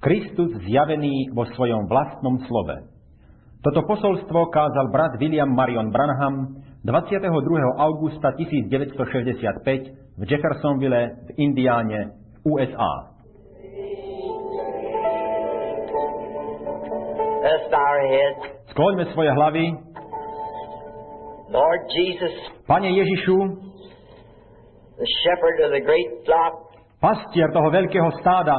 Kristus zjavený vo svojom vlastnom slove. Toto posolstvo kázal brat William Marion Branham 22. augusta 1965 v Jeffersonville v Indiáne v USA. Skloňme svoje hlavy. Lord Jesus, Pane Ježišu, the shepherd of the great flock, pastier toho veľkého stáda,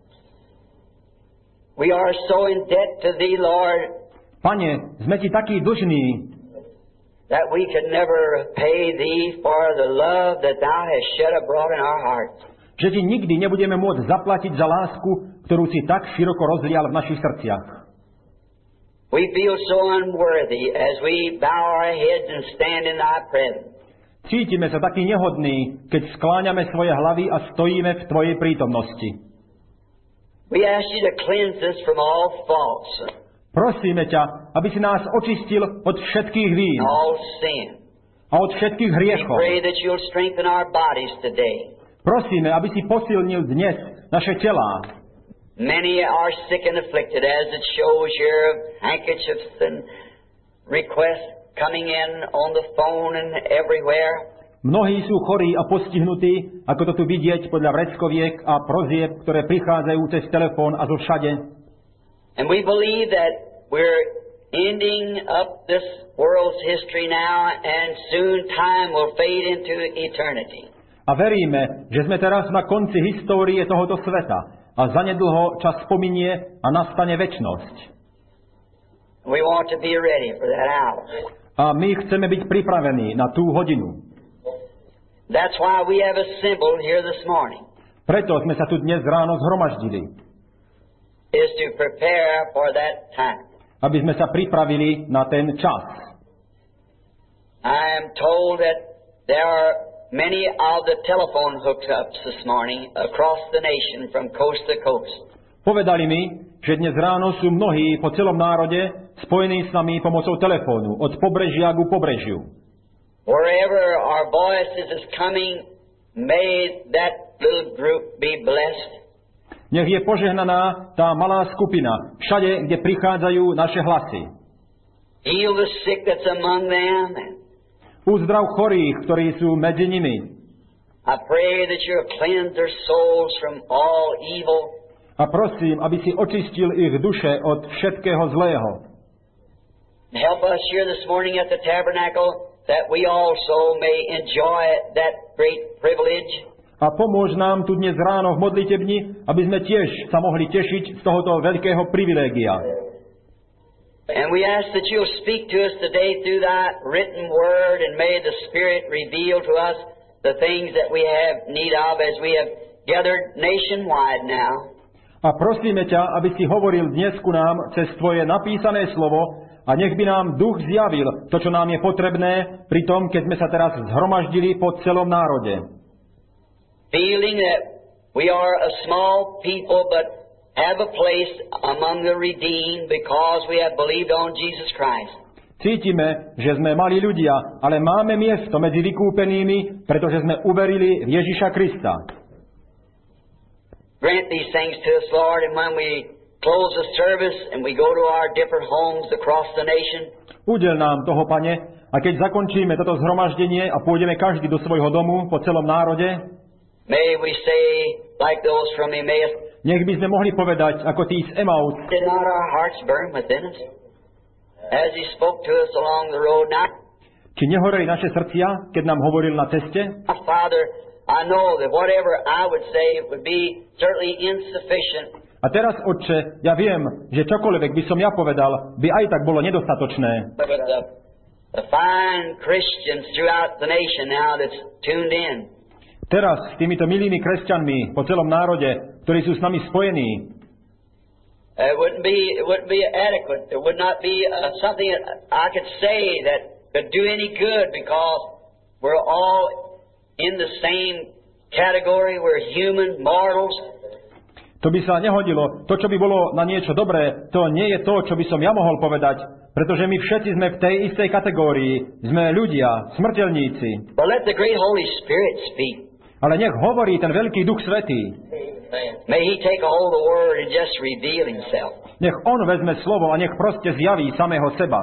we are so in debt to Thee, Lord, Pane, sme Ti takí dlžní, that we could never pay Thee for the love that Thou hast shed abroad in our hearts. že Ti nikdy nebudeme môcť zaplatiť za lásku, ktorú si tak široko rozlial v našich srdciach. We feel so unworthy as we bow our heads and stand in Thy presence. Cítime sa takí nehodní, keď skláňame svoje hlavy a stojíme v Tvojej prítomnosti. We ask You to cleanse us from all faults, Prosíme ťa, aby si nás očistil od všetkých vín all sin. a od všetkých We hriechov. pray that You'll strengthen our bodies today. Prosíme, aby si posilnil dnes naše telá. Many are sick and afflicted, as it shows here of handkerchiefs and requests coming in on the phone and everywhere. Mnohí sú chorí a postihnutí, ako to tu vidieť podľa vreckoviek a prozieb, ktoré prichádzajú cez telefón a zo všade. And we believe that we're ending up this world's history now, and soon time will fade into eternity. A veríme, že sme teraz na konci histórie tohoto sveta a zanedlho čas pominie a nastane večnosť. We want to be ready for that hour. A my chceme byť pripravení na tú hodinu. That's why we have assembled here this morning, Preto sme sa tu dnes ráno zhromaždili, is to prepare for that time. aby sme sa pripravili na ten čas. I am told that there are many of the telephone hookups this morning across the nation from coast to coast. Povedali mi, že dnes ráno sú mnohí po celom národe spojení s nami pomocou telefónu, od pobrežia ku pobrežiu. Wherever our voices is coming, may that little group be blessed. Nech je požehnaná tá malá skupina, všade, kde prichádzajú naše hlasy. Heal the sick that's among them. Uzdrav chorých, ktorí sú medzi nimi. I pray that you'll cleanse their souls from all evil. A prosím, aby si očistil ich duše od všetkého zlého. Help us here this morning at the tabernacle that we also may enjoy that great privilege. A pomôž nám tu dnes ráno v modlitebni, aby sme tiež sa mohli tešiť z tohoto veľkého privilégia. And we ask that you'll speak to us today through Thy written word, and may the Spirit reveal to us the things that we have need of as we have gathered nationwide now. A prosíme ťa, aby si hovoril dnes ku nám cez Tvoje napísané slovo a nech by nám Duch zjavil to, čo nám je potrebné pri tom, keď sme sa teraz zhromaždili po celom národe. Feeling that we are a small people, but have a place among the redeemed because we have believed on Jesus Christ. Cítime, že sme mali ľudia, ale máme miesto medzi vykúpenými, pretože sme uverili v Ježiša Krista. Grant these things to us, Lord, and when we close the service and we go to our different homes across the nation, Udel nám toho, Pane, a keď zakončíme toto zhromaždenie a pôjdeme každý do svojho domu po celom národe, may we say, like those from Emmaus, nech by sme mohli povedať, ako tí z Emaus, did not our hearts burn within us as He spoke to us along the road? Now, či nehoreli naše srdcia, keď nám hovoril na ceste? Father, I know that whatever I would say would be certainly insufficient. A teraz, Otče, ja viem, že čokoľvek by som ja povedal, by aj tak bolo nedostatočné. But the fine Christians throughout the nation now that's tuned in, Teraz s týmito milými kresťanmi po celom národe, ktorí sú s nami spojení, it wouldn't be adequate. It would not be something that I could say that could do any good because we're all in the same category. We're human mortals. to by sa nehodilo. To, čo by bolo na niečo dobré, to nie je to, čo by som ja mohol povedať, pretože my všetci sme v tej istej kategórii. Sme ľudia, smrteľníci. But let the great Holy Spirit speak. Ale nech hovorí ten veľký Duch Svätý. May He take a hold of the Word and just reveal Himself. Nech on vezme slovo a nech proste zjaví samého seba.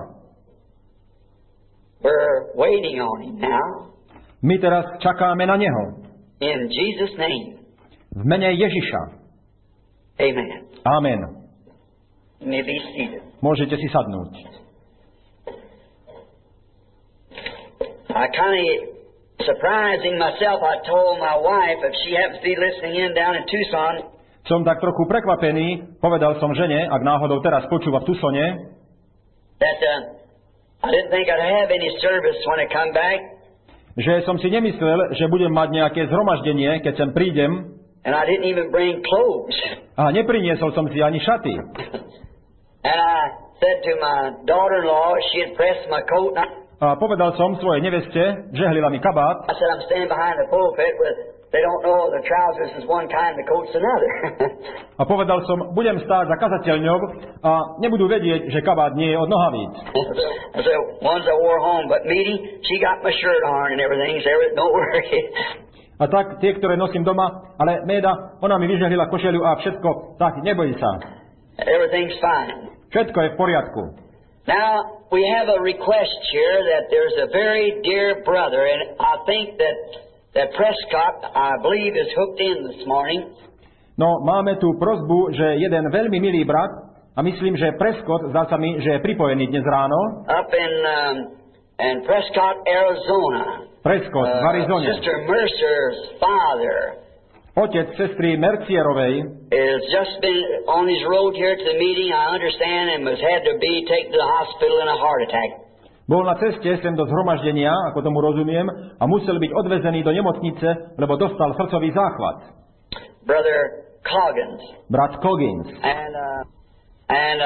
We're waiting on Him now. My teraz čakáme na neho. In Jesus' name. V mene Ježiša. Amen. Amen. You may be seated. Môžete si sadnúť. I kind of surprising myself. I told my wife if she happens to be listening in down in Tucson. Som tak trochu prekvapený, povedal som žene, ak náhodou teraz počúva v Tucsone, That I didn't think I'd have any service when I come back, že som si nemyslel, že budem mať nejaké zhromaždenie, keď sem prídem, and I didn't even bring clothes. a nepriniesol som si ani šaty. And I said to my daughter-in-law, she had pressed my coat. A povedal som svojej neveste, žehlila mi kabát, I said, I'm standing behind the pulpit with, they don't know the trousers is one kind, the coat's another. a povedal som, budem stáť za kazateľňou a nebudú vedieť, že kabát nie je od nohavíc. So ones I wore home, but Meaty, she got my shirt on and everything, so don't worry. A tak tie, ktoré nosím doma, ale Méda, ona mi vyžehlila košeľu a všetko, tak neboj sa. Everything's fine. Všetko je v poriadku. Now, we have a request here that there's a very dear brother, and I think that Prescott, I believe, is hooked in this morning. No, máme tu prosbu, že jeden veľmi milý brat, a myslím, že Prescott, zdá sa mi, že je pripojený dnes ráno. Up in Prescott, Arizona. Prescott, v Arizone. Sister Mercer's father Otec sestry Mercierovej has just been on his road here to the meeting, I understand, and was had to be taken to the hospital in a heart attack. bol na ceste sem do zhromaždenia, ako tomu rozumiem, a musel byť odvezený do nemocnice, lebo dostal srdcový záchvat. Brother Coggins. Brat Coggins. And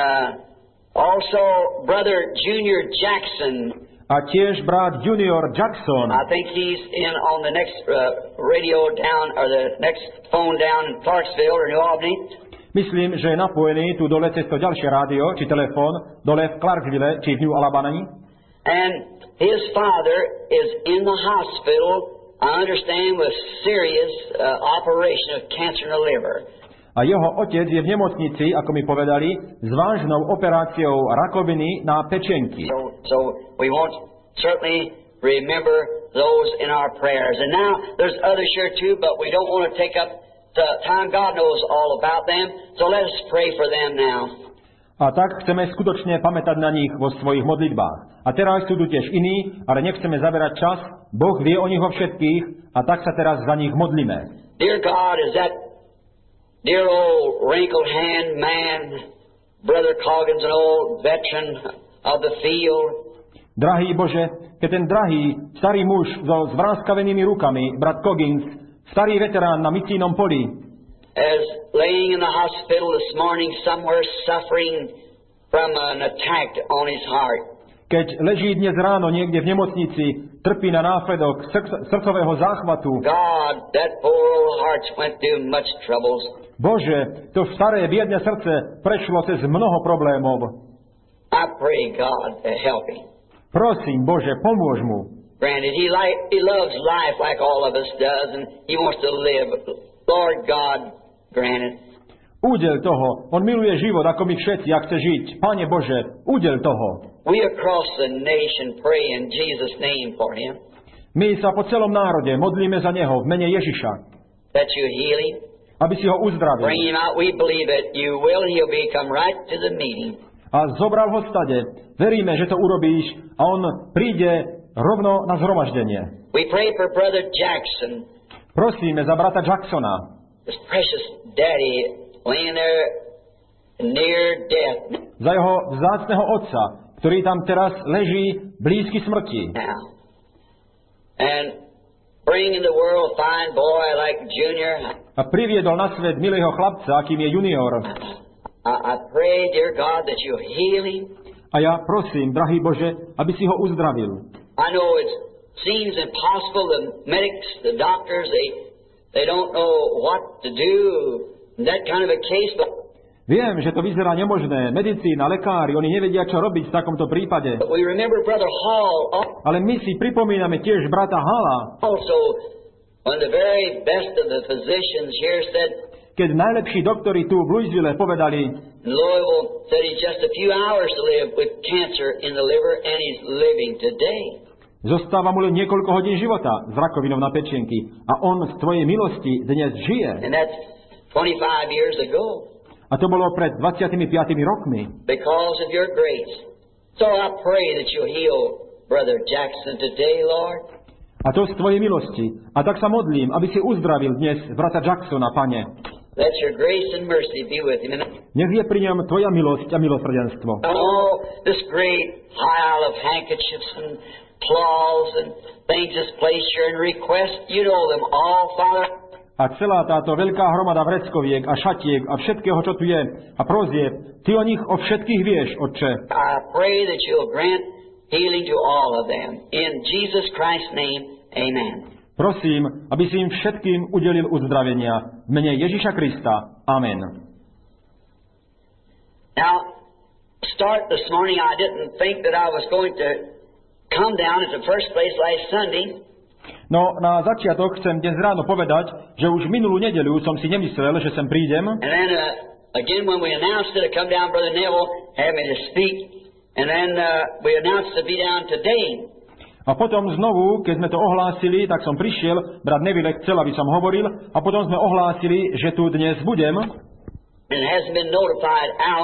also Brother Junior Jackson. A tiež brat Junior Jackson. I think he's in on the next radio down, or the next phone down in Clarksville or New Albany. Myslím, že je napojený tu dole cez to ďalšie rádio, či telefón, dole v Clarksville, či v New Albany. And his father is in the hospital, I understand, with serious operation of cancer in the liver. A jeho otec je v nemocnici, ako mi povedali, s vážnou operáciou rakoviny na pečenky. So we won't certainly remember those in our prayers. And now there's others here too, but we don't want to take up the time. God knows all about them. So let us pray for them now. A tak chceme skutočne pamätať na nich vo svojich modlitbách. A teraz sú tu tiež iní, ale nechceme zaberať čas. Boh vie o nich o všetkých a tak sa teraz za nich modlíme. Dear God, is that dear old wrinkled hand man, Brother Coggins, an old veteran of the field. Drahý Bože, keď ten drahý, starý muž so zvráskavenými rukami, brat Coggins, starý veterán na misijnom poli, as laying in the hospital this morning somewhere suffering from an attack on his heart. Keď leží dnes ráno niekde v nemocnici, trpí na následok srdcového záchvatu. God, that poor old heart went through much troubles. Bože, to staré biedne srdce prešlo cez mnoho problémov. I pray God to help him. Prosím, Bože, pomôž mu. Granted, he loves life like all of us does, and he wants to live. Lord God, grant it. Údel toho. On miluje život, ako my všetci, a chce žiť. Pane Bože, údel toho. We across the nation pray in Jesus' name for him. My sa po celom národe modlíme za neho v mene Ježiša. That you heal him. Aby si ho uzdravil. Bring him out. We believe that you will, and he'll come right to the meeting. A zobral ho stade. Veríme, že to urobíš a on príde rovno na zhromaždenie. We pray for Brother Jackson. Prosíme za brata Jacksona. His precious daddy laying there near death. Za jeho vzácneho otca, ktorý tam teraz leží blízky smrti. Now. And bring in the world a fine boy like Junior. A priviedol na svet milého chlapca, akým je Junior. I pray, dear God, that you heal him. A ja prosím, drahý Bože, aby si ho uzdravil. I know it seems impossible. The medics, the doctors, they don't know what to do in that kind of a case, but Viem, že to vyzerá nemožné. Medicína, lekári, oni nevedia, čo robiť v takomto prípade. we remember Brother Hall Ale my si pripomíname tiež brata Hala, also when the very best of the physicians here said, Keď najlepší doktori tu v Louisville povedali, Louisville said he's just a few hours to live with cancer in the liver, and he's living today. zostáva mu len niekoľko hodín života s rakovinou na pečenky a on z tvojej milosti dnes žije. And that's 25 years ago. A to bolo pred 25 rokmi. Because of your grace. So I pray that you'll heal Brother Jackson today, Lord. A to z tvojej milosti. A tak sa modlím, aby si uzdravil dnes brata Jacksona, Pane. Let your grace and mercy be with him. Nech je pri ňom tvoja milosť a milosrdenstvo. Oh, this great pile of handkerchiefs and cloths and things that's placed here and requests, you know them all, Father. A celá táto veľká hromada vreckoviek a šatiek a všetkého, čo tu je, a prozieb, ty o nich o všetkých vieš, Otče. I pray that you'll grant healing to all of them. In Jesus Christ's name, amen. Prosím, aby si im všetkým udelil uzdravenia. V mene Ježiša Krista. Amen. Now, start this morning, I didn't think that I was going to come down at the first place last Sunday. No, na začiatok chcem dnes ráno povedať, že už minulú nedeľu som si nemyslel, že sem prídem. And then, again, when we announced it, to come down, Brother Neville had me to speak. And then we announced to be down today. A potom znovu, keď sme to ohlásili, tak som prišiel, brat Neville chcel, aby som hovoril, a potom sme ohlásili, že tu dnes budem. And it hasn't been notified out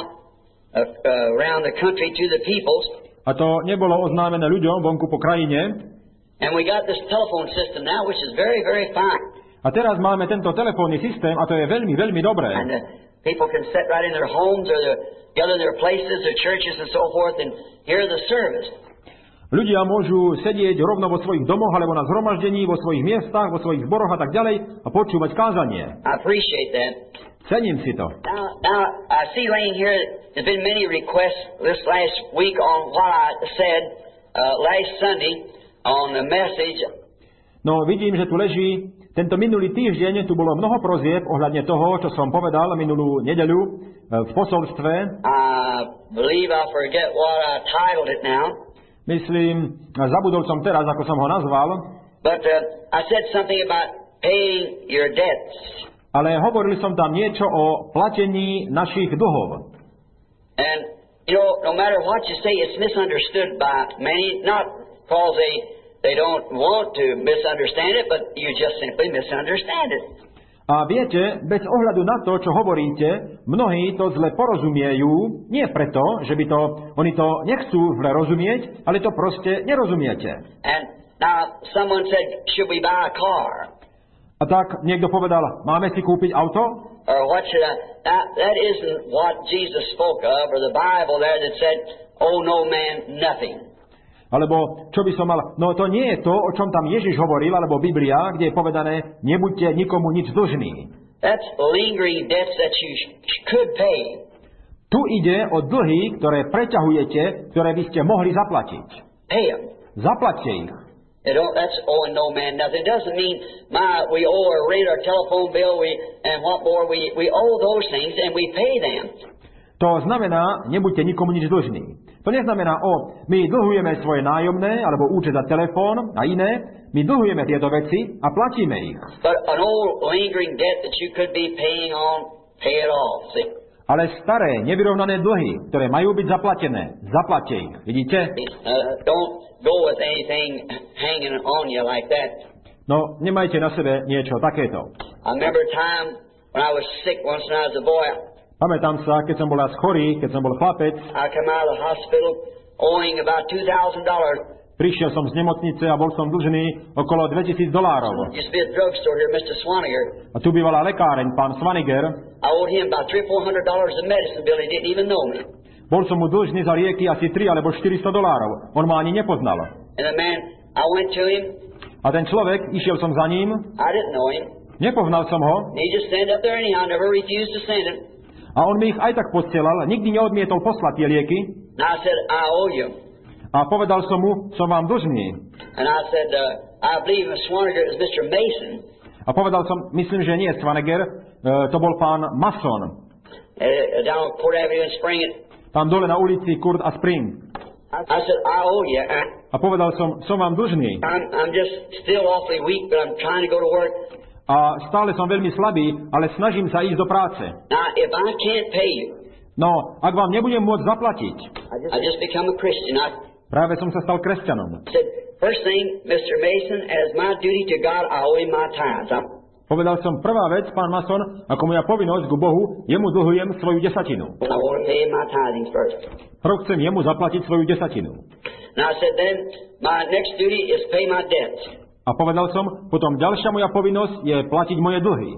around the country to the peoples. A to nebolo oznámené ľuďom vonku po krajine. And we got this telephone system now, which is very, very fine. A teraz máme tento telefónny systém, a to je veľmi, veľmi dobré. And people can sit right in their homes or together in their places, their churches and so forth, and hear the service. Ľudia môžu sedieť rovno vo svojich domoch alebo na zhromaždení, vo svojich miestach, vo svojich zboroch a tak ďalej a počúvať kázanie. I appreciate that. Cením si to. Now I see laying here, there's been many requests this last week on what I said last Sunday on the message. No, vidím, že tu leží. Tento minulý týždeň tu bolo mnoho prozieb ohľadne toho, čo som povedal minulú nedeľu v posolstve. I believe I forget what I titled it now. Myslím, zabudol som teraz, ako som ho nazval. But I said something about paying your debts. Ale hovoril som tam niečo o platení našich dlhov. And, you know, no matter what you say, it's misunderstood by many, not because they don't want to misunderstand it, but you just simply misunderstand it. A viete, bez ohľadu na to, čo hovoríte, mnohí to zle porozumiejú, nie preto, že by to, oni to nechcú zle rozumieť, ale to proste nerozumiete. And now someone said, should we buy a car? A tak niekto povedal, máme si kúpiť auto? Or what should I... That isn't what Jesus spoke of, or the Bible there that said, owe no man nothing. Alebo čo by som mal... No to nie je to, o čom tam Ježiš hovoril, alebo Biblia, kde je povedané, nebuďte nikomu nič dlžní. That's lingering debts that you could pay. Tu ide o dlhy, ktoré preťahujete, ktoré by ste mohli zaplatiť. Pay them. Zaplaťte ich. That's owing no man nothing. It doesn't mean we owe our rent, our telephone bill, and what more. We owe those things and we pay them. To znamená, nebuďte nikomu nič dlžní. To neznamená, my dlhujeme svoje nájomné, alebo účet za telefón a iné. My dlhujeme tieto veci a platíme ich. But an old lingering debt that you could be paying on, pay it off. See? Ale staré, nevyrovnané dlhy, ktoré majú byť zaplatené, zaplaťte ich. Vidíte? Don't go with anything hanging on you like that. No, nemajte na sebe niečo takéto. I remember a time when I was sick once when I was a boy. Pamätám sa, keď som bol chorý, keď som bol chlapec. I come out of the hospital owing about $2,000. Prišiel som z nemocnice a bol som dlžný okolo $2,000. Used to be a drugstore here, Mr. Swaniger. A tu bývala lekáreň, pán Swaniger. I owed him about $300-400 in medicine bill. He didn't even know me. Bol som mu dlžný za lieky asi $300 alebo $400. On ma ani nepoznal. And the man, I went to him. A ten človek, išiel som za ním. I didn't know him. Nepoznal som ho. He just stand up there anyhow, never refused to send it. A on mi ich aj tak posielal, nikdy neodmietol poslať tie lieky. And I said, I owe you. A povedal som mu, som vám dlžný. And I said, I believe Mr. Swaniger is Mr. Mason. A povedal som, myslím, že nie Swaniger, to bol pán Mason. Down Court Avenue in Spring. Tam dole na ulici Court a Spring. I said, I owe you. A povedal som vám dlžný. I'm just still awfully weak, but I'm trying to go to work. A stále som veľmi slabý, ale snažím sa ísť do práce. Now, if I can't pay you, No, ak vám nebudem môcť zaplatiť, I just become a Christian. práve som sa stal kresťanom. I said, first thing, Mr. Mason, as my duty to God, I owe him my tithes. Povedal som, prvá vec, pán Mason, ako moja povinnosť ku Bohu, jemu dlhujem svoju desatinu. I want to pay him my tithings first. Prv chcem jemu zaplatiť svoju desatinu. Now I said, then my next duty is pay my debts. A povedal som, potom ďalšia moja povinnosť je platiť moje dlhy.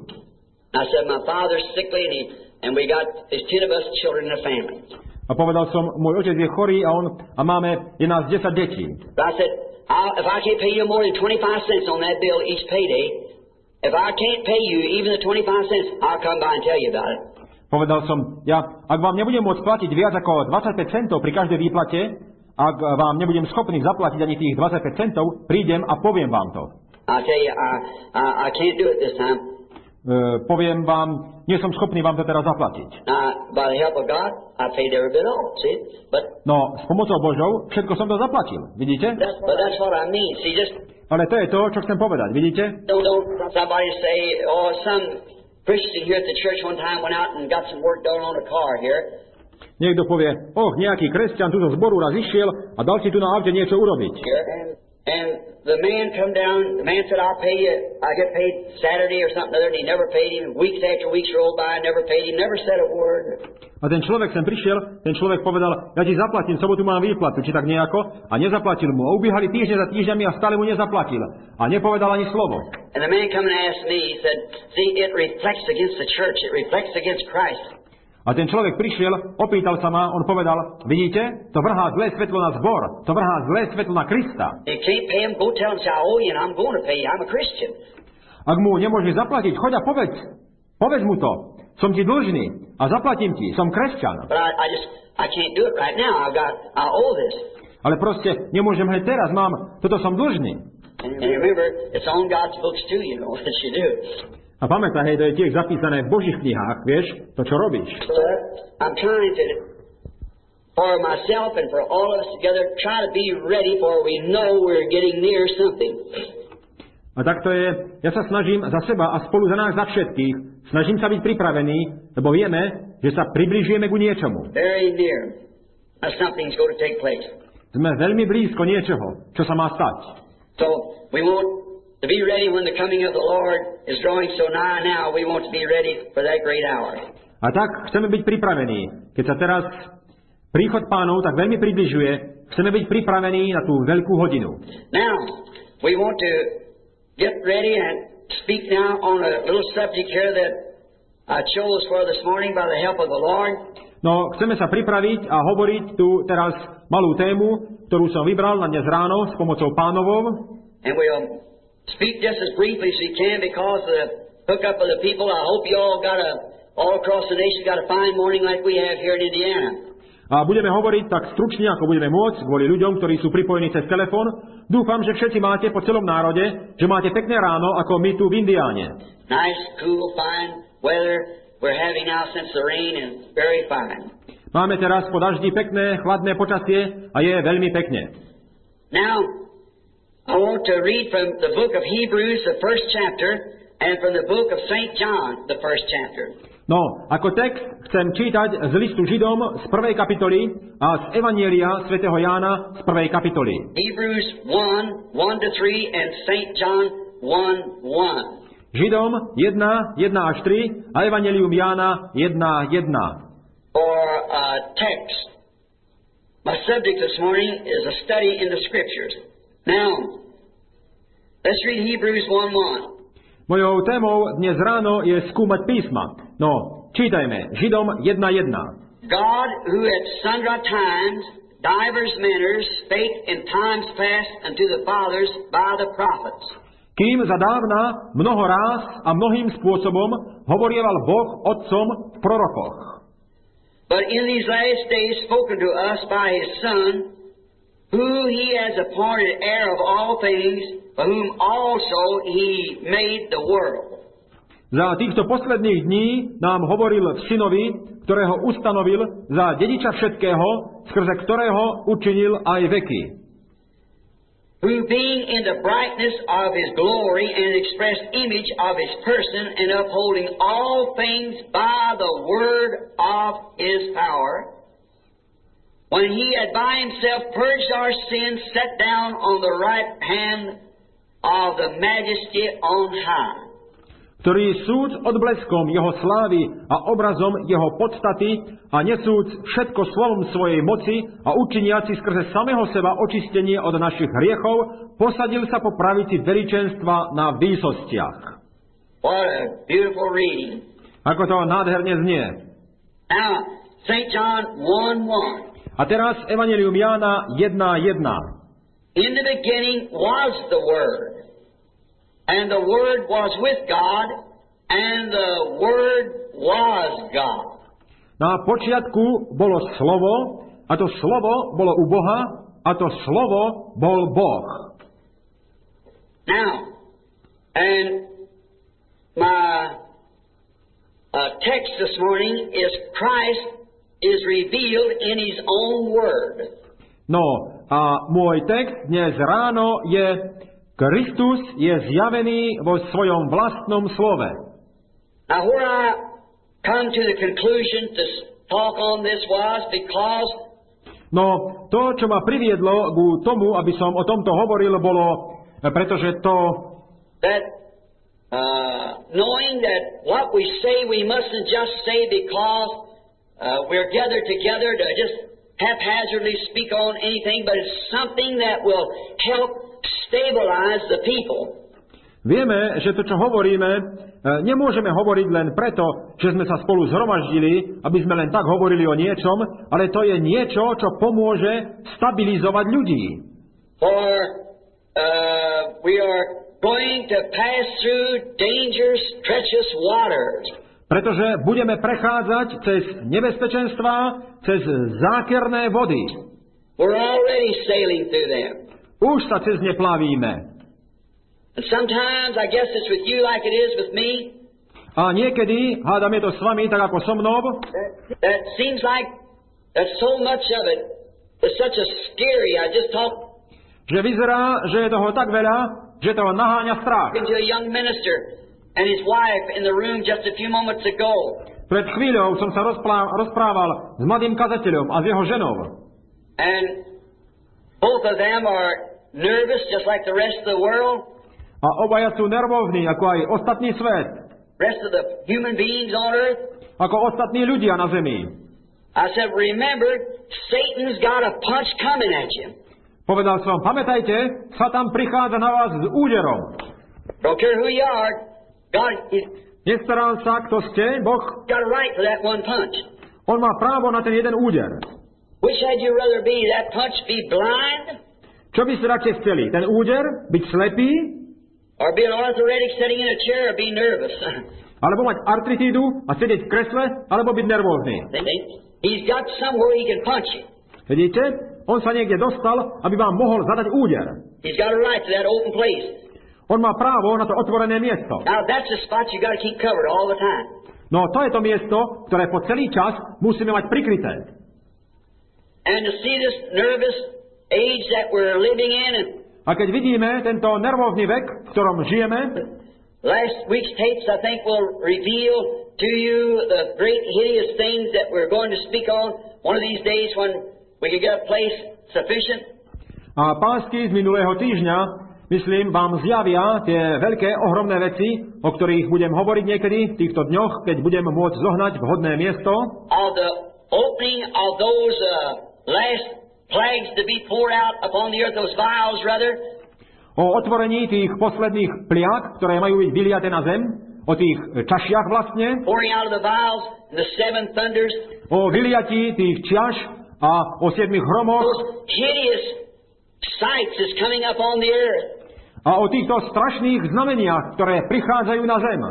I said, my father's sickly and we got, there's 10 of us children in the family. A povedal som, môj otec je chorý a máme 10 detí. But I said, if I can't pay you more than 25 cents on that bill each payday, if I can't pay you even the 25 cents, I'll come by and tell you about it. Povedal som, ak vám nebudem môcť platiť viac ako 25 centov pri každej výplate, ak vám nebudem schopný zaplatiť ani tých 25 centov, prídem a poviem vám to. I'll tell you, I can't do it this time. Poviem vám, nie som schopný vám to teraz zaplatiť. By the help of God, I paid every bit off, see? No, s pomocou Božou všetko som to zaplatil, vidíte? But that's what I mean, see, just... Ale to je to, čo chcem povedať, vidíte? Don't somebody say, some Christian here at the church one time went out and got some work done on a car here. Niekto povie, nejaký kresťan tu zo zboru raz išiel a dal si tu na aute niečo urobiť. And the man come down, the man said, I'll pay you, I get paid Saturday or something other, and he never paid him. Weeks after weeks rolled by, never paid him, never said a word. A ten človek sem prišiel, ten človek povedal, ja ti zaplatím, sobotu mám výplatu, či tak nejako, a nezaplatil mu. A ubiehali týždne za týždňami a stále mu nezaplatil. A nepovedal ani slovo. And the man come and asked me, he said, see, it reflects against the church, it reflects against Christ. A ten človek prišiel, opýtal sa ma, on povedal, vidíte, to vrhá zlé svetlo na zbor, to vrhá zlé svetlo na Krista. Ak mu nemôžeš zaplatiť, choď a povedz mu to, som ti dlžný a zaplatím ti, som kresťan. Ale proste nemôžem hneď teraz, toto som dlžný. A pamätaj, to je tiež zapísané v Božích knihách, vieš, to, čo robíš. I'm trying to, for myself and for all of us together, try to be ready for we know we're getting near something. A tak to je, ja sa snažím za seba a spolu za nás, za všetkých, snažím sa byť pripravený, lebo vieme, že sa približujeme ku niečomu. Very near. Something's going to take place. Sme veľmi blízko niečoho, čo sa má stať. So, we won't to be ready when the coming of the Lord is drawing so nigh now, we want to be ready for that great hour. A tak chceme byť pripravení. Keď sa teraz príchod Pánov tak veľmi približuje, chceme byť pripravení na tú veľkú hodinu. Now, we want to get ready and speak now on a little subject here that I chose for this morning by the help of the Lord. No, chceme sa pripraviť a hovoriť tu teraz malú tému, ktorú som vybral na dnes ráno s pomocou Pánovou. And we'll speak just as briefly as we can because of the hookup of the people. I hope you all all across the nation got a fine morning like we have here in Indiana. A budeme hovoriť tak stručne, ako budeme môcť, kvôli ľuďom, ktorí sú pripojení cez telefón. Dúfam, že všetci máte po celom národe, že máte pekné ráno, ako my tu v Indiáne. Nice, cool, fine weather we're having now since the rain is very fine. Máme teraz po daždi pekné, chladné počasie a je veľmi pekne. Now, I want to read from the book of Hebrews, the first chapter, and from the book of St. John, the first chapter. No, ako text chcem čítať z listu Židom z 1. kapitoly a z Evanjelia svätého Jána z 1. kapitoly. Hebrews 1, 1-3 and St. John 1, 1. Židom 1, 1 až 3 a Evanjelium Jána 1, 1. For a text, my subject this morning is a study in the Scriptures. Now, let's read Hebrews 1:1. Mojou témou dnes ráno je skúmať písma. No, čítajme. Židom 1:1. God, who at sundry times, divers manners, spake in times past unto the fathers by the prophets. Kým zadávna mnoho ráz a mnohým spôsobom hovorieval Boh otcom v prorokoch. But in these last days spoken to us by His Son, who He has appointed heir of all things, by whom also He made the world. Za týchto posledných dní nám hovoril v Synovi, ktorého ustanovil za dediča všetkého, skrze ktorého učinil aj veky. Who being in the brightness of His glory and express image of His person, and upholding all things by the word of His power, when He had by Himself purged our sins, sat down on the right hand of the Majesty on high. Ktorý súd odbleskom jeho slávy a obrazom jeho podstaty a nesúc všetko slovom svojej moci a učiniaci skrze samého seba očistenie od našich hriechov, posadil sa po pravici veličenstva na výsostiach. What a beautiful reading. Ako to nádherne znie. Now, St. John 1:1. A teraz Evanjelium Jána 1:1. In the beginning was the Word, and the Word was with God, and the Word was God. Na počiatku bolo slovo, a to slovo bolo u Boha, a to slovo bol Boh. Now, and my text this morning is Christ is revealed in His own Word. No, a môj text dnes ráno je: Kristus je zjavený vo svojom vlastnom slove. Now, where I come to the conclusion to talk on this was because No, to, čo ma priviedlo ku tomu, aby som o tomto hovoril, bolo, pretože to, that knowing that what we say we mustn't just say because we're gathered together to just haphazardly speak on anything, but it's something that will help stabilize the people. vieme, že to, čo hovoríme, nemôžeme hovoriť len preto, že sme sa spolu zhromaždili, aby sme len tak hovorili o niečom, ale to je niečo, čo pomôže stabilizovať ľudí. For we are going to pass through dangerous, treacherous waters. Pretože budeme prechádzať cez nebezpečenstvá, cez zákerné vody. We're already sailing through them. Už sa cez ne plavíme. And sometimes I guess it's with you like it is with me. A niekedy, hádam je to s vami, tak ako so mnou, That seems like that so much of it is such a scary. I just talked že vyzerá, že je toho tak veľa, že toho naháňa strach. to a young minister and his wife in the room just a few moments ago. Pred chvíľou som sa rozprával s mladým kazateľom a s jeho ženou. And both of them are nervous just like the rest of the world, A obaja sú nervózni, ako aj ostatný svet, rest of the human beings on earth. ako ostatní ľudia na zemi. I said, remember, Satan's got a punch coming at you. Povedal som, pamätajte, Satan prichádza na vás s úderom. Don't care who you are, God, He's Nestarám sa, kto ste, Boh, got a right for that one punch. on má právo na ten jeden úder. Which had you rather be, that punch be blind, Čo by ste radšej chceli? Ten úder? Byť slepý? or be an arthritic sitting in a chair, or be nervous? Alebo mať artritídu a sedieť v kresle? Alebo byť nervózny? He's got somewhere he can punch you. Vidíte? On sa niekde dostal, aby vám mohol zadať úder. He's got a right to that open place. On má právo na to otvorené miesto. Now that's the spot you got to keep covered all the time. No to je to miesto, ktoré po celý čas musíme mať prikryté. And to see this nervous age that we're living in, and A keď vidíme tento nervózny vek, v ktorom žijeme, last week's tapes, I think, will reveal to you the great hideous things that we're going to speak on one of these days when we can get a place sufficient. a pásky z minulého týždňa, myslím, vám zjavia tie veľké, ohromné veci, o ktorých budem hovoriť niekedy v týchto dňoch, keď budem môcť zohnať vhodné miesto, Of the opening of those last plagues to be poured out upon the earth, those vials, rather, o otvorení tých posledných pliag, ktoré majú byť vyliate na zem, o tých čašiach vlastne, pouring out of the vials, and the seven thunders, o vyliatí tých čiaš a o 7 hromoch those hideous sights is coming up on the earth. a o týchto strašných znameniach, ktoré prichádzajú na zem.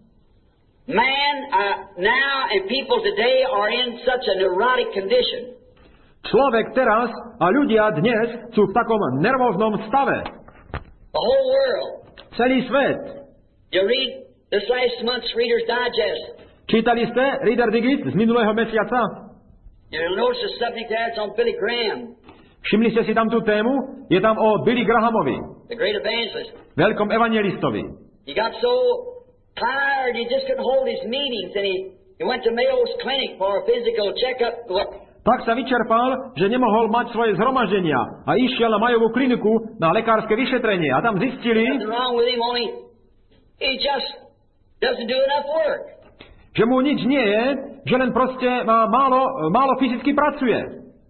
Man now and people today are in such a neurotic condition. Človek teraz a ľudia dnes sú v takom nervóznom stave. The whole world. Celý svet. You read this last month's Reader's Digest. Čítali ste Reader Digest z minulého mesiaca? You'll notice the subject there, it's on Billy Graham, Všimli ste si tam tú tému? Je tam o Billy Grahamovi, the great evangelist. veľkom evangelistovi. He got so tired he just couldn't hold his meetings, and he went to Mayo's clinic for a physical checkup. Tak sa vyčerpal, že nemohol mať svoje zhromaždenia a išiel na Mayovú kliniku na lekárske vyšetrenie a tam zistili, Nothing wrong with him, only he just doesn't do enough work. že mu nič nie je, že len proste málo fyzicky pracuje.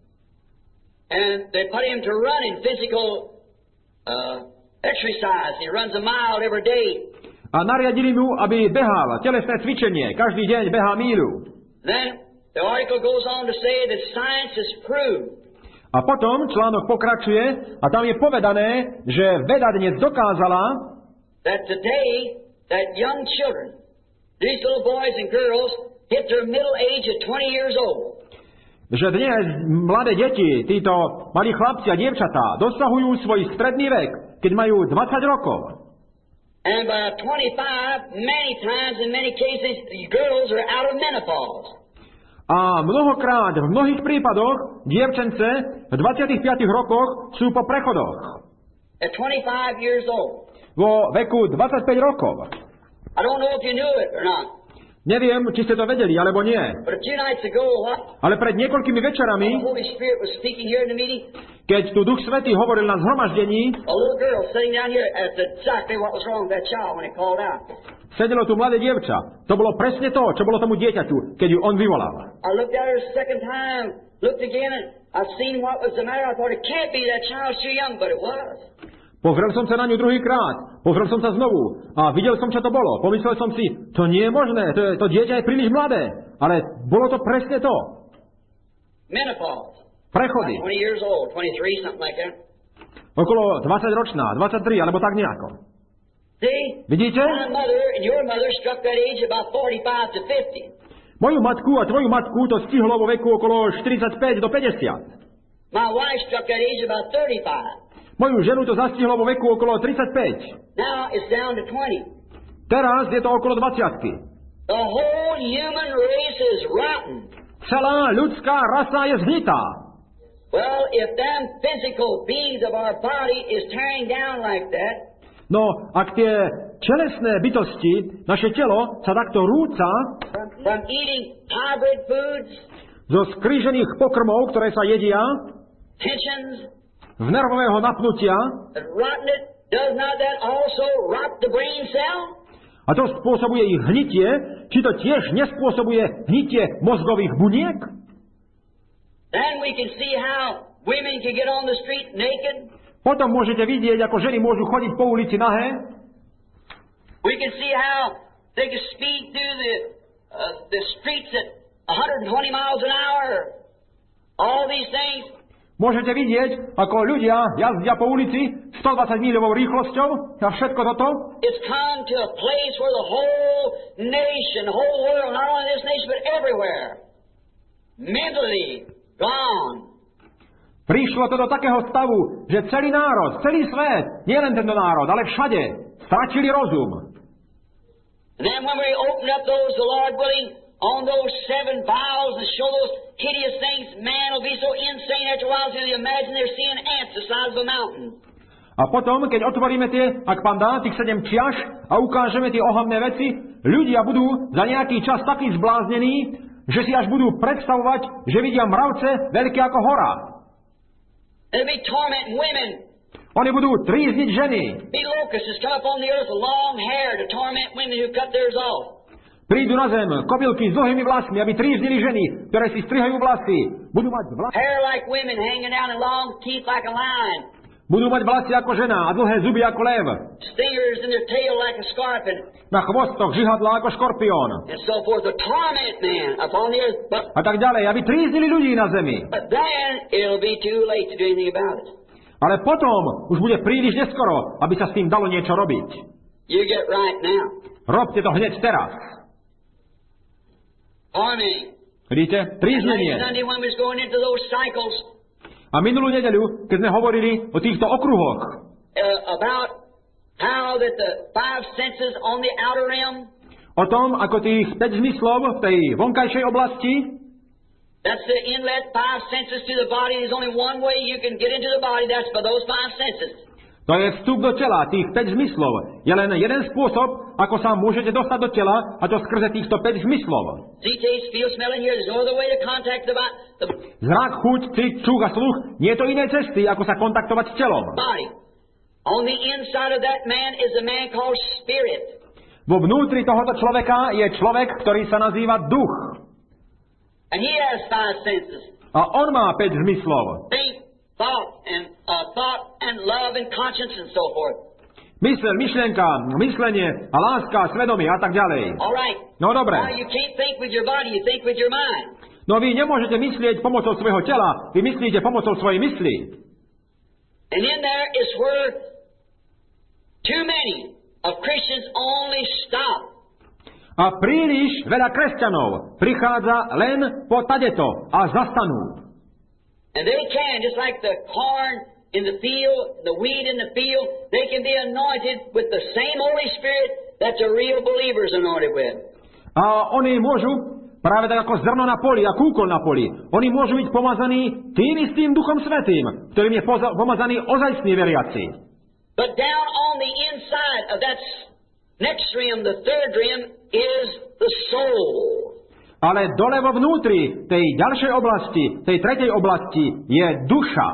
And they put him to run in physical exercise. He runs a mile every day. A nariadili mu, aby behal telesné cvičenie. Každý deň behá míľu. Then the article goes on to say that science has proved A potom článok pokračuje a tam je povedané, že veda dnes dokázala, that today that young children, these little boys and girls, hit their middle age at 20 years old. že dnes mladé deti, títo malí chlapci a dievčatá, dosahujú svoj stredný vek, keď majú 20 rokov. And by 25, many times, in many cases, the girls are out of menopause. A mnohokrát, v mnohých prípadoch, dievčence v 25 rokoch sú po prechodoch. At 25 years old. Vo veku 25 rokov. I don't know if you knew it or not. Neviem, či ste to vedeli, alebo nie. But a few nights ago, Ale pred niekoľkými večerami, the Holy Spirit was speaking here in the meeting. keď tu Duch Svätý hovoril na zhromaždení, A little girl sitting down here, that's exactly what was wrong with that child when he called out. sedelo tu mladé dievča. To bolo presne to, čo bolo tomu dieťaťu, keď ju on vyvolal. I looked at her a second time, looked again, and I seen what was the matter. I thought it can't be that child's too young, but it was. Pozrel som sa na ňu druhýkrát, pozrel som sa znovu a videl som, čo to bolo. Pomyslel som si, to nie je možné, to dieťa je príliš mladé, ale bolo to presne to. Menopause. Prechody. 20 years old, 23, something like that. Okolo 20-ročná, 23, alebo tak nejako. See? Vidíte? My mother and your mother struck that age about 45 to 50. Moju matku a tvoju matku to stihlo vo veku okolo 45 do 50. My wife struck that age about 35. Moju ženu to zastihlo vo veku okolo 35. Now it's down to 20. Teraz je to okolo 20. The whole human race is rotten. Celá ľudská rasa je zhnitá. Well, if them physical beings of our body is tearing down like that, No, ak tie telesné bytosti, naše telo, sa takto rúca from eating hybrid foods, zo skrížených pokrmov, ktoré sa jedia, tensions, z nervového napnutia, that rotten it, does not that also rot the brain cell? a to spôsobuje ich hnitie, či to tiež nespôsobuje hnitie mozgových buniek? Then we can see how women can get on the street naked. Potom môžete vidieť, ako ženy môžu chodiť po ulici nahé. We can see how they can speed through the streets at 120 miles an hour. All these things. Môžete vidieť, ako ľudia jazdia po ulici 120 míľovou rýchlosťou a všetko toto. It's come to a place where the whole nation, the whole world, not only this nation, but everywhere, mentally gone. Prišlo to do takého stavu, že celý národ, celý svet, nie len tento národ, ale všade, stratili rozum. And then when we open up those, the Lord willing, on those 7 vials and show those hideous things, man will be so insane after a while, so you imagine they're seeing ants the size of a mountain. A potom, keď otvoríme tie, ak Pán dá, tých 7 čiaš a ukážeme tie ohavné veci, ľudia budú za nejaký čas takí zbláznení, že si až budú predstavovať, že vidia mravce veľké ako hora. They'll be tormenting women. Oni budú trízniť ženy. Be locusts come up on the earth with long hair to torment women who cut theirs off. Prídu na zem kobylky s dlhými vlasmi, aby tríznili ženy, ktoré si strihajú vlasy. Budú mať vlasy. Hair like women hanging down and long teeth like a lion. Budú mať vlasy ako žena a dlhé zuby ako lev. Stingers in their tail like a scorpion. Na chvostoch žihadlá ako škorpión. And so forth. The torment man upon the earth. A tak ďalej, aby tríznili ľudí na zemi. But then it'll be too late to do anything about it. Ale potom už bude príliš neskoro, aby sa s tým dalo niečo robiť. You get right now. Robte to hneď teraz. Torment. Vidíte? Tríznenie. Last Sunday when we was going into those cycles, A minulú nedeľu, keď sme hovorili o týchto okruhoch, about how that the 5 senses on the outer rim, o tom, ako tých 5 zmyslov v tej vonkajšej oblasti, that's the inlet 5 senses to the body. There's only one way you can get into the body, that's by those 5 senses. to je vstup do tela, tých 5 zmyslov. Je len jeden spôsob, ako sa môžete dostať do tela, a to skrze týchto 5 zmyslov. See, taste, feel, smell, and hear. There's no other way to contact the Zrak, chuť, cit, čuch a sluch, nie je to inej cesty, ako sa kontaktovať s telom. body. On the inside of that man is a man called spirit. Vo vnútri tohoto človeka je človek, ktorý sa nazýva duch. And he has 5 senses. A on má 5 zmyslov. Think, thought, and love, and conscience, and so forth. Mysel, myšlienka, myslenie a láska, svedomie a tak ďalej. All right. No dobre. Now you can't think with your body, you think with your mind. No vy nemôžete myslieť pomocou svojho tela, vy myslíte pomocou svojej mysli. And in there is where too many of Christians only stop. A príliš veľa kresťanov prichádza len po tadeto a zastanú. And they can, just like the corn in the field, the wheat in the field, they can be anointed with the same Holy Spirit that the real believers anointed with. A oni môžu, práve tak ako zrno na poli a kúkol na poli, oni môžu byť pomazaní tým istým Duchom Svätým, ktorým je pomazaný ozajstný veriaci. But down on the inside of that next rim, the third rim, is the soul. Ale dole vo vnútri tej ďalšej oblasti, tej tretej oblasti, je duša.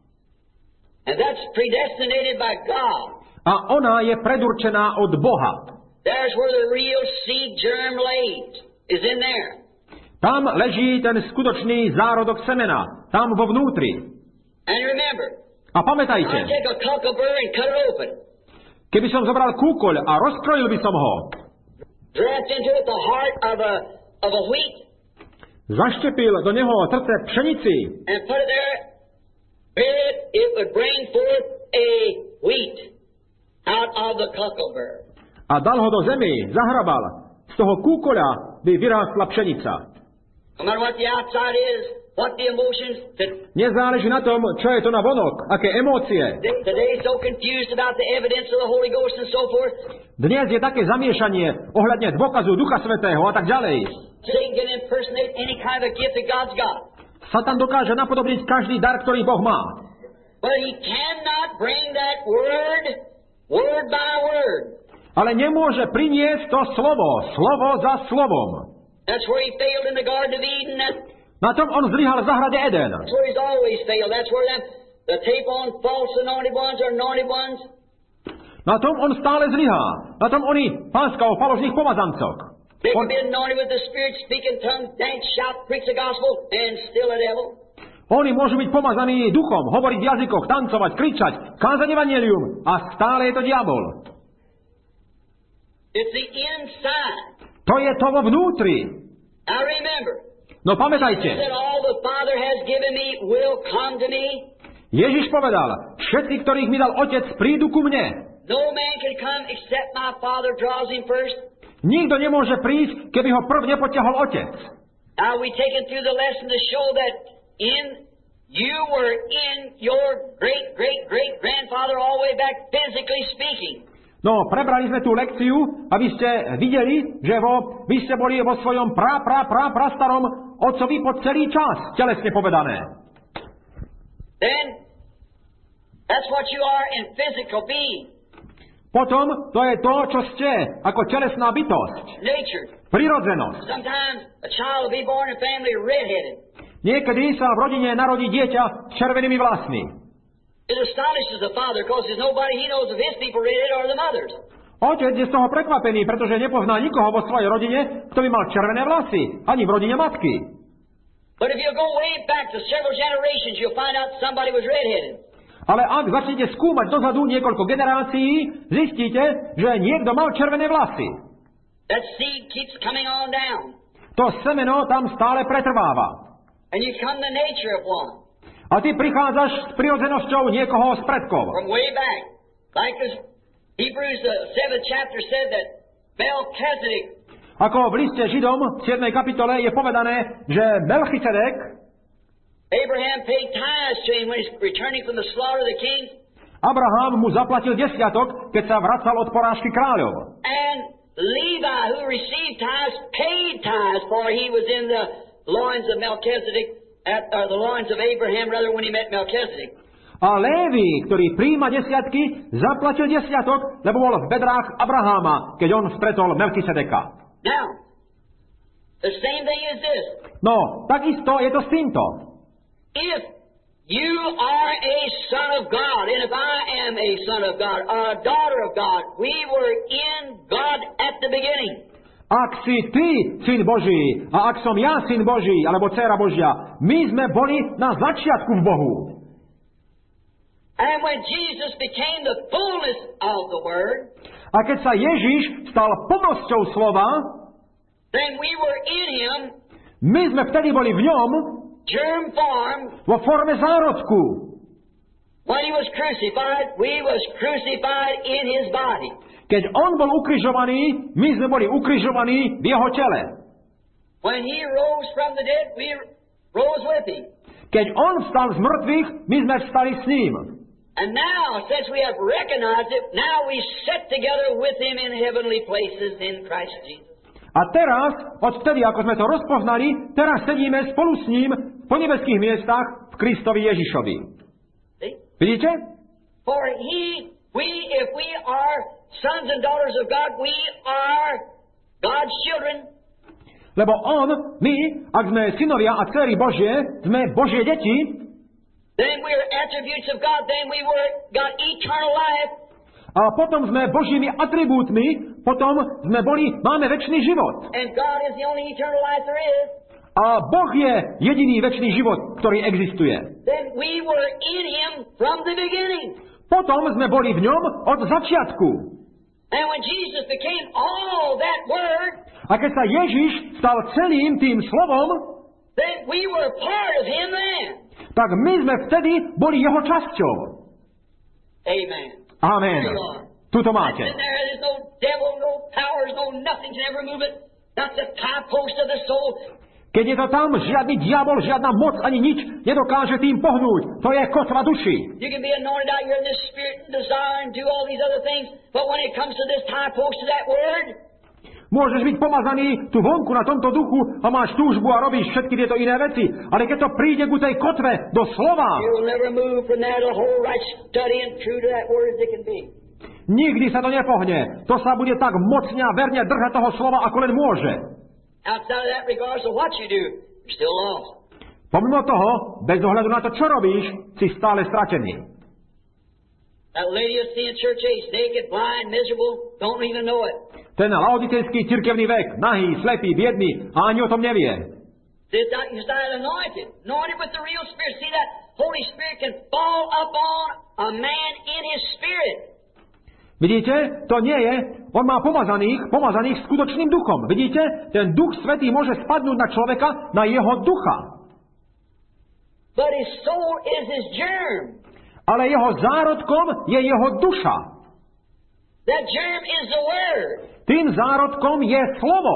And that's predestinated by God. A ona je predurčená od Boha. There's where the real seed germ lays, is in there. Tam leží ten skutočný zárodok semena, tam vo vnútri. And remember, A pamätajte, I take a cucumber and cut it open. keby som zobral kúkoľ a rozkrojil by som ho, Draft into it the heart of a wheat, zaštepil do neho srdce pšenici and put it there, it would bring forth a wheat out of the cucumber. a dal ho do zemi, zahrabal, z toho kúkoľa by vyrástla pšenica. No matter what the outside is, what the emotions, Nezáleží na tom, čo je to na vonok, aké emócie. today so confused about the evidence of the Holy Ghost and so forth. Dnes je také zamiešanie ohľadne dôkazu Ducha Svätého a tak ďalej. Satan can impersonate any kind of gift that God's got. Satan dokáže napodobniť každý dar, ktorý Boh má. But he cannot bring that word by word. Ale nemôže priniesť to slovo za slovom. That's where he failed in the Garden of Eden. Na tom on zlyhal v záhrade Eden. That's where he's always failed. That's where the tape on false anointed ones or anointed ones. Na tom on stále zlyhá. Na tom oni páska o falošných pomazancoch. They can be anointed with the Spirit, speak in tongues, dance, shout, preach the gospel, and still a devil. Oni môžu byť pomazaní duchom, hovoriť v jazykoch, tancovať, kričať, kázať evanjelium a stále je to diabol. It's the inside. To je to vo vnútri. Now remember, No pamätajte, that all the Father has given me will come to me. Ježiš povedal, všetci, ktorých mi dal Otec, prídu ku mne. No man can come except my Father draws him first. Nikto nemôže prísť, keby ho prv nepoťahol Otec. Now we taken through the lesson to show that you were in your great-grandfather all the way back, physically speaking. No, prebrali sme tú lekciu, aby ste videli, že vy ste boli vo svojom prastarom otcovi po celý čas, telesne povedané. Then, that's what you are in physical being. Potom to je to, čo ste, ako telesná bytosť. Nature. Prirodzenosť. Sometimes a child will be born in a family red-headed. Niekedy sa v rodine narodí dieťa s červenými vlasmi. It astonishes the father because there's nobody he knows of his people red-headed or the mothers. Otec je z toho prekvapený, pretože nepozná nikoho vo svojej rodine, kto by mal červené vlasy, ani v rodine matky. But if you go way back to several generations, you'll find out somebody was red-headed. Ale ak začnete skúmať dozadu niekoľko generácií, zistíte, že niekto mal červené vlasy. That seed keeps coming on down. To semeno tam stále pretrváva. And you come the nature of one. A ty prichádzaš s prirodzenosťou niekoho z predkov. From way back. Like as Hebrews, the 7th chapter said that Melchizedek. Ako v liste Židom v 7. kapitole je povedané, že Melchizedek, Abraham paid tithes to him when he's returning from the slaughter of the kings. Abraham mu zaplatil desiatok, keď sa vracal od porážky kráľov. And Levi, who received tithes, paid tithes, for he was in the loins of Melchizedek, the loins of Abraham, rather, when he met Melchizedek. A Lévi, ktorý prijíma desiatky, zaplatil desiatok, lebo bol v bedrách Abraháma, keď on stretol Melchisedeka. Now, the same thing is this. No, takisto je to s týmto. If you are a son of God, and if I am a son of God, or a daughter of God, we were in God at the beginning. Ak si ty syn Boží, a ak som ja syn Boží, alebo dcéra Božia, my sme boli na začiatku v Bohu. And when Jesus became the fullness of the Word, a keď sa Ježiš stal plnosťou slova, then we were in Him, my sme vtedy boli v ňom, germ form. vo forme zárodku. When He was crucified, we was crucified in His body. Keď on bol ukrižovaný, my sme boli ukrižovaní v jeho tele. When He rose from the dead, we rose with Him. Keď on vstal z mŕtvych, my sme vstali s ním. And now, since we have recognized it, now we sit together with Him in heavenly places in Christ Jesus. A teraz, odtedy, ako sme to rozpoznali, teraz sedíme spolu s ním po nebeských miestach v Kristovi Ježišovi. See? Vidíte? For if we are sons and daughters of God, we are God's children. Lebo my, ak sme synovia a dcery Božie, sme Božie deti, then we are attributes of God, then we got eternal life. a potom sme Božími atribútmi, potom máme večný život. And God is the only eternal life there is. A Boh je jediný večný život, ktorý existuje. Then we were in Him from the beginning. Potom sme boli v ňom od začiatku. And when Jesus became all that Word, a keď sa Ježiš stal celým tým slovom, then we were part of Him then. Tak my sme vtedy boli jeho časťou. Amen. Amen. Tuto máte. There's no devil, no powers, no nothing can ever move it. That's the tie post of the soul. Keď je to tam, žiadny diabol, žiadna moc, ani nič nedokáže tým pohnúť. To je kotva duši. You can be anointed out here in this spirit and desire and do all these other things, but when it comes to this tie post of that Word, môžeš byť pomazaný tu vonku na tomto duchu a máš túžbu a robíš všetky tieto iné veci. Ale keď to príde ku tej kotve do slova, nikdy sa to nepohne. To sa bude tak mocne a verne držať toho slova, ako len môže. Pomimo toho, bez ohľadu na to, čo robíš, si stále stratený. That Laodicean church age, naked, blind, miserable, don't even know it. Ten laodicejský cirkevný vek, nahý, slepý, biedný, a ani o tom nevie. You're anointed with the real Spirit. See, that Holy Spirit can fall upon a man in his spirit. Vidíte? To nie je. On má pomazaných skutočným duchom. Vidíte? Ten Duch Svätý môže spadnúť na človeka, na jeho ducha. But his soul is his germ. Ale jeho zárodkom je jeho duša. That germ is the Word. Tým zárodkom je slovo.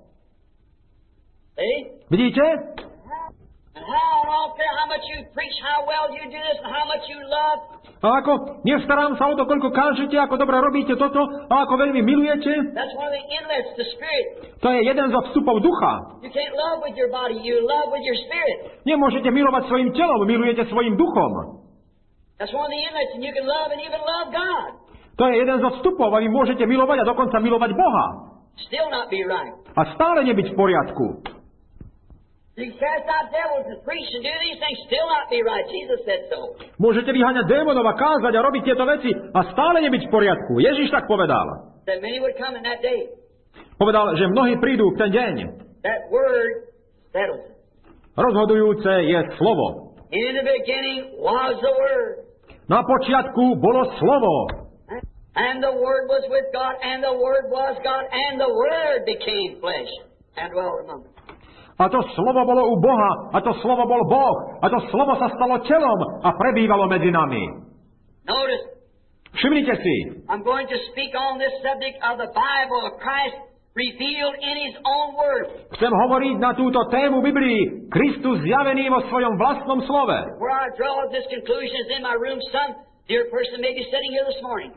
See? Vidíte? And how I don't care how much you preach, how well you do this, and how much you love. A ako nestarám sa o to, koľko kážete, ako dobre robíte toto, a ako veľmi milujete. That's one of the inlets, the Spirit. To je jeden zo vstupov ducha. You can't love with your body, you love with your spirit. Nemôžete milovať svojim telom, milujete svojim duchom. That's one of the inlets, and you can love and even love God. To je jeden zo vstupov a vy môžete milovať a dokonca milovať Boha. Still not be right. A stále nebyť v poriadku. You cast out devils and preach and do these things, still not be right. Jesus said so. Môžete vyháňať démonov a kázať a robiť tieto veci a stále nebyť v poriadku. Ježiš tak povedal. That many would come in that day. Povedal, že mnohí prídu v ten deň. That word settles it. Rozhodujúce je slovo. In the beginning was the Word. Na počiatku bolo slovo. And the Word was with God, and the Word was God, and the Word became flesh and dwelt among us. A to slovo bolo u Boha, a to slovo bol Boh, a to slovo sa stalo telom a prebývalo medzi nami. Notice, všimnite si. I'm going to speak on this subject of the Bible of Christ revealed in His own Word. Chcem hovoriť na túto tému Biblii, Kristus zjavený vo svojom vlastnom slove. Where I draw this conclusion is in my room. Some dear person may be sitting here this morning.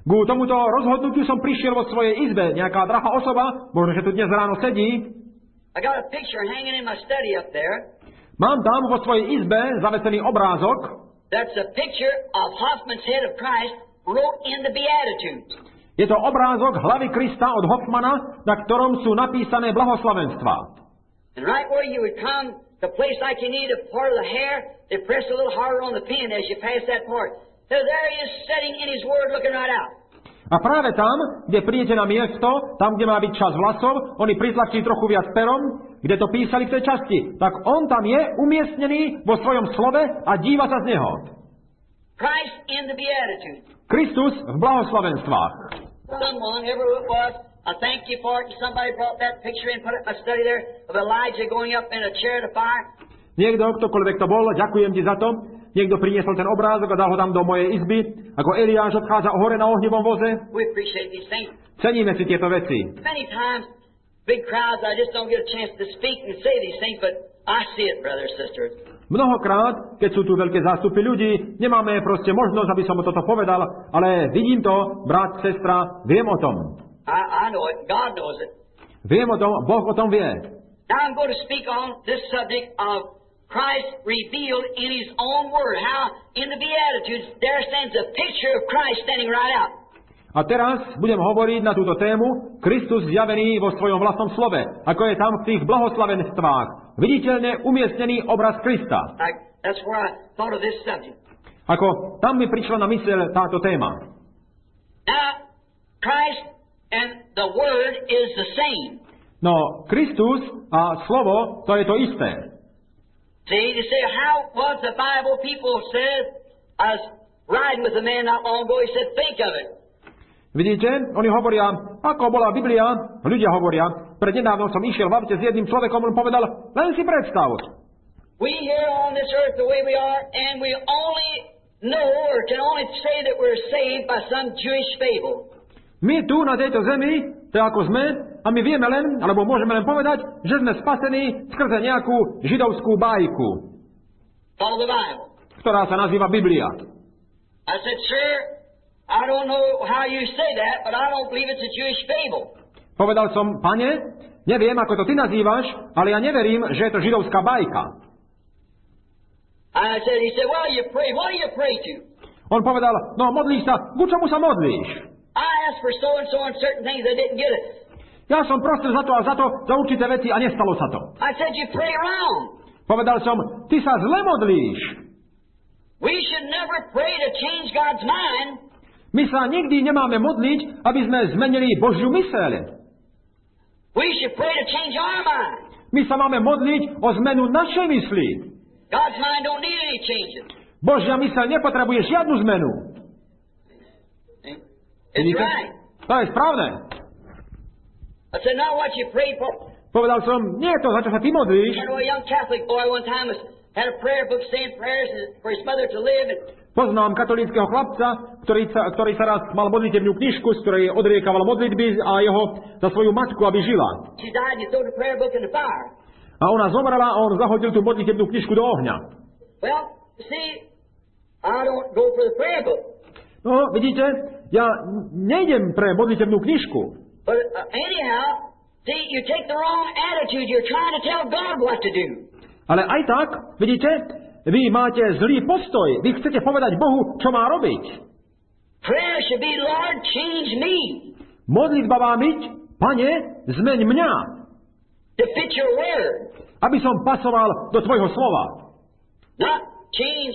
Ku tomuto rozhodnutiu som prišiel vo svojej izbe. Nejaká drahá osoba, možno, že tu dnes ráno sedí. I got a picture hanging in my study up there. Mám tam vo svojej izbe zavesený obrázok. That's a picture of Hoffman's head of Christ wrote in the Beatitudes. Je to obrázok hlavy Krista od Hoffmana, na ktorom sú napísané blahoslavenstvá. And right where you would come to a place like you need a part of the hair, they press a little harder on the pen as you pass that part. So there he is sitting in his word looking right out. A práve tam, kde prídete na miesto, tam, kde má byť čas vlasov, oni pritlačí trochu viac perom, kde to písali v tej časti. Tak on tam je umiestnený vo svojom slove a díva sa z neho. Christ in the Beatitudes. Kristus v blahoslavenstvách. Someone, whoever it was, I thank you for it. Somebody brought that picture and put it in my study there of Elijah going up in a chariot of fire. Niekto, ktokoľvek to bol, ďakujem ti za to. Niekto priniesol ten obrázok a dal ho tam do mojej izby, ako Eliáš odchádza hore na ohnivom voze. We appreciate these things. Ceníme si tieto veci. Many times, big crowds, I just don't get a chance to speak and say these things, but I see it, brothers and sisters. Mnohokrát, keď sú tu veľké zástupy ľudí, nemáme proste možnosť, aby som toto povedal, ale vidím to, brat, sestra, viem o tom. I know it. God knows it. Viem o tom, Boh o tom vie. Now I'm going to speak on this subject of Christ revealed in His own Word. How in the Beatitudes there stands a picture of Christ standing right out. A teraz budem hovoriť na túto tému Kristus zjavený vo svojom vlastnom slove, ako je tam v tých blahoslavenstvách. Viditeľne umiestnený obraz Krista. That's where I thought of this subject. Ako tam mi prišla na myseľ táto téma. Now, Christ and the Word is the same. No, Kristus a slovo, to je to isté. See, you say, how was the Bible? People said, I was riding with a man not long ago, he said, think of it. Vidíte, oni hovoria, ako bola Biblia, ľudia hovoria, prednedávnom som išiel v aute s jedným človekom, on povedal, len si predstav. We here on this earth the way we are, and we only know or can only say that we're saved by some Jewish fable. My tu na tejto zemi, to ako sme, a my vieme len, alebo môžeme len povedať, že sme spasení skrze nejakú židovskú bájku, ktorá sa nazýva Biblia. I said, sir, I don't know how you say that, but I don't believe it's a Jewish fable. Povedal som, pane, neviem, ako to ty nazývaš, ale ja neverím, že je to židovská bajka. He said, well, you pray. What do you pray to? On povedal, no modlíš sa, ku čomu sa modlíš? I asked for so and so on certain things, I didn't get it. Ja som prosil za to a za to, za určité veci a nestalo sa to. I said, you pray wrong. Povedal som, ty sa zle modlíš. We should never pray to change God's mind. My sa nikdy nemáme modliť, aby sme zmenili Božiu myseľ. We should pray to change our mind. My sa máme modliť o zmenu našej mysli. God's mind don't need any changes. Božia myseľ nepotrebuje žiadnu zmenu. It's right. To je správne. I said, now what you pray for? Povedal som, nie je to, za čo sa ty modlíš. I know a young Catholic boy one time had a prayer book saying prayers for his mother to live. Poznám katolíckeho chlapca, ktorý sa raz mal modlitebnú knižku, z ktorej odriekával modlitby a jeho za svoju matku, aby žila. She died and you threw the prayer book in the fire. A ona zomrela a on zahodil tú modlitebnú knižku do ohňa. Well, see, I don't go for the prayer book. No, vidíte, ja nejdem pre modlitebnú knižku. But anyhow, see, you take the wrong attitude. You're trying to tell God what to do. Ale aj tak, vidíte, vy máte zlý postoj. Vy chcete povedať Bohu, čo má robiť. Prayer should be, Lord, change me. Modlitba má byť, Pane, zmeň mňa. To fit your word. Aby som pasoval do tvojho slova. Not change,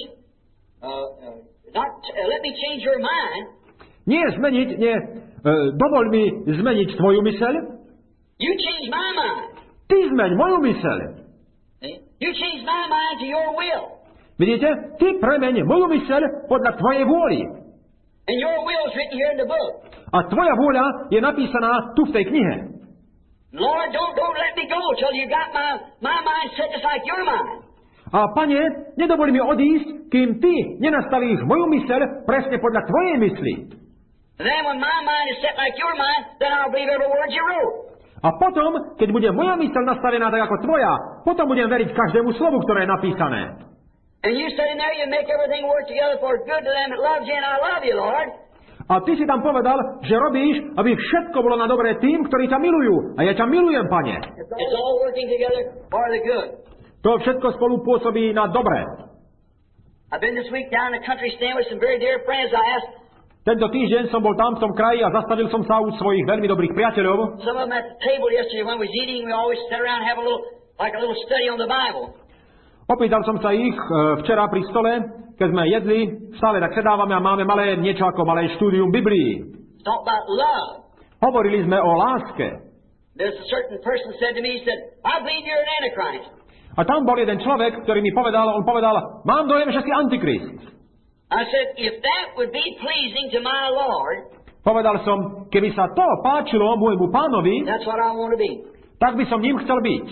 let me change your mind. Nie zmeniť, dovol mi zmeniť tvoju myseľ. You change my mind. Ty zmeň moju myseľ. You change my mind to your will. Vidíte? Ty premeň moju myseľ podľa tvojej vôli. And your will is written here in the book. A tvoja vôľa je napísaná tu v tej knihe. Lord, don't let me go till you got my mind set just like your mind. A Pane, nedovol mi odísť, kým ty nenastavíš moju myseľ presne podľa tvojej mysli. And then when my mind is set like your mind, then I'll believe every word you wrote. A potom, keď bude moja myseľ nastavená tak ako tvoja, potom budem veriť každému slovu, ktoré je napísané. And you said in there you make everything work together for good to them that love you, and I love you, Lord. A ty si tam povedal, že robíš, aby všetko bolo na dobré tým, ktorí ťa milujú. A ja ťa milujem, Pane. It's all working together for the good. To všetko spolu pôsobí na dobré. I've been this week down in the country staying with some very dear friends. I asked Tento týždeň som bol tam v tom kraji a zastavil som sa u svojich veľmi dobrých priateľov. some of them at the table yesterday when we was eating. We always sat around and have a little study on the Bible. Opýtal som sa ich včera pri stole, keď sme jedli, stále tak sedávame a máme niečo ako malé štúdium Biblii. Talk about love. Hovorili sme o láske. There's a certain person said to me, he said, I believe you're an Antichrist. A tam bol jeden človek, ktorý mi povedal, mám dojem, že si antikrist. I said, if that would be pleasing to my Lord, Povedal som, keby sa to páčilo môjmu pánovi, that's what I want to be. tak by som ním chcel byť.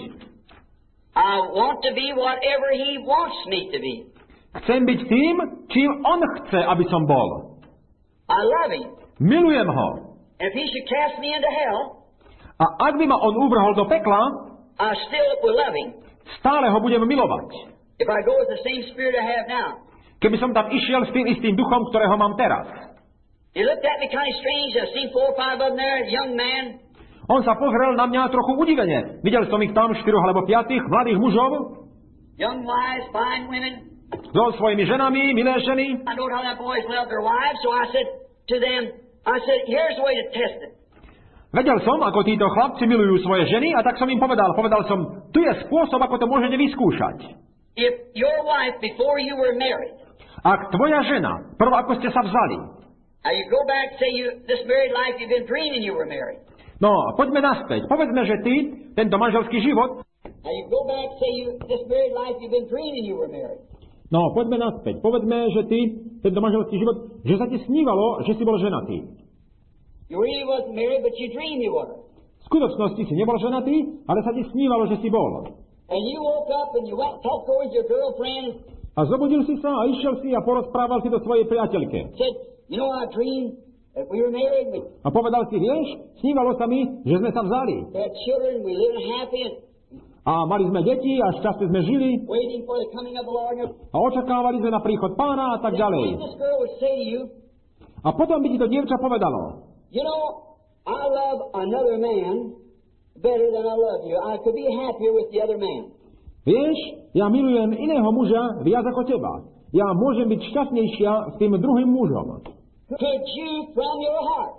I want to be whatever He wants me to be. Chcem byť tým, čím on chce, aby som bol. I love Him. Milujem ho. If He should cast me into hell, A ak by ma on uvrhol do pekla, I still will love Him. stále ho budem milovať. If I go with the same spirit I have now. Keby som tam išiel s tým istým duchom, ktorého mám teraz. He looked at me kind of strange. I've seen 4 or 5 of them there, a young man. On sa pozrel na mňa trochu udivene. Videl som ich tam 4 alebo 5 mladých mužov Young wives, fine women. so svojimi ženami, milé ženy. I know how that boys love their wives, so I said to them, here's the way to test it. Vedel som, ako títo chlapci milujú svoje ženy a tak som im povedal som, tu je spôsob, ako to môžete vyskúšať. If your wife, before you were married, Ak tvoja žena, prv ako ste sa vzali, now you go back, say this married life, you've been dreaming you were married. no, poďme naspäť. Povedzme, že ty, tento manželský život, Now you go back, say this married life, you've been dreaming you were married. no, poďme naspäť. Povedzme, že ty, tento manželský život, že sa ti snívalo, že si bol ženatý. You really wasn't married, but you dreamed you were. V skutočnosti si nebol ženatý, ale sa ti snívalo, že si bol. And you woke up and you went and talked over with your girlfriend A zobudil si sa a išiel si a porozprával si to svojej priateľke. and said, I dreamed that we were married, we A povedal si, vieš, snívalo sa mi, že sme sa vzali. had children, we lived happy and A mali sme deti a šťastne sme žili waiting for the coming of the Lord. a očakávali sme na príchod pána a tak Then ďalej. this girl would say to you, A potom by ti to dievča povedalo, I love another man better than I love you. I could be happier with the other man. vieš, ja milujem iného muža viac ako teba. Ja môžem byť šťastnejšia s tým druhým mužom. Could you, from your heart,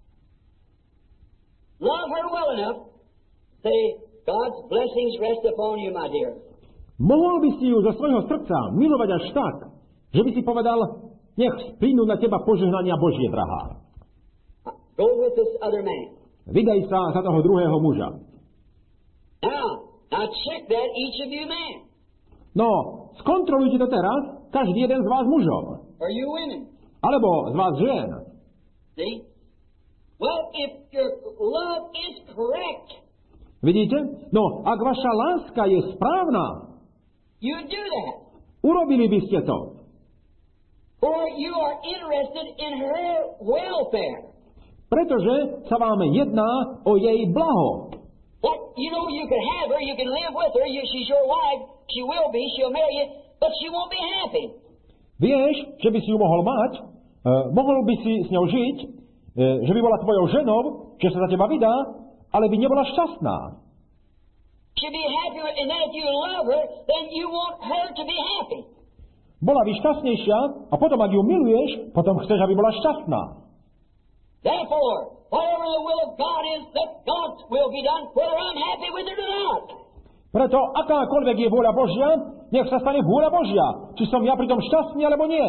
love her well enough, say, God's blessings rest upon you, my dear. Mohol by si ju zo svojho srdca milovať až tak, že by si povedal, nech splynú na teba požehnania Božie, drahá. Go with this other man. Vydaj sa za toho druhého muža. Now check that, each of you men. No, skontrolujte to teraz, každý jeden z vás mužov. Or you women. Alebo z vás žien. See? Well, if your love is correct, Vidíte? No, ak vaša láska je správna, you do that. urobili by ste to. For you are interested in her welfare. Pretože sa vám jedná o jej blaho. What, you can have her, you can live with her, she's your wife, she will be, she'll marry you, but she won't be happy. Vieš, že by si ju mohol mať, mohol by si s ňou žiť, že by bola tvojou ženou, že sa za teba vydá, ale by nebola šťastná. She'll be happy, and then if you love her, then you want her to be happy. Bola by šťastnejšia a potom, ak ju miluješ, potom chceš, aby bola šťastná. Therefore, whatever the will of God is, let God's will be done, whether I'm happy with it or not. Preto akákoľvek je vôľa Božia, nech sa stane vôľa Božia. Či som ja pri tom šťastný, alebo nie.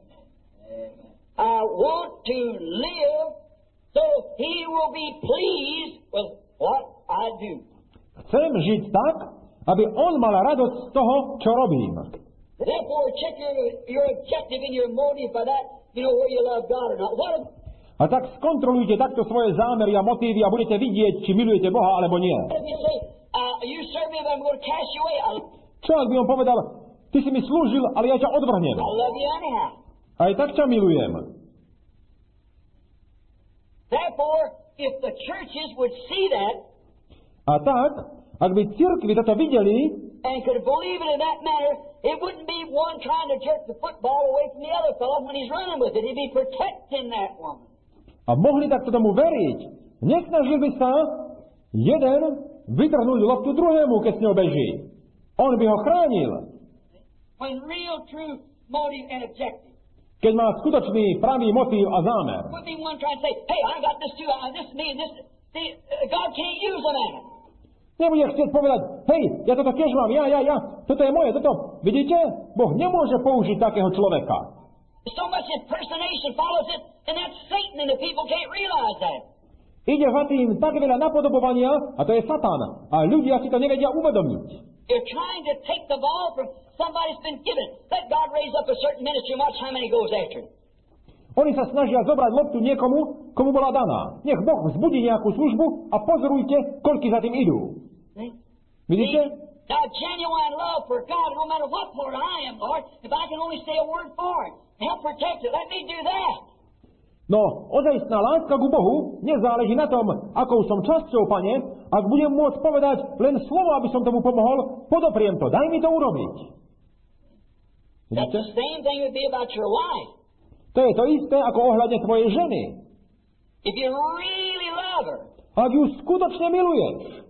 I want to live so He will be pleased with what I do. Chcem žiť tak, aby on mal radosť z toho, čo robím. Therefore, check your objective and your motive by that, where you love God or not. A tak skontrolujte takto svoje zámery a motívy a budete vidieť, či milujete Boha, alebo nie. If you say, you serve me, but I'm going to cast you away, Čo ak by on povedal, ty si mi slúžil, ale ja ťa odvrhnem. I love you anyhow. Aj tak ťa milujem. Therefore, if the churches would see that, A tak, ak by cirkvi toto videli and could believe it in that manner, it wouldn't be one trying to jerk the football away from the other fellow when he's running with it. He'd be protecting that woman. a mohli takto tomu veriť, nesnažil by sa jeden vytrhnúť loptu druhému, keď s ňou beží. On by ho chránil. When real, true motive and objective. Keď má skutočný pravý motív a zámer. Would be one trying to say, hey, I got this too, this me, and this. See, God can't use a man. Nebude chcieť povedať, hej, ja toto tiež mám, ja, toto je moje, toto. Vidíte? Boh nemôže použiť takého človeka. So much impersonation follows it, and that's Satan, and the people can't realize that. Ide za tým tak veľa napodobovania, a to je Satan. A ľudia si to nevedia uvedomiť. You're trying to take the ball from somebody's been given. Let God raise up a certain ministry and watch how many goes after it. Oni sa snažia zobrať loptu niekomu, komu bola daná. Nech Boh vzbudí nejakú službu a pozorujte, koľky za tým idú. Vidíte? Now, genuine love for God, no matter what Lord I am, Lord, if I can only say a word for it, help protect it, let me do that. No, ozajstná láska ku Bohu nezáleží na tom, akou som časťou, Pane. Ak budem môcť povedať len slovo, aby som tomu pomohol, podopriem to, daj mi to urobiť. That's the same thing would be about your wife. To je to isté ako ohľadne tvojej ženy. If you really love her, ak ju skutočne miluješ.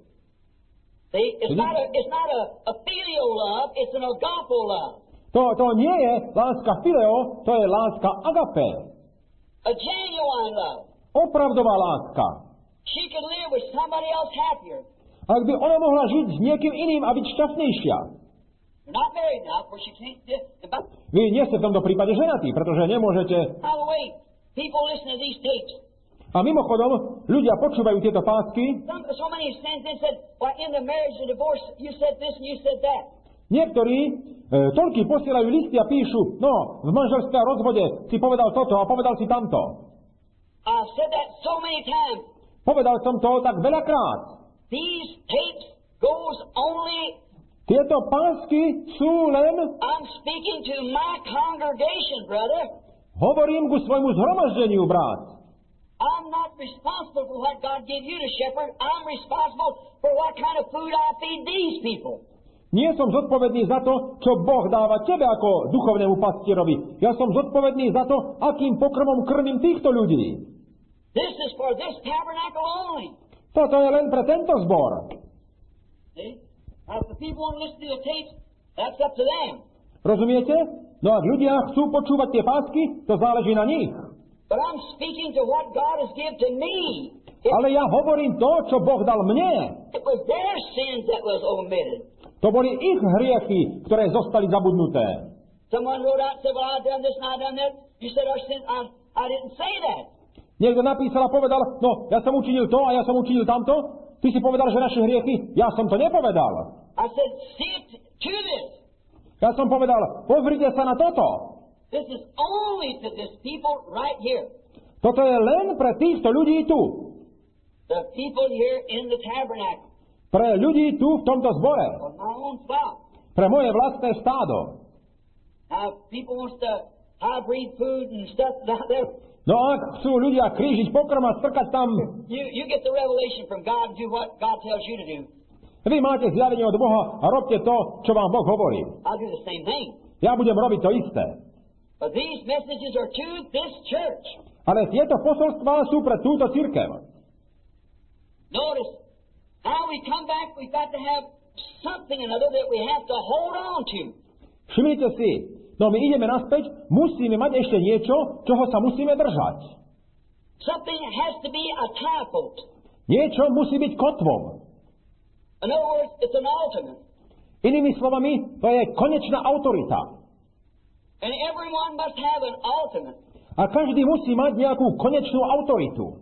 see, it's not a filial love, it's an agape love. To nie je láska fileo, to je láska agape. A genuine love. Opravdová láska. She could live with somebody else happier. Ak by ona mohla žiť s niekým iným a byť šťastnejšia. You're not married now, of course you can't. Vy nie ste v tomto prípade ženatí, pretože nemôžete. By the way, people listen to these tapes. A mimochodom, ľudia počúvajú tieto pásky. So many have sent and said, well, in the marriage and divorce, you said this and you said that. Niektorí toľky posielajú listy a píšu, no, v manželstve a rozvode si povedal toto a povedal si tamto. I've said that so many times. Povedal som to tak veľakrát. These tapes goes only. Tieto pásky sú len. I'm speaking to my congregation, brother. Hovorím ku svojmu zhromaždeniu, brat. I'm not responsible for what God gave you to shepherd. I'm responsible for what kind of food I feed these people. Nie som zodpovedný za to, čo Boh dáva tebe ako duchovnému pastierovi. Ja som zodpovedný za to, akým pokrmom krmím týchto ľudí. This is for this tabernacle only. Toto je len pre tento zbor. See? Now, if the people want to listen to the tapes, that's up to them. Rozumiete? No ak ľudia chcú počúvať tie pásky, to záleží na nich. But I'm speaking to what God has given to me. Ale ja hovorím to, čo Boh dal mne. It was their sins that was omitted. To boli ich hriechy, ktoré zostali zabudnuté. Someone wrote out and said, well, I've done this and I've done that. You said our sins. I didn't say that. Niekto napísal a povedal, no, ja som učinil to a ja som učinil tamto. Ty si povedal, že naše hriechy, ja som to nepovedal. I said, see it to this. Ja som povedal, pozrite sa na toto. This is only to this people right here. Toto je len pre týchto ľudí tu. The people here in the tabernacle. Pre ľudí tu v tomto zbore. For my own flock. Pre moje vlastné stádo. Now, people want to hybrid food and stuff out there. No ak chcú ľudia krížiť pokrm a strkať tam. You get the revelation from God and do what God tells you to do. Vy máte zjavenie od Boha a robte to, čo vám Boh hovorí. I'll do the same thing. Ja budem robiť to isté. But these messages are to this church. Ale tieto posolstvá sú pre túto cirkev. Notice, how we come back, we've got to have something another that we have to hold on to. Všimnite si, no my ideme naspäť, musíme mať ešte niečo, čoho sa musíme držať. Something has to be a typos. Niečo musí byť kotvom. In other words, it's an ultimate. Inými slovami, to je konečná autorita. And everyone must have an ultimate. A každý musí mať nejakú konečnú autoritu.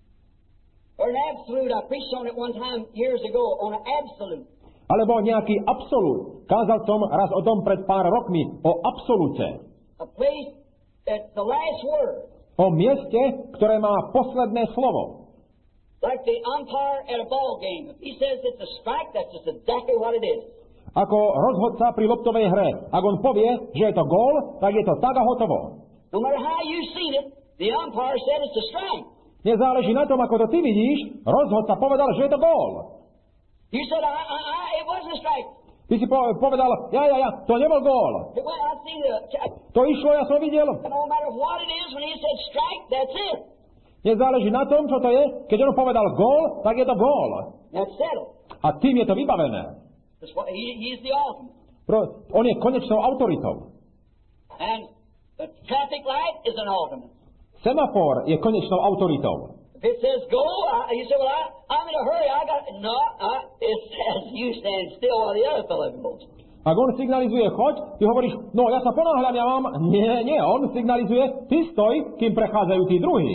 Or an absolute. I preached on it one time years ago, on an absolute. Alebo nejaký absolút. Kázal som raz o tom pred pár rokmi, o absolúte. A place that's the last word. O mieste, ktoré má posledné slovo. Like the umpire at a ball game. If he says it's a strike, that's just exactly what it is. Ako rozhodca pri loptovej hre. Ak on povie, že je to gól, tak je to tak a hotovo. No matter how you've seen it, the umpire said it's a strike. Nezáleží na tom, ako to ty vidíš, rozhodca povedal, že je to gól. You said, it wasn't a strike. Ty si povedal, ja, to nebol gól. Well, I see To išlo, ja som videl. no matter what it is, when he said strike, that's it. Nezáleží na tom, čo to je. Keď on povedal gól, tak je to gól. That's settled. A tým je to vybavené. He's the ultimate. On je konečnou autoritou. And the traffic light is an ultimate. Semafor je konečnou autoritou. If it says go, you say, well, I'm in a hurry. No, it says you stand still while the other fellow goes. Ak on signalizuje choď, ty hovoríš, no ja sa ponáhľam, ja mám... Nie, on signalizuje, ty stoj, kým prechádzajú tí druhí.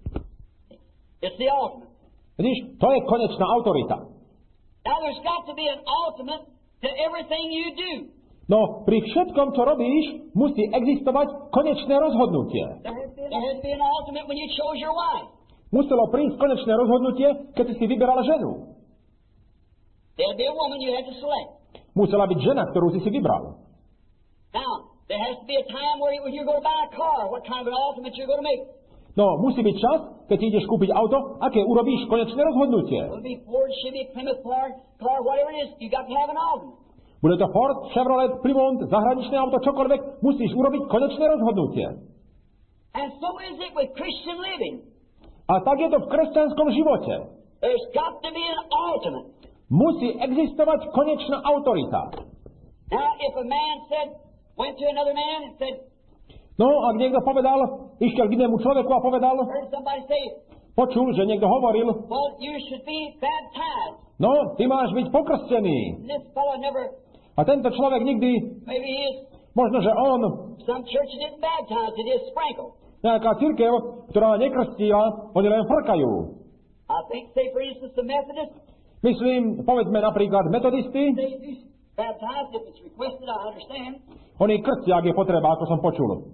It's the ultimate. Vidíš, to je konečná autorita. Now there's got to be an ultimate to everything you do. No, pri všetkom, čo robíš, musí existovať konečné rozhodnutie. There has to be an ultimate when you chose your wife. Muselo prísť konečné rozhodnutie, keď si vyberala ženu. There'll be a woman you had to select. Musela byť žena, ktorú si vybral. Now, there has to be a time where you're going to buy a car, what kind of an ultimate you're going to make. No, musí byť čas, keď ideš kúpiť auto, aké urobíš konečné rozhodnutie. It'll be Ford, Chevy, Plymouth, car, whatever it is, you got to have an ultimate. Bude to Ford, Chevrolet, Plymouth, zahraničné auto, čokoľvek, musíš urobiť konečné rozhodnutie. And so is it with Christian living. A tak je to v kresťanskom živote. There's got to be an ultimate. Musí existovať konečná autorita. Now, if a man went to another man and said, no, ak niekto povedal, išiel k inému človeku a povedal, heard somebody say, počul, že niekto hovoril, well, you should be baptized. no, ty máš byť pokrstený. This fellow never, A tento človek nikdy, maybe he is, možno, že on, some church didn't baptize, it is sprinkle. nejaká cirkev, ktorá nekrstila, oni len frkajú. I think, say for instance, the Methodists, Myslím, povedzme napríklad metodisty, they do baptize if it's requested, I understand. oni krstia, ak je potreba, ako som počul.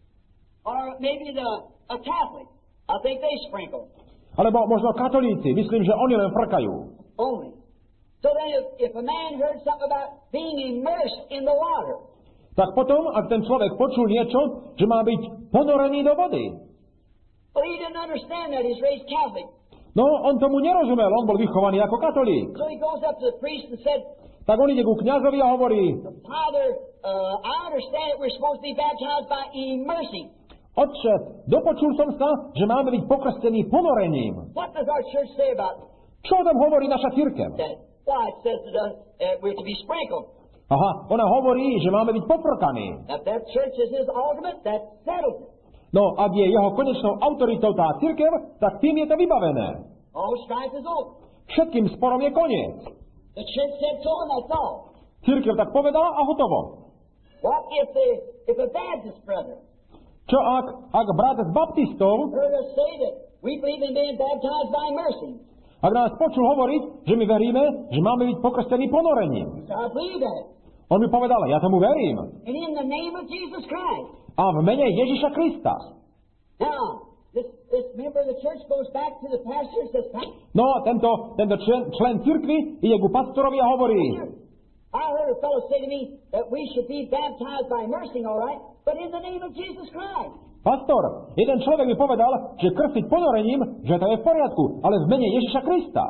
Or maybe a Catholic, I think they sprinkle. Alebo možno katolíci, myslím, že oni len frkajú. Only. So then if a man heard something about being immersed in the water, Tak potom, ak ten človek počul niečo, že má byť ponorený do vody. well, he didn't understand that. He's raised Catholic. No, on tomu nerozumel, on bol vychovaný ako katolík. So he goes up to the priest and said, Tak on ide ku kňazovi a hovorí, Father, I understand that we're supposed to be baptized by immersing. Otče, dopočul som sa, že máme byť pokrstení ponorením. What does our church say about Čo tam hovorí naša cirkev? that? Why, it says that we're to be sprinkled. Aha, ona hovorí, že máme byť poprkaní. If that church is his ultimate, that settles it. No, ak je jeho konečnou autoritou tá cirkev, tak tým je to vybavené. All strife is over. Všetkým sporom je koniec. The church said so, and that's all. Cirkev tak povedala a hotovo. What if a Baptist brother Čo ak brat z baptistov, heard us say that we believe in being baptized by immersing? ak nás počul hovoriť, že my veríme, že máme byť pokrstení ponorením. So I believe that. On mi povedal, ja tomu verím. And in the name of Jesus Christ. A v mene Ježiša Krista. Now, this member of the church goes back to the pastor and says, No, tento člen cirkvi ide ku pastorovi a hovorí, I heard a fellow say to me that we should be baptized by immersing, all right, but in the name of Jesus Christ. pastor, jeden človek mi povedal, že krstiť ponorením, že to je v poriadku, ale v mene Ježiša Krista.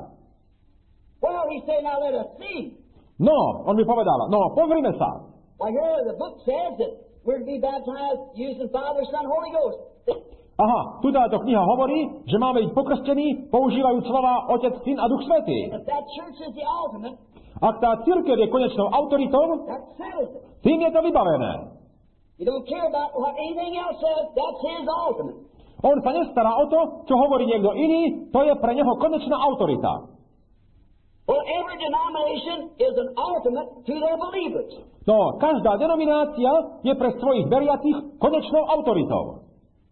Well, he said, now let us see. No, on mi povedal, no, pozrime sa. Well, here the book says that we're to be baptized using Father, Son, Holy Ghost. Aha, tu táto kniha hovorí, že máme byť pokrstení, používajú slova Otec, Syn a Duch Svätý. If that church is the ultimate, Ak tá cirkev je konečnou autoritou, that settles it. tým je to vybavené. You don't care about what anything else says, that's his ultimate. On sa nestará o to, čo hovorí niekto iný, to je pre neho konečná autorita. Well, every denomination is an ultimate to their believers. No, každá denominácia je pre svojich veriacich konečnou autoritou.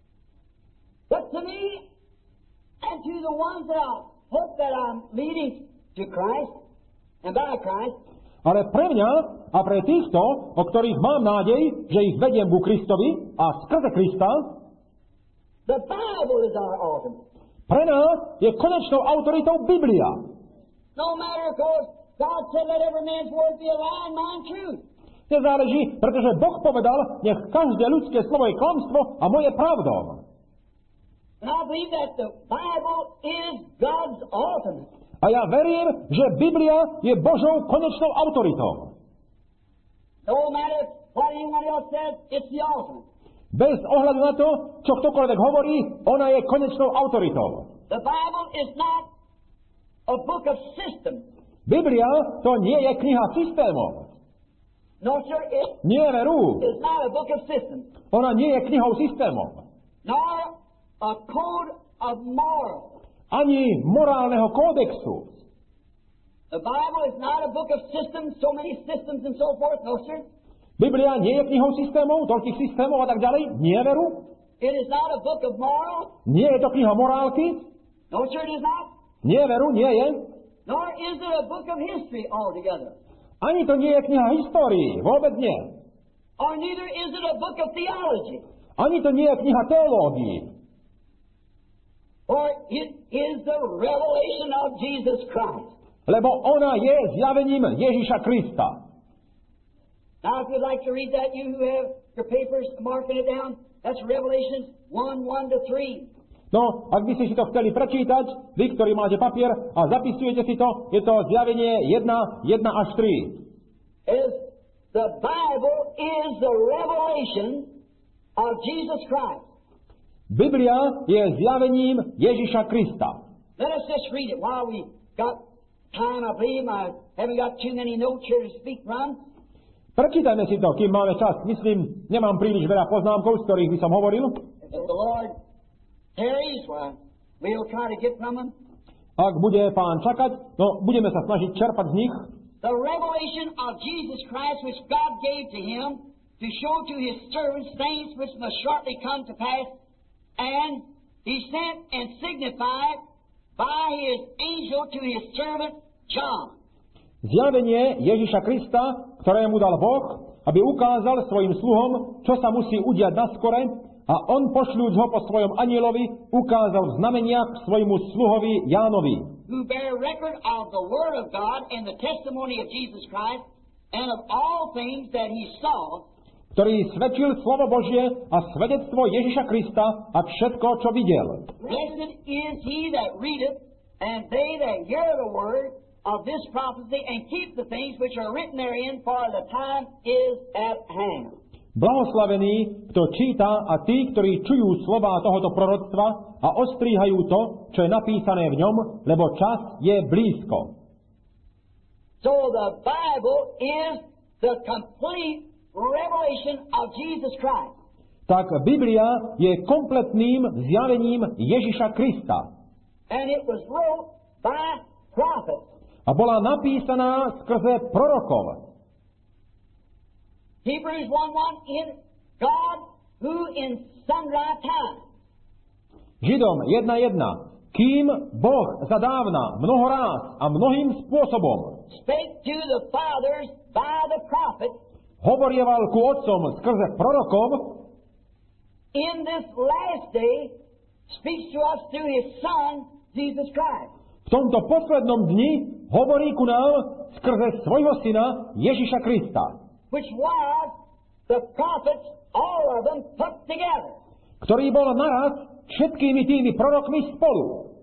But to me, and to the ones that I hope that I'm leading to Christ, and by Christ, Ale pre mňa a pre týchto, o ktorých mám nádej, že ich vediem ku Kristovi a skrze Krista, the Bible is our ultimate. pre nás je konečnou autoritou Biblia. No matter, because God said, let every man's word be a lie and mine truth. Nezáleží, pretože Boh povedal, nech každé ľudské slovo je klamstvo a moje pravdou. And I believe that the Bible is God's ultimate. A ja verím, že Biblia je Božou konečnou autoritou. No matter what anyone else says, it's the ultimate. Bez ohľadu na to, čo ktokoľvek hovorí, ona je konečnou autoritou. The Bible is not a book of systems. Biblia to nie je kniha systémov. No, sir, it Nie veru. is not a book of systems. Ona nie je knihou systémov. Nor a code of morals. Ani morálneho kódexu. The Bible is not a book of systems, so many systems and so forth. No, sir. Biblia nie je knihou systémov, toľkých systémov a tak ďalej. Nie veru. It is not a book of morals. Nie je to kniha morálky. No, sir, it is not. Nie veru, nie je. Nor is it a book of history altogether. Ani to nie je kniha histórií. Vôbec nie. Or neither is it a book of theology. Ani to nie je kniha teológií. For it is the revelation of Jesus Christ. Lebo ona je zjavením Ježiša Krista. Now, if you'd like to read that, you who have your papers marking it down, that's Revelations 1:1-3. No, ak by ste si to chceli prečítať, vy, ktorí máte papier a zapisujete si to, je to zjavenie 1:1 až 3. As the Bible is the revelation of Jesus Christ. Biblia je zjavením Ježiša Krista. Let us just read it while we got time. I believe I haven't got too many notes here to speak from. Prečítajme si to, kým máme čas. Myslím, nemám príliš veľa poznámkov, z ktorých by som hovoril. If the Lord tarries, well, we'll try to get from him. Ak bude Pán čakať, no budeme sa snažiť čerpať z nich. The revelation of Jesus Christ which God gave to him to show to his servants things which must shortly come to pass, and he sent and signified by his angel to his servant John. Zjavenie Ježiša Krista, ktoré mu dal Boh, aby ukázal svojim sluhom, čo sa musí udiať naskore, a on pošľúc ho po svojom anielovi, ukázal v znameniach svojmu sluhovi Jánovi, who bear record of the word of God and the testimony of Jesus Christ, and of all things that he saw, ktorý svedčil slovo Božie a svedectvo Ježiša Krista a všetko, čo videl. Blessed is he that readeth, and they that hear the word of this prophecy, and keep the things which are written therein, for the time is at hand. Blahoslavený, kto číta, a tí, ktorí čujú slová tohoto proroctva a ostríhajú to, čo je napísané v ňom, lebo čas je blízko. So the Bible is the complete revelation of Jesus Christ. Tak Biblia je kompletným zjavením Ježiša Krista. And it was wrote by prophets. A bola napísaná skrze prorokov. Hebrews 1:1, in God who in sundry times. Židom 1:1. Kým Boh zadávna, mnoho ráz a mnohým spôsobom Spake to the fathers by the prophets. Hovorieval ku otcom skrze prorokov. In this last day speaks to us through his Son, Jesus Christ. V tomto poslednom dni hovorí ku nám skrze svojho syna Ježiša Krista, which was the prophets, all of them put together. Ktorý bol naraz všetkými tými prorokmi spolu.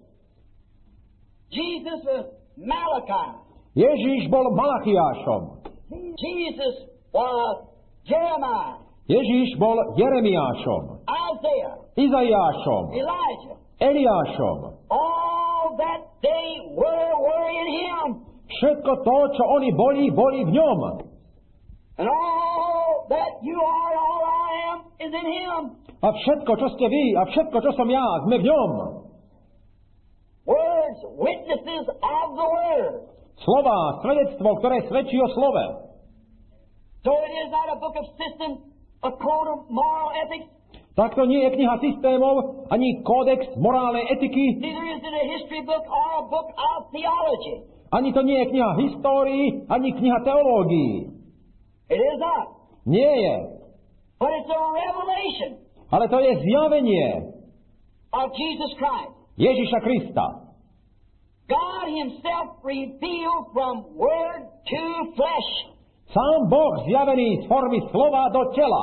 Jesus was Malachi. Ježiš bol Malachiášom. Jesus was Jeremiah. Ježiš bol Jeremiášom. Isaiah. Izaiášom. Elijah. Eliášom. All that they were in him. Všetko to, čo oni boli v ňom. And all that you are, all I am, is in him. A všetko, čo ste vy, a všetko, čo som ja, sme v ňom. Words, witnesses of the word. Slová, svedectvo, ktoré svedčí o slove. So it is not a book of systems, a code of moral ethics. Tak to nie je kniha systémov, ani kódex morálnej etiky. Neither is it a history book or a book of theology. Ani to nie je kniha histórií, ani kniha teológií. It is not. Nie je. But it's a revelation. Ale to je zjavenie of Jesus Christ. Ježiša Krista. God himself revealed from word to flesh. Sám Boh zjavený z formy slova do tela.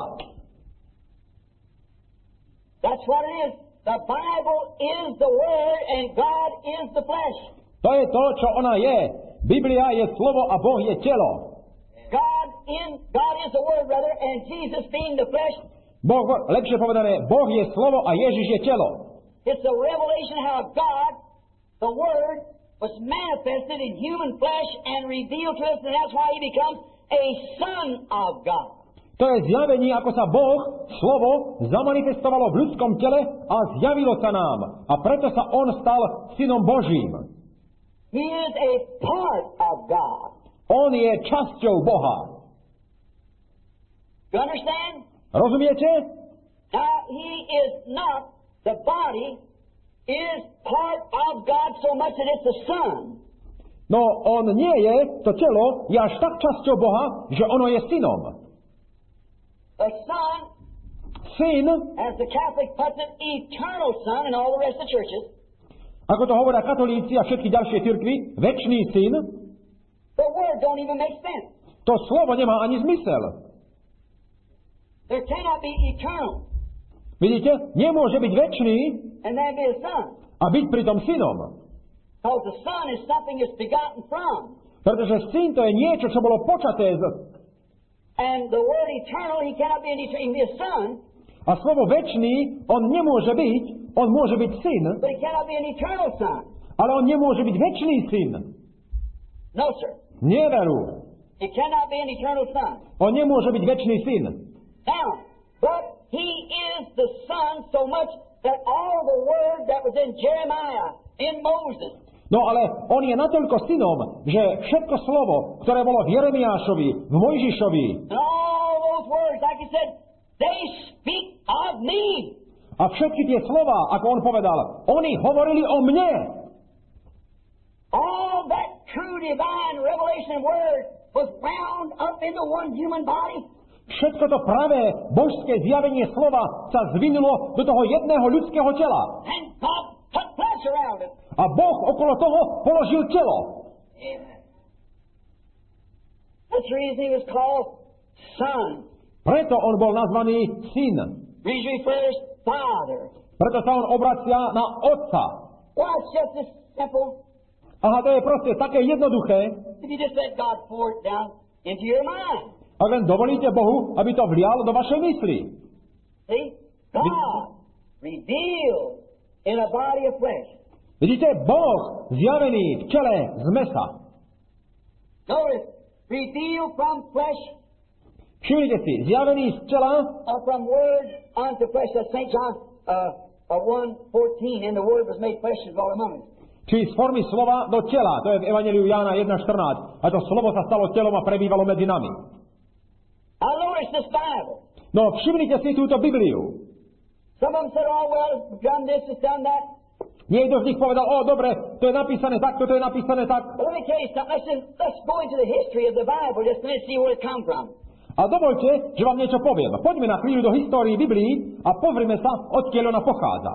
That's what it is. The Bible is the word and God is the flesh. To je to, čo ona je. Biblia je slovo a Boh je telo. God is the word, brother, and Jesus being the flesh Lepšie povedané, Boh je slovo a Ježiš je telo. It's a revelation how God, the Word, was manifested in human flesh and revealed to us, and that's why He becomes a Son of God. To je zjavenie, ako sa Boh, slovo, zamanifestovalo v ľudskom tele a zjavilo sa nám. A preto sa On stal synom Božím. He is a part of God. On je časťou Boha. You understand? Rozumiete? Now, He is not, the body is part of God so much that it's a Son. No, On nie je, to telo, je až tak časťou Boha, že ono je synom. The Son, Syn, as the Catholic puts it, eternal Son, and all the rest of the churches. Ako to hovoria katolíci a všetky ďalšie cirkvi, večný syn. The word don't even make sense. To slovo nemá ani zmysel. There cannot be eternal. Vidíte, nemôže byť večný And then be a son. a byť pritom synom. Because the Son is something that's begotten from. Pretože syn to je niečo, čo bolo počaté z... And the word eternal, He cannot be an eternal, He can be a son. A slovo večný, on nemôže byť, on môže byť syn, But He cannot be an eternal son. ale on nemôže byť večný syn. No, sir. Neveru. He cannot be an eternal son. On nemôže byť večný syn. Now, but He is the Son so much that all the word that was in Jeremiah, in Moses, No ale on je natoľko synom, že všetko slovo, ktoré bolo v Jeremiášovi, v Mojžišovi, and all those words, like He said, they speak of me. a všetky tie slová, ako on povedal, oni hovorili o mne. All that true divine revelation word was wound up into one human body. Všetko to pravé božské zjavenie slova sa zvinulo do toho jedného ľudského tela. And God put flesh around it. A Boh okolo toho položil telo. Amen. That's the reason He was called Son. Preto on bol nazvaný syn. He refers Father. Preto sa on obracia na otca. Why, it's just this simple. Aha, to je proste také jednoduché. If you just let God pour it down into your mind. Ak len dovolíte Bohu, aby to vlial do vašej mysli. See? God revealed in a body of flesh. Vidíte, Boh zjavený v tele z mesa. Notice, revealed from flesh, Všimnite si, zjavený z tela, from word unto flesh. That's St. John 1:14, and the word was made flesh and dwelt among us. či z formy slova do tela. To je v Evangeliu Jána 1.14. A to slovo sa stalo telom a prebývalo medzi nami. Now notice this Bible. No, všimnite si túto Bibliu. Some of them said, oh, well, it's done this, it's done that. Niekto z nich povedal, dobre, to je napísané takto, to je napísané tak. But let me tell you something. Let's go into the history of the Bible just a minute, see where it come from. A dovolte, že vám niečo poviem. Poďme na chvíľu do histórii Biblii a pozrime sa, odkiaľ ona pochádza.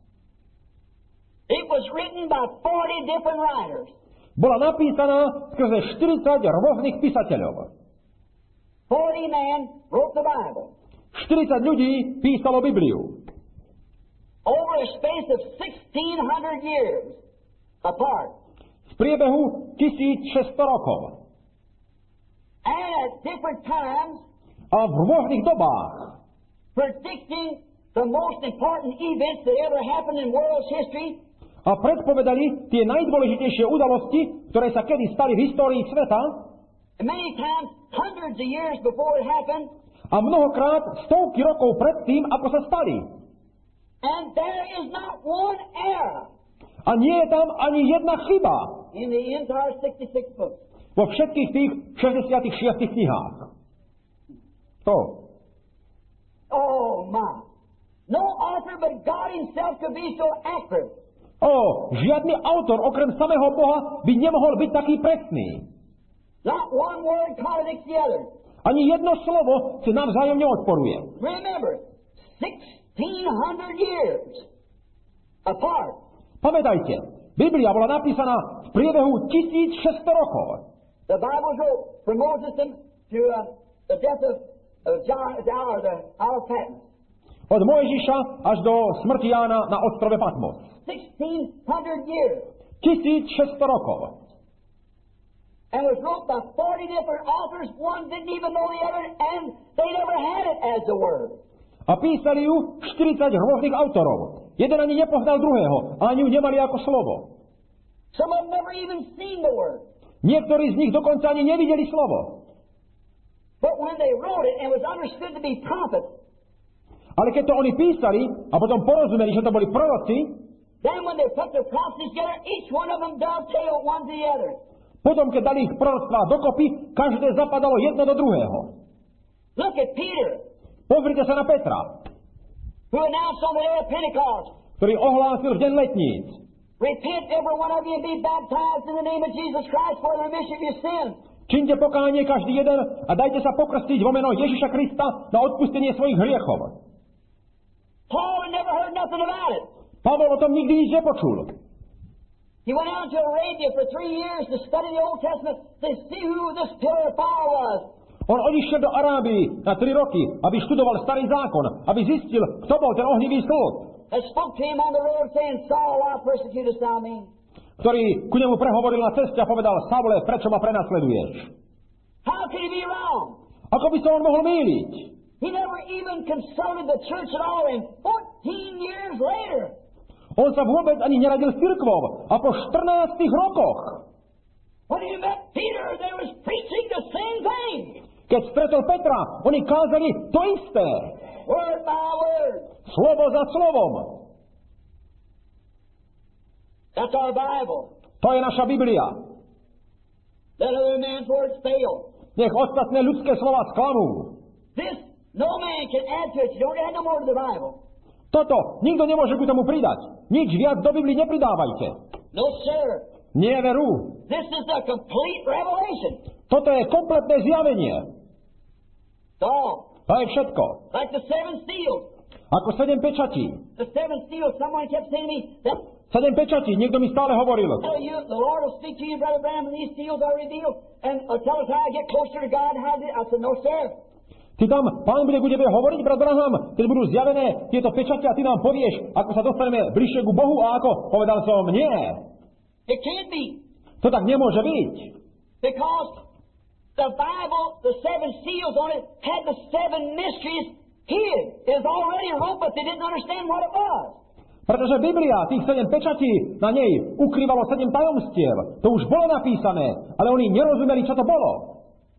It was written by 40 different writers. Bola napísaná skrze 40 rôznych písateľov. 40 men wrote the Bible. 40 ľudí písalo Bibliu. Over a space of 1,600 years apart. V priebehu 1600 rokov. And at different times, A v rôznych dobách. predicting the most important events that ever happened in world's history. A predpovedali tie najdôležitejšie udalosti, ktoré sa kedy stali v histórii sveta. And many times, hundreds of years before it happened. A mnohokrát stovky rokov pred tým, ako sa stali. And there is not one error A nie je tam ani jedna chyba in the entire 66 books. vo všetkých tých 66 knihách. To. Oh, my. No author but God Himself could be so accurate. Žiadny autor okrem samého Boha by nemohol byť taký presný. Not one word contradicts the other. Ani jedno slovo si navzájom neodporuje. Remember, 1,600 years apart. Pamätajte, Biblia bola napísaná v priebehu 1600 rokov. The Bible wrote from Moses to the death of John, or the Isle of Patmos. Od Mojžiša až do smrti Jána na ostrove Patmos. 1,600 years. 1600 rokov. And was wrote by 40 different authors. One didn't even know the other, and they never had it as the Word. A A písali ju 40 rôznych autorov. Jeden ani nepoznal druhého, ani ju nemali ako slovo. Some of them never even seen the word. Niektorí z nich dokonca ani nevideli slovo. But when they wrote it and was understood to be prophets, ale keď to oni písali a potom porozumeli, že to boli proroci, then when they put their prophecies together, each one of them dovetailed one to the other. Potom, keď dali ich proroctvá dokopy, každé zapadalo jedno do druhého. Look at Peter, Pozrite sa na Petra, who announced on the day of Pentecost, ktorý ohlásil v deň letníc: repent every one of you and be baptized in the name of Jesus Christ for the remission of your sins. Čiňte pokánie každý jeden a dajte sa pokrstiť vo meno Ježiša Krista na odpustenie svojich hriechov. Paul had never heard nothing about it. Pavol o tom nikdy nič nepočul. He went out to Arabia for 3 years to study the Old Testament to see who this pillar of fire was. On odišiel do Arábii na 3 roky, aby študoval Starý zákon, aby zistil, kto bol ten ohnivý stĺp, And spoke to him on the road saying, Saul, why persecutest thou me? ktorý ku nemu prehovoril na ceste a povedal: Savle, prečo ma prenasleduješ? How could he be wrong? Ako by sa on mohol mýliť? He never even consulted the church at all, and 14 years later, On sa vôbec ani neradil s cirkvou a po 14 rokoch, when he met Peter, they was preaching the same thing. keď stretol Petra, oni kázali to isté. Word by word. Slovo za slovom. That's our Bible. To je naša Biblia. Let other man's words fail. Nech ostatné ľudské slova sklamú. This, no man can add to it. You don't add no more to the Bible. Toto nikto nemôže ku tomu pridať. Nič viac do Biblii nepridávajte. No, sir. Nie veru. This is the complete revelation. Toto je kompletné zjavenie. So, To je všetko. like the 7 seals. Ako 7 pečatí. The 7 seals, someone kept saying to me, that 7 pečatí, niekto mi stále hovoril. tell you, the Lord will speak to you, Brother Branham, and these seals are revealed. And tell us how I get closer to God. How I said, no, sir. Ty tam, Pán bude ku tebe hovoriť, brat Branham, keď budú zjavené tieto pečaty a ty nám povieš, ako sa dostaneme bližšie ku Bohu a ako. Povedal som, nie. It can't be. To tak nemôže byť. Because the Bible, the 7 seals on it, had the 7 mysteries hid. It was already wrote, but they didn't understand what it was. Pretože Biblia, tých 7 pečatí, na nej ukrývalo 7 tajomstiev. To už bolo napísané, ale oni nerozumeli, čo to bolo.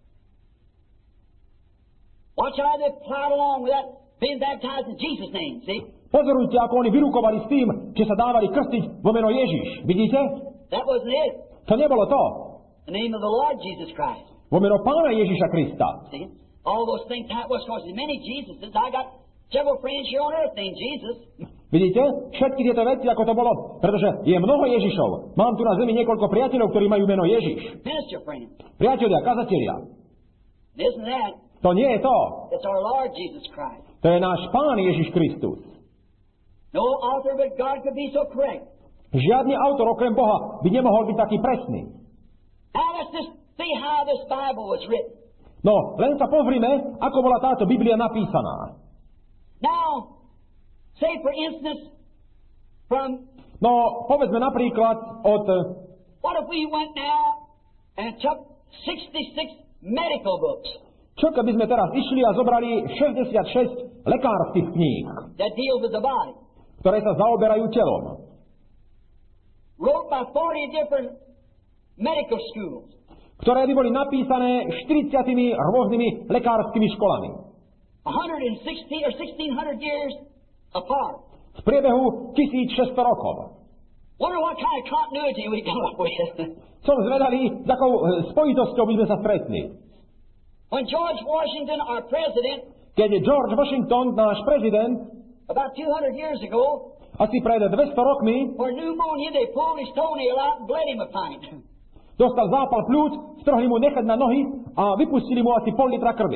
Watch how they plowed along with that, being baptized in Jesus' name, see? Pozorujte, ako oni vyrukovali s tým, že sa dávali krstiť vo meno Ježiš. Vidíte? That wasn't it. To nebolo to. The name of the Lord Jesus Christ. Vo meno Pána Ježiša Krista. See? All those things, was because many Jesuses. I got several friends here on earth named Jesus. Vidíte? Všetky tieto veci, ako to bolo. Pretože je mnoho Ježišov. Mám tu na zemi niekoľko priateľov, ktorí majú meno Ježiš. Minister friends. Priatelia, kazatelia. Isn't that? To nie je to. It's our Lord Jesus Christ. To je náš Pán Ježiš Kristus. No author but God could be so correct. Žiadny autor okrem Boha by nemohol byť taký presný. Now let's just see how this Bible was written. No, len sa pozrime, ako bola táto Biblia napísaná. Now, say for instance, from... No, povedzme napríklad od... What if we went now and took 66 medical books Čo keby sme teraz išli a zobrali 66 lekárskych kníh, that deal with the body, ktoré sa zaoberajú telom, wrote by 40 different medical schools, ktoré by boli napísané 40 rôznymi lekárskymi školami. 160 or 1600 years apart. V priebehu 1600 rokov. Wonder what kind of continuity we come up with. Som zvedavý, s akou spojitosťou by sme sa stretli. When George Washington, our president, Keď George Washington, náš prezident, about 200 years ago, asi pred 200 rokmi, for pneumonia, they pulled his toenail out and bled him a pint. dostal zápal pľúc, strhli mu nechať na nohy a vypustili mu asi pol litra krvi.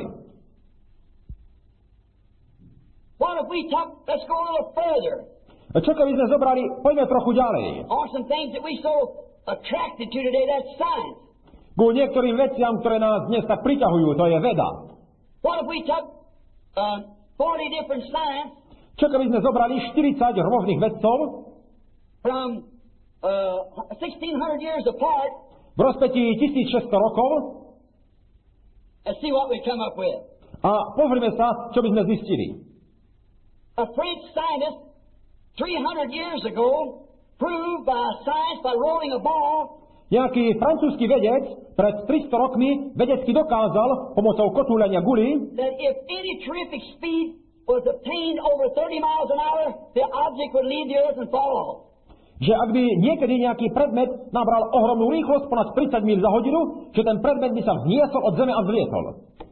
What if we talk, let's go a little further, Čo keby sme zobrali, poďme trochu ďalej, on some things that we so attracted to today, that's science. ku niektorým veciam, ktoré nás dnes tak priťahujú, to je veda. What if we took 40 different science Čo keby sme zobrali 40 rôznych vedcov from 1600 years apart v rozpätí 1600 rokov and see what we come up with? a pozrime sa, čo by sme zistili. a French scientist 300 years ago proved by science by rolling a ball. Nejaký francúzsky vedec pred 300 rokmi vedecky dokázal pomocou kotúľania guly, That if any terrific speed was obtained over 30 miles an hour, the object would leave the earth and fall off. že ak by niekedy nejaký predmet nabral ohromnú rýchlosť ponad 30 míľ za hodinu, že ten predmet by sa vzniesol od zeme a vzlietol.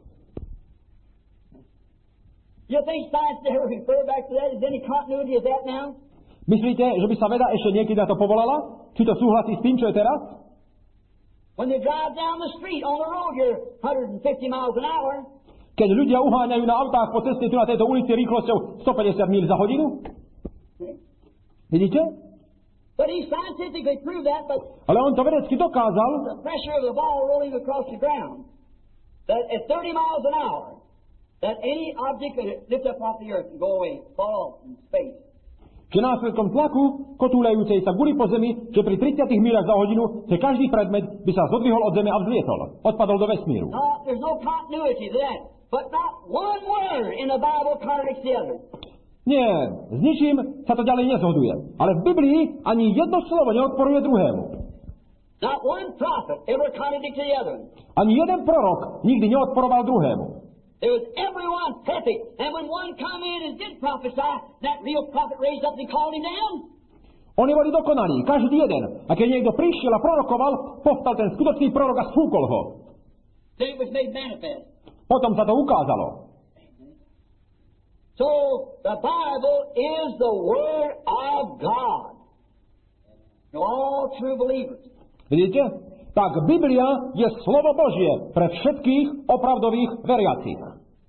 You think science ever refer back to that? Is there any continuity of that now? Myslíte, že by sa veda ešte niekedy na to povolala? Či to súhlasí s tým, čo je teraz? When they drive down the street on the road, you're 150 miles an hour. Keď ľudia uháňajú na autách po ceste tu na tejto ulici rýchlosťou 150 míľ za hodinu? Vidíte? But he scientifically proved that, but Ale on to vedecky dokázal, the pressure of the ball rolling across the ground, that at 30 miles an hour, that any object could lift up off the earth and go away, fall off in space. že následkom tlaku kotúľajúcej sa guly po zemi, že pri 30 míľach za hodinu, že každý predmet by sa zodvihol od zeme a vzlietol. Odpadol do vesmíru. No, there's no continuity to that. But not one word in the Bible contradicts the other. Nie, s ničím sa to ďalej nezhoduje. Ale v Biblii ani jedno slovo neodporuje druhému. Not one prophet ever contradicted the other. Ani jeden prorok nikdy neodporoval druhému. There was everyone perfect. And when one come in and did prophesy, that real prophet raised up and called him down. Oni boli dokonalí, každý jeden. A keď niekto prišiel a prorokoval, povstal ten skutočný prorok a sfúkol ho. Then it was made manifest. Potom sa to ukázalo. So, the Bible is the Word of God. To all true believers. Vidíte? Tak Biblia je slovo Božie pre všetkých opravdových veriacich.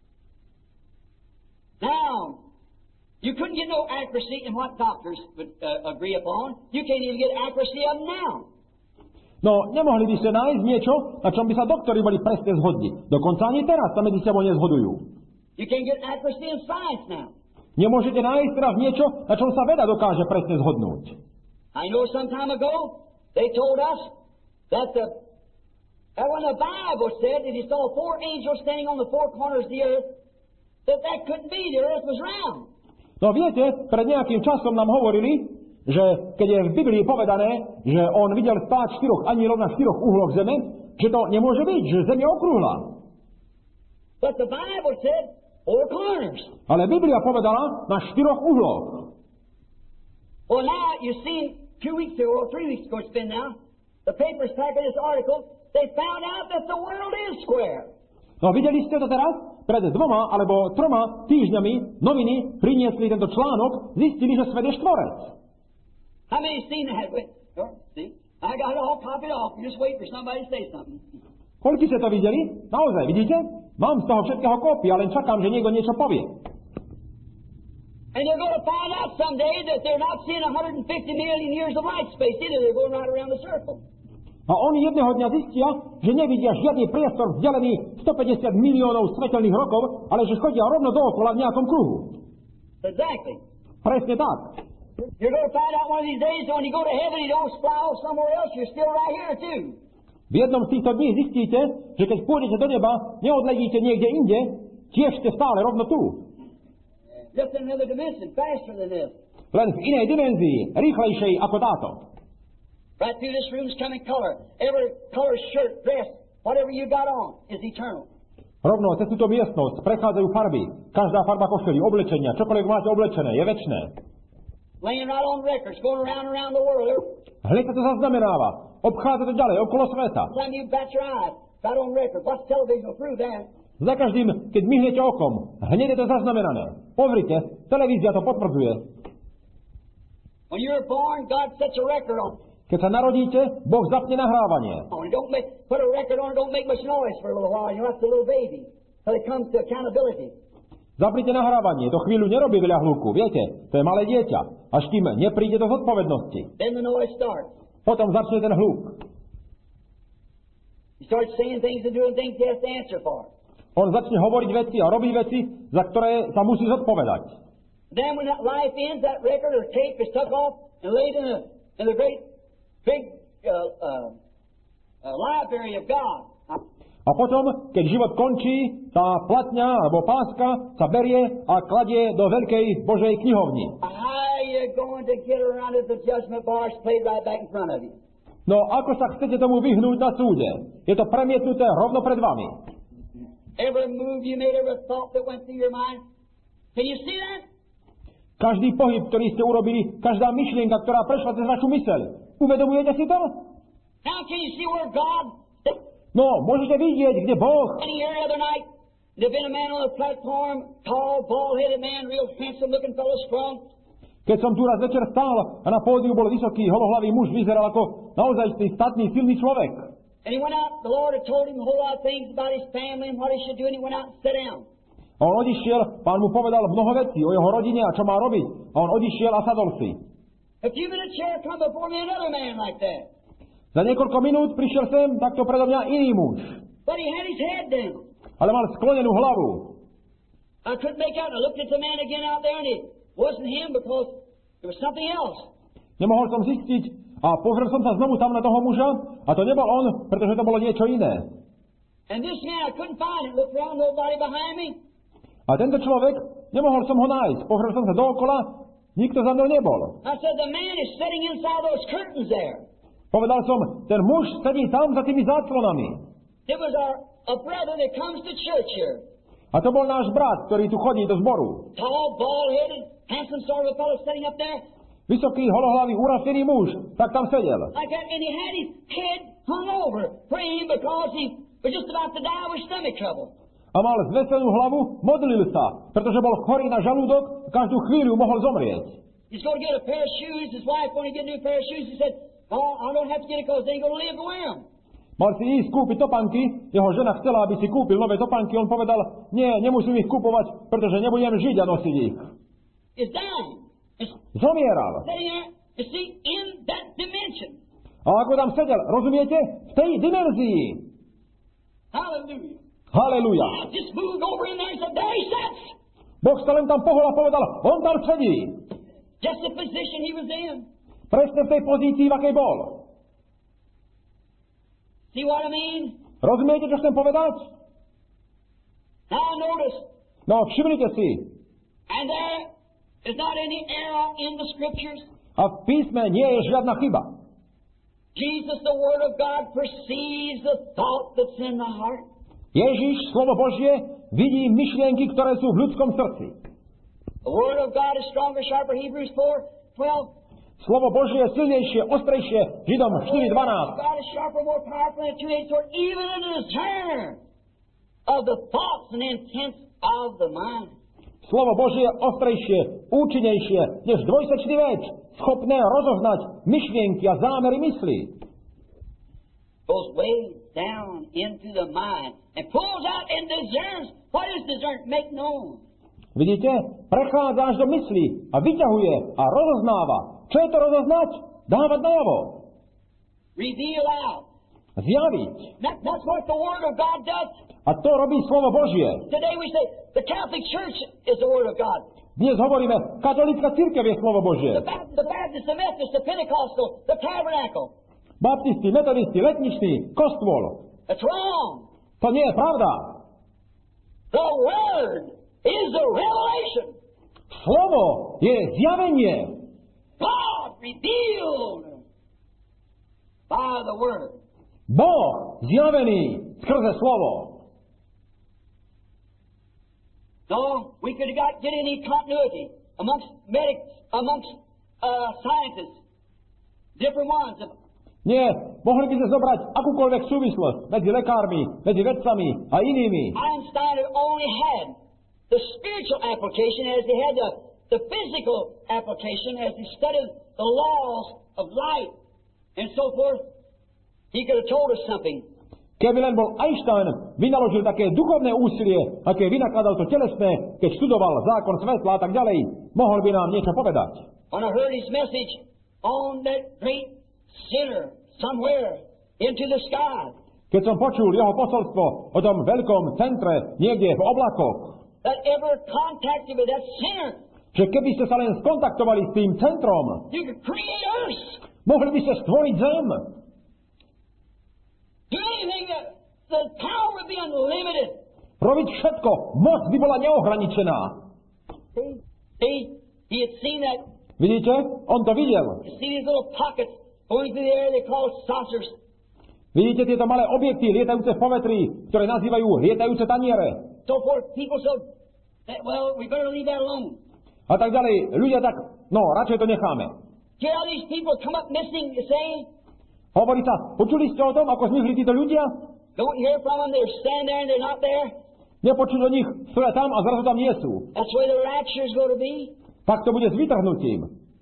Now, you couldn't get no accuracy in what doctors would agree upon. You can't even get accuracy of them now. No, nemohli by ste nájsť niečo, na čom by sa doktori boli presne zhodli. Dokonca ani teraz sa medzi sebou nezhodujú. You can't get accuracy in science now. Nemôžete nájsť teraz niečo, na čom sa veda dokáže presne zhodnúť. I know some time ago, they told us that when the Bible said that he saw 4 angels standing on the 4 corners of the earth, that couldn't be, the earth was round. No viete, pred nejakým časom nám hovorili, že keď je v Biblii povedané, že on videl stáť 4 anielov na 4 uhloch zeme, že to nemôže byť, že zem je okrúhla. But the Bible said 4 corners. Ale Biblia povedala na 4 uhloch. Well, now, you see, 2 weeks ago, or 3 weeks ago it's been now, the papers packing this article, they found out that the world is square. No videli ste to teraz? Pred 2 alebo 3 týždňami noviny priniesli tento článok, zistili, že svet je štvorec. How many seen that? See? I got it all copied off. You just wait for somebody to say something. Koľko ste to videli? Naozaj, vidíte? Mám z toho všetkého kópia, len čakám, že niekto niečo povie. And you're going to find out someday that they're not seeing 150 million years of light space either. They're going right around the circle. A oni jedného dňa zistia, že nevidia žiadny priestor vzdialený 150 miliónov svetelných rokov, ale že chodia rovno dookola v nejakom kruhu. Exactly. Presne tak. You're going to find out one of these days that when you go to heaven, you don't fly off somewhere else. You're still right here too. V jednom z týchto dní zistíte, že keď pôjdete do neba, neodletíte niekde inde, tiež ste stále rovno tu. Just in another dimension, faster than this. Len v inej dimenzii, rýchlejšej ako táto. Right through this room's coming color. Every color, shirt, dress, whatever you got on is eternal. Rovno cez túto miestnosť prechádzajú farby. Každá farba košeli, oblečenia, čokoľvek máte oblečené, je večné. Laying right on records, going around and around the world. Hneď sa to zaznamenáva. Obchádza to ďalej, okolo sveta. Time you bat your eyes, right on record. Watch television will prove that. Za každým, keď myhnete okom, hneď je to zaznamenané. Pozrite, televízia to potvrdzuje. When you're born, God sets a record on. Keď sa narodíte, Boh zapne nahrávanie. Don't put a record on it, don't make much noise for a little while. You're like a little baby. Till it comes to accountability. Zapnite nahrávanie, to chvíľu nerobí veľa hluku, viete, to je malé dieťa, až kým nepríde do zodpovednosti. Then the noise starts. Potom začne ten hluk. You start saying things and doing things he has to answer for. On začne hovoriť veci a robiť veci, za ktoré sa musí zodpovedať. Then when that life ends, that record or tape is took off and laid in the great big library of God. A A potom, keď život končí, tá platňa alebo páska sa berie a kladie do veľkej Božej knihovni. How you going to get around it? The judgment bar's played right back in front of you. No ako sa chcete tomu vyhnúť na súde? Je to premietnuté rovno pred vami. Every move you made, every thought that went through your mind. Can you see that? Každý pohyb, ktorý ste urobili, každá myšlienka, ktorá prešla cez vašu myseľ. Uvedomujete si to? Now can you see where God... No, môžete vidieť, kde Boh. And here the other night, there'd been a man on the platform, tall, bald-headed man, real handsome-looking fellow, strong. Keď som tu raz večer stál a na pódiu bol vysoký, holohlavý muž, vyzeral ako naozaj statný, silný človek. And he went out, the Lord had told him a whole lot of things about his family and what he should do, and he went out and sat down. A on odišiel, Pán mu povedal mnoho vecí o jeho rodine a čo má robiť. A on odišiel a sadol si. A few minutes here come before me another man like that. Za niekoľko minút prišiel sem takto predo mňa iný muž. But he had his head down. Ale mal sklonenú hlavu. I couldn't make out. I looked at the man again out there, and it wasn't him because there was something else. Nemohol som zistiť a pozrel som sa znovu tam na toho muža a to nebol on, pretože to bolo niečo iné. And this man, I couldn't find him. Looked around, nobody behind me. A tento človek, nemohol som ho nájsť. Pozrel som sa dookola, nikto za mnou nebol. I said, the man is sitting inside those curtains there. Povedal som, ten muž sedí tam za tými záclonami. It was a brother that comes to church here. A to bol náš brat, ktorý tu chodí do zboru. Tall, bald-headed, handsome sort of a fellow sitting up there. Vysoký, holohlavý, urastený muž, tak tam sedel. Like that, and he had his head hung over, praying because he was just about to die with stomach trouble. A mal zvesenú hlavu, modlil sa, pretože bol chorý na žalúdok, každú chvíľu mohol zomrieť. He's going to get a pair of shoes. His wife, when he get a new pair of shoes, he said, "Oh, I don't have to get it because they ain't going to live to wear them." Mal si ísť kúpiť topánky, jeho žena chcela, aby si kúpil nové topánky, on povedal, nie, nemusím ich kúpovať, pretože nebudem žiť a nosiť ich. He's dying. He's Zomieral. sitting there, you see, in that dimension. A ako tam sedel, rozumiete? V tej dimenzii. Hallelujah. Halelujá. I just moved over in there and said, there he sits. Boh sa len tam pohol a povedal, on tam sedí. Just the position he was in. Presne v tej pozícii, v akej bol. See what I mean? Rozumiete, čo chcem povedať? Now notice, No, všimnite si. and there is not any error in the scriptures. A v písme nie je žiadna chyba. Jesus, the Word of God, perceives the thought that's in the heart. Ježiš, slovo Božie, vidí myšlienky, ktoré sú v ľudskom srdci. The Word of God is stronger, sharper, Hebrews 4:12. Slovo Božie je silnejšie, ostrejšie, Židom 4.12. God is sharper, more powerful than a two-edged sword, even in the discerner of the thoughts and intents of the mind. Slovo Božie je ostrejšie, účinnejšie, než dvojsečný meč, schopné rozoznať myšlienky a zámery mysli. Goes way down into the mind and pulls out and discerns. What is discern? Make known. Vidíte? Prechádza až do mysli a vyťahuje a rozoznáva. Čo je to rozoznať? Dávať najavo. Reveal out. Zjaviť. That's what the Word of God does. A to robí slovo Božie. Today we say the Catholic Church is the Word of God. Dnes hovoríme, katolícka cirkev je slovo Božie. The Baptist, the Methodist, the Pentecostal, the Tabernacle. Baptisti, metodisti, letniční, kostôl. That's wrong. To nie je pravda. The Word is the revelation. Slovo je zjavenie. God revealed by the Word. Boh zjavený skrze slovo. No, we could get any continuity amongst scientists, different ones. Nie, mohli by sme zobrať akúkoľvek súvislosť medzi lekármi, medzi vedcami a inými. Einstein had only had the spiritual application as he had the physical application as he studied the laws of light and so forth. He could have told us something. Keby len bol Einstein vynaložil také duchovné úsilie, aké vynakladal to telesné, keď študoval zákon svetla a tak ďalej, mohol by nám niečo povedať. When I heard his message on that great sinner somewhere into the sky, keď som počul jeho posolstvo o tom veľkom centre niekde v oblakoch, that ever contacted with that sinner, že keby ste sa len skontaktovali s tým centrom, you could create earth. mohli by ste stvoriť zem. Do anything The power would be unlimited. Robiť všetko. Moc by bola neohraničená. See, he had seen that. Vidíte? On to videl. You see these little pockets going through the air they call saucers. Vidíte tieto malé objekty lietajúce v povetrí, ktoré nazývajú lietajúce taniere. So forth, people said, well, we better leave that alone. A tak ďalej. Ľudia tak, radšej to necháme. Hear how these people come up missing, you say? Hovorí sa, počuli ste o tom, ako zmizli títo ľudia? Don't hear from them, they're standing there and they're not there. Nepočuť o nich, stoja tam a zrazu tam nie sú. That's where the rapture's going to be. Tak to bude s vytrhnutím.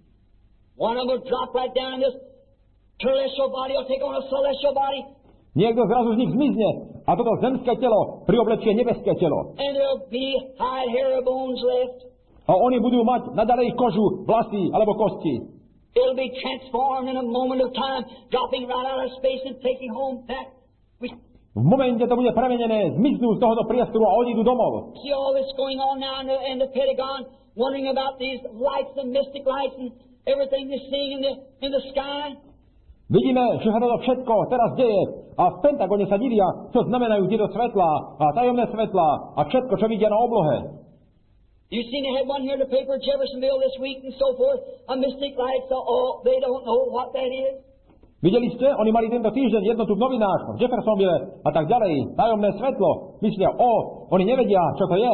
One of them will drop right down in this terrestrial body, will take on a celestial body. Niekto zrazu z nich zmizne a toto zemské telo prioblečie nebeské telo. And there'll be hide, hair, or bones left. A oni budú mať nadalej kožu, vlasy alebo kosti. It'll be transformed in a moment of time, dropping right out of space and taking home that which. V momente to bude premenené, zmiznú z tohoto priestoru a odídu domov. See all this going on now in the Pentagon, wondering about these lights, the mystic lights, and everything they're seeing in the sky. Vidíme, že sa toto všetko teraz deje a v Pentagone sa divia, čo znamenajú tieto svetlá a tajomné svetlá a všetko, čo vidia na oblohe. You've seen they had one here in the paper, Jeffersonville this week and so forth, a mystic light, so they don't know what that is. Videli ste? Oni mali tento týždeň jednotu v novinách v Jeffersonville a tak ďalej. Tajomné svetlo. Myslia, oni nevedia, čo to je.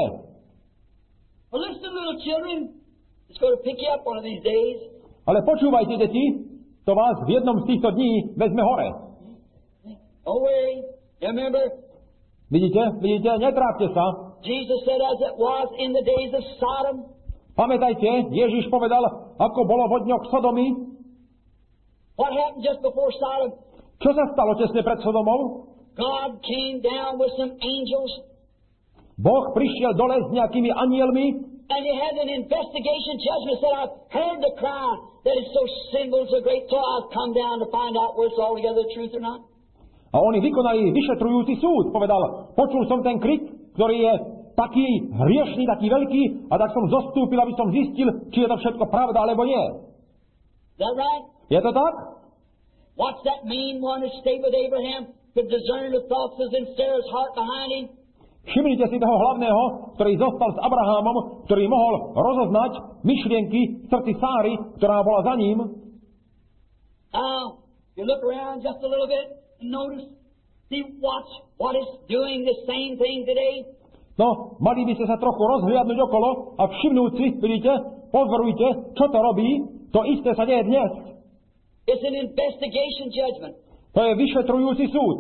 Well, listen, little children. It's going to pick you up one of these days. Ale počúvajte, deti, to vás v jednom z týchto dní vezme hore. Don't worry. Remember, Vidíte, netrápte sa. Jesus said as it was in the days of Sodom. Pamätajte, Ježiš povedal, ako bolo vo dňoch Sodomy. What happened just before Sodom? Čo sa stalo tesne pred Sodomou? God came down with some angels. Boh prišiel dole s nejakými anielmi And he had an investigation judgment. Said, I've heard the cry that is so sinful, so great, so I've come down to find out whether it's altogether the truth or not. a oni vykonali vyšetrujúci súd. Povedal, počul som ten krik, ktorý je taký hriešný, taký veľký, a tak som zostúpil, aby som zistil, či je to všetko pravda, alebo nie. Is that right? Je to tak? What's that mean? One who stayed with Abraham could discern the thoughts that was in Sarah's heart behind him. Všimnite si toho hlavného, ktorý zostal s Abrahámom, ktorý mohol rozoznať myšlienky v srdci Sáry, ktorá bola za ním. Now, you look around just a little bit and notice, see, watch what is doing the same thing today. No, mali by ste sa trochu rozhliadnúť okolo a všimnúť si, vidíte, pozorujte, čo to robí, to isté sa deje dnes. It's an investigation judgment. To je vyšetrujúci súd.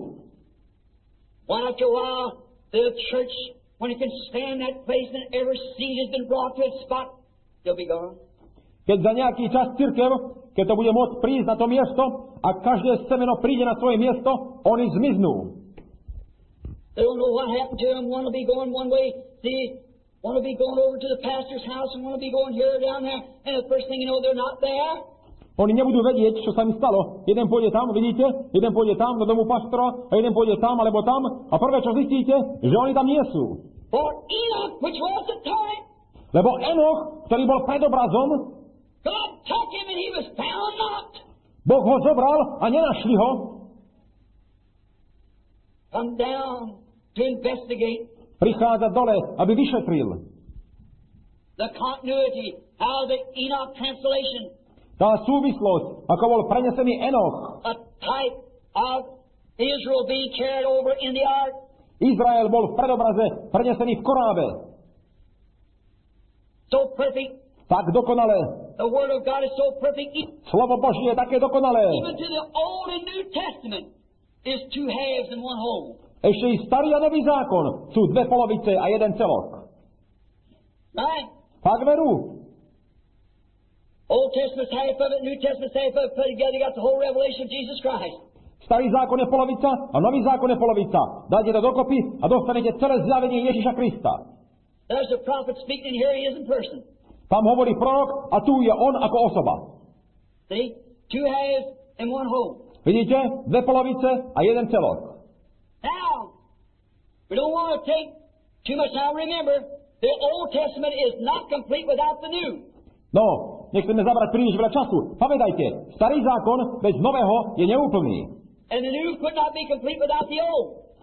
One after a while, the church, when it can stand that place and every seed has been brought to its spot, they'll be gone. Keď za nejaký čas cirkev, keď to bude môcť prísť na to miesto a každé semeno príde na svoje miesto, oni zmiznú. They don't know what happened to them. One will be going one way. See, one will be going over to the pastor's house and one will be going here or down there. And the first thing you know, they're not there. Oni nebudú vedieť, čo sa im stalo. Jeden pôjde tam, vidíte? Jeden pôjde tam do domu pastora a jeden pôjde tam alebo tam. A prvé, čo zistíte, že oni tam nie sú. For Enoch, which was the time, Lebo Enoch, ktorý bol predobrazom, God took him and he was found not. Boh ho zobral a nenašli ho. Come down to investigate Prichádza dole, aby vyšetril. the continuity, how the Enoch translation, Tá súvislosť, ako bol prenesený Enoch. a type of Israel being carried over in the ark. Izrael bol v predobraze prenesený v korábe. So perfect. Tak dokonale. The Word of God is so perfect. Slovo Božie je také dokonalé. Even to the Old and New Testament is two halves and one whole. Ešte i starý a nový zákon sú dve polovice a jeden celok. Right? Fakt veru. Old Testament's half of it, New Testament's half of it, put together, you got the whole revelation of Jesus Christ. Starý zákon je polovica a nový zákon je polovica. Dajte to dokopy a dostanete celé zjavenie Ježiša Krista. There's the prophet speaking, and here he is in person. Tam hovorí prorok a tu je on ako osoba. See? Two halves and one whole. Vidíte? Dve polovice a jeden celok. Now, we don't want to take too much time. Remember, the Old Testament is not complete without the New. No, nechceme zabrať príliš veľa času. Pamätajte, starý zákon bez nového je neúplný. And the New could not be complete without the Old.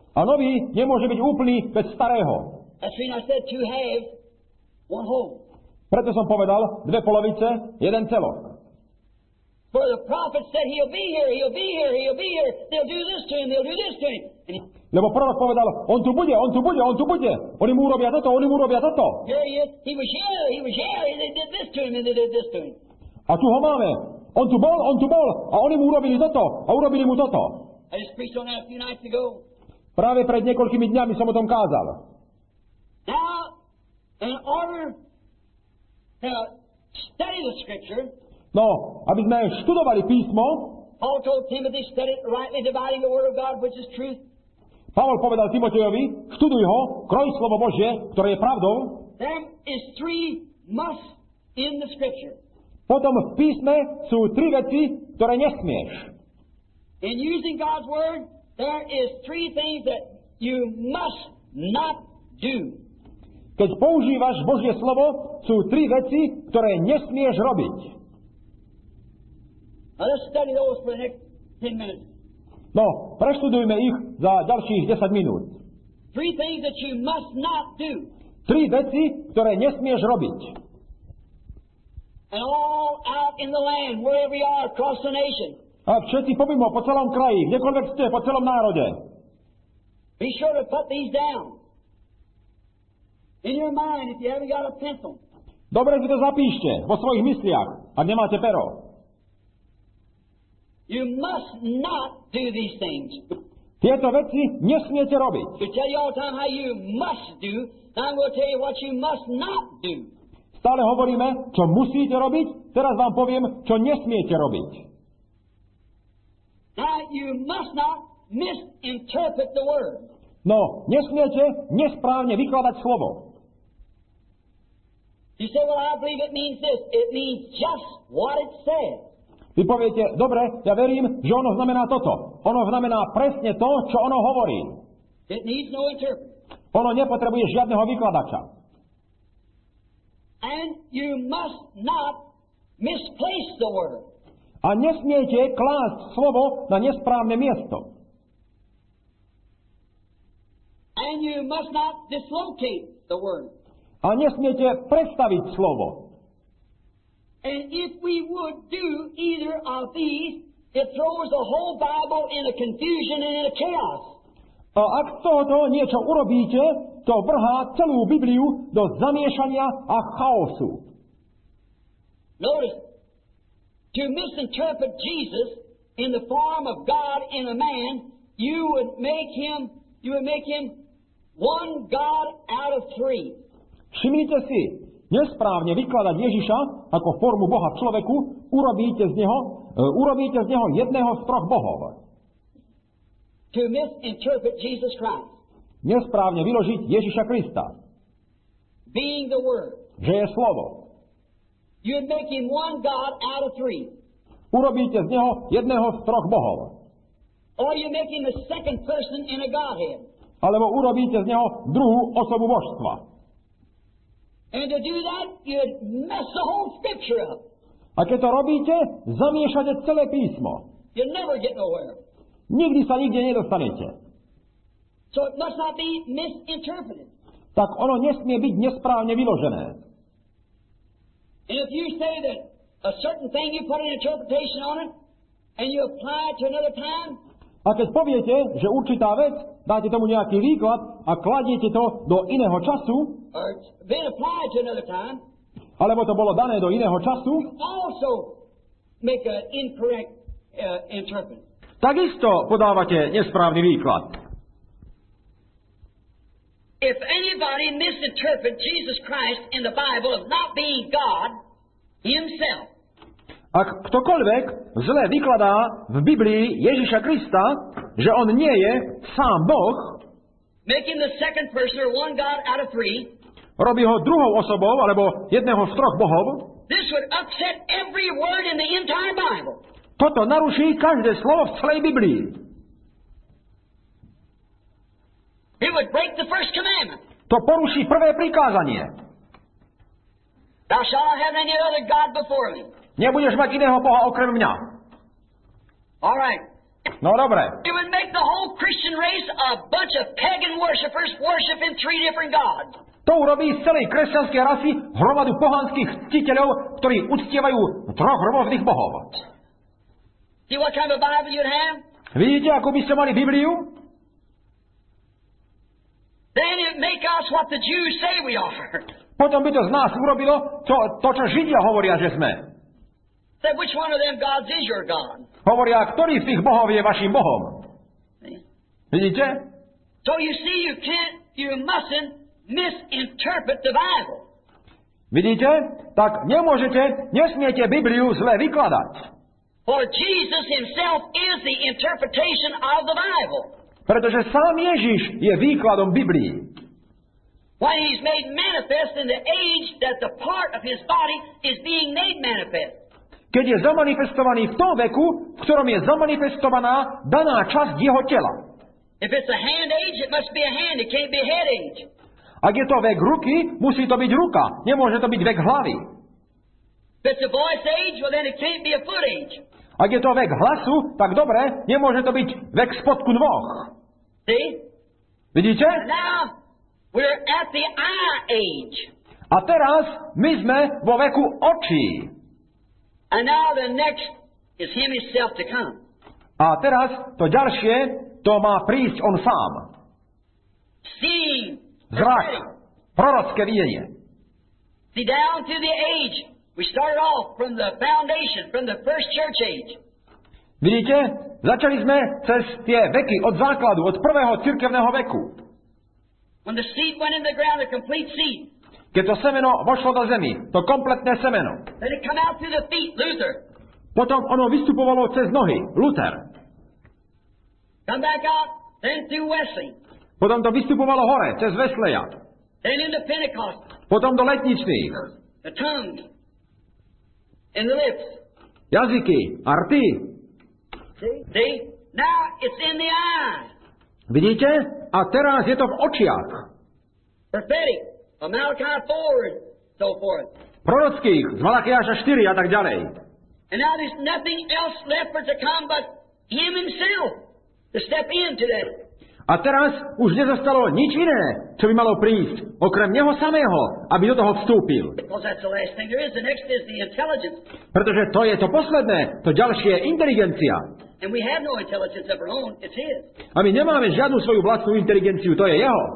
A nový nemôže byť úplný bez starého. That's the reason I said 2 halves, 1 whole. Preto som povedal 2 polovice, 1 celok. For the prophet said, he'll be here, he'll be here, he'll be here. They'll do this to him, they'll do this to him. Lebo prorok povedal, on tu bude, on tu bude, on tu bude. Oni mu urobia toto, oni mu urobia toto. Here he is, he was here, they did this to him, and they did this to him. A tu ho máme. On tu bol. A oni mu urobili toto. A urobili mu toto. I just preached on that a few nights ago. Práve pred niekoľkými dňami som o tom kázal. Now, in order to study the Scripture, No, aby sme študovali písmo, Paul told Timothy, study it rightly, dividing the Word of God, which is truth. Pavol povedal Timotejovi, študuj ho, kroj slovo Božie, ktoré je pravdou. There is 3 must in the Scripture. Potom v písme sú 3 veci, ktoré nesmieš. In using God's Word, there is 3 things that you must not do. Keď používaš Božie slovo, sú 3 veci, ktoré nesmieš robiť. Now let's study those for the next 10 minutes. No, preštudujme ich za ďalších 10 minút. 3 things that you must not do. 3 veci, ktoré nesmieš robiť. And all out in the land, wherever you are, across the nation. A všetci pomimo, po celom kraji, kdekoľvek ste, po celom národe. Be sure to put these down. In your mind, if you haven't got a pencil. Dobre si to zapíšte vo svojich mysliach, ak nemáte pero. You must not do these things. Tieto veci nesmiete robiť. We tell you all the time how you must do. Now I'm going to tell you what you must not do. Stále hovoríme, čo musíte robiť, teraz vám poviem, čo nesmiete robiť. Now you must not misinterpret the Word. No, nesmiete nesprávne vykladať slovo. You say, well, I believe it means this. It means just what it says. Vy poviete, dobre, ja verím, že ono znamená toto. Ono znamená presne to, čo ono hovorí. It needs no interpreter. Ono nepotrebuje žiadneho vykladača. And you must not misplace the Word. A nesmiete klásť slovo na nesprávne miesto. And you must not dislocate the Word. A nesmiete predstaviť slovo. And if we would do either of these, it throws the whole Bible in a confusion and in a chaos. A ak z tohoto niečo urobíte, to vrhá celú Bibliu do zamiešania a chaosu. Notice, to misinterpret Jesus in the form of God in a man, you would make him one God out of 3. Všimnite si, nesprávne vykladať Ježiša ako formu Boha v človeku, urobíte z neho jedného z 3 bohov. To misinterpret Jesus Christ. Nesprávne vyložiť Ježiša Krista. Being the Word. Že je slovo. You'd make him one God out of 3. Urobíte z neho jedného z 3 bohov. Or you make him a second person in a Godhead. Alebo urobíte z neho druhú osobu božstva. And to do that, you'd mess the whole Scripture up. A keď to robíte, zamiešate celé písmo. You'll never get nowhere. Nikdy sa nikde nedostanete. So it must not be misinterpreted. Tak ono nesmie byť nesprávne vyložené. And if you say that a certain thing, you put an interpretation on it, and you apply it to another time. A keď poviete, že určitá vec, dáte tomu nejaký výklad a kladiete to do iného času, or it's been applied to another time, alebo to bolo dané do iného času, you also make an incorrect interpret. takisto podávate nesprávny výklad. If anybody misinterprets Jesus Christ in the Bible as not being God Himself, Ak ktokoľvek zle vykladá v Biblii Ježiša Krista, že on nie je sám Boh, make him the second person or one God out of 3, robí ho druhou osobou alebo jedného z 3 bohov, this would upset every word in the entire Bible. toto naruší každé slovo v celej Biblii. It would break the first commandment. To poruší prvé prikázanie. Thou shalt not have any other God before me. Nebudeš mať iného Boha okrem mňa. All right. No dobre. It would make the whole Christian race a bunch of pagan worshipers worshiping three different gods. To urobí z celej kresťanskej rasy hromadu pohanských ctiteľov, ktorí uctievajú troch rôznych bohov. See what kind of Bible you'd have? Vidíte, ako by ste mali Bibliu? Then it make us what the Jews say we are. Potom by to z nás urobilo to čo Židia hovoria, že sme. Say, which one of them gods is your God? Hovoria, ktorý z tých bohov je vašim bohom. See? Vidíte? So you see, you mustn't misinterpret the Bible. Vidíte? Tak nesmiete Bibliu zle vykladať. For Jesus himself is the interpretation of the Bible. Pretože sám Ježiš je výkladom Biblii. When he's made manifest in the age that the part of his body is being made manifest. Keď je zamanifestovaný v tom veku, v ktorom je zamanifestovaná daná časť jeho tela. If it's a hand age, it must be a hand. It can't be a head age. Ak je to vek ruky, musí to byť ruka. Nemôže to byť vek hlavy. If it's a voice age, well then it can't be a foot age. Ak je to vek hlasu, tak dobre, nemôže to byť vek spodku nôh. See? Vidíte? Now, we're at the eye age. A teraz my sme vo veku očí. And now the next is him himself to come. A teraz to ďalšie, to má prísť on sám. Seeing. Zrak. Prorocké videnie. See, down through the age. We started off from the foundation, from the first church age. Vidíte? Začali sme cez tie veky, od základu, od prvého cirkevného veku. When the seed went in the ground, the complete seed. Keď to semeno vošlo do zemi, to kompletné semeno. Then it come out through the feet, Luther. Potom ono vystupovalo cez nohy, Luther. Come back out, then through Wesley. Potom to vystupovalo hore, cez Wesleya. Then into Pentecost. Potom do letničných. The tongues. And the lips. Jazyky a rty. See? Now it's in the eyes. Vidíte? A teraz je to v očiach. Prophetic. Of Malachi 4 and so forth. Prorockých, z Malakiáša 4 a tak ďalej. And now there's nothing else left for it to come but him himself to step into that. A teraz už nezostalo nič iné, čo by malo prísť, okrem neho samého, aby do toho vstúpil. Because that's the last thing there is. The next is the intelligence. Pretože to je to posledné, to ďalšie je inteligencia. And we have no intelligence of our own. It's his. A my nemáme žiadnu svoju vlastnú inteligenciu, to je jeho.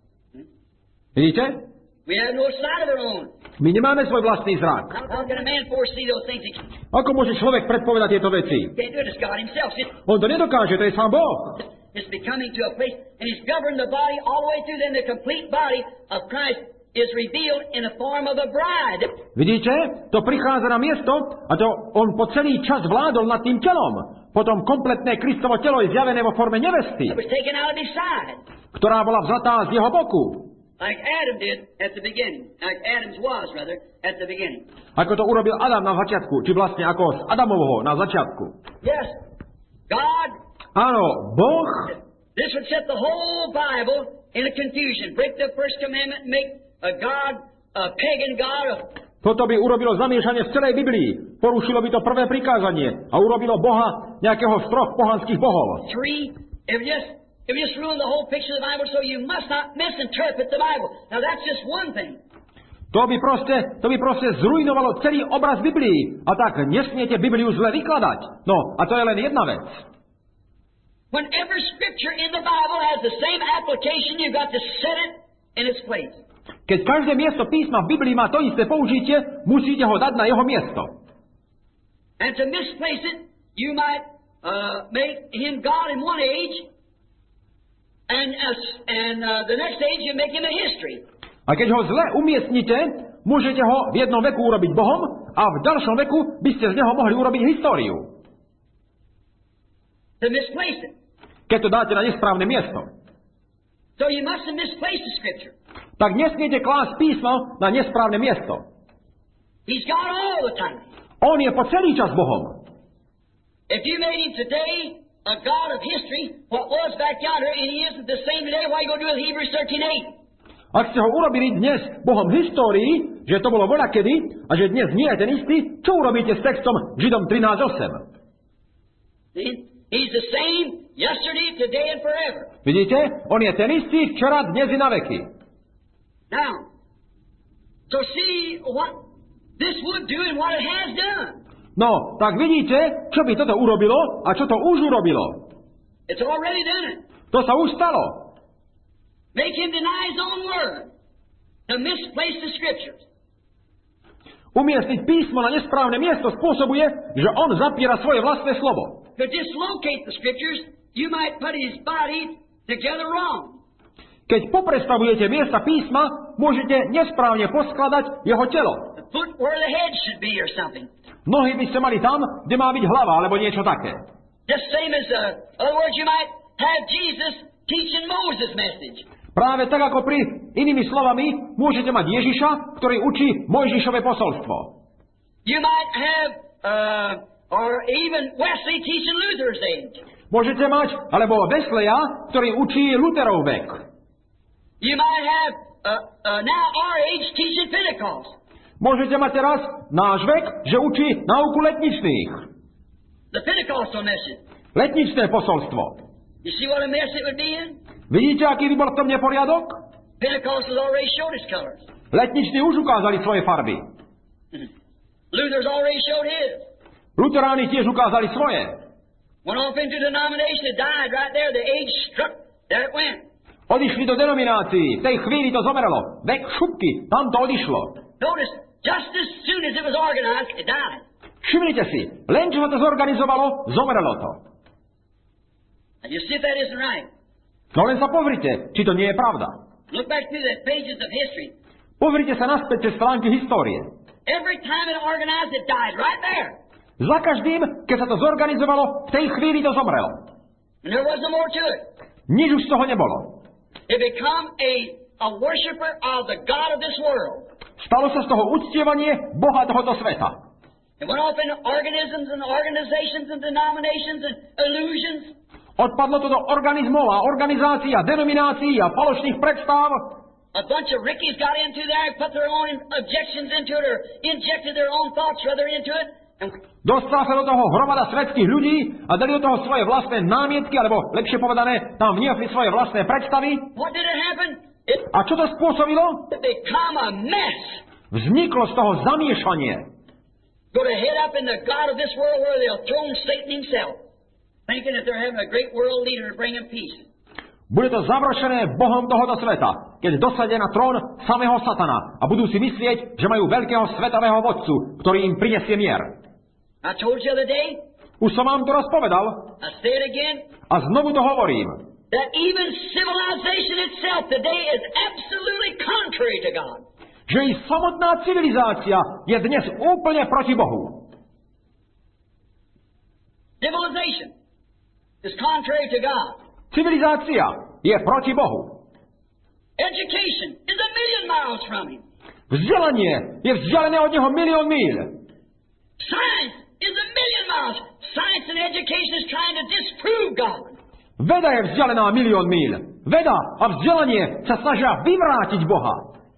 Vidíte? We have no sight of our own. My nemáme svoj vlastný zrak. How can a man foresee those things? Ako môže človek predpovedať tieto veci? He can't do it. It's God himself. On to nedokáže, to je sám Boh. It's becoming to a place, and he's governed the body all the way through. Then the complete body of Christ is revealed in the form of a bride. Vidíte? To prichádza na miesto a to on po celý čas vládol nad tým telom. Potom kompletné Kristovo telo je zjavené vo forme nevesty, It was taken out of his side. ktorá bola vzatá z jeho boku. Like Adam did at the beginning. Like Adam's was, rather, at the beginning. Ako to urobil Adam na začiatku, či vlastne ako z Adamovho na začiatku. Yes. God. Áno, Boh. This would set the whole Bible in a confusion. Break the first commandment, make a God, a pagan God. Toto by urobilo zamiešanie v celej Biblii. Porušilo by to prvé prikázanie a urobilo Boha nejakého z troch pohanských bohov. Three. It would just ruin the whole picture of the Bible, so you must not misinterpret the Bible. Now that's just one thing. To by proste zrujnovalo celý obraz Biblii. A tak nesmiete Bibliu zle vykladať. No, a to je len jedna vec. Whenever Scripture in the Bible has the same application, you've got to set it in its place. Keď každé miesto písma v Biblii má to isté použitie, musíte ho dať na jeho miesto. And to misplace it, you might make him God in one age, and the next age you make him a history. A keď ho zle umiestnite, môžete ho v jednom veku urobiť Bohom a v ďalšom veku by ste z neho mohli urobiť históriu. To misplace it. Keď to dáte na nesprávne miesto. So you mustn't misplace the Scripture. Tak nesmiete klásť písmo na nesprávne miesto. He's God all the time. On je po celý čas Bohom. If you made him today a God of history, what was back yonder, and he isn't the same today, why you go do with Hebrews 13:8? Ak ste ho urobili dnes Bohom histórii, že to bolo voľakedy a že dnes nie je ten istý, čo urobíte s textom Židom 13:8? See? He's the same yesterday, today, and forever. Vidíte? On je ten istý včera, dnes i na veky. Now, so see what this would do and what it has done. No, tak vidíte, čo by toto urobilo a čo to už urobilo. It's already done it. To sa už stalo. Make him deny his own word. To misplace the scriptures. Umiestniť písmo na nesprávne miesto spôsobuje, že on zapiera svoje vlastné slovo. To dislocate the scriptures, you might put his body together wrong. Keď poprestavujete miesta písma, môžete nesprávne poskladať jeho telo. The foot where the head should be or something. Nohy by ste mali tam, kde má byť hlava, alebo niečo také. Just same as, in other words, you might have Jesus teaching Moses' message. Práve tak ako pri inými slovami, môžete mať Ježiša, ktorý učí Mojžišové posolstvo. You might have, or even Wesley teaching Luther's age. Môžete mať, alebo Wesleya, ktorý učí Lutherov vek. You might have, now our age teaching Pentecost. Môžete mať teraz náš vek, že učí náuku letničných. The Pentecostal message. Letničné posolstvo. You see what a mess it would be in? Vidíte, aký by bol v tom neporiadok? Pentecost has already showed its colors. Letniční už ukázali svoje farby. Luther's already showed his. Luteráni tiež ukázali svoje. Went off into denomination, it died right there. The age struck, there it went. Odišli do denominácií. V tej chvíli to zomrelo. Vek šupky, tam to odišlo. Notice, just as soon as it was organized, it died. Všimnite si, len čo sa to zorganizovalo, zomrelo to. And you see if that isn't right. No len sa pozrite, či to nie je pravda. Look back through the pages of history. Pozrite sa naspäť cez stránky histórie. Every time it organized, it died right there. Za každým, keď sa to zorganizovalo, v tej chvíli to zomrelo. And there was no more to it. Nič už z toho nebolo. It become a worshiper of the God of this world. Stalo sa z toho uctievanie Boha tohoto sveta. It went off into organisms and organizations and denominations and illusions. Odpadlo to do organizmov a organizácií a denominácií a falošných predstav. A bunch of rickies got into there and put their own objections into it or injected their own thoughts rather into it. Dostala sa do toho hromada svetských ľudí a dali do toho svoje vlastné námietky, alebo lepšie povedané, tam vniesli svoje vlastné predstavy. What did it happen? A čo to spôsobilo? It become a mess. Vzniklo z toho zamiešanie. Go to head up in the God of this world where they'll throne Satan himself, thinking that they're having a great world leader to bring him peace. Bude to završené Bohom tohoto sveta, keď dosadia na trón samého Satana a budú si myslieť, že majú veľkého svetového vodcu, ktorý im prinesie mier. I told you the other day. Už som vám to raz povedal. I say it again. A znovu to hovorím. That even civilization itself today is absolutely contrary to God. Že i samotná civilizácia je dnes úplne proti Bohu. Civilization is contrary to God. Civilizácia je proti Bohu. Education is 1,000,000 miles from Him. Vzdelanie je vzdialené od Neho 1,000,000 míľ. Science is 1,000,000 miles. Science and education is trying to disprove God. Veda je vzdialená 1,000,000 míľ. Veda a vzdelanie sa snažia vyvrátiť Boha.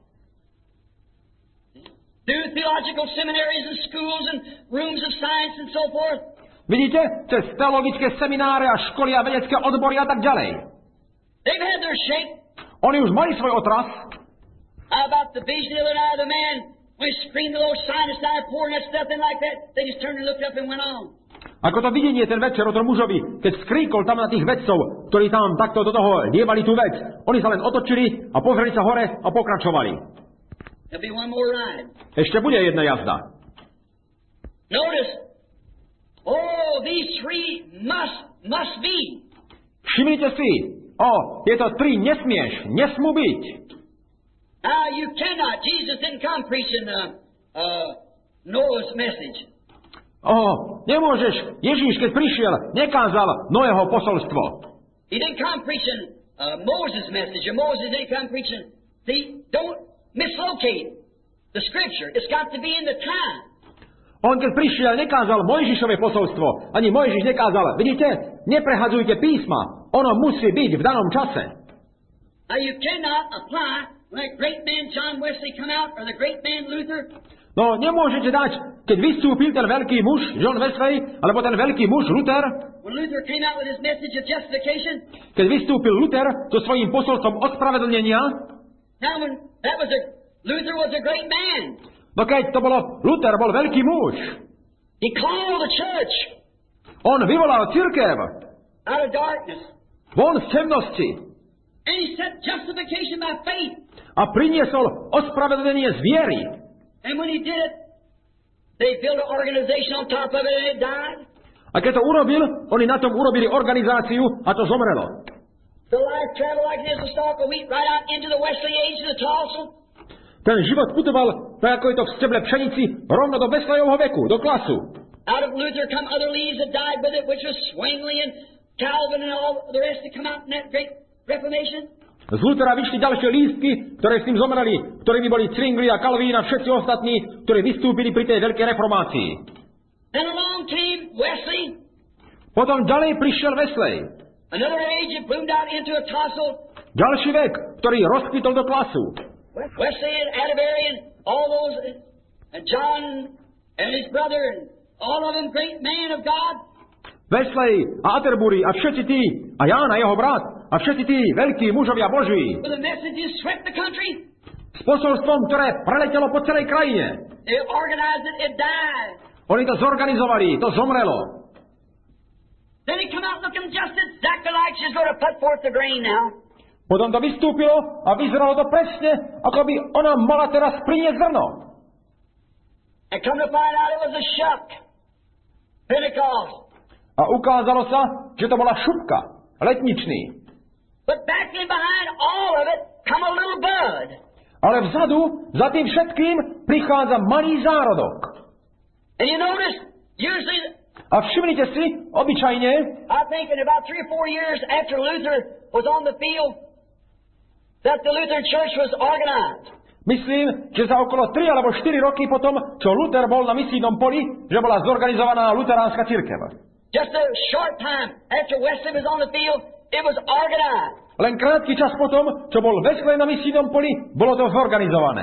Through theological seminaries and schools and rooms of science and so forth. Vidíte? Cez teologické semináre a školy a vedecké odbory a tak ďalej. They've had their shake. Oni už mali svoj otras. How about the vision the other night of the man when he screamed the little sinus dye pouring that stuff in like that? They just turned and looked up and went on. Ako to videnie ten večer o tom mužovi, keď skríkol tam na tých vedcov, ktorí tam takto do toho lievali tú vec. Oni sa len otočili a pozreli sa hore a pokračovali. There'll be one more ride. Ešte bude jedna jazda. Notice, these three must be. Všimnite si, tieto tri nesmú byť. Now you cannot. Jesus didn't come preaching Noah's message. Nemôžeš. Ježíš, keď prišiel, nekázal Noého posolstvo. He didn't come preaching Moses' message, or Moses didn't come preaching. See, don't mislocate the Scripture. It's got to be in the time. On, keď prišiel, nekázal Mojžišové posolstvo. Ani Mojžiš nekázal. Vidíte? Neprehadzujte písma. Ono musí byť v danom čase. Now you cannot apply when the great man John Wesley come out, or the great man Luther. No, nemôžete dať, Keď vystúpil ten veľký muž, John Wesley, alebo ten veľký muž Luther, when Luther came out with his message of justification, keď vystúpil Luther so svojím posolstvom ospravedlnenia, now when Luther was a great man. no keď to bolo, Luther bol veľký muž. He called the church On vyvolal cirkev out of darkness. von z temnosti And he set justification by faith. a priniesol ospravedlnenie z viery. And when he did it, they built an organization on top of it and it died. A keď to urobil, oni na tom urobili organizáciu a to zomrelo. The life traveled like this, a stalk of wheat, right out into the Wesley age of the Tulsa. Ten život putoval, tak ako je to v steble pšenici, rovno do Wesleyovho veku, do klasu. Out of Luther come other leaves that died with it, which was Zwingli and Calvin and all the rest that come out in that great Reformation. Z Luthera vyšli ďalšie lístky, ktoré s ním zomreli, ktorými boli Zwingli a Calvin a všetci ostatní, ktorí vystúpili pri tej veľkej reformácii. Then along came Wesley. Potom ďalej prišiel Wesley. Another age that bloomed out into a tassel. Ďalší vek, ktorý rozkvitol do klasu. Wesley and Atterbury and all those, and John and his brother, and all of them great men of God. Wesley a Atterbury a všetci tí, a Ján a jeho brat, a všetci tí veľkí mužovia Boží. With the messages swept the country. S posolstvom, ktoré preletelo po celej krajine. They organized it, it died. Oni to zorganizovali, to zomrelo. Then it come out looking just exactly like she's going to put forth the grain now. Potom to vystúpilo a vyzeralo to presne, ako by ona mala teraz priniesť zrno. And come to find out it was a shuck. Pentecost. A ukázalo sa, že to bola šupka, letničný. But back in behind all of it come a little bud. Ale vzadu, za tým všetkým, prichádza malý zárodok. And you notice, usually, A všimnite si, obyčajne, I think in about 3 or 4 years after Luther was on the field, that the Lutheran Church was organized. myslím, že za okolo 3 alebo 4 roky potom, čo Luther bol na misijnom poli, že bola zorganizovaná luteránska cirkev. Just a short time after Wesley was on the field, it was organized. Len krátky čas potom, čo bol Wesley na misijnom poli, bolo to zorganizované.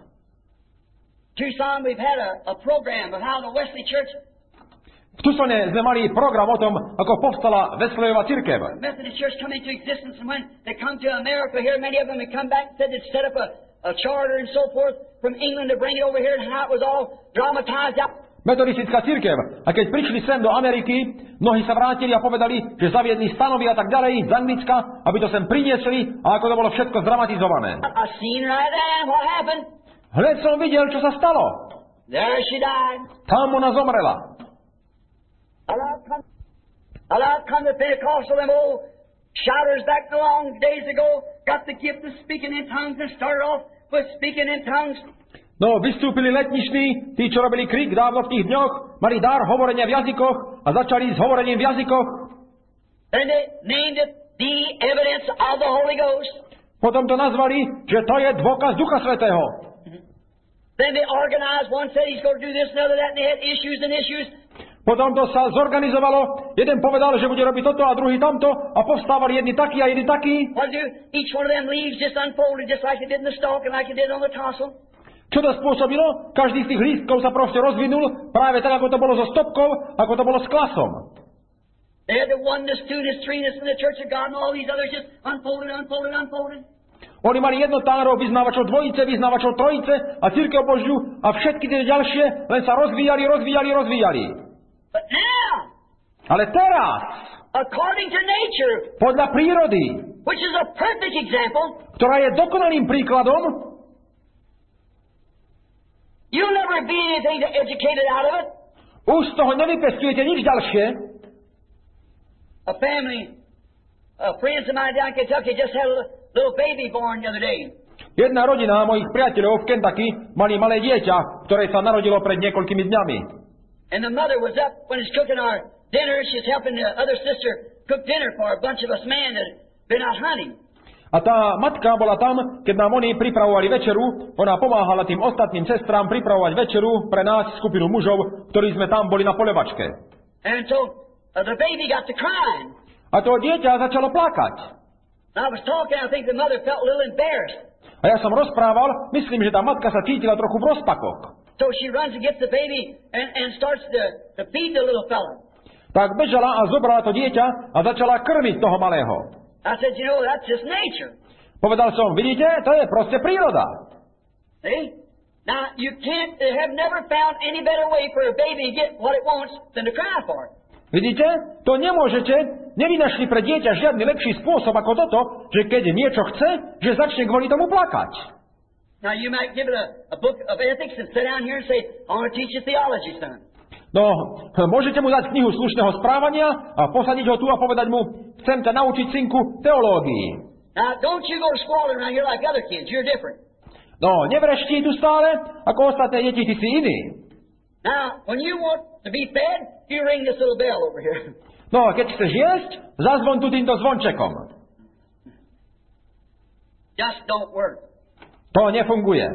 Tucson, we've had a program of how the Wesley Church, V Tucsone sme mali program o tom, ako povstala Wesleyova cirkev. the Methodist Church come into existence, and when they come to America here, many of them had come back and said they'd set up a charter and so forth from England to bring it over here, and how it was all dramatized out. Metodistická cirkev. A keď prišli sem do Ameriky, mnohí sa vrátili a povedali, že zaviedli stanovy a tak ďalej z Anglicka, aby to sem priniesli a ako to bolo všetko zdramatizované. I seen right then what happened. Hneď som videl, čo sa stalo. There she died. Tam ona zomrela. Out come the Pentecostal, them old shouters back the long days ago, got the gift of speaking in tongues and started off with speaking in tongues. No, vystúpili letniční, tí, čo robili krik dávno v tých dňoch, mali dar hovorenia v jazykoch a začali s hovorením v jazykoch. And they named it the evidence of the Holy Ghost. Potom to nazvali, že to je dôkaz Ducha Svätého. Then they organized, one said he's going to do this, another that, and they had issues and issues. Potom to sa zorganizovalo, jeden povedal, že bude robiť toto a druhý tamto a povstávali jedni takí a jedni takí. What do? Each one of them leaves just unfolded, just like it did in the stalk and like it did on the tassel. Čo to spôsobilo? Každý z tých lístkov sa proste rozvinul, práve tak, ako to bolo so stopkou, ako to bolo s klasom. They had the oneness, two-ness, threeness in the Church of God, and all these others just unfolded, unfolded, unfolded. Oni mali jednotárov, vyznávačov dvojice, vyznávačov trojice a cirkev Božiu a všetky tie ďalšie len sa rozvíjali. But now, Ale teraz, according to nature, podľa prírody, which is a perfect example, ktorá je dokonalým príkladom, you'll never be anything to educate it out of it. už z toho nevypestujete nič ďalšie. A family, friends of mine down in Kentucky just had a little baby born the other day. Jedna rodina mojich priateľov v Kentucky mali malé dieťa, ktoré sa narodilo pred niekoľkými dňami. And the mother was up when she's cooking our dinner. She's helping the other sister cook dinner for a bunch of us men that been out hunting. A tá matka bola tam, keď nám oni pripravovali večeru. Ona pomáhala tým ostatným sestrám pripravovať večeru pre nás, skupinu mužov, ktorí sme tam boli na polevačke. And so the baby got to crying. A to dieťa začalo plakať. And I was talking, I think the mother felt a little embarrassed. A ja som rozprával, myslím, že tá matka sa cítila trochu v rozpakoch. So she runs and gets the baby and starts to feed the little fella. Tak bežala a zobrala to dieťa a začala krmiť toho malého. I said, you know, that's just nature. Povedal som, vidíte, to je proste príroda. See? Now, you have never found any better way for a baby to get what it wants than to cry for it. Vidíte, to nemôžete, nevynašli pre dieťa žiadny lepší spôsob ako toto, že keď niečo chce, že začne kvôli tomu plakať. Now, you might give it a book of ethics and sit down here and say, I want to teach you theology, son. No, môžete mu dať knihu slušného správania a posadiť ho tu a povedať mu, chcem ťa naučiť, synku, teológii. Now, don't you go squalling around here like other kids. You're different. No, nevrešti tu stále, ako ostatné deti, ty si iný. Now, when you want to be fed, you ring this little bell over here. No, keď chceš jesť, zazvon tu týmto zvončekom. Just don't work. To nefunguje.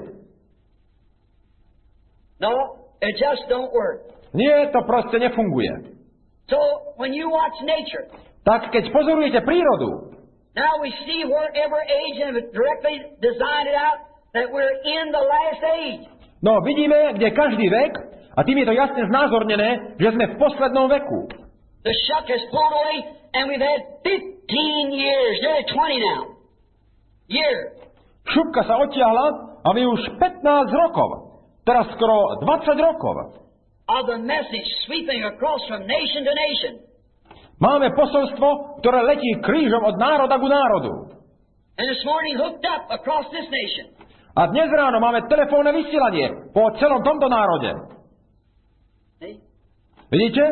No, it just don't work. Nie, to proste nefunguje. So, when you watch nature, Tak keď pozorujete prírodu, now we see wherever age and directly designed it out that we're in the last age. no vidíme, kde každý vek, a tým je to jasne znázornené, že sme v poslednom veku. The shuck has pulled away and we've had 15 years, nearly 20 now. Years. Šupka sa odtiahla a my už 15 rokov, teraz skoro 20 rokov. Of the message sweeping across from nation to nation. Máme posolstvo, ktoré letí krížom od národa ku národu. And this morning hooked up across this nation. A dnes ráno máme telefónne vysielanie po celom tomto národe. See? Vidíte?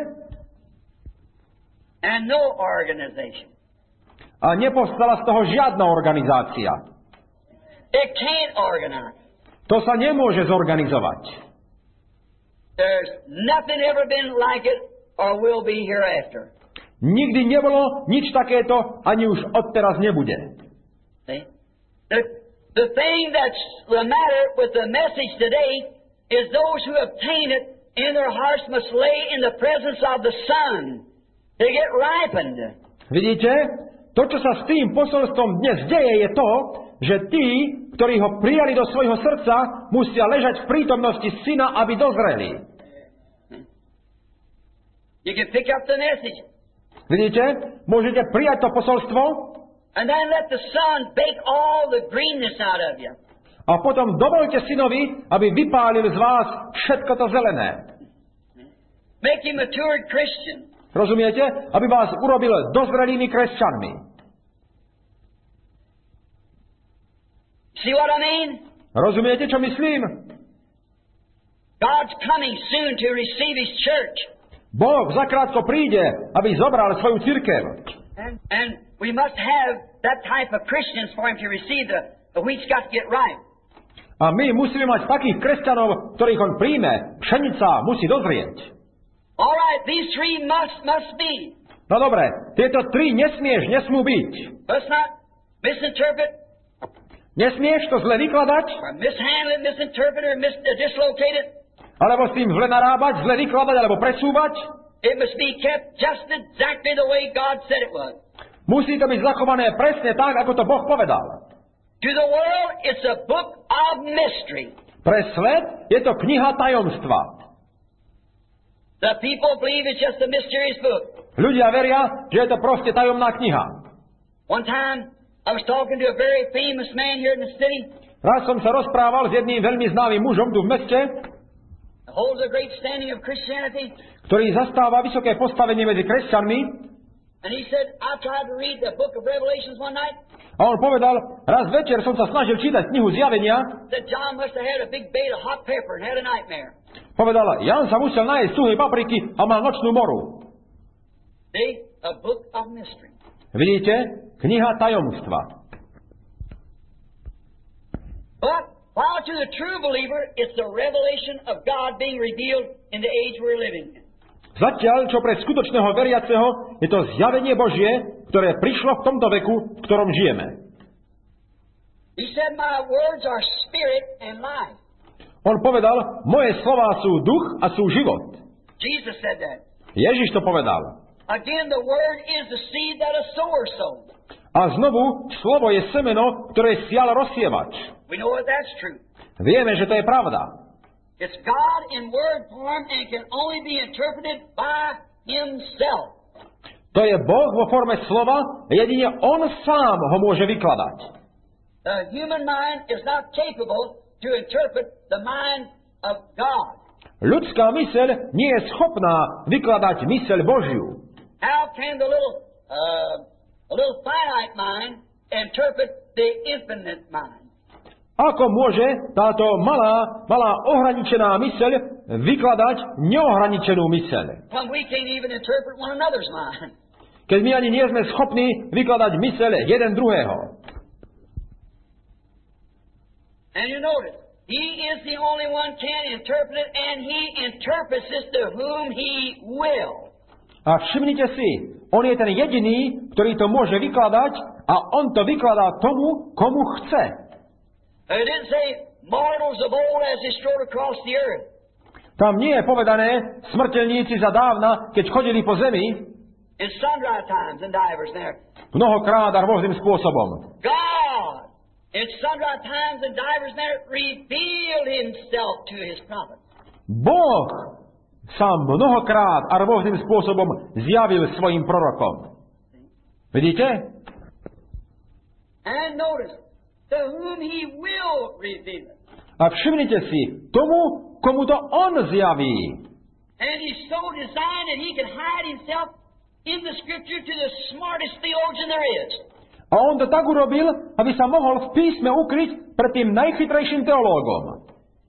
And no organization. A nepovstala z toho žiadna organizácia. It can't organize. To sa nemôže zorganizovať. There's nothing ever been like it or will be hereafter. Nikdy nebolo nič takéto, ani už odteraz nebude. See? The thing that's the matter with the message today is those who obtain it in their hearts must lay in the presence of the Son to get ripened. Vidíte? To, čo sa s tým posolstvom dnes deje, je to, že tí, ktorí ho prijali do svojho srdca, musia ležať v prítomnosti Syna, aby dozreli. You can pick up the message. Vidíte? Môžete prijať to posolstvo and then let the Son bake all the greenness out of you. a potom dovolte Synovi, aby vypálil z vás všetko to zelené. Make you matured Christian. Rozumiete? Aby vás urobil dozrelými kresťanmi. See what I mean? Rozumiete, čo myslím? God's coming soon to receive His church. Boh zakrátko príde, aby zobral svoju cirkev. And we must have that type of Christians for Him to receive the wheat's got to get right. A my musíme mať takých kresťanov, ktorých on príjme. Pšenica musí dozrieť. All right, these three must be. No dobre, tieto tri nesmú byť. Let's not misinterpret. Nesmieš to zle vykladať, Or mishandle it, misinterpret it, or dislocate it. alebo s tým zle narábať, zle vykladať, alebo presúvať. It must be kept just exactly the way God said it was. Musí to byť zachované presne tak, ako to Boh povedal. To the world, it's a book of mystery. Pre svet je to kniha tajomstva. The people believe it's just a mysterious book. Ľudia veria, že je to proste tajomná kniha. One time, I was talking to a very famous man here in the city. Raz som sa rozprával s jedným veľmi známym mužom tu v meste, Holds a great standing of Christianity. ktorý zastáva vysoké postavenie medzi kresťanmi. And he said, I tried to read the book of Revelations one night. A on povedal, raz večer som sa snažil čítať knihu Zjavenia. That John must have had a big bait of hot pepper and had a nightmare. Povedal, Jan sa musel nájsť suhej papriky a mal nočnú moru. See, a book of mystery. Vidíte? Kniha tajomstva. But while to the true believer, it's the revelation of God being revealed in the age we're living in. Zatiaľ, čo pre skutočného veriaceho, je to zjavenie Božie, ktoré prišlo v tomto veku, v ktorom žijeme. He said, my words are spirit and life. On povedal, moje slová sú duch a sú život. Jesus said that. Ježiš to povedal. Again, the word is the seed that a sower sowed. A znovu, slovo je semeno, ktoré sial rozsievač. We know that that's true. Vieme, že to je pravda. It's God in word form and can only be interpreted by Himself. To je Boh vo forme slova, jedine On sám ho môže vykladať. The human mind is not capable to interpret the mind of God. Ľudská myseľ nie je schopná vykladať myseľ Božiu. How can the little finite mind interpret the infinite mind? Ako môže táto malá ohraničená myseľ vykladať neohraničenú myseľ? When we can't even interpret one another's mind. Keď my ani nie sme schopní vykladať myseľ jeden druhého. And you notice, He is the only one can interpret it, and He interprets it to whom He will. A všimnite si, On je ten jediný, ktorý to môže vykladať a On to vykladá tomu, komu chce. It didn't say mortals of old as they strode across the earth. Tam nie je povedané smrteľníci za dávna, keď chodili po zemi. In sundry times and divers there. Mnohokrát a rôznym spôsobom. God, in sundry times and divers there, revealed Himself to His prophets. Boh sa mnohokrát a rôznym spôsobom zjavil svojim prorokom. Vidíte? And notice, to whom He will reveal it. A všimnite si, tomu, komu to On zjaví. And He's so designed that He can hide Himself in the Scripture to the smartest theologian there is. A On to tak urobil, aby sa mohol v písme ukryť pred tým najchytrejším teológom.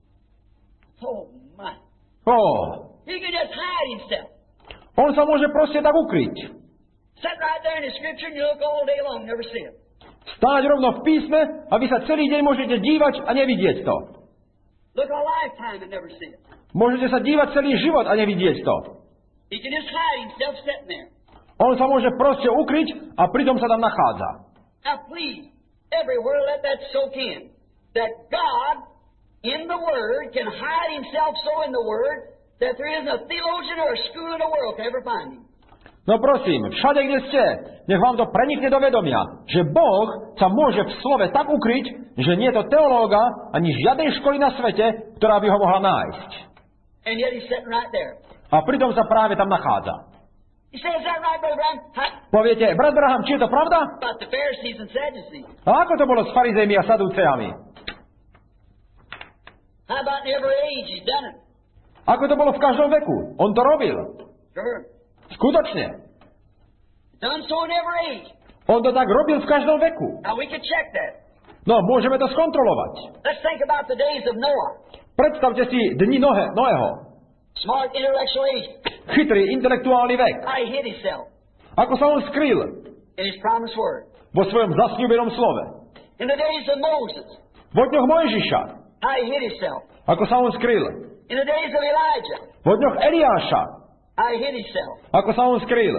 Oh, my. He can just hide Himself. On sa môže proste tak ukryť. Sit right there in the Scripture and you look all day long, never see it. Stáť rovno v písme a vy sa celý deň môžete dívať a nevidieť to. Look a lifetime and never see it. Môžete sa dívať celý život a nevidieť to. He can just hide Himself sitting there. On sa môže proste ukryť a pritom sa tam nachádza. Now please, everywhere let that soak in. That God, in the Word, can hide Himself so in the Word that there isn't a theologian or a school in the world can ever find Him. No prosím, všade, kde ste, nech vám to prenikne do vedomia, že Boh sa môže v slove tak ukryť, že nie je to teológa ani žiadnej školy na svete, ktorá by ho mohla nájsť. And yet He's sitting right there. A pritom sa práve tam nachádza. You say, is that right, Brother Branham? Poviete, brat Branham, či je to pravda? About the Pharisees and Sadducees. A ako to bolo s farizejmi a sadúceami? How about in every age He's done it? Ako to bolo v každom veku? On to robil. Sure. Skutočne. Done so in every age. On to tak robil v každom veku. Now we can check that. No, môžeme to skontrolovať. Let's think about the days of Noah. Predstavte si dni Noého. Smart intellectual age. Chytrý intelektuálny vek. How he hid himself Ako sa on skryl in his promised word. vo svojom zasľúbenom slove. In the days of Moses. Vo dňoch Mojžiša. How he hid himself. Ako sa on skryl. In the days of Elijah. Vo dňoch Eliáša. How he hid himself. Ako sa on skryl.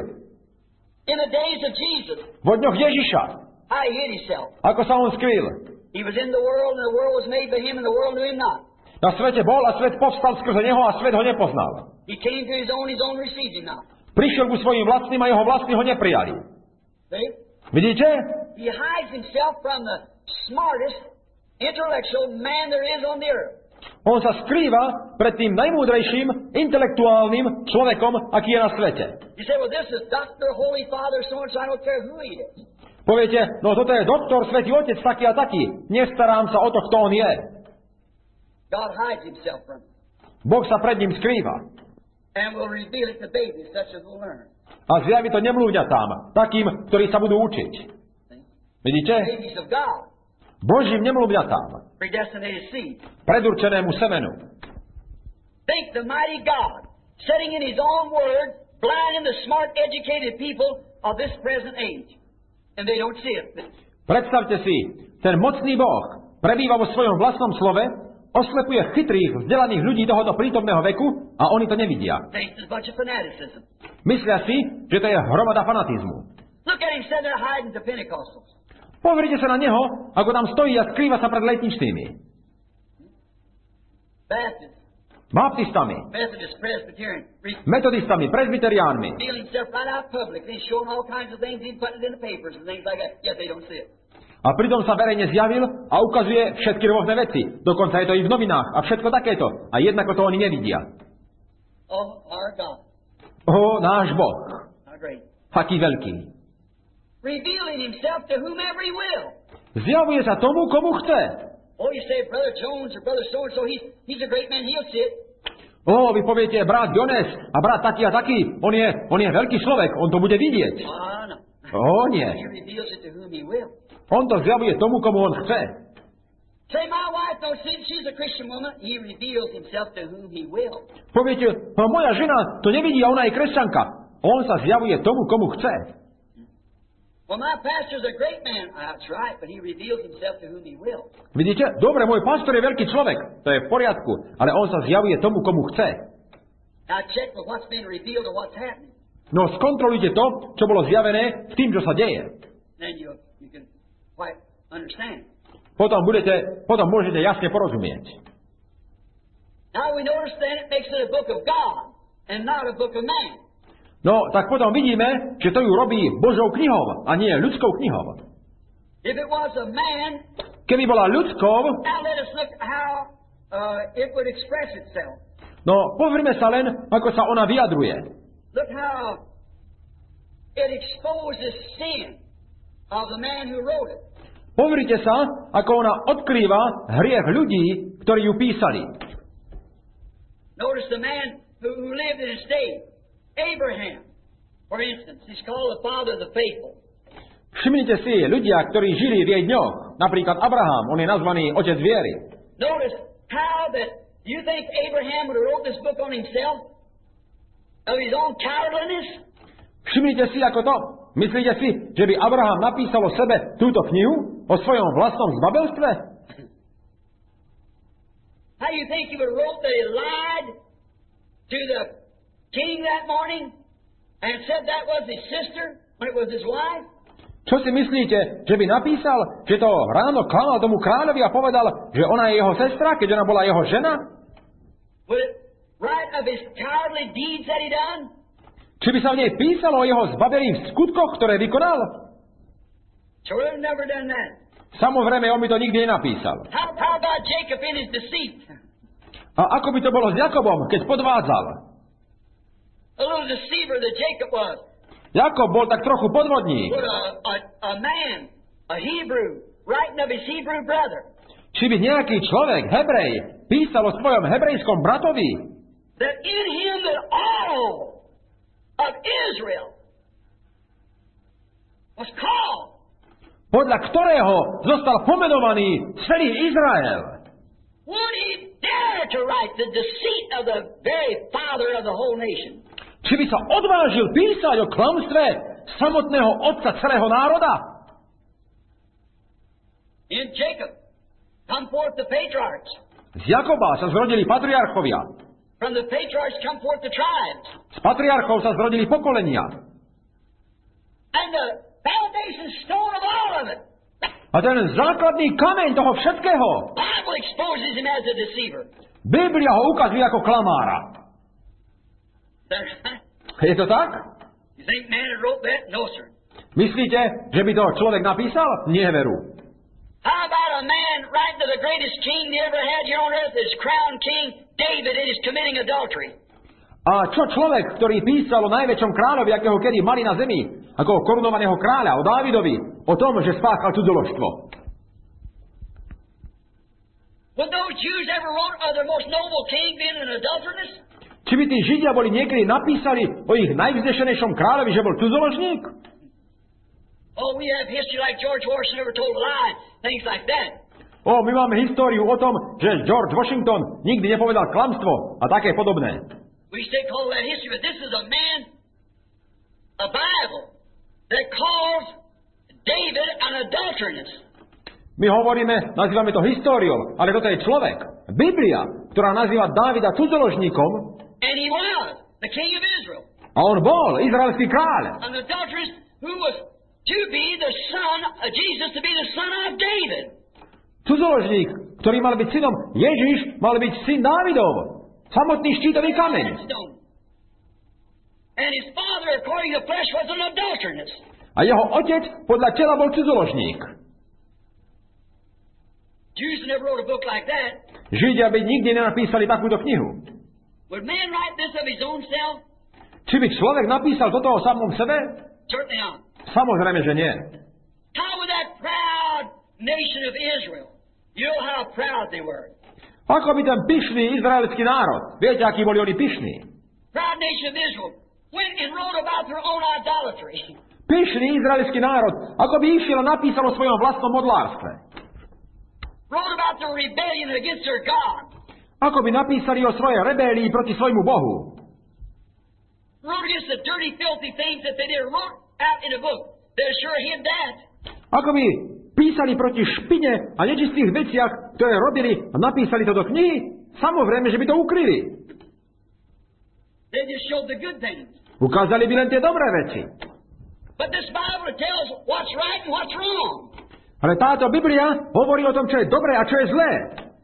In the days of Jesus. Vo dňoch Ježiša. How he hid himself. Ako sa on skryl. He was in the world and the world was made by him and the world knew him not. Na svete bol a svet povstal skrze neho a svet ho nepoznal. He came to his own received him not. Prišiel ku svojim vlastným a jeho vlastní ho neprijali. See? Vidíte? He hides himself from the smartest intellectual man there is on the earth. On sa skrýva pred tým najmúdrejším intelektuálnym človekom, aký je na svete. You say, well, this is Dr. Holy Father so-and-so, I don't care who he is. Poviete, no toto je doktor, svätý otec taký a taký. Nestarám sa o to, kto on je. God hides himself from him Boh sa pred ním skrýva. and will reveal it to babies such as will learn. A zjaví to nemluvňatám, takým, ktorí sa budú učiť. Vidíte? Babies of God, Božím nemluvňatám, predestinated seed. predurčenému semenu. Think the mighty God, setting in his own word, blinding the smart, educated people of this present age. And they don't see it. Predstavte si, ten mocný Boh prebýva vo svojom vlastnom slove, oslepuje chytrých, vzdelaných ľudí tohoto prítomného veku a oni to nevidia. Thinks it's a bunch of fanaticism. Myslia si, že to je hromada fanatizmu. Look at him sitting there hiding the Pentecostals. Pozrite sa na neho, ako tam stojí a skrýva sa pred letničnými. Baptists, Baptistami, Methodist, Presbyterian, metodistami, presbyteriánmi. revealing himself right out publicly, showing all kinds of things, he's putting it in the papers and things like that. Yet they don't see it. A pritom sa verejne zjavil a ukazuje všetky rôzne veci. Dokonca je to i v novinách a všetko takéto. A jednako to oni nevidia. Oh, our God. Náš Boh. How great. Aký veľký. Revealing himself to whomever he will. Zjavuje sa tomu, komu chce. Oh, you say Brother Jones or Brother so-and-so, he's a great man, he'll sit. Vy poviete, brat Jones a brat taký a taký, on je veľký človek, on to bude vidieť. No. Nie. He reveals it to whom he will. On to zjavuje tomu, komu on chce. Say, my wife, though she's a Christian woman, he reveals himself to whom he will. Poviete, moja žena to nevidí a ona je kresťanka. On sa zjavuje tomu, komu chce. Well, my pastor's a great man. That's right, but he reveals himself to whom he will. Vidíte? Dobre, môj pastor je veľký človek. To je v poriadku. Ale on sa zjavuje tomu, komu chce. Now check with what's been revealed or what's happening. No skontrolujte to, čo bolo zjavené s tým, čo sa deje. Then you can quite understand. Potom môžete jasne porozumieť. Now we notice then it makes it a book of God and not a book of man. No, tak potom vidíme, že to ju robí Božou knihou a nie ľudskou knihou. If it was a man, keby bola ľudskou, now let us look how it would express itself. No, pozrime sa len, ako sa ona vyjadruje. Look how it exposes sin of the man who wrote it. Pozrite sa, ako ona odkrýva hriech ľudí, ktorí ju písali. Notice the man who lived in his day. Abraham, for instance, he's called the father of the faithful. Všimnite si, ľudia, ktorí žili v jej dňoch, napríklad Abraham, on je nazvaný otec viery. Notice how that you think Abraham would have wrote this book on himself? Of his own cowardliness? Všimnite si, ako to. Myslíte si, že by Abraham napísal o sebe túto knihu? O svojom vlastnom zbabelstve? How you think he would have wrote that he lied to the king that morning and said that was his sister when it was his wife? Čo si myslíte, že by napísal, že to ráno klamal tomu kráľovi a povedal, že ona je jeho sestra, keď ona bola jeho žena? Would it write of his cowardly deeds that he done? Či by sa v nej písalo o jeho zbabelých skutkoch, ktoré vykonal? Sure, I've never done that. Samozrejme, on by to nikdy nenapísal. How about Jacob in his deceit? A ako by to bolo s Jakobom, keď podvádzal? A little deceiver that Jacob was. Jakob bol tak trochu podvodník. Would a man, a Hebrew, writing of his Hebrew brother. Či by nejaký človek, Hebrej, písal o svojom hebrejskom bratovi, that in him that all of Israel was called. Podľa ktorého zostal pomenovaný celý Izrael. Would he dare to write the deceit of the very father of the whole nation? Či by sa odvážil písať o klamstve samotného otca celého národa? In Jacob come forth the patriarchs. Z Jakoba sa zrodili patriarchovia. From the patriarchs come forth the tribes. Z patriarchov sa zrodili pokolenia. And the foundation stone of all of it. A ten základný kameň toho všetkého. Bible exposes him as a deceiver. Biblia ho ukazuje ako klamára. Je to tak? You think man had wrote that? No, sir. Myslíte, že by to človek napísal? Nie veru. How about a man writing to the greatest king they ever had here on earth, his crown king, David, and is committing adultery? A čo človek, ktorý písal o najväčšom kráľovi, akého kedy mali na zemi, ako o korunovaného kráľa, o Dávidovi, o tom, že spáchal cudzoložstvo? Would those Jews ever wrote of the most noble king being an adulteress? Či by tí Židia boli niekedy napísali o ich najvznešenejšom kráľovi, že bol cudzoložník? Oh, we have history like George Washington never told a lie, things like that. My máme históriu o tom, že George Washington nikdy nepovedal klamstvo a také podobné. We still call that history, but this is a man, a Bible, that calls David an adulteress. My hovoríme, nazývame to históriou, ale toto je človek, Biblia, ktorá nazýva Dávida cudzoložníkom. And he was the king of Israel. A on bol izraelský kráľ. An adulteress who was to be the son of Jesus, to be the son of David. Cudzoložník, ktorý mal byť synom Ježiš, mal byť syn Dávidov. Samotný štítový kameň. And his father, according to flesh, was an adulteress. A jeho otec podľa tela bol cudzoložník. Jews never wrote a book like that. Židia by nikdy nenapísali takúto knihu. Would man write this of his own self? Či by človek napísal toto o samom sebe? Certainly not. Samozrejme, že nie. How would that proud nation of Israel, you know how proud they were. Ako by ten pyšný izraelský národ, viete, akí boli oni pyšní? Proud nation of Israel went and wrote about their own idolatry. Pyšný izraelský národ, ako by išiel a napísal o svojom vlastnom modlárstve. Wrote about their rebellion against their God. Ako by napísali o svojej rebélii proti svojmu Bohu. Wrote against the dirty, filthy things that they did. Wrote out in a book. They're sure hid that. Ako by písali proti špine a nečistých veciach, ktoré robili a napísali to do knihy, samozrejme, že by to ukryli. They just showed the good things. Ukázali by len tie dobré veci. But this Bible tells what's right and what's wrong. Ale táto Biblia hovorí o tom, čo je dobré a čo je zlé.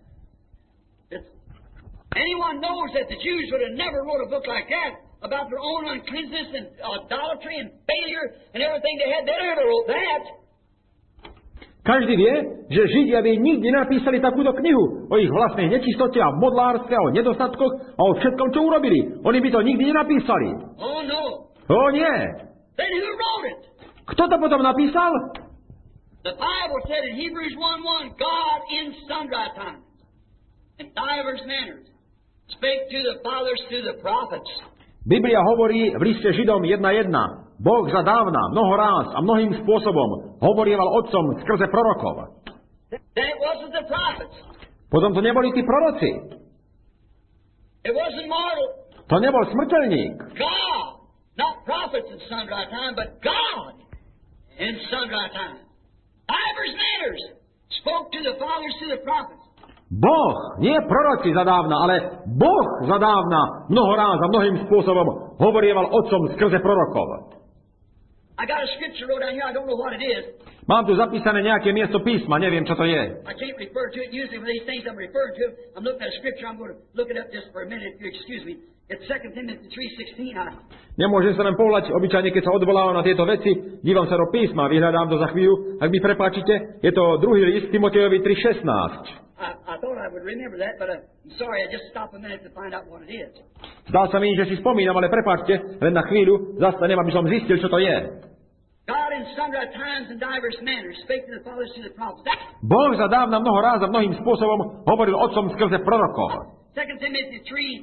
Anyone knows that the Jews would have never wrote a book like that about their own uncleanness and idolatry and failure and everything they had. They never wrote that. Každý vie, že Židia by nikdy napísali takúto knihu o ich vlastnej nečistote a modlárstve, o nedostatkoch a o všetkom, čo urobili. Oni by to nikdy nenapísali. Oh no. O nie. Then who wrote it? Kto to potom napísal? The Bible said in Hebrews 1:1, God in sundry times, in divers manners, spake to the fathers through the prophets. Biblia hovorí v liste Židom 1.1. Boh zadávna, mnoho ráz a mnohým spôsobom hovorieval otcom skrze prorokov. Then it wasn't the prophets. Potom to neboli tí proroci. It wasn't mortal. To nebol smrteľník. God. Not prophets in sundry time, but God in sundry time. Divers manners spoke to the fathers through the prophets. Boh, nie proroci zadávna, ale Boh zadávna mnoho ráz a mnohým spôsobom hovorieval otcom skrze prorokov. I got a scripture wrote down here, I don't know what it is. Mám tu zapísané nejaké miesto písma, neviem, čo to je. I can't refer to it. Usually for these things I'm referring to, I'm looking at a scripture, I'm going to look it up just for a minute, if you excuse me. It's 2 Timothy 3:16. Nemôžem sa len pohľať, obyčajne, keď sa odvolávam na tieto veci, dívam sa do písma, vyhľadám to za chvíľu. Ak mi prepáčite, je to druhý list Timotejovi 3:16. I thought I would remember that, but I'm sorry, I just stopped a minute to find out what it is. Zdá sa mi, že si spomínam, ale prepáčte, len na chvíľu zastanem, aby som zistil, čo to je. God in sundry times and divers manners spake to the fathers through the prophets. Boh zadávna mnoho ráz a mnohým spôsobom hovoril otcom skrze prorokov. 2 Timothy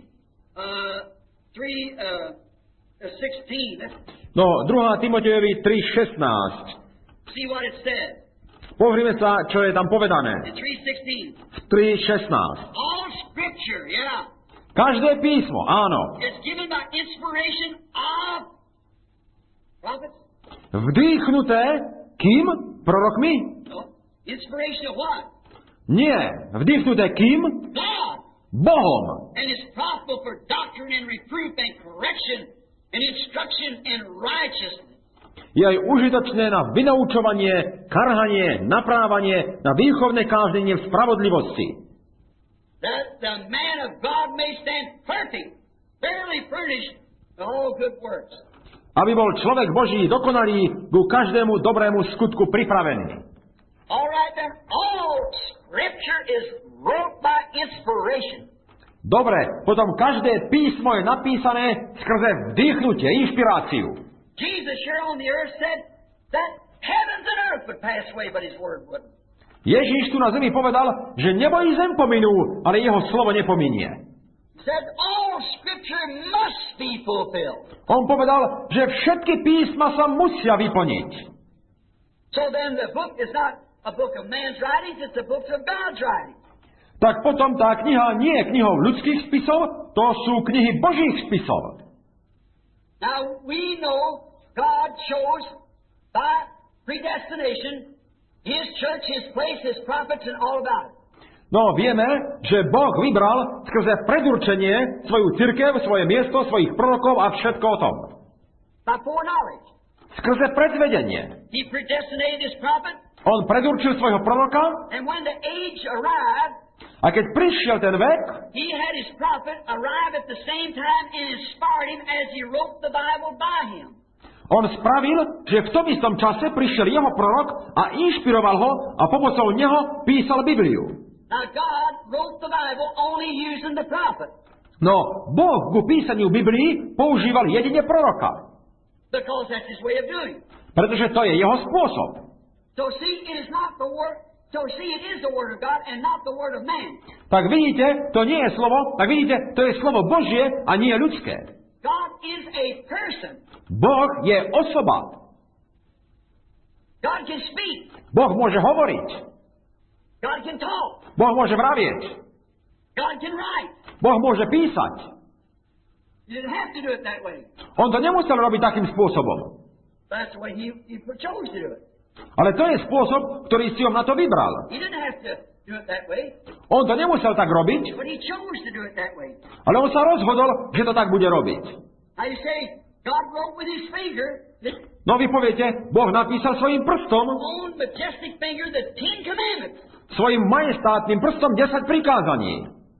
3:16. No, 2. Timotejovi 3:16. See what it says. Pozrime sa, čo je tam povedané. In 3:16. 3:16. All scripture, yeah, Každé písmo, áno, is given by inspiration of prophets. vdýchnuté kým? Prorokmi? No. Inspiration of what? Nie. Vdýchnuté kým? God. Bohom. And is profitable for doctrine and reproof and correction and instruction in righteousness. Je aj užitočné na vynaučovanie, karhanie, naprávanie, na výchovné kážnenie v spravodlivosti. That the man of God may stand perfect, fairly furnished to all good works. Aby bol človek Boží dokonalý ku každému dobrému skutku pripravený. All right then, all scripture is wrote by inspiration. Dobre, potom každé písmo je napísané skrze vdýchnutie, inšpiráciu. Jesus here on the earth said that heavens and earth would pass away, but his word wouldn't. Ježíš tu na zemi povedal, že nebo i zem pominú, ale jeho slovo nepominie. Said all scripture must be fulfilled. On povedal, že všetky písma sa musia vyplniť. So then the book is not a book of man's writings, it's a book of God's writings. Tak potom tá kniha nie je knihou ľudských spisov, to sú knihy Božích spisov. Now we know God chose by predestination His church, His place, His prophets, and all about it. No, vieme, že Boh vybral skrze predurčenie svoju cirkev, svoje miesto, svojich prorokov a všetko o tom. By foreknowledge. Skrze predvedenie. He predestinated His prophet. On predurčil svojho proroka. And when the age arrived, a keď prišiel ten vek, He had His prophet arrive at the same time and inspired him as He wrote the Bible by him. On spravil, že v tom istom čase prišiel jeho prorok a inšpiroval ho a pomocou neho písal Bibliu. Now God wrote the Bible only using the prophet. No, Boh ku písaniu Biblii používal jedine proroka. Because that's his way of doing it. Pretože to je jeho spôsob. So see, it is not the word. So see, it is the word of God and not the word of man. Tak vidíte, to nie je slovo, tak vidíte, to je slovo Božie a nie ľudské. God is a person. Boh je osoba. God can speak. Boh môže hovoriť. God can talk. Boh môže vravieť. God can write. Boh môže písať. You didn't have to do it that way. On to nemusel robiť takým spôsobom. That's the way he chose to do it. Ale to je spôsob, ktorý si on na to vybral. He didn't have to do it that way, On to nemusel tak robiť, but he chose to do it that way. ale on sa rozhodol, že to tak bude robiť. Now you say, God wrote with his finger, his No vy poviete, Boh napísal svojim prstom, own majestic finger, the 10 Commandments. svojim majestátnym prstom 10 prikázaní.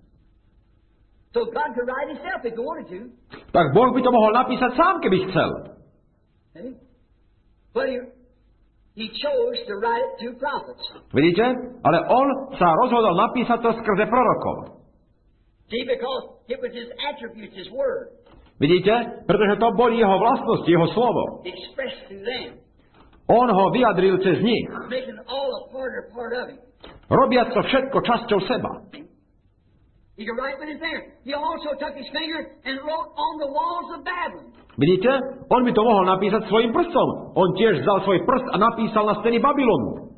So God could write himself if he wanted to. Tak Boh by to mohol napísať sám, keby chcel. See? But he chose to write it through prophets. Vidíte? Ale on sa rozhodol napísať to skrze prorokov. See, because it was his attributes, his word, Vidíte? Pretože to boli jeho vlastnosti, jeho slovo. expressed through them, On ho vyjadril cez nich, making all a part of him. robiac to všetko časťou seba. He could write with his finger. He also took his finger and wrote on the walls of Babylon. Vidíte? On by to mohol napísať svojim prstom. On tiež vzal svoj prst a napísal na steny Babylonu.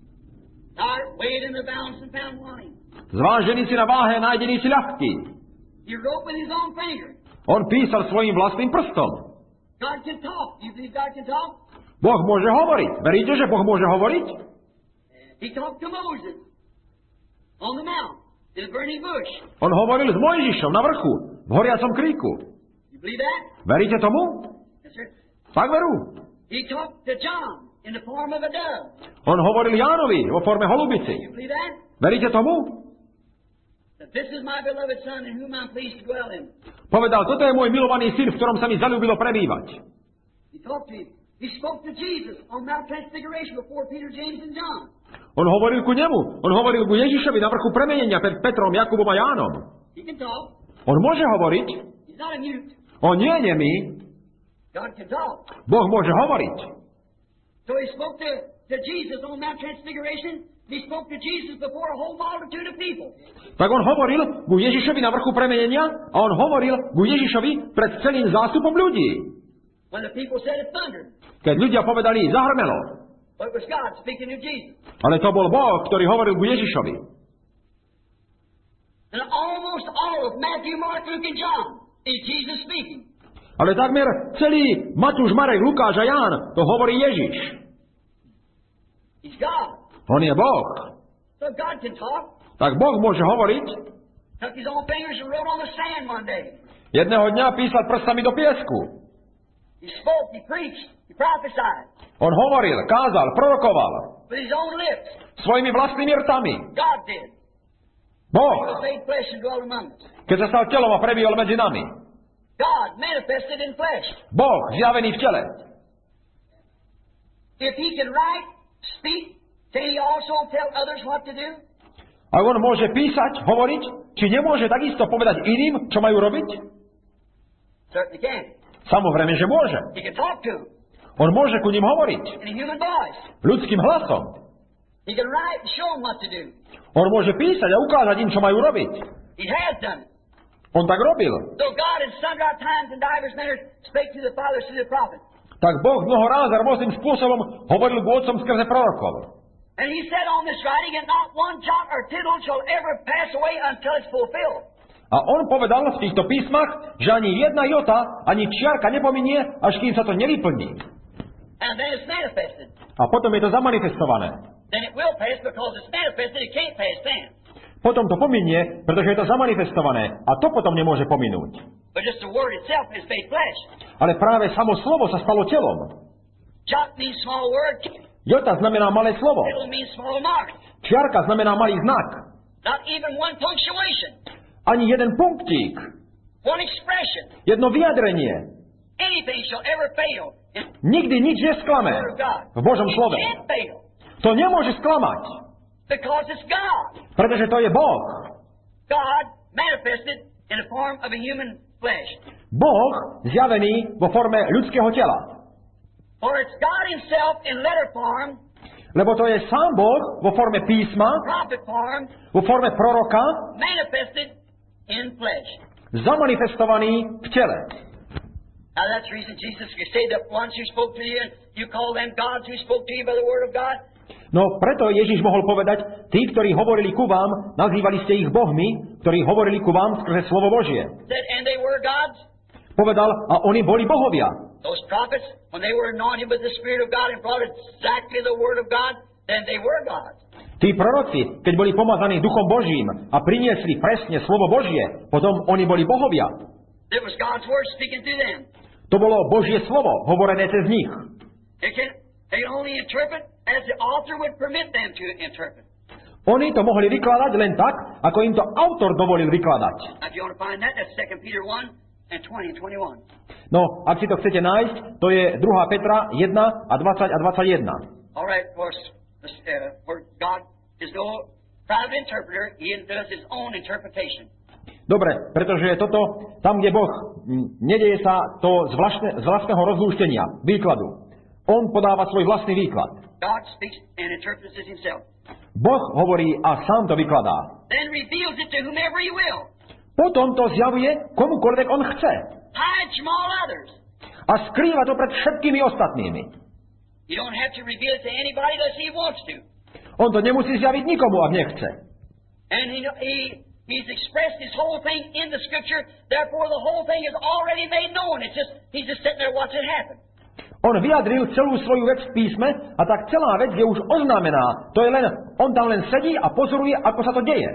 Weighed in the balance and found wanting. Zvážený si na váhe, nájdený si ľahký. He wrote with his own finger. On písal svojim vlastným prstom. God can talk. You believe God can talk? Boh môže hovoriť. Veríte, že Boh môže hovoriť? He talked to Moses on the mount in a burning bush. On hovoril s Mojžišom na vrchu, v horiacom kríku. You believe that? Veríte tomu? Yes, sir. Tak veru. He talked to John in the form of a dove. On hovoril Jánovi vo forme holubici. You believe that? Veríte tomu? That this is my beloved son in whom I'm pleased to dwell in. Povedal, toto je môj milovaný syn, v ktorom sa mi zaľúbilo prebývať. He talked to him. He spoke to Jesus on Mount Transfiguration before Peter, James, and John. On hovoril ku nemu. On hovoril ku Ježišovi na vrchu premenenia pred Petrom, Jakubom a Jánom. He can talk. On môže hovoriť. He's not a mute. On nie je nemý. God can talk. Boh môže hovoriť. So he spoke to Jesus on Mount Transfiguration. He spoke to Jesus before a whole multitude of people. Tak on hovoril ku Ježišovi na vrchu premenenia a on hovoril ku Ježišovi pred celým zástupom ľudí. When the people said it thundered. Keď ľudia povedali, zahrmelo. But it was God speaking to Jesus. Ale to bol Boh, ktorý hovoril ku Ježišovi. And almost all of Matthew, Mark, Luke, and John is Jesus speaking. Ale takmer celý Matúš, Marek, Lukáš a Ján to hovorí Ježiš. He's God. On je Boh. So God can talk. Tak Boh môže hovoriť. Took his own fingers and wrote on the sand one day. Jedného dňa písal prstami do piesku. He spoke, he preached, he prophesied. On hovoril, kázal, prorokoval. With his own lips. Svojimi vlastnými rtami. God did. He Boh, was made flesh and dwelt among us. keď sa stal telom a prebýval medzi nami. God manifested in flesh. Boh, zjavený v tele. If he can write, speak, can he also tell others what to do? A on môže písať, hovoriť, či nemôže takisto povedať iným, čo majú robiť? Certainly can. Samozrejme, že môže. He can talk to them On môže ku ním hovoriť. in a human voice. Ľudským hlasom. He can write and show them what to do. On môže písať a ukázať im, čo majú robiť. He has done it. On tak robil. So God in sundry times and divers manners spake to the fathers through the prophets. Tak Boh mnoho ráz a rôznym spôsobom hovoril k otcom skrze prorokov. And he said on this writing, and not one jot or tittle shall ever pass away until it's fulfilled. A on povedal v týchto písmach, že ani jedna jota, ani čiarka nepominie, až kým sa to nevyplní. And then it's manifested. A potom je to zamanifestované. Then it will pass because it's manifested. It can't pass then. Potom to pominie, pretože je to zamanifestované. A to potom nemôže pominúť. But just the word itself is made flesh. Ale práve samo slovo sa stalo telom. Jot means small word. Jota znamená malé slovo. Tittle means small mark. Čiarka znamená malý znak. Not even one punctuation. Ani jeden punktík. One expression. Jedno vyjadrenie. anything shall ever fail in Nikdy nič nesklame the Word of God. v Božom It slove. can't fail To nemôže sklamať, because it's God. pretože to je Boh. God manifested in the form of a human flesh. Boh zjavený vo forme ľudského tela. For it's God Himself in letter form, Lebo to je sám Boh vo forme písma, prophet form, vo forme proroka, manifested in flesh. zamanifestovaný v tele. Now that's the reason Jesus could say that ones who spoke to you, and you call them gods who spoke to you by the Word of God. No preto Ježiš mohol povedať, tí, ktorí hovorili ku vám, nazývali ste ich bohmi, ktorí hovorili ku vám skrze slovo Božie. Said, and they were gods. Povedal, a oni boli bohovia. Those prophets, when they were anointed with the Spirit of God and brought exactly the Word of God, then they were gods. Tí proroci, keď boli pomazaní Duchom Božím a priniesli presne slovo Božie, potom oni boli bohovia. It was God's Word speaking through them. To bolo Božie slovo, hovorené cez nich. They can only interpret as the author would permit them to interpret. Oni to mohli vykladať len tak, ako im to autor dovolil vykladať. Now, if you want to find that, that's 2 Peter 1 and 20 and 21. No, ak si to chcete nájsť, to je 2. Petra 1 a 20 a 21. All right, of course, where God is no private interpreter, He does His own interpretation. Dobre, pretože toto, tam, kde Boh, nedeje sa to z vlastného rozlúštenia, výkladu. On podáva svoj vlastný výklad. God speaks and interprets it Himself. Boh hovorí a sám to vykladá. Then reveals it to whomever He will. Potom to zjavuje komukoľvek on chce. Hides from all others. A skrýva to pred všetkými ostatnými. You don't have to reveal it to anybody unless He wants to. On to nemusí zjaviť nikomu, ak nechce. And He's expressed His whole thing in the Scripture. Therefore, the whole thing is already made known. He's just sitting there watching it happen. On vyjadril celú svoju vec v písme a tak celá vec je už oznámená. To je len, on tam len sedí a pozoruje, ako sa to deje.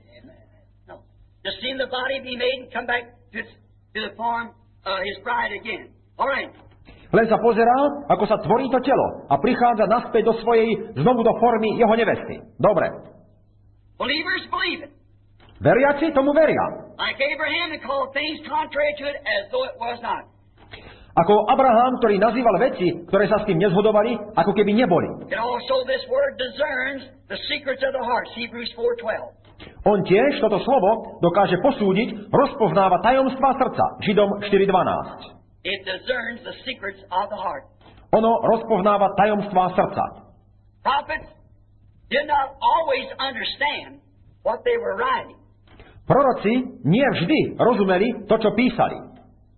No. Just seeing the body be made and come back to the form of His bride again. All right. Len sa pozerá, ako sa tvorí to telo a prichádza naspäť do svojej, znovu do formy jeho nevesty. Dobre. Believers believe it. Veriaci tomu veria. Like Abraham, and called things contrary to it as though it was not. Ako Abraham, ktorý nazýval veci, ktoré sa s tým nezhodovali, ako keby neboli. And also this word discerns the secrets of the heart. Hebrews 4:12. On tiež toto slovo dokáže posúdiť, rozpoznáva tajomstvá srdca. Židom 4.12. It discerns the secrets of the heart. Ono rozpoznáva tajomstvá srdca. Prophets did not always understand what they were writing. Proroci nie vždy rozumeli to, čo písali.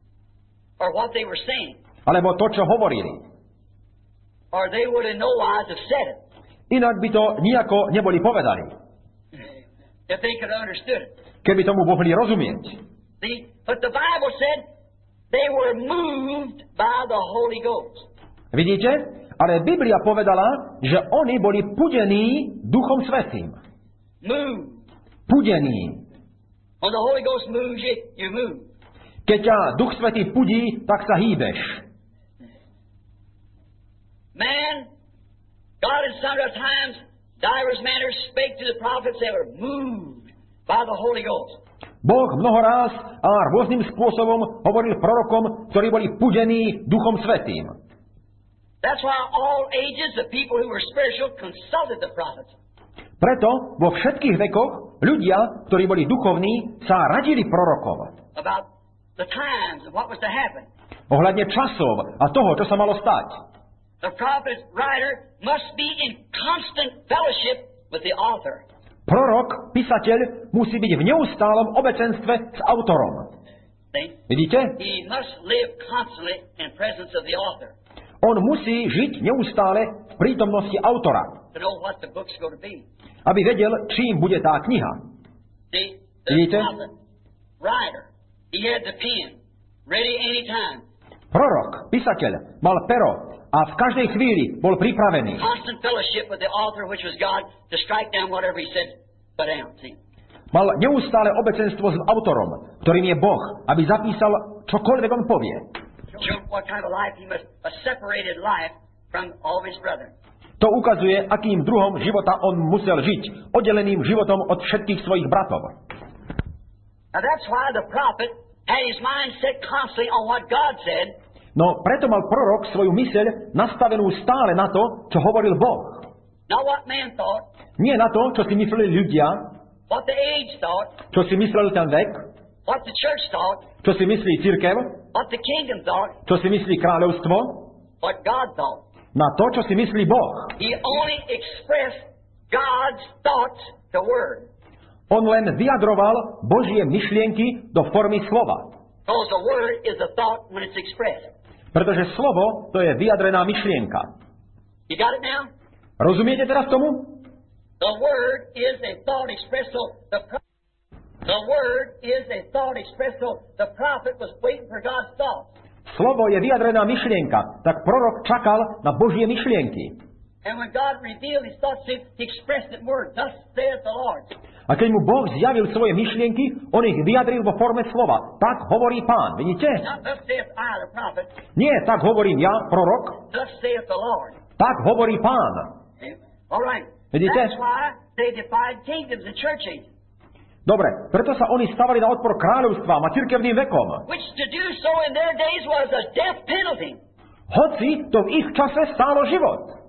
Or what they were saying. Alebo to, čo hovorili. Or they would in no wise have said it. Inak by to nijako neboli povedali. If they could have understood it. Keby tomu mohli rozumieť. But the Bible said they were moved by the Holy Ghost. Vidíte? Ale Biblia povedala, že oni boli pudení Duchom Svätým. Moved. Pudení. When the Holy Ghost moves you, you move. Keď ťa Duch Svätý pudí, tak sa hýbeš. Man, God in sundry times, divers manners spake to the prophets, they were moved by the Holy Ghost. Boh mnohoráz a rôznym spôsobom hovoril prorokom, ktorí boli pudení Duchom Svätým. That's why all ages the people who were spiritual consulted the prophets. Preto vo všetkých vekoch ľudia, ktorí boli duchovní, sa radili prorokom. About the times and what was to happen. Ohľadne časov a toho, čo sa malo stať. The prophet writer must be in constant fellowship with the author. Prorok, písateľ, musí byť v neustálom obecenstve s autorom. See? Vidíte? He must live constantly in presence of the author. On musí žiť neustále v prítomnosti autora, To know what the book's going to be. aby vedel, čím bude tá kniha. See? The Vidíte? prophet writer, he had the pen ready any time. Prorok, písateľ, mal pero a v každej chvíli bol pripravený. Constant fellowship with the author, which was God, to strike down whatever he said, put down. See? Mal neustále obecenstvo s autorom, ktorým je Boh, aby zapísal čokoľvek on povie. Show what kind of life he must, a separated life from all his brethren. To ukazuje, akým druhom života on musel žiť, oddeleným životom od všetkých svojich bratov. Now that's why the prophet had his mind set constantly on what God said. No preto mal prorok svoju myseľ nastavenú stále na to, čo hovoril Boh. Not what man thought, Nie na to, čo si mysleli ľudia, what the age thought, čo si myslel ten vek, what the church thought, čo si myslí cirkev, what the kingdom thought, čo si myslí kráľovstvo, what God thought. na to, čo si myslí Boh. He only expressed God's thoughts to word. On len vyjadroval Božie myšlienky do formy slova. Because the word is a thought when it's expressed. Pretože slovo to je vyjadrená myšlienka. You got it now? Rozumiete teraz tomu? The word is a thought expressed. So the word is a thought expressed. So the prophet was waiting for God's thoughts. Slovo je vyjadrená myšlienka, tak prorok čakal na Božie myšlienky. And when God revealed his thoughts, he expressed it in words. Thus saith the Lord. A keď mu Boh zjavil svoje myšlienky, on ich vyjadril vo forme slova. Tak hovorí Pán. Vidíte? Not thus saith I, the prophet. Nie, tak hovorím ja, prorok. Thus saith the Lord. Tak hovorí Pán. All right. Vidíte? That's why they defied kingdoms and church ages. Dobre, preto sa oni stavali na odpor kráľovstvám a cirkevným vekom. Which to do so in their days was a death penalty. Hoci to v ich čase stálo život.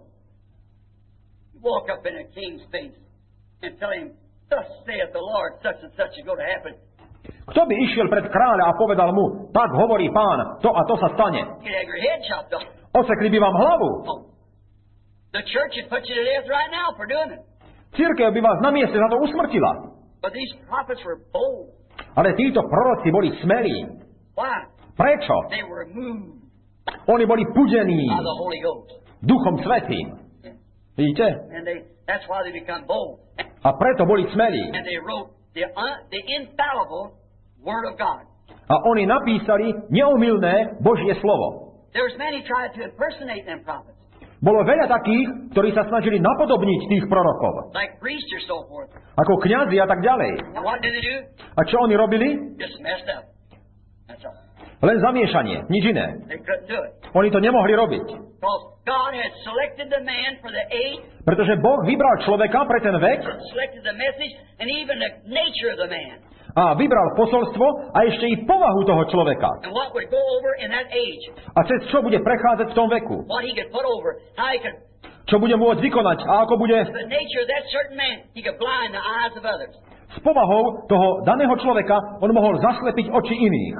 Walk up in a king's face and tell him, thus saith the Lord, such and such is going to happen. Kto by išiel pred kráľa a povedal mu, tak hovorí Pán, to a to sa stane. You'd have your head chopped off. Osekli by vám hlavu. Oh. The church would put you to death right now for doing it. Cirkev by vás na mieste za to usmrtila. But these prophets were bold. Ale títo proroci boli smelí. Why? Prečo? They were moved Oni boli pudení by the Holy Ghost. Duchom Svätým. Vidíte? And that's why they become bold. A preto boli smelí. And they wrote the infallible Word of God. A oni napísali neomylné Božie slovo. There's many tried to impersonate them prophets. Bolo veľa takých, ktorí sa snažili napodobniť tých prorokov. Like priests or so forth. Ako kňazi a tak ďalej. And what did they do? A čo oni robili? Just messed up. That's all. Len zamiešanie, nič iné. They couldn't do it. Oni to nemohli robiť. Because God had selected the man for the age, Pretože Boh vybral človeka pre ten vek selected the message, and even the nature of the man. a vybral posolstvo a ešte i povahu toho človeka. And what would go over in that age. A cez čo bude prechádzať v tom veku. What he could put over. How he could, Čo bude môcť vykonať a ako bude the nature of that certain man, he could blind the eyes of others. s povahou toho daného človeka, on mohol zaslepiť oči iných.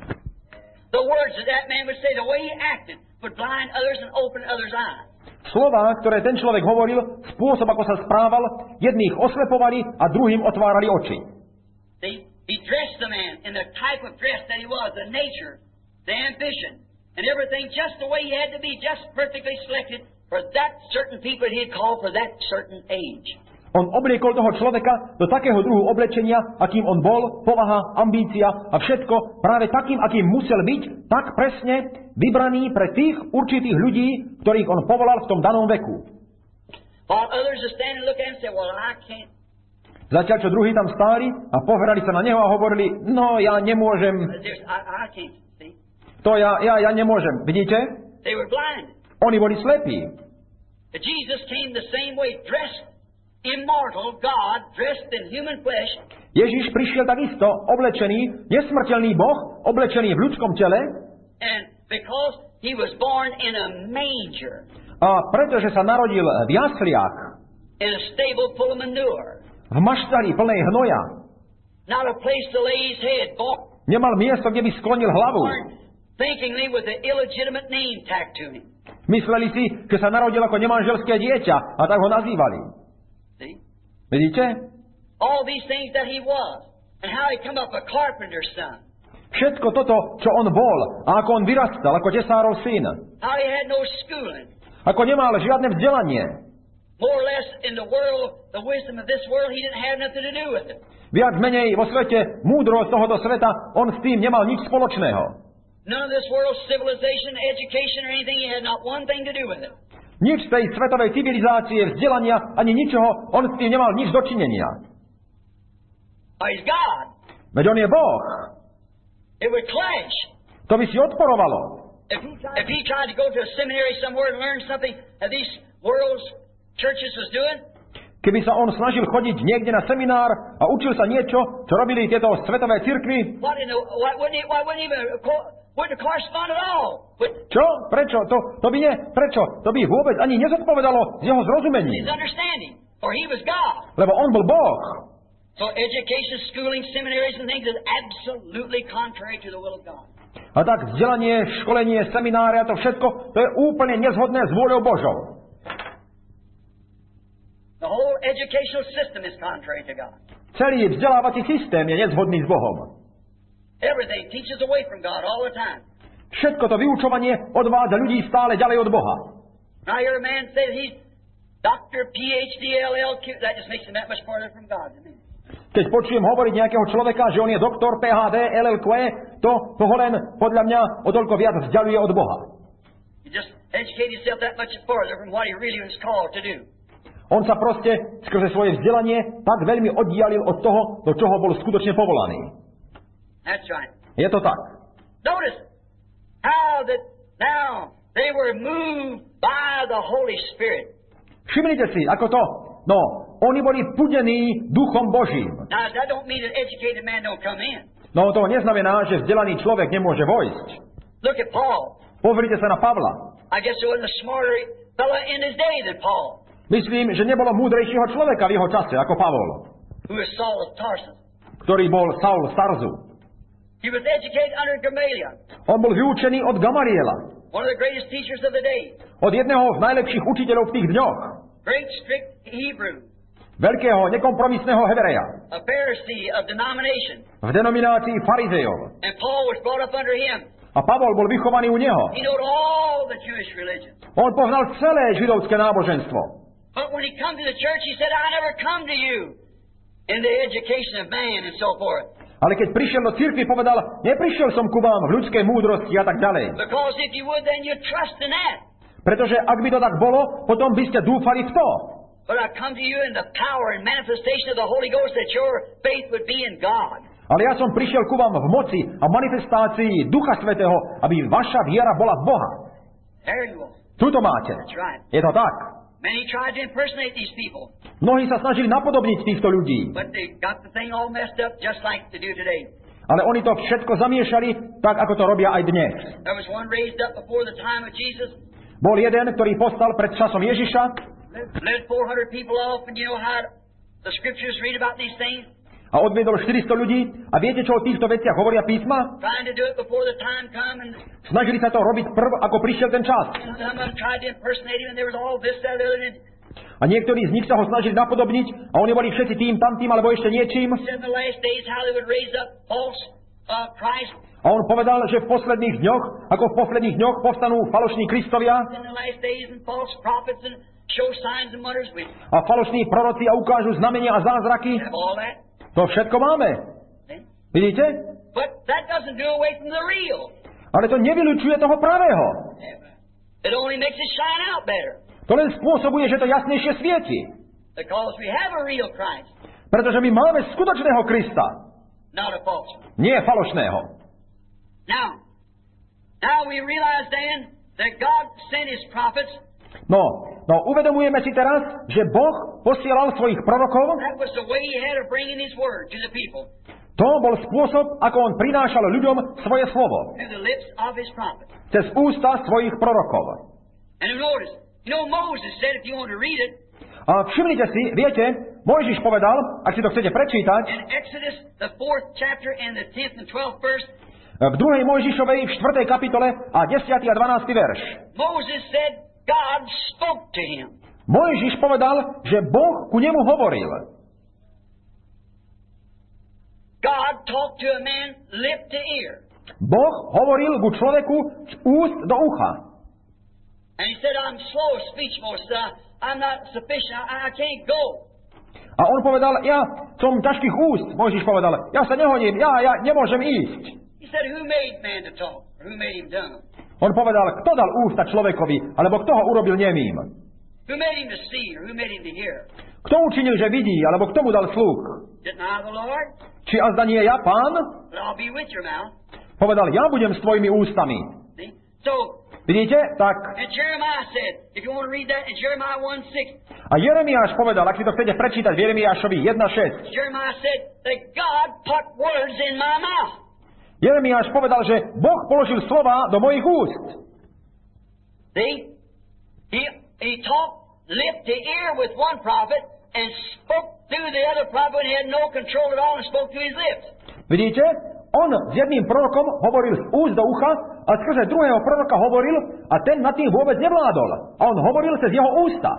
The words that that man would say, the way he acted, would blind others and open others' eyes. Slová, ktoré ten človek hovoril, spôsob, ako sa správal, jedných oslepovali a druhým otvárali oči. See, he dressed the man in the type of dress that he was, the nature, the ambition, and everything just the way he had to be, just perfectly selected for that certain people he had called for that certain age. On obliekol toho človeka do takého druhu oblečenia, akým on bol, povaha, ambícia a všetko práve takým, akým musel byť, tak presne vybraný pre tých určitých ľudí, ktorých on povolal v tom danom veku. While others are standing looking at him and say, well, I can't. Zatiaľ, čo druhí tam stáli a pohrali sa na neho a hovorili, no ja nemôžem, I can't, see. to ja nemôžem. Vidíte? They were blind. Oni boli slepí. But Jesus came the same way, dressed immortal God, dressed in human flesh. Ježiš prišiel takisto, oblečený, nesmrteľný Boh, oblečený v ľudskom tele. And because he was born in a manger, A pretože sa narodil v jasliach, in a stable full of manure, v maštali plnej hnoja, not a place to lay his head, born nemal miesto, kde by sklonil hlavu. thinkingly with an illegitimate name tacked to him. Mysleli si, že sa narodil ako nemanželské dieťa a tak ho nazývali. See? Vidíte? All these things that he was, and how he come up a carpenter's son, Všetko toto, čo on bol a ako on vyrastal ako tesárov syn. how he had no schooling, Ako nemal žiadne vzdelanie. more or less in the world, the wisdom of this world, he didn't have nothing to do with it. Viac menej vo svete múdrosť tohoto sveta, on s tým nemal nič spoločného. None of this world's civilization, education, or anything, he had not one thing to do with it. Nič z tej svetovej civilizácie, vzdelania, ani ničoho, on s tým nemal nič dočinenia. Oh, he's God. Veď on je Boh. It would clash. To by si odporovalo. If he tried to go to a seminary somewhere and learn something that these world's churches was doing, Keby sa on snažil chodiť niekde na seminár a učil sa niečo, čo robili tieto svetové cirkvi, wouldn't it correspond at all with Čo? Prečo? To by nie. Prečo? To by vôbec ani nezodpovedalo z jeho zrozumením. his understanding. For he was God. Lebo on bol Boh. So education, schooling, seminaries and things is absolutely contrary to the will of God. A tak vzdelanie, školenie, semináre a to všetko, to je úplne nezhodné s vôľou Božou. The whole educational system is contrary to God. Celý vzdelávací systém je nezhodný s Bohom. Everything teaches away from God all the time. Všetko to vyučovanie odvádza ľudí stále ďalej od Boha. Now I hear a man say that he's Dr. PhD, LLQ. That just makes him that much farther from God to me. Keď počujem hovoriť nejakého človeka, že on je doktor, PhD, LLQ, to ho len podľa mňa o toľko viac vzdialuje od Boha. He just educated himself that much farther from what he really was called to do. On sa proste skrze svoje vzdelanie tak veľmi oddialil od toho, do čoho bol skutočne povolaný. That's right. Je to tak. Notice how that now they were moved by the Holy Spirit. Všimnite si, ako to, oni boli pudení Duchom Božím. Now that don't mean an educated man don't come in. No to neznamená, že vzdelaný človek nemôže vojsť. Look at Paul. Pozrite sa na Pavla. I guess there wasn't a smarter fella in his day than Paul, Myslím, že nebolo múdrejšieho človeka v jeho čase ako Pavol, who was Saul of Tarsus. ktorý bol Saul z Tarzu. He was educated under Gamaliel, On bol vyučený od Gamaliela, one of the greatest teachers of the day. od jedného z najlepších učiteľov v tých dňoch, Great strict Hebrew, veľkého nekompromisného Hevereja, a Pharisee of denomination. v denominácii farizejov. And Paul was brought up under him. A Pavol bol vychovaný u neho. He knew all the Jewish religion. On poznal celé židovské náboženstvo. But when he come to the church, he said, I never come to you in the education of man and so forth. Ale keď prišiel do cirkvi, povedal, neprišiel som ku vám v ľudskej múdrosti a tak ďalej. Because if you would, then you'd trust in that. Pretože ak by to tak bolo, potom by ste dúfali v to. But I come to you in the power and manifestation of the Holy Ghost that your faith would be in God. Ale ja som prišiel ku vám v moci a manifestácii Ducha Svätého, aby vaša viera bola v Boha. There you are. Tu to máte. That's right. Je to tak. Many tried to impersonate these people, Mnohí sa snažili napodobniť týchto ľudí. but they got the thing all messed up just like they do today. Ale oni to všetko zamiešali, tak ako to robia aj dnes. There was one raised up before the time of Jesus, Bol jeden, ktorý postal pred časom Ježiša, led 400 people off, and you know how the scriptures read about these things? a odviedol 400 ľudí. A viete, čo o týchto veciach hovoria písma? Trying to do it before the time come, and Snažili sa to robiť prv, ako prišiel ten čas. some of them tried to impersonate him, and there was all this, that, other, and A niektorí z nich sa ho snažili napodobniť a oni boli všetci tým, tamtým alebo ešte niečím. said in the last days how they would raise up false Christ. A on povedal, že v posledných dňoch, ako v posledných dňoch povstanú falošní Kristovia In the last days, and false prophets, and show signs and wonders. We a falošní proroci a ukážu znamenia a zázraky. have all that. To všetko máme. See? Vidíte? But that doesn't do away from the real. Ale to nevylučuje toho pravého. It only makes it shine out better. To len spôsobuje, že to jasnejšie svieti. Because we have a real Christ, Pretože my máme skutočného Krista, not a false one. nie falošného. Now we realize then that God sent His prophets. No, uvedomujeme si teraz, že Boh posielal svojich prorokov. That was the way He had of bringing His word to the people, To bol spôsob, ako on prinášal ľuďom svoje slovo. through the lips of His prophets. Cez ústa svojich prorokov. And notice, Moses said, if you want to read it, A všimnite si, viete, Mojžiš povedal, ak si to chcete prečítať, in Exodus, the 4th chapter and the 10th and 12th verse, v 2. Mojžišovej, v 4. kapitole a 10. a 12. verš. Moses said God spoke to him. Mojžiš povedal, že Boh ku nemu hovoril. God talked to a man lip to ear. Boh hovoril ku človeku z úst do ucha. And he said, I'm slow of speech, Moses. I'm not sufficient. I can't go. A on povedal, ja som ťažkých úst. Mojžiš povedal, ja sa nehodím, ja nemôžem ísť. He said, who made man to talk? Or who made him dumb? On povedal, kto dal ústa človekovi, alebo kto ho urobil nemým? Who made him to see? Or who made him to hear? Kto učinil, že vidí, alebo kto mu dal sluch? Didn't I, the Lord? Či azda nie ja, Pán? But I'll be with your mouth. Povedal, ja budem s tvojimi ústami. See? So, Vidíte? Tak. and Jeremiah said, if you want to read that in Jeremiah 1:6, A Jeremiáš povedal, ak si to chcete prečítať v Jeremiášovi 1.6. Jeremiah said that God put words in my mouth. Jeremiáš povedal, že Boh položil slova do mojich úst. See? He talked lip to ear with one prophet and spoke through the other prophet and he had no control at all and spoke through his lips. Vidíte? On s jedným prorokom hovoril z úst do ucha a skrze druhého proroka hovoril a ten nad tým vôbec nevládol. A on hovoril cez jeho ústa.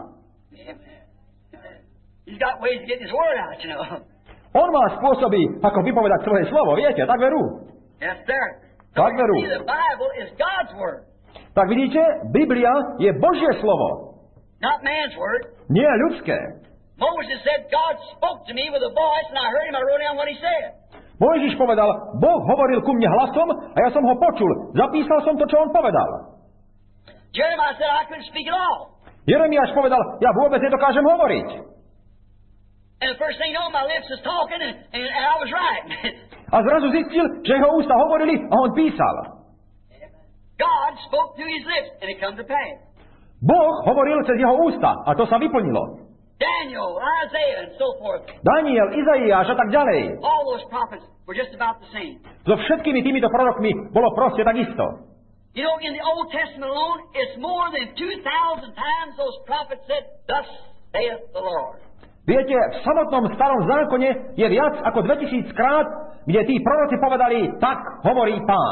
He's got ways to get his word out, you know. On má spôsoby, ako vypovedať svoje slovo, viete, tak veru. Yes, sir. Tak veru. See, the Bible is God's word. Tak vidíte, Biblia je Božie slovo. Not man's word. Nie ľudské. Moses said, God spoke to me with a voice, and I heard him, I wrote down what he said. Mojžiš povedal, Boh hovoril ku mne hlasom a ja som ho počul. Zapísal som to, čo on povedal. Jeremiah said, I couldn't speak at all. Jeremiáš povedal, ja vôbec nedokážem hovoriť. And the first thing you know, my lips was talking, and I was right. A zrazu zistil, že jeho ústa hovorili a on písal. God spoke through his lips, and it come to pass. Boh hovoril cez jeho ústa a to sa vyplnilo. Daniel, Isaiah, and so forth. Daniel, Izaiáš a tak ďalej. All those prophets were just about the same. So všetkými týmito prorokmi bolo proste takisto. You know, in the Old Testament alone, it's more than 2,000 times those prophets said, Thus saith the Lord. Viete, v samotnom starom zákone je viac ako 2000 krát, kde tí proroci povedali, tak hovorí Pán.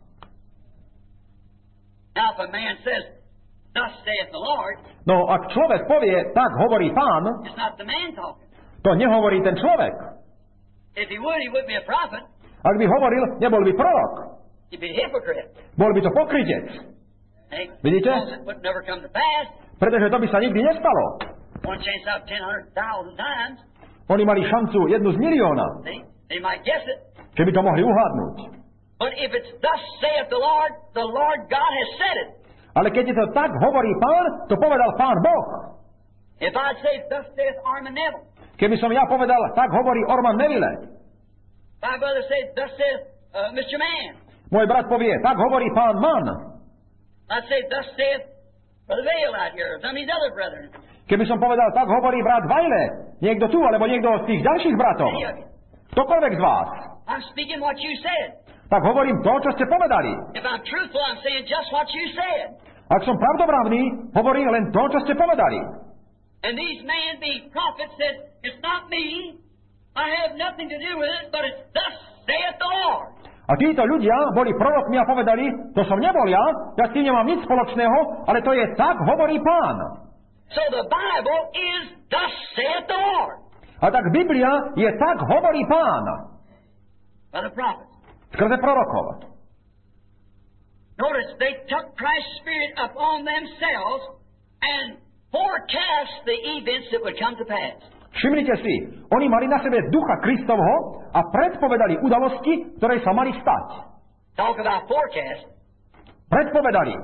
Now, if a man says, Thus saith the Lord, no ak človek povie, tak hovorí Pán, it's not the man talking. to nehovorí ten človek. If he wouldn't be a prophet. Ak by hovoril, nebol by prorok. He'd be a hypocrite. Bol by to pokrytec. Hey, vidíte? It would never come to pass. Pretože to by sa nikdy nestalo. One chance out of 10,000 times. Oni mali šancu 1 z milióna. They might guess it. Že by to mohli uhádnuť. But if it's thus saith the Lord God has said it. Ale keď je to tak hovorí Pán, to povedal Pán Boh. If I say thus saith Armin Neville. Keby som ja povedal, tak hovorí Orman Neville. My brother says thus saith Mr. Man. Môj brat povie, tak hovorí Pán Mann. I'd say thus saith Brother Vail out here, or some of these other brethren. Keby som povedal, tak hovorí brat Vajle, niekto tu, alebo niekto z tých ďalších bratov. Ktokoľvek z vás. I'm speaking what you said. Tak hovorím to, čo ste povedali. If I'm truthful, I'm saying just what you said. Ak som pravdobravný, hovorím len to, čo ste povedali. And these men, these prophets said, it's not me. I have nothing to do with it, but it's thus saith the Lord. A títo ľudia boli prorokmi a povedali, to som nebol ja s tým nemám nič spoločného, ale to je tak, hovorí Pán. So the Bible is thus saith the Lord. A tak Biblia je tak, hovorí Pán. By the prophets. Skrze prorokov. Notice, they took Christ's Spirit upon themselves and forecast the events that would come to pass. Všimnite si, oni mali na sebe ducha Kristovho a predpovedali udalosti, ktoré sa mali stať. Talk about forecast. Predpovedali.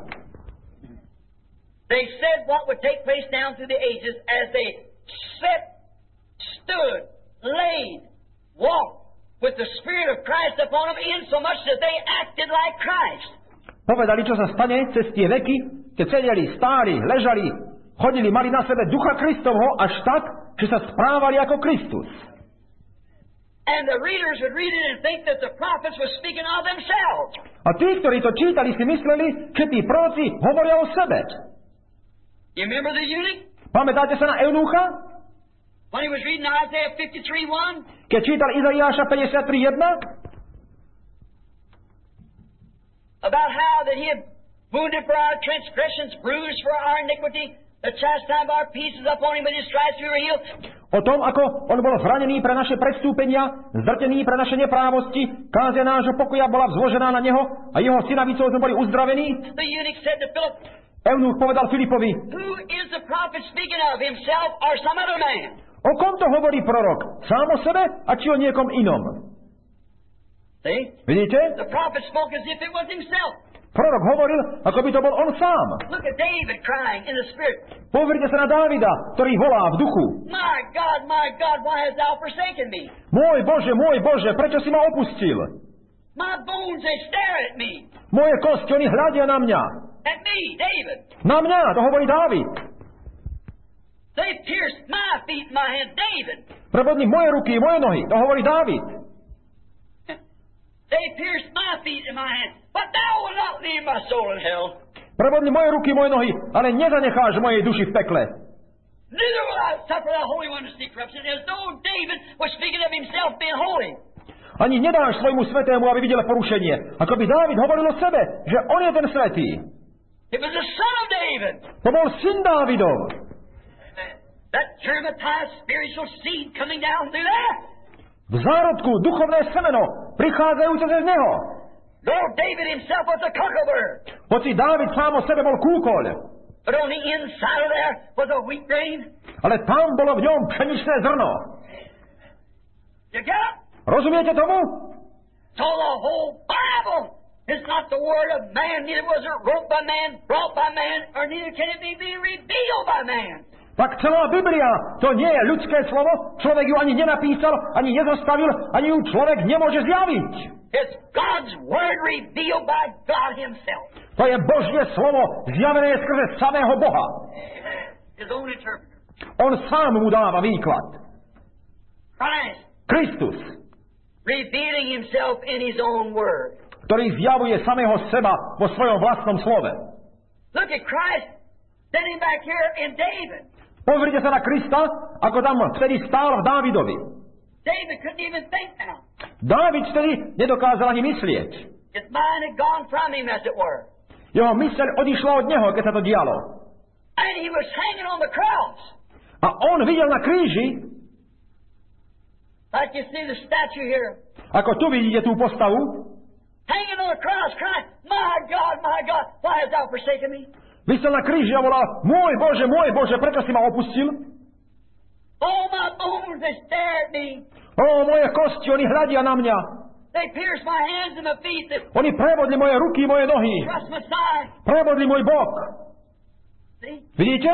They said what would take place down through the ages as they sat, stood, laid, walked with the Spirit of Christ upon them, in so much that they acted like Christ. Povedali, čo sa stane cez tie veky, keď sedeli, stáli, ležali, chodili, mali na sebe ducha Kristovho až tak, že sa správali ako Kristus. And the readers would read it and think that the prophets were speaking of themselves. A tí, ktorí to čítali, si mysleli, že tí proroci hovoria o sebe. You remember the eunuch? Pamätáte sa na Eunucha? When he was reading Isaiah 53:1? Keď čítal Izaiáša 53:1? About how that he had wounded for our transgressions, bruised for our iniquity, the chastisement of our peace is upon him, and his stripes we were healed. O tom, ako on bol zranený pre naše prestúpenia, zdrtený pre naše neprávosti, kázia nášho pokoja bola vzložená na neho a jeho synavicou sme boli uzdravení. The eunuch said to Philip, Eunuch povedal Filipovi, who is the prophet speaking of, himself or some other man? O kom to hovorí prorok? Sám o sebe a či o niekom inom? See? Vidíte? The prophet spoke as if it was himself. Prorok hovoril, ako by to bol on sám. Look at David crying in the spirit. Pozrite sa na Dávida, ktorý volá v duchu. My God, why hast thou forsaken me? Môj Bože, prečo si ma opustil? My bones, they stare at me. Moje kosti, oni hľadia na mňa. At me, David. Na mňa, to hovorí Dávid. They pierced my feet, my hands, David. Prebodni moje ruky, moje nohy, to hovorí Dávid. They pierced my feet and my hands, but thou wilt not leave my soul in hell. Prebodli moje ruky, moje nohy, ale nezanecháš mojej duši v pekle. Neither will I suffer the Holy One to see corruption, as though David was speaking of himself being holy. Ani nedáš svojmu svetému, aby videl porušenie. Ako by Dávid hovoril o sebe, že on je ten svätý. It was the son of David. To bol syn Dávidov. That germatized spiritual seed coming down through that. V zárodku duchovné semeno, prichádzajúce z neho. Lord David himself was a cocklebird. Hoci Dávid sám o sebe bol kúkoľ. But on the inside of there was a wheat grain. Ale tam bolo v ňom pšeničné zrno. You get it? Rozumiete tomu? So the whole Bible is not the word of man, neither was it wrote by man, brought by man, or neither can it be revealed by man. Tak celá Biblia, to nie je ľudské slovo, človek ju ani nenapísal, ani nezostavil, ani ju človek nemôže zjaviť. It's God's word revealed by God himself. To je Božie slovo, zjavené skrze samého Boha. His own interpreter. On sám mu dáva výklad. Christ. Kristus, revealing himself in his own word. Ktorý zjavuje samého seba vo svojom vlastnom slove. Look at Christ standing back here in David. Pozrite sa na Krista, ako tam vtedy stál v Dávidovi. David couldn't even think now. Dávid vtedy nedokázal ani myslieť. His mind had gone from him, as it were. Jeho myseľ odišla od neho, keď sa to dialo. And he was hanging on the cross. A on videl na kríži, like you see the statue here, ako tu vidíte tú postavu, hanging on the cross, crying, my God, why hast thou forsaken me? Vysel na kríži a volal, môj Bože, prečo si ma opustil? Oh, my bones, they stare at me. Moje kosti, oni hľadia na mňa. They pierce my hands and my feet. Oni prebodli moje ruky, moje nohy. Thrust my side. Prebodli môj bok. See? Vidíte?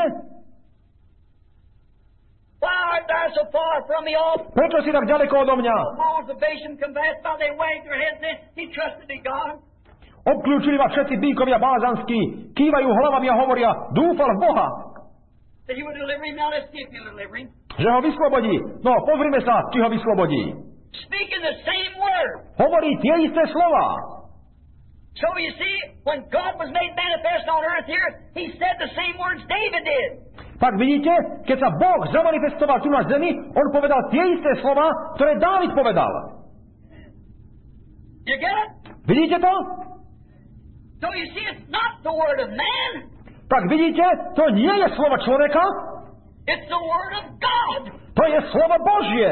Why art thou so far from me, all? Prečo si tak ďaleko odo mňa? All the Basham compassed by, they wagged their heads in. He trusted in God. Obklúčili ma všetci bíkovia bázanskí, kývajú hlavami a hovoria, dúfal v Boha. That he would deliver him. Now let's see if he'll deliver him. Že ho vyslobodí. No, pozrime sa, či ho vyslobodí. Speaking the same word. Hovorí tie isté slova. So you see, when God was made manifest on earth here, he said the same words David did. Tak vidíte, keď sa Boh zamanifestoval tu na zemi, on povedal tie isté slova, ktoré Dávid povedal. You get it? Vidíte to? So you see, it's not the word of man. Tak vidíte, to nie je slovo človeka, it's the word of God. To je slovo Božie.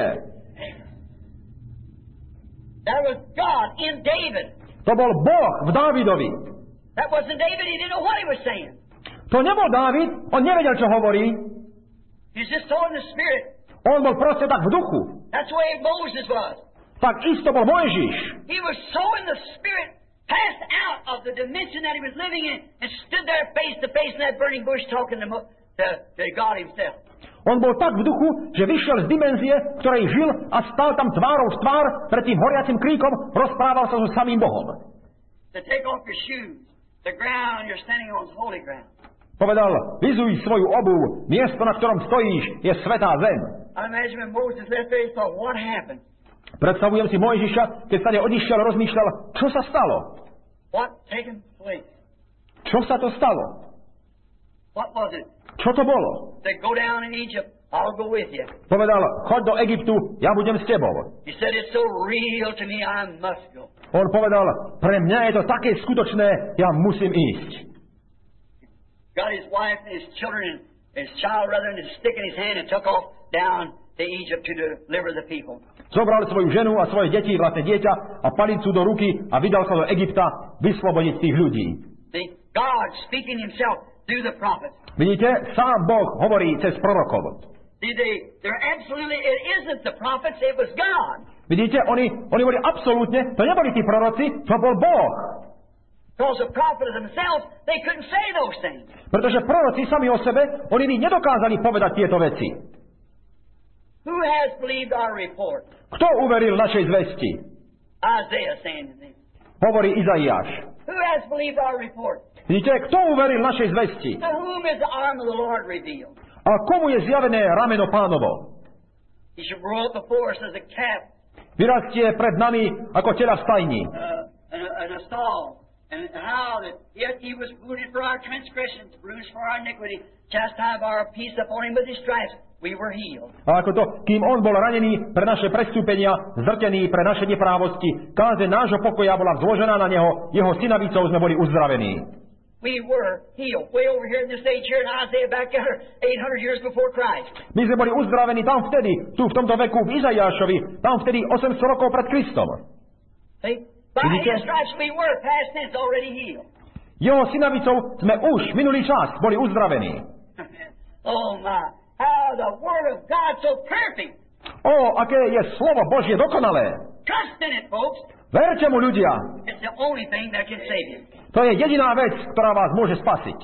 That was God in David. To bol Boh v Dávidovi. That wasn't David, he didn't know what he was saying. To nebol Dávid, on nevedel, čo hovorí. He's just so in the Spirit. On bol proste tak v duchu. That's the way Moses was. Tak isto bol Mojžiš. He was so in the Spirit, passed out of the dimension that he was living in, and stood there face to face in that burning bush talking to God himself. On bol tak v duchu, že vyšiel z dimenzie, ktorej žil a stál tam tvárou v tvár pred tým horiacim kríkom, rozprával sa so samým Bohom. To take off your shoes, the ground you're standing on is holy ground. Povedal, vyzuj svoju obuv, miesto, na ktorom stojíš, je svätá zem. I imagine when Moses left there, he thought, what happened? Predstavujem si Mojžiša, keď sa odišiel, rozmýšľal, čo sa stalo? What taken place? Čo sa to stalo? What was it? Čo to bolo? Said, go down in Egypt, I'll go with you. Povedal, choď do Egyptu, ja budem s tebou. He said, it's so real to me, I must go. On povedal, pre mňa je to také skutočné, ja musím ísť. Got his wife and his children and his child rather than stick in his hand and took off down to Egypt to deliver the people. Zobral svoju ženu a svoje deti, vlastne dieťa, a palicu do ruky a vydal sa do Egypta vyslobodziť tých ľudí. See, God speaking himself through the prophets. Vidíte, sám Boh hovorí cez prorokov. See, they're absolutely, it isn't the prophets, it was God. Vidíte, oni boli absolútne, to neboli tí proroci, to bol Boh. Because the prophets themselves, they couldn't say those things. Pretože proroci sami o sebe, oni by nedokázali povedať tieto veci. Who has believed our report? Kto uveril našej zvesti? Isaiah saying this. Hovorí Izaiáš. Who has believed our report? Vidíte, kto uveril našej zvesti? To whom is the arm of the Lord revealed? A komu je zjavené rameno Pánovo? He shall grow up before us as a calf Vyrastie pred nami ako tela v stajni. in a stall, And how that yet he was wounded for our transgressions, bruised for our iniquity, chastised our peace upon him with his stripes. We were healed. A ako to, kým on bol ranený pre naše prestúpenia, zdrtený pre naše neprávosti, kázeň nášho pokoja bola vzložená na neho, jeho synavicou sme boli uzdravení. We were healed. Way over here in this age here in Isaiah back there, 800 years before Christ. My sme boli uzdravení tam vtedy, tu v tomto veku v Izaiášovi, tam vtedy 800 rokov pred Kristom. See? By his stripes we were, past tense, already healed. Jeho synavicou sme už minulý čas boli uzdravení. Oh my, how the Word of God so perfect. Aké je slovo Božie dokonalé. Trust in it, folks. Verte mu, ľudia. It's the only thing that can save you. To je jediná vec, ktorá vás môže spasiť.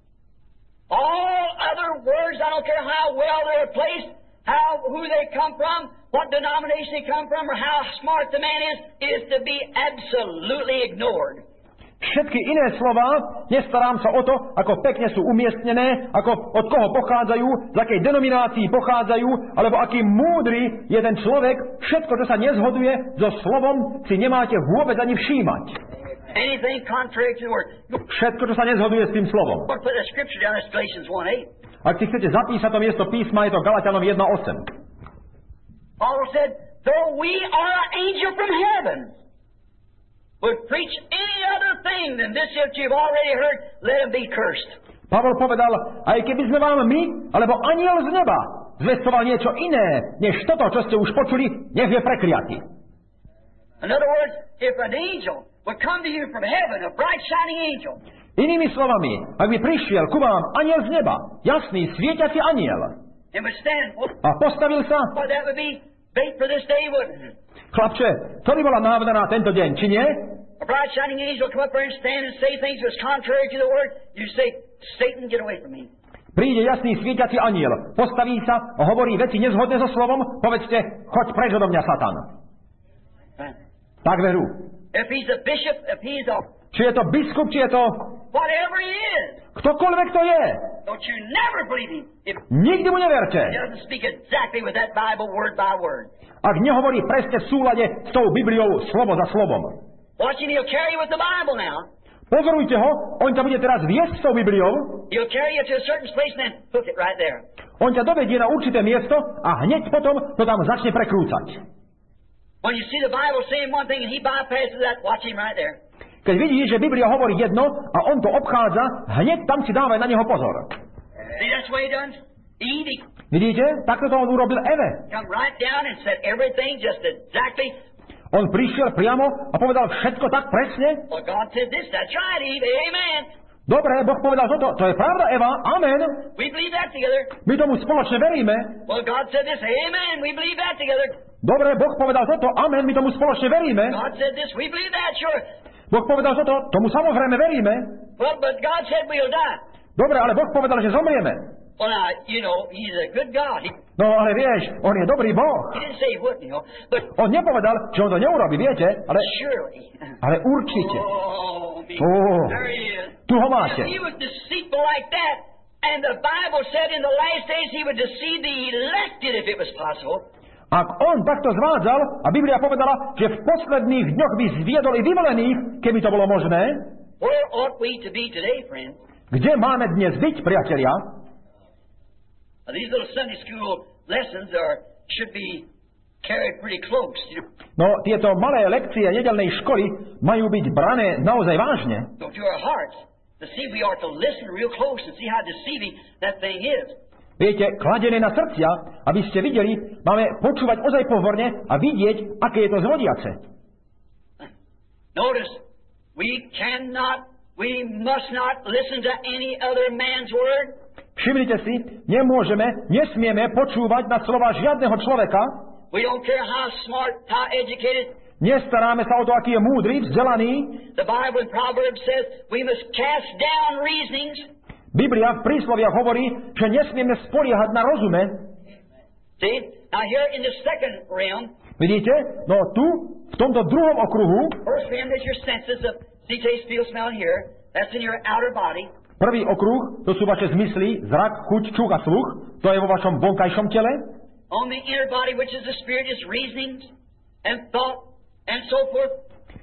All other words, I don't care how well they're placed, who they come from, what denomination they come from, or how smart the man is to be absolutely ignored. Všetky iné slová, nestarám sa o to, ako pekne sú umiestnené, ako od koho pochádzajú, z akej denominácii pochádzajú, alebo aký múdry je ten človek, všetko, čo sa nezhoduje so slovom, si nemáte vôbec ani všímať. Anything contrary to the word. Všetko, čo sa nezhoduje s tým slovom. Put the scripture down, that's Galatians 1:8. Ak si chcete zapísať to miesto písma, je to Galatianom 1:8. Paul said, though we are an angel from heaven, would preach any other thing than this that you've already heard, let him be cursed. Pavol povedal, aj keby sme vám my, alebo anjel z neba, zvestoval niečo iné, než toto, čo ste už počuli, nech je prekliatý. In other words, if an angel would come to you from heaven, a bright shining angel, inými slovami, ak by prišiel ku vám anjel z neba, jasný, svietiaci anjel, and would stand, a postavil sa, well, that would be bait for this day, wouldn't it? chlapče, to by bola návda na tento deň, či nie? A bright shining angel come up there and stand and say things that's contrary to the word. You say, Satan, get away from me. Príde jasný svietiaci anjel, postaví sa a hovorí veci nezhodné so slovom, povedzte, choď preč odo mňa, Satan. Tak veru. If he's a bishop, if he's a... Či je to biskup, či je to... Whatever he is. Ktokoľvek to je. Don't you never believe him. If Nikdy mu neverte. he doesn't speak exactly with that Bible word by word. Ak nehovorí presne v súlade s tou Bibliou slovo za slovom. Watch him, he'll carry you with the Bible now. Pozorujte ho, on ťa bude teraz viesť s tou Bibliou. He'll carry you to a certain place and then hook it right there. On ťa dovedie na určité miesto a hneď potom to tam začne prekrúcať. When you see the Bible saying one thing and he bypasses that, watch him right there. Keď vidíš, že Biblia hovorí jedno a on to obchádza, hneď tam si dávaj na neho pozor. See, that's the way he done Eve. Vidíte? Takto to on urobil Eve. Come right down and said everything just exactly. On prišiel priamo a povedal všetko tak presne. Well, God said this, that's right, Eve. Amen. Dobre, Boh povedal toto. To je pravda, Eva. Amen. We believe that together. My tomu spoločne veríme. Well, God said this. Amen. We believe that together. Dobre, Boh povedal toto. Amen. My tomu spoločne veríme. God said this. We believe that, sure. Boh povedal toto. Tomu samozrejme veríme. Well, but God said we'll die. Dobre, ale Boh povedal, že zomrieme. Well, now, you know, He's a good God. No, ale vieš, on je dobrý Boh. He didn't say He wouldn't, you know. But On nepovedal, že on to neurobi, viete? surely. Ale určite. There He is. Tu ho máte. If He was deceitful like that, and the Bible said in the last days He would deceive the elected if it was possible. Ak on takto zvádzal, a Biblia povedala, že v posledných dňoch by zviedol i vyvolených, keby to bolo možné, Where ought we to be today, friends? kde máme dnes byť, priatelia? These little Sunday school lessons should be carried pretty close. You know, No, tieto malé lekcie nedeľnej školy majú byť brané naozaj vážne. to our hearts to see we ought to listen real close and see how deceiving that thing is. Viete, kladené na srdcia, aby ste videli, máme počúvať ozaj pozorne a vidieť, aké je to zvodiace. Notice, we must not listen to any other man's word. Všimnite si, nesmieme počúvať na slova žiadneho človeka. We don't care how smart, how educated. Nestaráme sa o to, aký je múdry, vzdelaný. The Bible in Proverbs says we must cast down reasonings. Biblia v prísloviach hovorí, že nesmieme spoliehať na rozume. See? Now here in the second realm, Vidíte? No tu, v tomto druhom okruhu, first realm is your senses of see, taste, feel, smell, hear. That's in your outer body. prvý okruh, to sú vaše zmysly, zrak, chuť, čuch a sluch. To je vo vašom vonkajšom tele. On the inner body, which is the spirit, is reasonings and thought and so forth.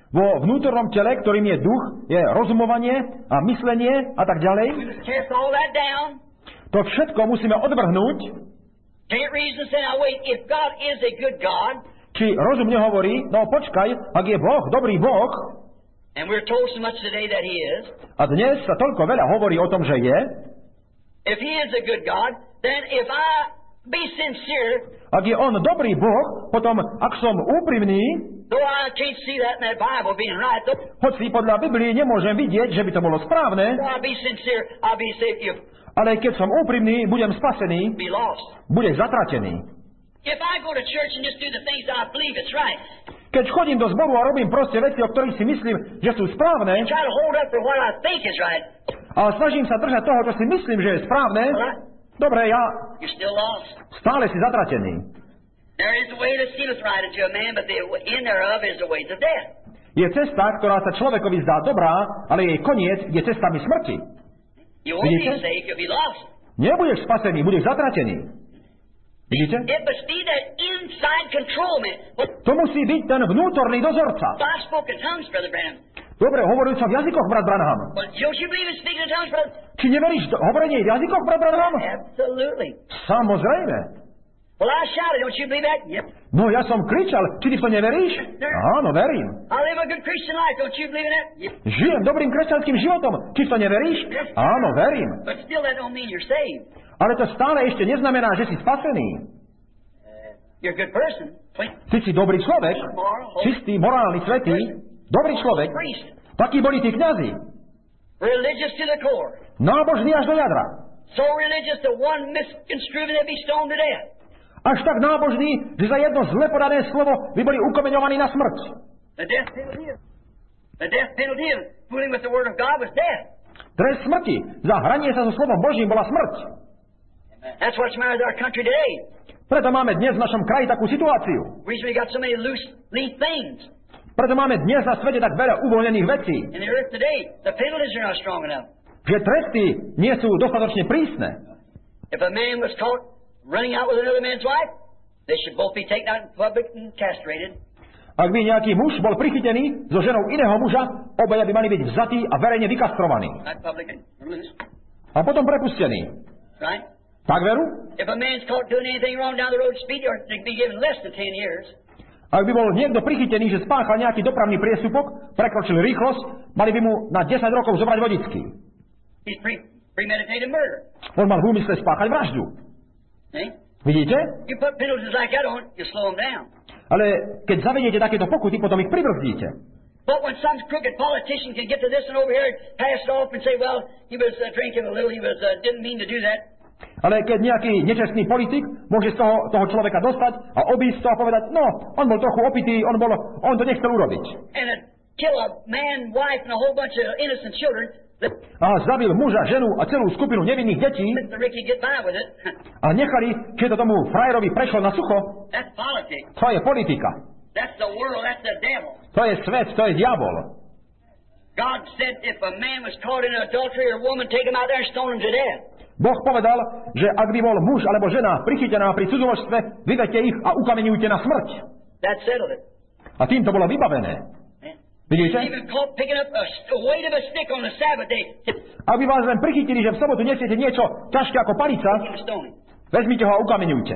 Vo vnútornom tele, ktorým je duch, je rozumovanie a myslenie a tak ďalej. We must cast all that down. To všetko musíme odvrhnúť. Can't reason and say, now wait, if God is a good God, Či rozum nehovorí, no počkaj, ak je Boh dobrý Boh, and we're told so much today that He is, a dnes sa toľko veľa hovorí o tom, že je, if He is a good God, then if I be sincere, ak je On dobrý Boh, potom, ak som úprimný, though I can't see that in that Bible being right, though hoci podľa Biblii nemôžem vidieť, že by to bolo správne, I be sincere, I'll be saved. If ale keď som úprimný, budem spasený, be lost. budeš zatratený. If I go to church and just do the things I believe it's right, Keď chodím do zboru a robím proste veci, o ktorých si myslím, že sú správne, try to hold up for what I think is right, a snažím sa držať toho, čo si myslím, že je správne, dobre, you're still lost. stále si zatratený. There is a way that seemeth right unto a man, but the end thereof is the ways of death. Je cesta, ktorá sa človekovi zdá dobrá, ale jej koniec je cestami smrti. You won't be Vidíte? saved, you'll be lost. Nebudeš spasený, budeš zatratený. Vidíte? It must be that inside control, man. Well, To musí byť ten vnútorný dozorca. I spoke in tongues, Brother Branham. Dobre, hovoril som v jazykoch, brat Branham. Well, don't you believe in speaking in tongues, brother? Či neveríš v hovorenie v jazykoch, brat Branham? Absolutely. Samozrejme. Well, I shouted. Don't you believe that? Yep. No ja som kričal, či ty v to neveríš? Áno, verím. I live a good Christian life. Don't you believe in that? Yep. Žijem dobrým kresťanským životom, či v to neveríš? Áno, verím. But still, that don't mean you're saved. Ale to stále ešte neznamená, že si spasený. You're a good person. Ty si dobrý človek, čistý, morálny, svätý, dobrý človek. Priest. Takí boli tí kňazi. Religious to the core. Nábožní až do jadra. So religious that one misconstrued and they'd be stoned to death. Až tak nábožní, že za jedno zle podané slovo by boli ukomeňovaní na smrť. The death penalty of fooling with the word of God was death. Trest smrti za hranie sa so slovom Božím bola smrť. That's what's the matter with our country today. Preto máme dnes v našom kraji takú situáciu. The reason we got so many loose things Preto máme dnes na svete tak veľa uvoľnených vecí, in the earth today. The penalties are not strong enough. že tresty nie sú dostatočne prísne. If a man was caught running out with another man's wife, they should both be taken out in public and castrated. Ak by nejaký muž bol prichytený so ženou iného muža, obaja by mali byť vzatí a verejne vykastrovaní. Not public and loose. A potom prepustení. Right? Tak veru? If a man's caught doing anything wrong down the road speed, or to be given less than 10 years. Ak by bol niekto prichytený, že spáchal nejaký dopravný priestupok, prekročil rýchlosť, mali by mu na 10 rokov zobrať vodičky. He's premeditated murder. On mal v úmysle spáchať vraždu. See? Vidíte? You put penalties like that on, you slow them down. Ale keď zavediete takéto pokuty, potom ich pribrzdíte. But when some crooked politician can get to this and over here and pass it off and say, well, he was drinking a little, he was didn't mean to do that. Ale keď nejaký nečestný politik môže z toho človeka dostať a obísť to a povedať, no, on bol trochu opitý, on to nechcel urobiť. And kill a man, wife, and a whole bunch of innocent children. A zabil muža, ženu a celú skupinu nevinných detí Let the Ricky get by with it. a nechali, keď to tomu frajerovi prešlo na sucho. That's politics. To je politika. That's the world. That's the devil. To je svet, to je diabol. God said if a man was caught in adultery or a woman, take him out there and stone him to death. Boh povedal, že ak by bol muž alebo žena prichytená pri cudzoľožstve, vyvete ich a ukameňujte na smrť. That settled it. A tým to bolo vybavené. Vidíte? Even caught picking up a weight of a stick on the Sabbath day. Ak by vás len prichytili, že v sobotu nesiete niečo ťažké ako palica, Stone him. vezmite ho a ukameňujte.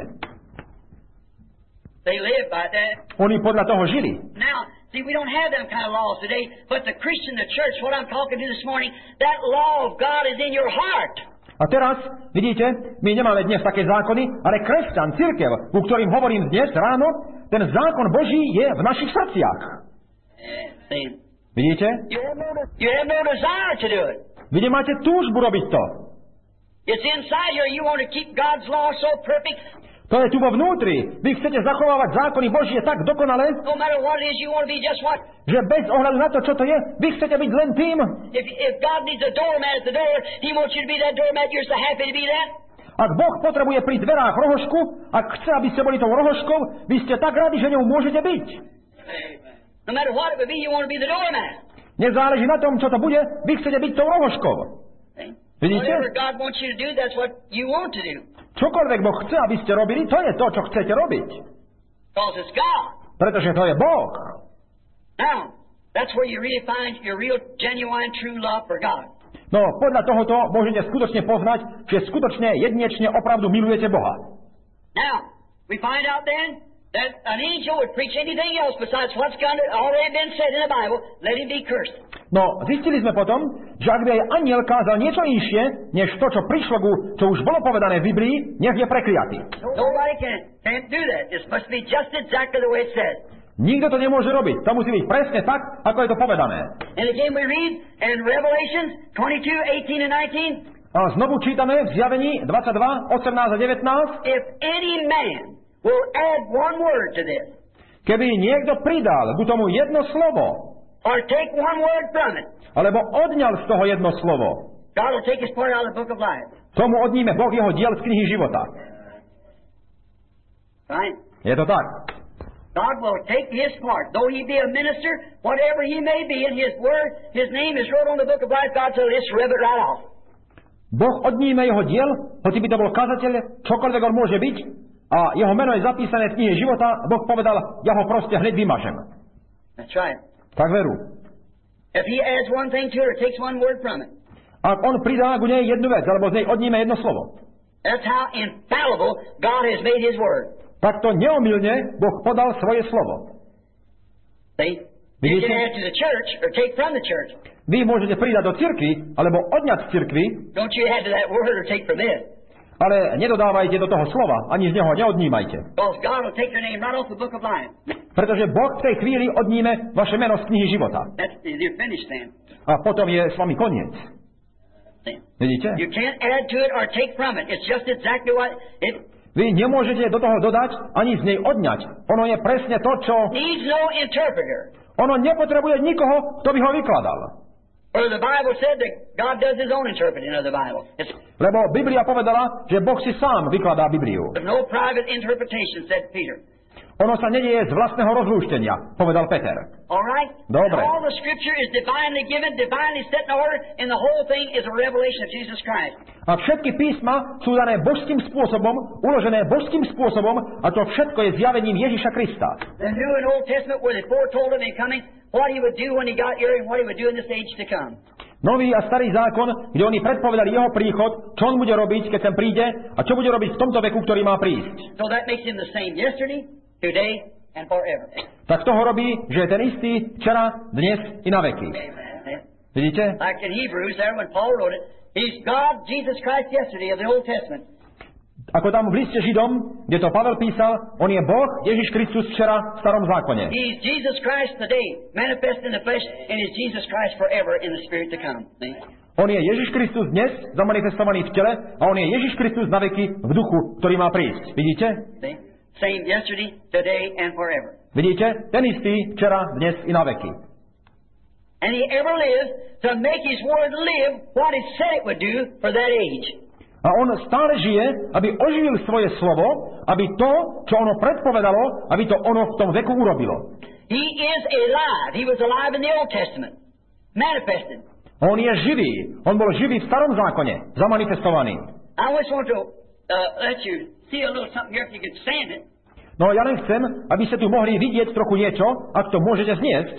They live by that. Oni podľa toho žili. Now, see, we don't have them kind of laws today, but the Christian, the church, what I'm talking to this morning, that law of God is in your heart. A teraz, vidíte, my nemáme dnes také zákony, ale kresťan, cirkev, ku ktorým hovorím dnes ráno, ten zákon Boží je v našich srdciach. See, Vidíte? you have no desire to do it. Vy nemáte túžbu robiť to. It's inside here. You want to keep God's law so perfect. To je tu vo vnútri. Vy chcete zachovávať zákony Božie tak dokonale, No matter what it is, you want to be just what? že bez ohľadu na to, čo to je, vy chcete byť len tým. If God needs a doormat at the door, He wants you to be that doormat. You're so happy to be that. Ak Boh potrebuje pri dverách rohošku, ak chce, aby ste boli tou rohoškou, vy ste tak radi, že ňou môžete byť. No matter what it would be, you want to be the doormat. Nezáleží na tom, čo to bude, vy chcete byť tou rohoškou. Vidíte? Whatever God wants you to do, that's what you want to do. Čokoľvek Boh chce, aby ste robili, to je to, čo chcete robiť. Because it's God. Pretože to je Boh. Now, That's where you really find your real, genuine, true love for God. No, podľa tohoto môžete skutočne poznať, že skutočne, jedinečne, opravdu milujete Boha. Now, we find out then that an angel would preach anything else besides what's already been said in the Bible, let him be cursed. No, zistili sme potom, že ak by aj anjel kázal niečo inšie, než to, čo prišlo čo už bolo povedané v Biblii, nech je prekliatý. Nobody can't do that. It must be just exactly the way it said. Nikto to nemôže robiť. To musí byť presne tak, ako je to povedané. And again we read in Revelation 22:18 and 19. A znovu čítame v Zjavení 22, 18 a 19. If any man will add one word to this, keby niekto pridal ku tomu jedno slovo, or take one word from it, alebo odňal z toho jedno slovo, God will take his part out of the book of life. tomu odníme Boh jeho diel z knihy života. Right? Je to tak. God will take his part. Though he be a minister, whatever he may be, in his word, his name is wrote on the book of life, God said, let's rip it right off. Boh odníme jeho diel, hoci by to bol kazateľ, čokoľvek on môže byť, a jeho meno je zapísané v knihe života, Boh povedal, ja ho proste hneď vymažem. That's right. Tak veru. If he adds one thing to it or takes one word from it. Ak on pridá ku nej jednu vec, alebo z nej odníme jedno slovo. That's how infallible God has made his word. Takto neomylne Boh podal svoje slovo. See? You can add to the church or take from the church. Vy môžete pridať do cirkvi, alebo odňať z cirkvi. Don't you add to that word or take from it. Ale nedodávajte do toho slova, ani z neho neodnímajte. Because God will take your name right off the book of life. Pretože Boh v tej chvíli odníme vaše meno z knihy života. You're finished then. A potom je s vami koniec. Vidíte? You can't add to it or take from it. It's just exactly what it. Vy nemôžete do toho dodať, ani z nej odňať. Ono je presne to, čo... Needs no interpreter. Ono nepotrebuje nikoho, kto by ho vykladal. For the Bible said that God does his own interpreting of the Bible. Lebo Biblia povedala, že Boh si sám vykladá Bibliu. There's no private interpretation, said Peter. Ono sa nedieje z vlastného rozlúštenia, povedal Peter. All right? Dobre. All the Scripture is divinely given, divinely set in order, and the whole thing is a revelation of Jesus Christ. A všetky písma sú dané božským spôsobom, uložené božským spôsobom, a to všetko je zjavením Ježiša Krista. The New and Old Testament where they foretold of him coming, what he would do when he got here and what he would do in this age to come. Nový a starý zákon, kde oni predpovedali jeho príchod, čo on bude robiť, keď sem príde, a čo bude robiť v tomto veku, ktorý má prísť. So that makes him the same yesterday, today, and forever. Tak toho robí, že je ten istý včera, dnes i na veky. Vidíte? Like in Hebrews there when Paul wrote it, he's God, Jesus Christ yesterday of the Old Testament. Ako tam v liste Židom, kde to Pavel písal, on je Boh, Ježiš Kristus včera v starom zákone. He's Jesus Christ today, manifest in the flesh, and is Jesus Christ forever in the spirit to come. See? On je Ježiš Kristus dnes, zamanifestovaný v tele, a on je Ježiš Kristus na veky v duchu, ktorý má prísť. Vidíte? See? Same yesterday, today, and forever. Vidíte? Ten istý včera, dnes i na veky. And he ever lives to make his word live what he said it would do for that age. A on stále žije, aby oživil svoje slovo, aby to, čo ono predpovedalo, aby to ono v tom veku urobilo. He is alive. He was alive in the Old Testament. Manifested. On je živý. On bol živý v starom zákone. Zamanifestovaný. I just want to let you see a little something here if you can stand it. No ja len chcem, aby ste tu mohli vidieť trochu niečo, ak to môžete zniesť.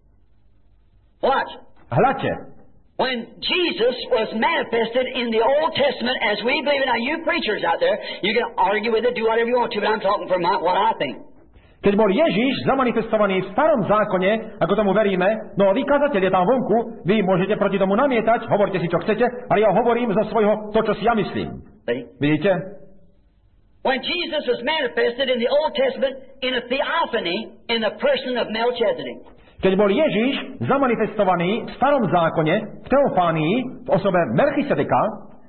Watch. Hľadte. When Jesus was manifested in the Old Testament as we believe it, now you preachers out there, you can argue with it, do whatever you want to, but I'm talking from what I think. Keď bol Ježiš zamanifestovaný v starom zákone, ako tomu veríme, no vy kazatelia tam vonku, vy môžete proti tomu namietať, hovorte si čo chcete, ale ja hovorím zo svojho to, čo si ja myslím. Vidíte? When Jesus was manifested in the Old Testament in a theophany in the person of Melchizedek. Keď bol Ježiš zamanifestovaný v starom zákone, v teofánii, v osobe Melchisedeka,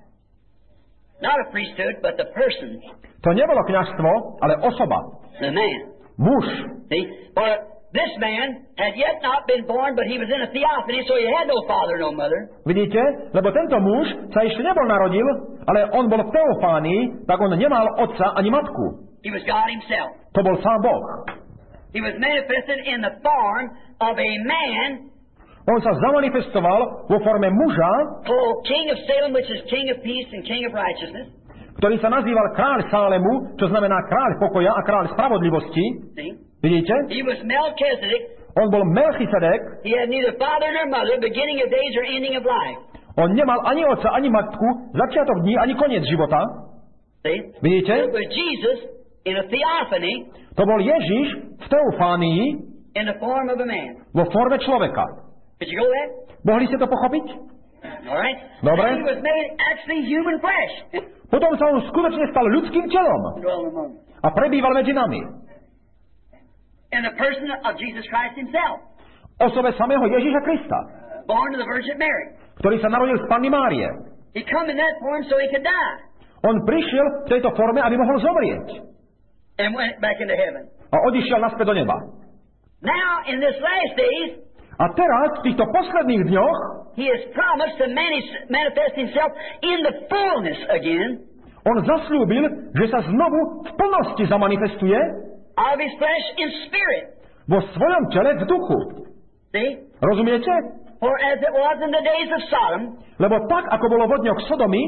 not a priesthood, but the person. To nebolo kňazstvo, ale osoba. The man. Muž. See? For this man had yet not been born, but he was in a theophany, so he had no father, no mother. Vidíte? Lebo tento muž sa ešte nebol narodil, ale on bol v teofánii, tak on nemal otca ani matku. He was God himself. To bol sám Boh. He was manifested in the form of a man. On sa zamanifestoval vo forme muža, called King of Salem, which is King of Peace and King of Righteousness. Ktorý sa nazýval kráľ Sálemu, čo znamená kráľ pokoja a kráľ spravodlivosti. See? Vidíte? He was Melchizedek, On bol Melchisedek. He had neither father nor mother, beginning of days or ending of life. On nemal ani otca, ani matku, začiatok dní, ani koniec života. See? Vidíte? It was Jesus in a theophany To bol Ježiš v teofánii in the form of a man. vo forme človeka. Did you go there? Mohli ste to pochopiť? All right. Dobre. And he was made actually human flesh. Potom sa on skutočne stal ľudským telom Dwell among us. a prebýval medzi nami. In the person of Jesus Christ himself, Osobe samého Ježiša Krista, born of the Virgin Mary. ktorý sa narodil z Panny Márie. He come in that form so he could die On prišiel v tejto forme, aby mohol zomrieť. and went back into heaven. A odišiel naspäť do neba. Now, in this last days, A teraz, v týchto posledných dňoch, he has promised to manifest himself in the fullness again on zasľúbil, že sa znovu v plnosti zamanifestuje of his flesh in spirit. vo svojom tele v duchu. See? Rozumiete? For as it was in the days of Sodom, Lebo tak, ako bolo vo dňoch Sodomy,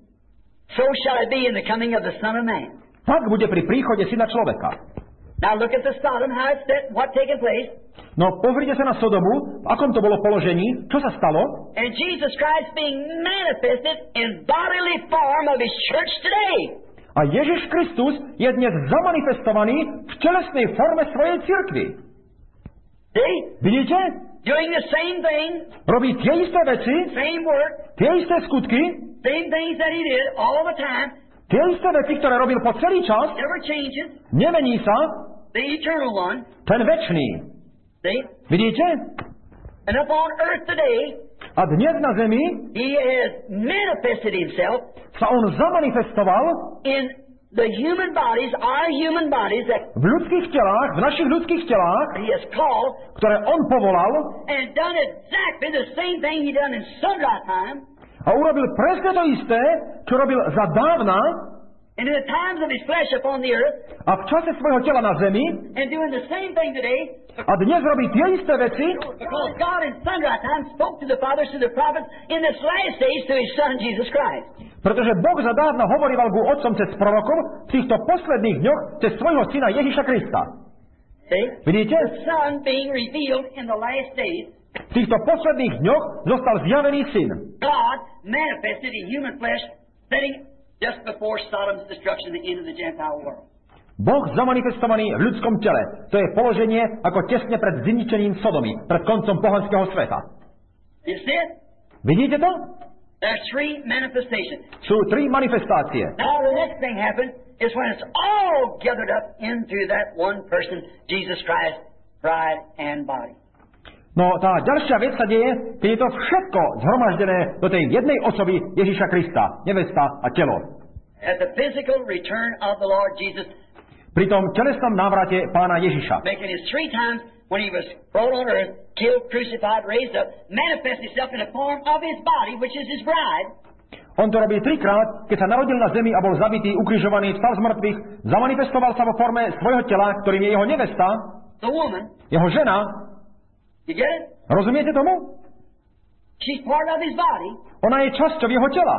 so shall it be in the coming of the Son of Man. tak bude pri príchode Syna človeka. Now look at the Sodom, how it's set, what taken place. No, pozrite sa na Sodomu, v akom to bolo položení, čo sa stalo. And Jesus Christ being manifested in bodily form of his church today. A Ježiš Kristus je dnes zamanifestovaný v telesnej forme svojej cirkvi. See? Vidíte? Doing the same thing, Robí tie isté veci, same work, tie isté skutky, same things that he did all the time, tie isté veci, ktoré robil po celý čas, never changes, nemení sa, the eternal one. ten večný. See? Vidíte? And up on earth today, A dnes na zemi he has manifested himself sa on zamanifestoval in the human bodies, our human bodies that v ľudských telách, v našich ľudských telách, he has called, ktoré on povolal and done exactly the same thing he done in sundry time, a urobil presne to isté, čo robil za dávna and in the times of his flesh upon the earth, a v čase svojho tela na zemi and doing the same thing today, a dnes robí tie isté veci, because God in sundry times spoke to the fathers, to the prophets, in this last days to his Son Jesus Christ. pretože Boh za dávna hovoril ku otcom cez prorokov v týchto posledných dňoch cez svojho syna Ježiša Krista. See? Vidíte? The Son being revealed in the last days, V týchto posledných dňoch zostal zjavený syn. God manifested in human flesh, setting just before Sodom's destruction, the end of the Gentile world. Boh zamanifestovaný v ľudskom tele. To je položenie ako tesne pred zničením Sodomy, pred koncom pohanského sveta. You see it? Vidíte to? There's three manifestations. Sú tri manifestácie. Now the next thing happens is when it's all gathered up into that one person, Jesus Christ, bride and body. No tá ďalšia vec sa deje, keď je to všetko zhromaždené do tej jednej osoby Ježiša Krista, nevesta a telo. At the physical return of the Lord Jesus, Pri tom telesnom návrate pána Ježiša. making his 3 times when he was brought on earth, killed, crucified, raised up, manifest himself in the form of his body, which is his bride. On to robí trikrát, keď sa narodil na zemi a bol zabitý, ukrižovaný, vstal z mŕtvych, zamanifestoval sa vo forme svojho tela, ktorým je jeho nevesta, The woman, jeho žena. you get it? Rozumiete tomu? She's part of his body. Ona je časťou jeho tela.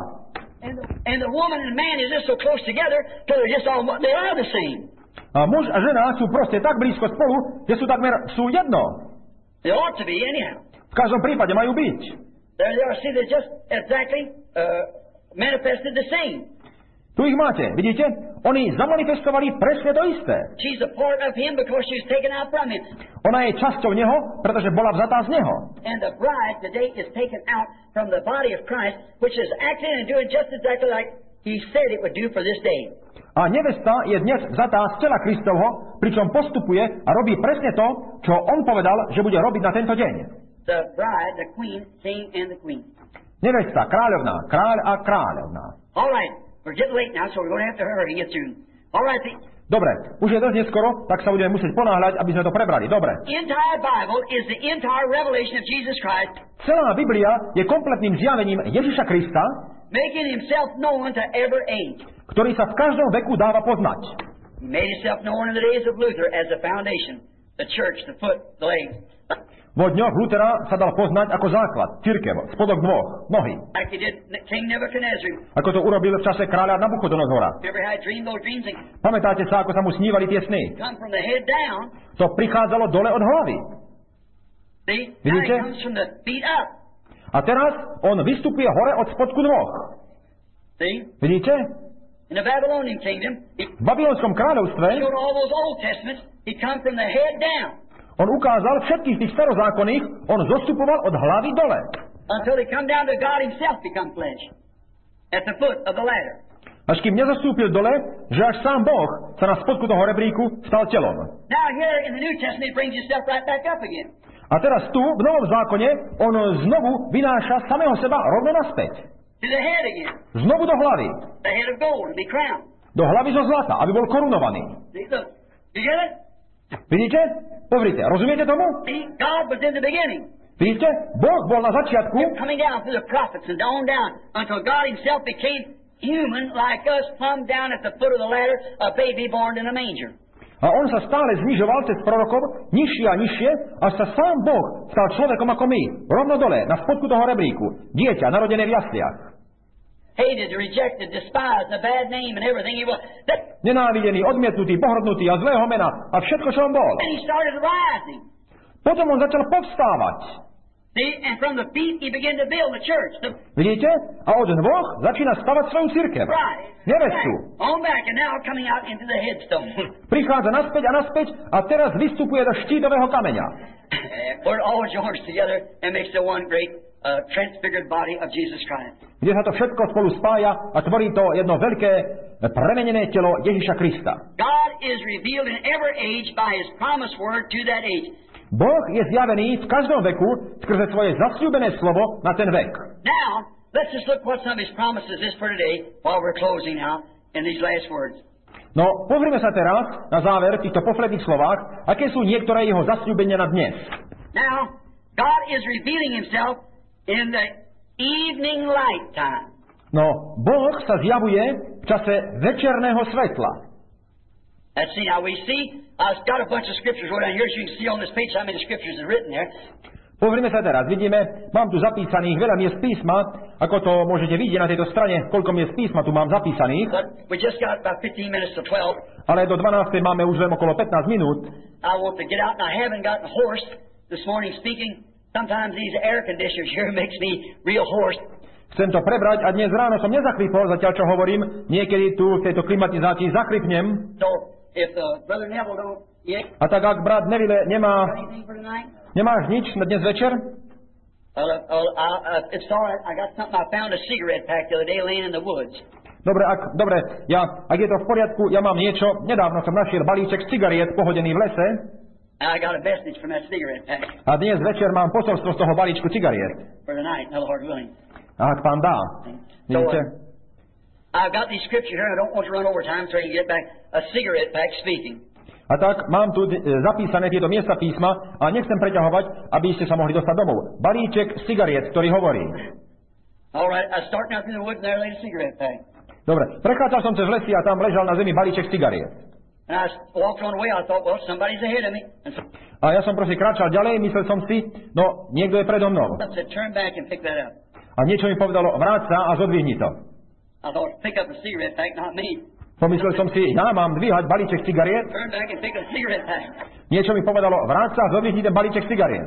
And the woman and man is just so close together till they're just all, they are the same. A muž a žena sú proste tak blízko spolu, že sú jedno. They ought to be anyhow. V každom prípade majú byť. There they are. See, they're just exactly manifested the same. Tu ich máte, vidíte? Oni zamanifestovali presne to isté. She's a part of him because she was taken out from him. Ona je časťou neho, pretože bola vzatá z neho. And the bride today is taken out from the body of Christ, which is acting and doing just exactly like he said it would do for this day. A nevesta je dnes vzatá z tela Kristovho, pričom postupuje a robí presne to, čo on povedal, že bude robiť na tento deň. The bride, the queen, king, and the queen. Nevesta, kráľovná, kráľ a kráľovná. All right, we're getting late now, so we're going to have to hurry and get through. All right, the Dobre, už je dosť neskoro, tak sa budeme musieť ponáhľať, aby sme to prebrali. Dobre. entire Bible is the entire revelation of Jesus Christ, Celá Biblia je kompletným zjavením Ježiša Krista, making himself known to every age. ktorý sa v každom veku dáva poznať. He made himself known in the days of Luther as the foundation, the church, the foot, the legs. Vo dňoch Lutera sa dal poznať ako základ, cirkev, spodok nôh, nohy. Like he did King Nebuchadnezzar. Ako to urobil v čase kráľa Nabuchodonozora. Remember how he dreamed those dreams and Pamätáte sa, ako sa mu snívali tie sny? come from the head down. To prichádzalo dole od hlavy. See? Now he Vidíte? comes from the feet up. A teraz on vystupuje hore od spodku nôh. See? Vidíte? In the Babylonian kingdom, he V Babylonskom kráľovstve showed all those Old Testaments. He come from the head down on ukázal všetkých tých starozákonných, on zostupoval od hlavy dole. until he come down to God himself become flesh at the foot of the ladder. Až kým nezostúpil dole, že až sám Boh sa na spodku toho rebríku stal telom. Now here in the New Testament, he brings himself right back up again. A teraz tu, v Novom zákone, on znovu vynáša samého seba rovno naspäť. To the head again. Znovu do hlavy. The head of gold and be crowned. Do hlavy zo zlata, aby bol korunovaný. See, look. You get it? Vidíte? Pozrite, rozumiete tomu? See, God was in the beginning. Vidíte? Boh bol na začiatku, Coming down through the prophets and on down until God himself became human like us, plumb down at the foot of the ladder, a baby born in a manger. a on sa stále znižoval cez prorokov, nižšie a nižšie, až sa sám Boh stal človekom ako my, rovno dole, na spodku toho rebríku. Dieťa, narodené v jasliach. Hated, rejected, despised, a bad name and everything he was. Nenávidený, odmietnutý, pohrdnutý a zlého mena a všetko, čo on bol. And he started rising. Potom on začal povstávať. See, and from the feet he began to build the church. Vidíte? A od nôh začína stavať svoju cirkev. Right. Nevestu. On back and now coming out into the headstone. Prichádza naspäť a naspäť a teraz vystupuje do štítového kameňa. Where it all joins together and makes the one great transfigured body of Jesus Christ. Kde sa to všetko spolu spája a tvorí to jedno veľké premenené telo Ježiša Krista. God is revealed in every age by his promised word to that age. Boh je zjavený v každom veku skrze svoje zasľúbené slovo na ten vek. Now, let's just look what some of his promises is for today while we're closing now in these last words. No, pozrime sa teraz na záver v týchto posledných slovách, aké sú niektoré jeho zasľúbenia na dnes. Now, God is revealing himself in the evening light time. No, Boh sa zjavuje v čase večerného svetla. Let's see, now we see, I've got a bunch of scriptures wrote down here, so you can see on this page how many scriptures are written there. Pozrime sa teraz, vidíme, mám tu zapísaných veľa miest písma, ako to môžete vidieť na tejto strane, koľko miest písma tu mám zapísaných. But we just got about 15 minutes to 12. Ale do 12. máme už len okolo 15 minút. I want to get out, and I haven't gotten hoarse this morning speaking. Sometimes these air conditioners here makes me real hoarse. Chcem to prebrať a dnes ráno som nezachrypol, zatiaľ čo hovorím, niekedy tu v tejto klimatizácii zachrypnem. So, if Brother Neville don't yet, A tak ak brat Neville anything for tonight? nemáš nič na dnes večer? It's all right. I got something. I found a cigarette pack the other day laying in the woods. Dobre, ak je to v poriadku, ja mám niečo. Nedávno som našiel balíček cigariet pohodený v lese. And I got a message from that cigarette pack A dnes večer mám posolstvo z toho balíčku cigariet. for tonight, the Lord willing. A ak pán dá. Vidíte? I've got these scriptures here. I don't want to run over time so I can get back a cigarette pack speaking. A tak mám tu zapísané tieto miesta písma a nechcem preťahovať, aby ste sa mohli dostať domov. Balíček cigariet, ktorý hovorí. All right. I was starting out through the woods and there lay a cigarette pack. Dobre, prechádzal som cez lesy a tam ležal na zemi balíček cigariet. And I walked on the way. I thought, well, somebody's ahead of me. And so A ja som proste kráčal ďalej, myslel som si, no, niekto je predo mnou. I said, turn back and pick that up. A niečo mi povedalo, vráť sa a zodvihni to. I thought, pick up a cigarette pack, not me. Pomyslel som si, ja mám dvíhať balíček cigariet. Turn back and pick a cigarette pack. Niečo mi povedalo, vráť sa a zodvihni ten balíček cigariet.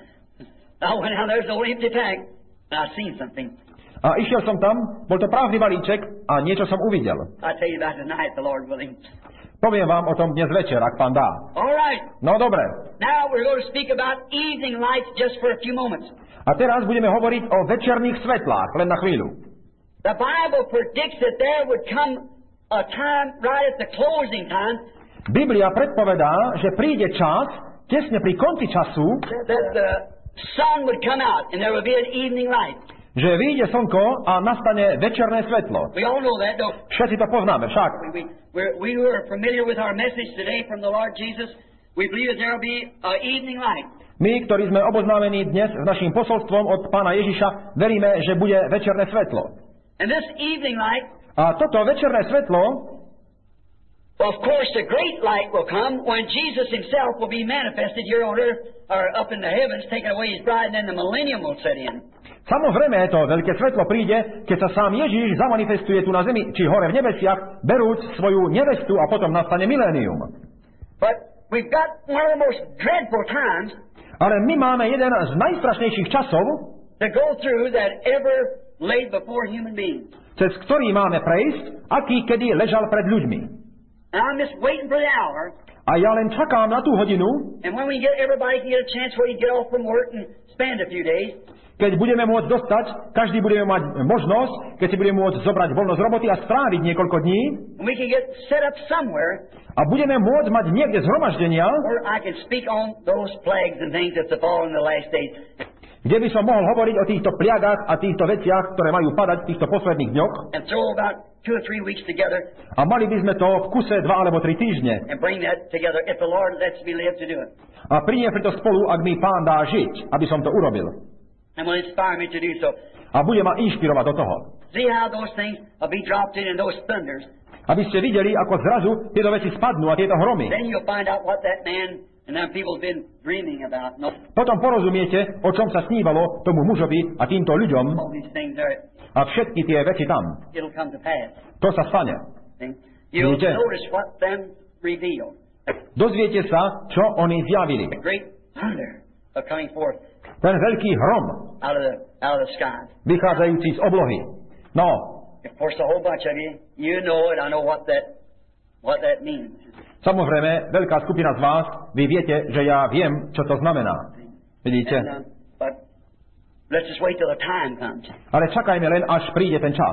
I went down, there's the old empty pack. And I seen something. A išiel som tam, bol to prázdny balíček a niečo som uvidel. I'll tell you about it tonight, the Lord willing. Poviem vám o tom dnes večer, ak pán dá. All right. No dobre. Now we're going to speak about evening lights just for a few moments. A teraz budeme hovoriť o večerných svetlách, len na chvíľu. The Bible predicts that there would come a time right at the closing time Biblia predpovedá, že príde čas, tesne pri konci času, that the sun would come out and there would be an evening light. že vyjde slnko a nastane večerné svetlo. We all know that, don't we? Všetci to poznáme však. We were familiar with our message today from the Lord Jesus. We believe that there will be an evening light. My, ktorí sme oboznámení dnes s naším posolstvom od pána Ježiša, veríme, že bude večerné svetlo. And this evening light, A toto večerné svetlo, of course, the great light will come when Jesus himself will be manifested here on earth or up in the heavens, taking away his bride, and then the millennium will set in. samozrejme to veľké svetlo príde, keď sa sám Ježiš zamanifestuje tu na zemi, či hore v nebesiach, berúc svoju nevestu a potom nastane milénium. But we've got one of the most dreadful times. Ale my máme jeden z najstrašnejších časov, to go through that ever laid before human beings. cez ktorý máme prejsť, aký kedy ležal pred ľuďmi. And I'm just waiting for the hour. A ja len čakám na tú hodinu, And when everybody can get a chance where you get off from work and spend a few days. keď budeme môcť dostať, každý budeme mať možnosť, keď si budeme môcť zobrať voľno z roboty a stráviť niekoľko dní. And we can get set up somewhere A budeme môcť mať niekde zhromaždenia, where I can speak on those plagues and things that's fallen in the last days. kde by som mohol hovoriť o týchto pliagách a týchto veciach, ktoré majú padať v týchto posledných dňoch. And throw about 2 or 3 weeks together A mali by sme to v kuse 2 alebo 3 týždne. and bring that together if the Lord lets me live to do it. A priniesli to spolu, ak mi Pán dá žiť, aby som to urobil. And will inspire me to do so. A bude ma inšpirovať do toho. See how those things will be dropped in those thunders. Aby ste videli, ako zrazu tieto veci spadnú a tieto hromy. Then you'll find out what that man and them people have been dreaming about. No, Potom porozumiete, o čom sa snívalo tomu mužovi a týmto ľuďom all these things are, a všetky tie veci tam. it'll come to pass. To sa stane. See? You'll Vidíte? notice what them reveal. Dozviete sa, čo oni zjavili. The great thunder of coming forth Ten veľký hrom, out of the sky. vychádzajúci z oblohy. No, Of course, a whole bunch of you know it. I know what that means. samozrejme, veľká skupina z vás, vy viete, že ja viem, čo to znamená. Vidíte? And, but let's just wait till the time comes. Ale čakajme len, až príde ten čas.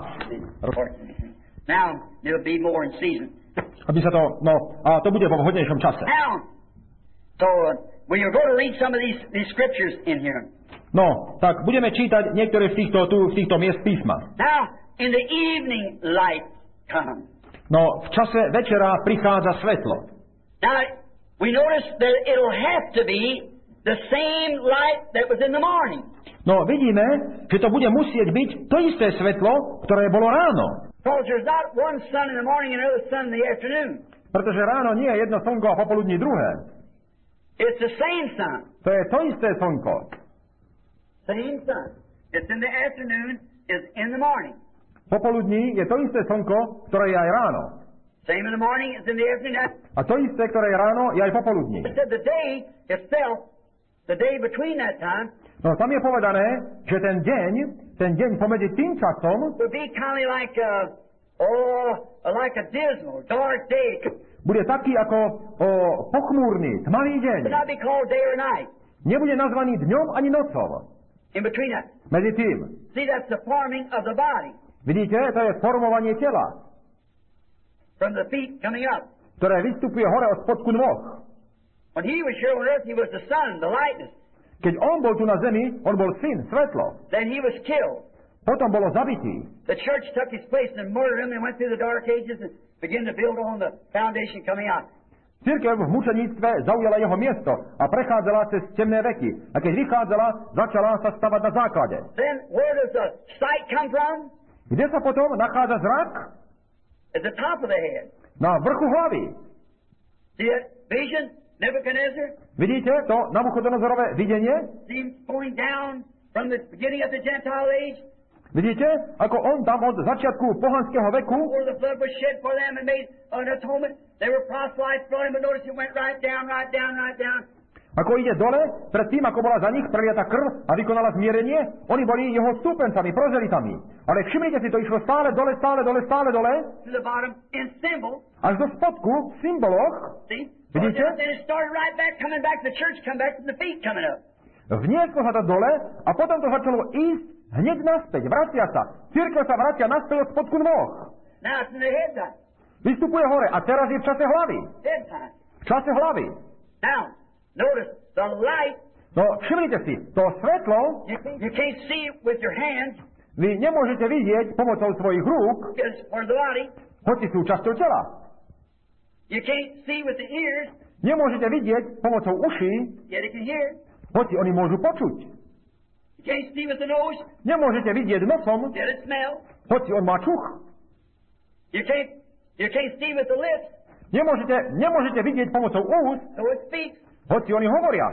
Now there'll be more in season. Aby sa to, a to bude vo vhodnejšom čase. Now, so when you're going to read some of these scriptures in here. No, tak budeme čítať niektoré v týchto miest písma. Now, in the evening light comes. No, v čase večera prichádza svetlo. Now, we notice that it'll have to be the same light that was in the morning. No, vidíme, že to bude musieť byť to isté svetlo, ktoré bolo ráno. Because there's not one sun in the morning and another sun in the afternoon. Pretože ráno nie je jedno slnko a popoludní druhé. It's the same sun. To je to isté slnko. Same sun. It's in the afternoon, is in the morning. Popoludní je to isté slnko, ktoré je aj ráno. Same in the morning, it's in the afternoon. A to isté, ktoré je ráno, je aj popoludní. It said the day itself, the day between that time, No, tam je povedané, že ten deň pomedzi tým časom would be kind of like a dismal, dark day. bude taký ako pochmúrny, tmavý deň. It would not be called day or night. Nebude nazvaný dňom ani nocou. In between that. Medzi tým. See, that's the forming of the body. Vidíte, to je formovanie tela, From the feet coming up. ktoré vystupuje hore od spodku nôh. When he was here on earth, he was the sun, the lightness. Keď on bol tu na zemi, on bol syn, svetlo. Then he was killed. Potom bolo zabitý. The church took his place and murdered him and went through the dark ages and began to build on the foundation coming out. Cirkev v mučeníctve zaujala jeho miesto a prechádzala cez temné veky. A keď vychádzala, začala sa stavať na základe. Then where does the sight come from? Kde sa potom nachádza zrak? At the top of the head. Na vrchu hlavy. See that vision? Nebuchadnezzar? Vidíte to Nabuchodonozorové videnie? See him going down from the beginning of the Gentile age? Vidíte, ako on tam od začiatku pohanského veku, Before the blood was shed for them and made an atonement, they were proselytes for him, but notice it went right down, right down, right down. ako ide dole, pred tým, ako bola za nich preliata krv a vykonala zmierenie, oni boli jeho stúpencami, prozelitami. Ale všimnite si, to išlo stále dole, stále dole, stále dole, To the bottom in symbol. až do spodku, v symboloch. See? Vidíte? Then it started right back, coming back, the church come back from the feet coming up. Vnieslo sa to dole a potom to začalo ísť hneď naspäť, vracia sa. Cirkev sa vracia naspäť od spodku nôh. Now it's in the head time. Vystupuje hore a teraz je v čase hlavy. Head time. V čase hlavy. Now, notice the light, No, všimnite si, to svetlo you can't see it with your hands, vy nemôžete vidieť pomocou svojich rúk, because for the body. hoci sú časťou tela. You can't see with the ears, Nemôžete vidieť pomocou uší, yet you can hear. hoci oni môžu počuť. You can't see with the nose, Nemôžete vidieť nosom, yet it smells. hoci on má čuch. You can't see with the lips, Nemôžete vidieť pomocou úst, so it speaks. hoci oni hovoria.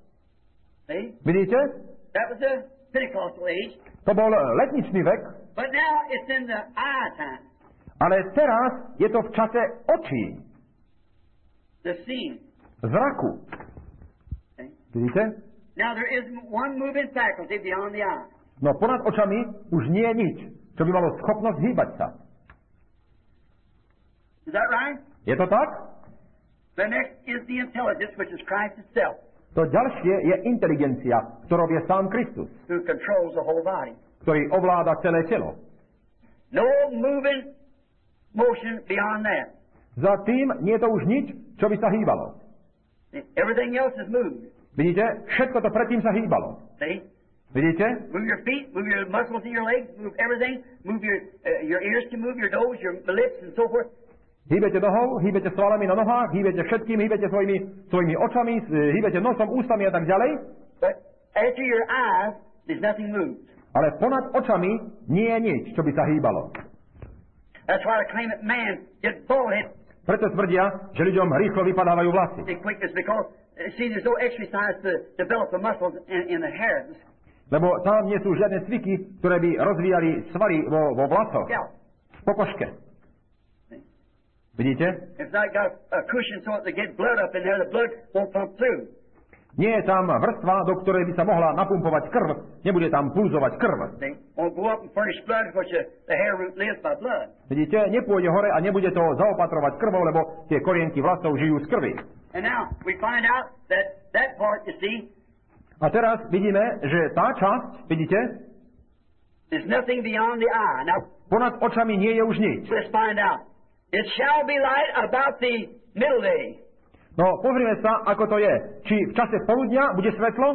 See? Vidíte? That was the Pentecostal age. To bol letničný vek, But now it's in the eye time, ale teraz je to v čase očí, the seeing. zraku. See? Vidíte? Now there isn't one moving faculty beyond the eye. No ponad očami už nie je nič, čo by malo schopnosť hýbať sa. Is that right? Je to tak? The next is the intelligence, which is Christ itself, To ďalšie je inteligencia, ktorou je sám Kristus, who controls the whole body. ktorý ovláda celé telo. No moving motion beyond that. Za tým nie je to už nič, čo by sa hýbalo. Everything else is moved. Vidíte? Všetko to predtým sa hýbalo. See? Vidíte? Move your feet, move your muscles in your legs, move everything, move your ears can move, your nose, your lips, and so forth. Hýbete nohou, hýbete svalami na nohách, hýbete všetkým, hýbete svojimi očami, hýbete nosom, ústami a tak ďalej. But after your eyes, there's nothing moved. Ale ponad očami nie je nič, čo by sa hýbalo. That's why I claim that man gets bald head Preto tvrdia, že ľuďom rýchlo vypadávajú vlasy. quickness because, see, there's no exercise to develop the muscles in the hairs. Lebo tam nie sú žiadne cviky, ktoré by rozvíjali svaly vo vlasoch. Yeah. Po koške. Vidíte? It's not got a cushion so that they get blood up in there, the blood won't pump through. Nie je tam vrstva, do ktorej by sa mohla napumpovať krv. Nebude tam pulzovať krv. See? Won't go up and furnish blood because the hair root lives by blood. Vidíte? Nepôjde hore a nebude to zaopatrovať krvou, lebo tie korienky vlasov žijú z krvi. And now we find out that part, you see, A teraz vidíme, že tá časť, vidíte, there's nothing beyond the eye. Now, ponad očami nie je už nič. let's find out. It shall be light about the middle day. No, pozrime sa, ako to je. Či v čase poludnia bude svetlo?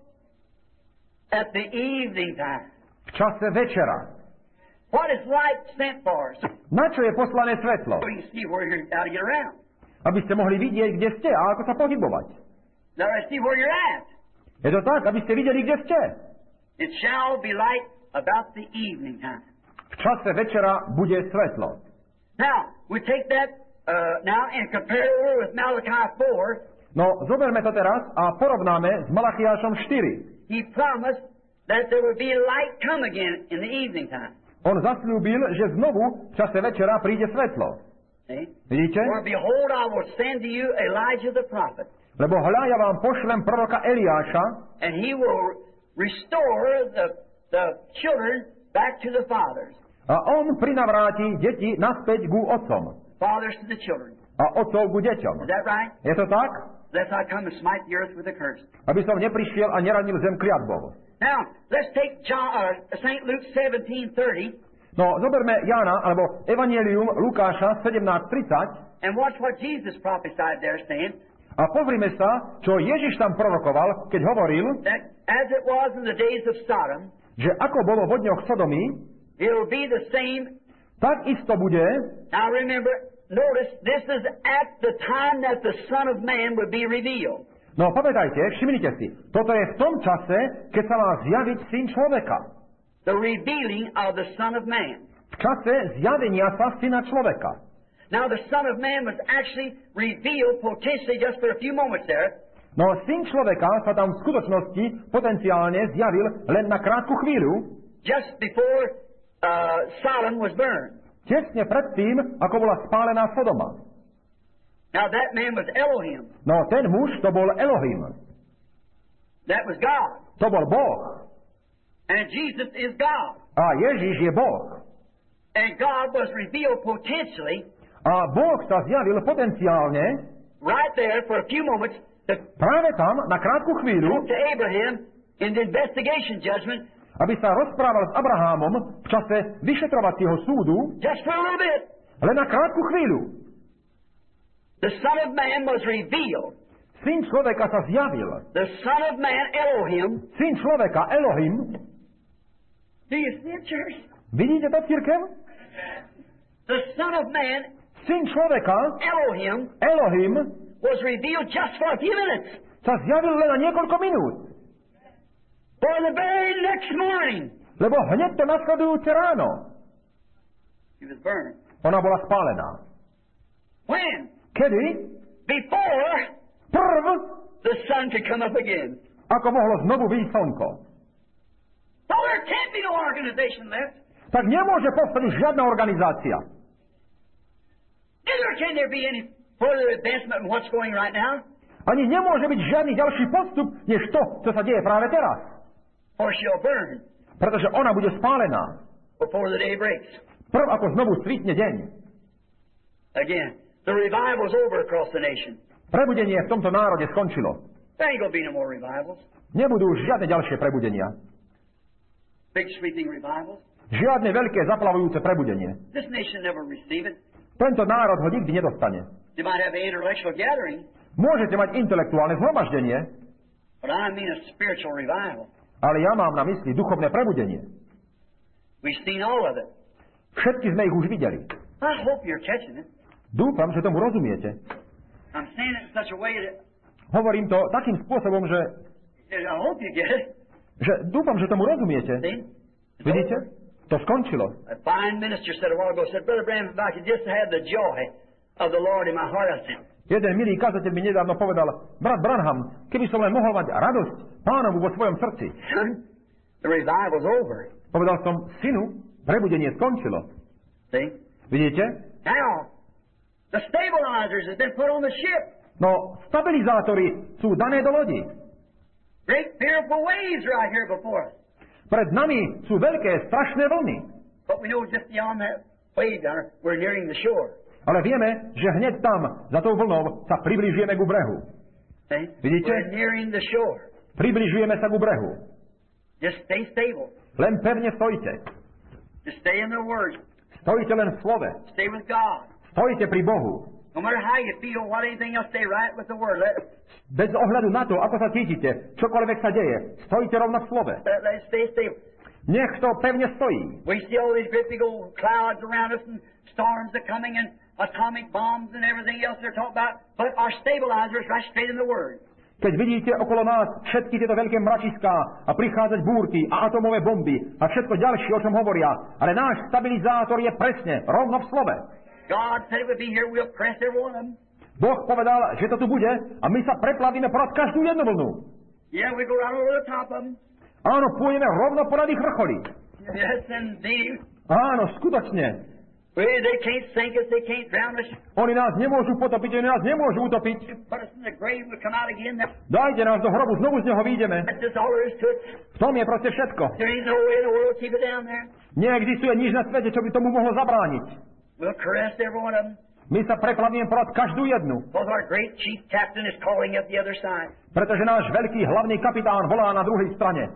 At the evening time. V čase večera. What is light sent for? So Na čo je poslané svetlo? you can see where you're how to get around. Aby ste mohli vidieť, kde ste a ako sa pohybovať. Now I see where you're at. Je to tak, aby ste videli, kde ste. It shall be light about the evening time. V čase večera bude svetlo. Now, we take that now and compare it with Malachi 4. No, zoberme to teraz a porovnáme s Malachiášom 4. He promised that there would be light come again in the evening time. On zasľúbil, že znovu v čase večera príde svetlo. See? Vidíte? For behold, I will send to you Elijah the prophet, Lebo hľa, ja vám pošlem proroka Eliáša and he will restore the children back to the fathers, a on prinavráti deti naspäť ku otcom fathers to the children. a otcov ku deťom. Is that right? Je to tak? Lest I come and smite the earth with a curse. Aby som neprišiel a neranil zem kliatbou. Now, let's take St. Luke 17:30 No, zoberme Jána, alebo Evangelium Lukáša 17:30 and watch what Jesus prophesied there, saying a pozrime sa, čo Ježiš tam prorokoval, keď hovoril, that as it was in the days of Sodom, že ako bolo vo dňoch Sodomy, it will be the same. tak isto bude. Now remember, notice, this is at the time that the Son of Man would be revealed. No, pamätajte, všimnite si, toto je v tom čase, keď sa má zjaviť Syn človeka. The revealing of the Son of Man. V čase zjavenia sa Syna človeka. Now the Son of Man was actually revealed potentially just for a few moments there. No, Syn človeka sa tam v skutočnosti potenciálne zjavil len na krátku chvíľu, just before Sodom was burned. tesne predtým, ako bola spálená Sodoma. Now that man was Elohim. No, ten muž, to bol Elohim. That was God. To bol Boh. And Jesus is God. A Ježiš je Boh. And God was revealed potentially A Boh sa zjavil potenciálne right there for a few moments práve tam, na krátku chvíľu, to Abraham in the investigation judgment, aby sa rozprával s Abrahámom v čase vyšetrovacieho súdu, just for a little bit. len na krátku chvíľu. The Son of Man was revealed. Syn človeka sa zjavil. The Son of Man, Elohim. Syn človeka, Elohim. Do you see it, church? Vidíte to, cirkev? The Son of Man, Syn človeka, Elohim, Elohim, was revealed just for a few minutes. sa zjavil len na niekoľko minút. For the very next morning, Lebo hneď to nasledujúce ráno he was burned. ona bola spálená. When? Kedy? Before Prv, the sun could come up again. ako mohlo znovu vyjsť slnko. So there can't be no organization left. Tak nemôže povstať žiadna organizácia. Neither can there be any further advancement in what's going right now. Ani nemôže byť žiadny ďalší postup, než to, čo sa deje práve teraz. Or she'll burn Pretože ona bude spálená. before the day breaks. Prv ako znovu svitne deň. Again, the revival's over across the nation. Prebudenie v tomto národe skončilo. There ain't gonna be no more revivals. Nebudú už žiadne ďalšie prebudenia. Big sweeping revivals. Žiadne veľké zaplavujúce prebudenie. This nation never received it. Tento národ ho nikdy nedostane. You might have an intellectual gathering, Môžete mať intelektuálne zhromaždenie, but I mean a spiritual revival. ale ja mám na mysli duchovné prebudenie. We've seen all of it. Všetky sme ich už videli. I hope you're catching it. Dúfam, že tomu rozumiete. I'm saying it in such a way that Hovorím to takým spôsobom, že I hope you get it. dúfam, že tomu rozumiete. See? It's Vidíte? over. To skončilo. A fine minister said a while ago, said, Brother Branham, if I could just have the joy of the Lord in my heart, I said, Jeden milý kazateľ mi nedávno povedal, brat Branham, keby som len mohol mať radosť Pánovu vo svojom srdci. son, the revival's over. Povedal som, synu, prebudenie skončilo. See? Vidíte? Now, the stabilizers have been put on the ship. No, stabilizátory sú dané do lodi. Great fearful waves right here before us. Pred nami sú veľké, strašné vlny. But we know just beyond that wave, we're nearing the shore. Ale vieme, že hneď tam, za tou vlnou, sa približujeme ku brehu. See? Vidíte? We're nearing the shore. Približujeme sa ku brehu. Just stay stable. Len pevne stojte. Just stay in the Word. Stojte len v slove. Stay with God. Stojte pri Bohu. No matter how you feel, what anything else, stay right with the Word. Bez ohľadu na to, ako sa cítite, čokoľvek sa deje, stojte rovno v slove. Let stay stable. Nech to pevne stojí. We see all these great big old clouds around us and storms are coming and atomic bombs and everything else they're talking about, but our stabilizer is right straight in the Word. Keď vidíte okolo nás všetky tieto veľké mračiská a prichádzať búrky a atomové bomby a všetko ďalšie, o čom hovoria, ale náš stabilizátor je presne rovno v slove. God said it would be here, we'll press every one of them. Boh povedal, že to tu bude a my sa preplavíme porad každú jednu vlnu. Yeah, we go right over the top of them. Áno, pôjdeme rovno porad ich vrcholí. Yes, indeed. Áno, skutočne. They can't sink us, they can't drown us. Oni nás nemôžu potopiť, oni nás nemôžu utopiť. Put us in the grave, we'll come out again. Dajte nás do hrobu, znovu z neho vyjdeme. That's just all there is to it. V tom je proste všetko. There ain't no way in the world to keep it down there. Neexistuje nič na svete, čo by tomu mohlo zabrániť. We'll caress every one of them. My sa preplavíme porad každú jednu, Because our great chief captain is calling up the other side. pretože náš veľký hlavný kapitán volá na druhej strane.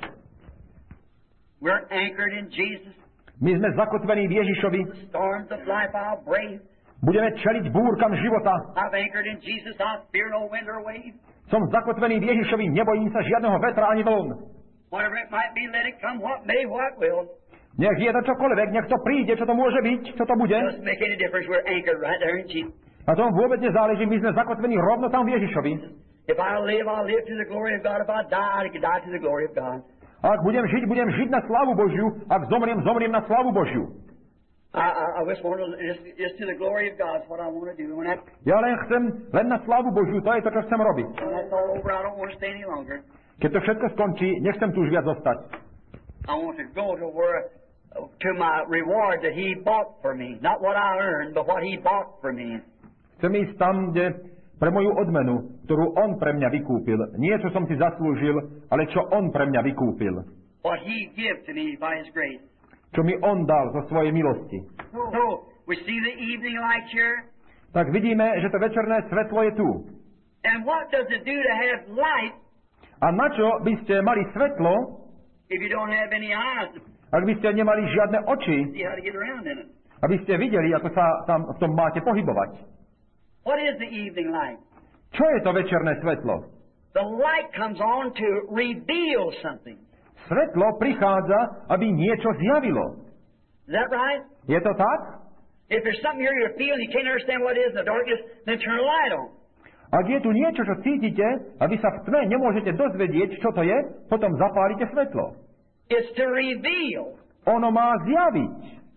We're anchored in Jesus. My sme zakotvení v Ježišovi, The storms of life I'll brave. budeme čeliť búrkam života. I've anchored in Jesus, I'll fear no wind or wave. Som zakotvený v Ježišovi, nebojím sa žiadneho vetra ani vln. Whatever it might be, let it come, what may, what will. Nech je to čokoľvek, nech to príde, čo to môže byť, čo to bude. Doesn't make any difference. We're anchored right there in Jesus. Na tom vôbec nezáleží, my sme zakotvení rovno tam v Ježišovi. If I live, I'll live to the glory of God. If I die, I can die to the glory of God. A ak budem žiť na slávu Božiu. Ak zomriem na slávu Božiu. I just want to, just to the glory of God is what I want to do. When Ja len chcem, len na slávu Božiu, to je to, čo chcem robiť. that's all over, I don't want to stay any longer. Keď to všetko skončí, nechcem tu už viac zostať. I want to go to where, to my reward that He bought for me. Not what I earned, but what He bought for me. Chcem ísť tam, kde pre moju odmenu, ktorú On pre mňa vykúpil. Nie, čo som si zaslúžil, ale čo On pre mňa vykúpil. What He gives to me by His grace. Čo mi On dal zo svojej milosti. So, we see the evening light here. Tak vidíme, že to večerné svetlo je tu. And what does it do to have light A na čo by ste mali svetlo, if you don't have any eyes to ak by ste nemali žiadne oči, see how to get around in it? aby ste videli, ako sa tam v tom máte pohybovať? What is the evening light? Čo je to večerné svetlo? The light comes on to reveal something. Svetlo prichádza, aby niečo zjavilo. Is that right? Je to tak? If there's something here you're feeling, you can't understand what it is in the darkness, then turn the light on. Ak je tu niečo, čo cítite, a vy sa v tme nemôžete dozvedieť, čo to je, potom zapálite svetlo. It's to reveal. Ono má zjaviť.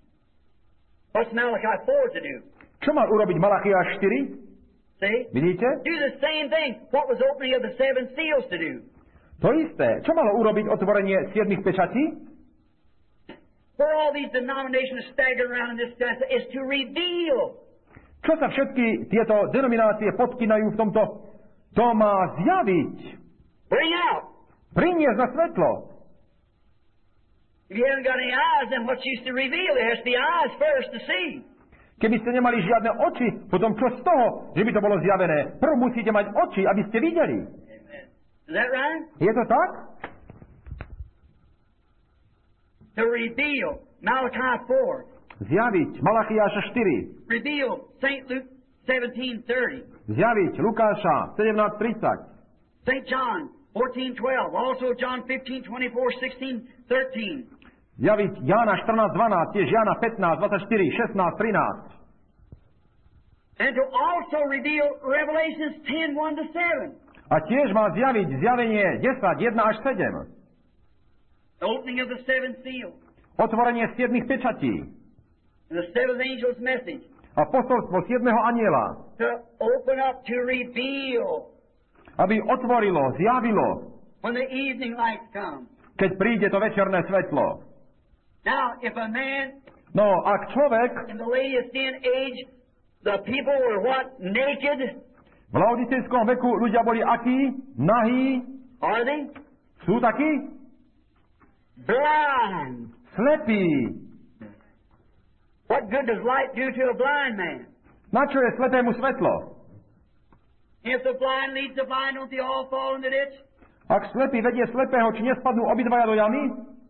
What's Malachi 4 to do? Čo mal urobiť Malachiáš 4? See? Vidíte? Do the same thing. What was opening of the seven seals to do? To isté. Čo malo urobiť otvorenie 7 pečatí? For all these denominations staggering around in this class is to reveal. Čo sa všetky tieto denominácie podkynajú v tomto To má zjaviť. Bring out. Priniesť na svetlo. If you haven't got any eyes, then what's used to reveal? There has to be eyes first to see. Keby ste nemali žiadne oči, potom čo z toho, že by to bolo zjavené? Prv musíte mať oči, aby ste videli. Is that right? Je to tak? To reveal. Malachi 4. Zjaviť. Malachiáša 4. Reveal. St. Luke 17:30. Zjaviť. Lukáša 17:30. St. John 14:12. Also John 15:24, 16, 13. Zjaviť Jána 14:12, tiež Jána 15, 24, 16, 13. And to also reveal Revelations 10:1-7. A tiež má zjaviť zjavenie 10, 1 až 7. The opening of the seven seals. Otvorenie 7 pečatí. And the seventh angel's message. A posolstvo 7. anjela. To open up, to reveal. Aby otvorilo, zjavilo. When the evening lights come. Keď príde to večerné svetlo. Now, if a man. No, ak človek. In the Laodicean age, the people were what? Naked. V laodicejskom veku ľudia boli akí? Nahí? Are they? Sú takí? Blind. Slepí. What good does light do to a blind man? Na čo je slepému svetlo? If the blind leads the blind, don't they all fall in the ditch? Ak slepý vedie slepého, či nespadnú obidvaja do jamy?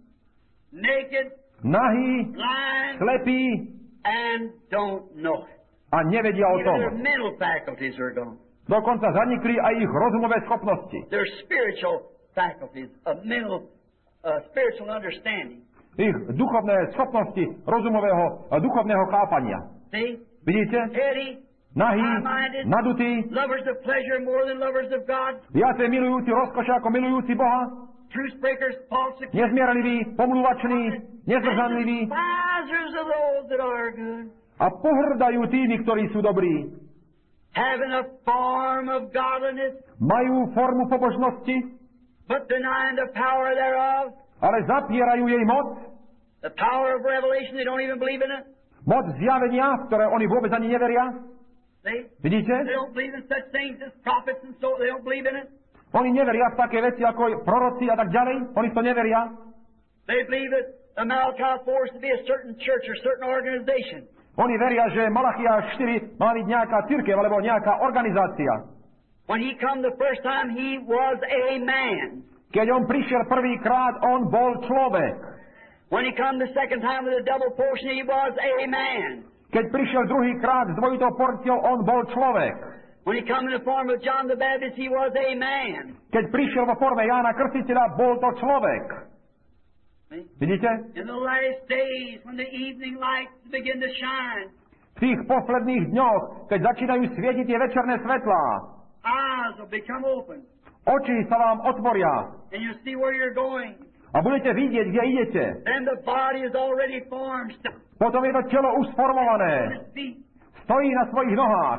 Naked. Nahí. Blind. Slepí. And don't know it. A nevedia o tom. Their mental faculties are gone. Dokonca zanikli aj ich rozumové schopnosti. Their spiritual faculties of mental, spiritual understanding. Ich duchovné schopnosti rozumového a duchovného chápania. See? Vidíte? Heady, Nahý, high-minded, nadutý, lovers of pleasure more than lovers of God. viacej milujúci rozkoše ako milujúci Boha, Truce breakers, false accusers, nezmierliví, pomluvační, nezdržanliví despisers of those that are good. a pohrdajú tými, ktorí sú dobrí. Having a form of godliness, Majú formu pobožnosti, but denying the power thereof. ale zapierajú jej moc. The power of revelation, they don't even believe in it. Moc zjavenia, v ktoré oni vôbec ani neveria. See? Vidíte? They don't believe in such things as prophets and so, they don't believe in it. Oni neveria v také veci ako proroci a tak ďalej. Oni v to neveria. They believe that the Malachi 4 is to be a certain church or certain organization. Oni veria, že Malachiáš 4 má byť nejaká cirkev alebo nejaká organizácia. When he come the first time, he was a man. Keď on prišiel prvýkrát, on bol človek. When he come the second time with a double portion, he was a man. Keď prišiel druhýkrát s dvojitou porciou, on bol človek. When he come in the form of John the Baptist, he was a man. Keď prišiel vo forme Jána Krstiteľa, bol to človek. See? Vidíte? In the last days, when the evening lights begin to shine, V tých posledných dňoch, keď začínajú svietiť tie večerné svetlá, eyes will become open, oči sa vám otvoria and you'll see where you're going. a budete vidieť, kde idete. Then the body is already formed, Potom je to telo už sformované. on its feet, Stojí na svojich nohách.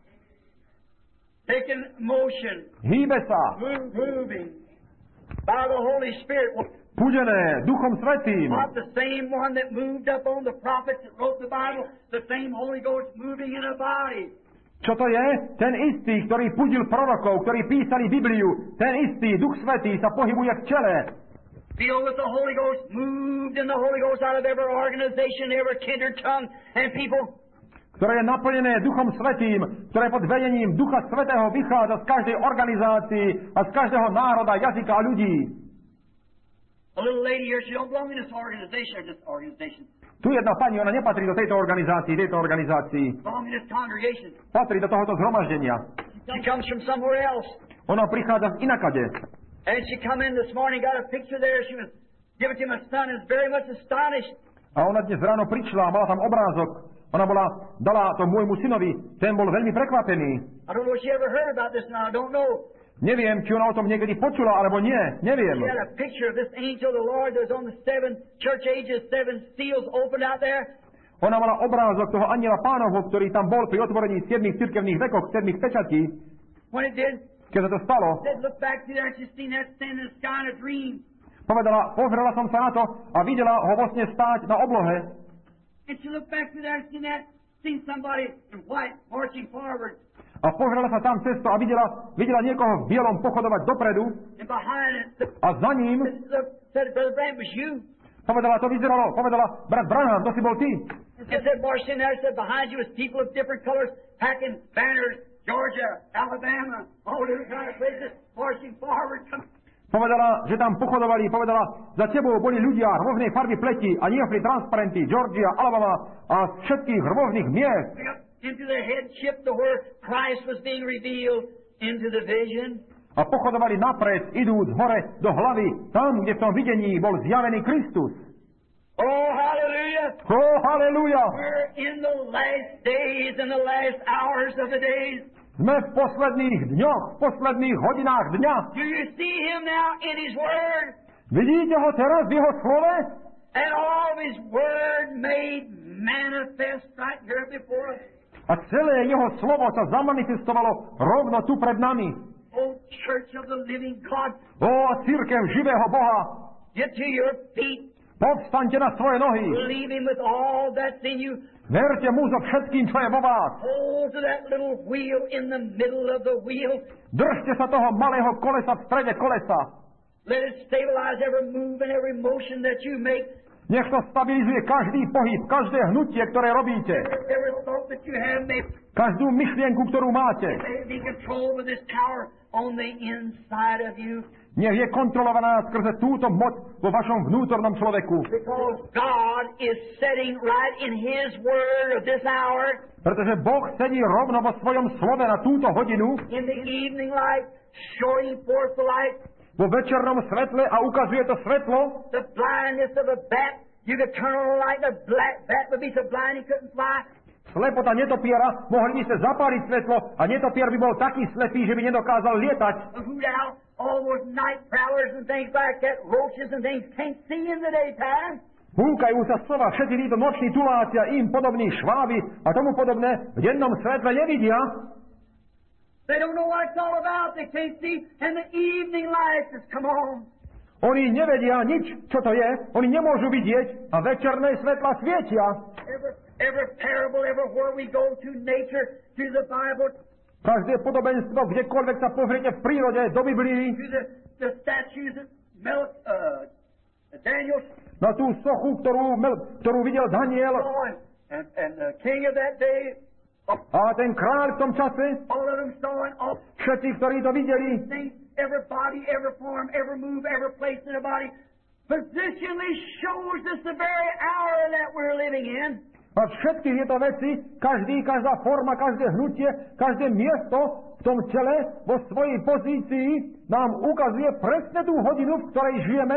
taking motion, Hýbe sa. moving by the Holy Spirit. Pudené Duchom Svätým. Not the same one that moved up on the prophets that wrote the Bible, the same Holy Ghost moving in a body. Čo to je? Ten istý, ktorý pudil prorokov, ktorí písali Bibliu. Ten istý Duch Svätý sa pohybuje v tele. Filled with the Holy Ghost, moved in the Holy Ghost out of every organization, every kindred tongue and people. Ktoré je naplnené Duchom Svätým, ktoré pod vedením Ducha Svätého vychádza z každej organizácii a z každého národa, jazyka a ľudí. A little lady here, she don't belong in this organization or this organization. Tu jedna pani, ona nepatrí do tejto organizácii. Belong in this congregation. Patrí do tohoto zhromaždenia. She comes from somewhere else. Ona prichádza z inakade. And she come in this morning, got a picture there. She was given to my son, is very much astonished. A ona dnes ráno prišla, mala tam obrázok. Ona dala to môjmu synovi, ten bol veľmi prekvapený. I don't know if she ever heard about this now, I don't know. Neviem, či ona o tom niekedy počula, alebo nie. Neviem. She had a picture of this angel of the Lord that was on the seven church ages, seven seals opened out there. Ona mala obrázok toho anjela Pánovho, ktorý tam bol pri otvorení 7 cirkevných vekoch, 7 pečatí. When it did, Keď sa to stalo, said, look back to there and she seen that standing in the sky in a dream. povedala, pozrela som sa na to a videla ho vo sne stáť na oblohe. And she looked back to there and seen somebody in white marching forward. A pozrela sa tam cesto a videla niekoho v bielom pochodovať dopredu. A za ním povedala, brat Branham, to si bol ty. Povedala, že tam pochodovali, za tebou boli ľudia rôznej farby pleti a niesli transparenty, Georgia, Alabama a z všetkých rôznych miest. Into the headship to where Christ was being revealed into the vision. A pochodovali napred, idúc hore do hlavy, tam, kde v tom videní bol zjavený Kristus. Oh, hallelujah! Oh, hallelujah! We're in the last days and the last hours of the days. Sme v posledných dňoch, v posledných hodinách dňa. Do you see him now in his word? Vidíte ho teraz v jeho slove? And all of his word made manifest right here before us. A celé jeho slovo sa zamanifestovalo rovno tu pred nami. O Church of the Living God, O cirkev živého Boha, get to your feet. povstaňte na svoje nohy. Believe him with all that's in you. Verte mu so všetkým, čo je vo vás. Hold to that little wheel in the middle of the wheel. Držte sa toho malého kolesa v strede kolesa. Let it stabilize every move and every motion that you make. Nech to stabilizuje každý pohyb, každé hnutie, ktoré robíte. Every thought that you have may Každú myšlienku, ktorú máte. be controlled with this power on the inside of you. Nech je kontrolovaná skrze túto moc vo vašom vnútornom človeku. Because God is setting right in His Word of this hour. Pretože Boh sedí rovno vo svojom slove na túto hodinu, In the evening light, showing forth the light. vo večernom svetle a ukazuje to svetlo. The blindness of a bat. You could turn on a light, the black bat would be so blind he couldn't fly. Slepota netopiera, mohli by ste zapáliť svetlo a netopier by bol taký slepý, že by nedokázal lietať. Hoot out all those night prowlers and things like that, roaches and things can't see in the daytime. Húkajú sa slova všetci títo noční tuláci a im podobní šváby a tomu podobné v dennom svetle nevidia. They don't know what it's all about. They can't see. And the evening light has come on. Oni nevedia nič, čo to je. Oni nemôžu vidieť a večerné svetla svietia. Every parable, everywhere we go to nature, to the Bible, Každé podobenstvo, kdekoľvek sa pozriete v prírode, do Biblii, to the statues that Daniel na tú sochu, ktorú videl Daniel saw, and the king of that day, a ten kráľ v tom čase, all of them saw it, all všetci, ktorí to videli, things, every body, every form, every move, every place in the body, positionally shows us the very hour that we're living in. a všetky tieto veci, každá forma, každé hnutie, každé miesto v tom tele vo svojej pozícii nám ukazuje presne tú hodinu, v ktorej žijeme.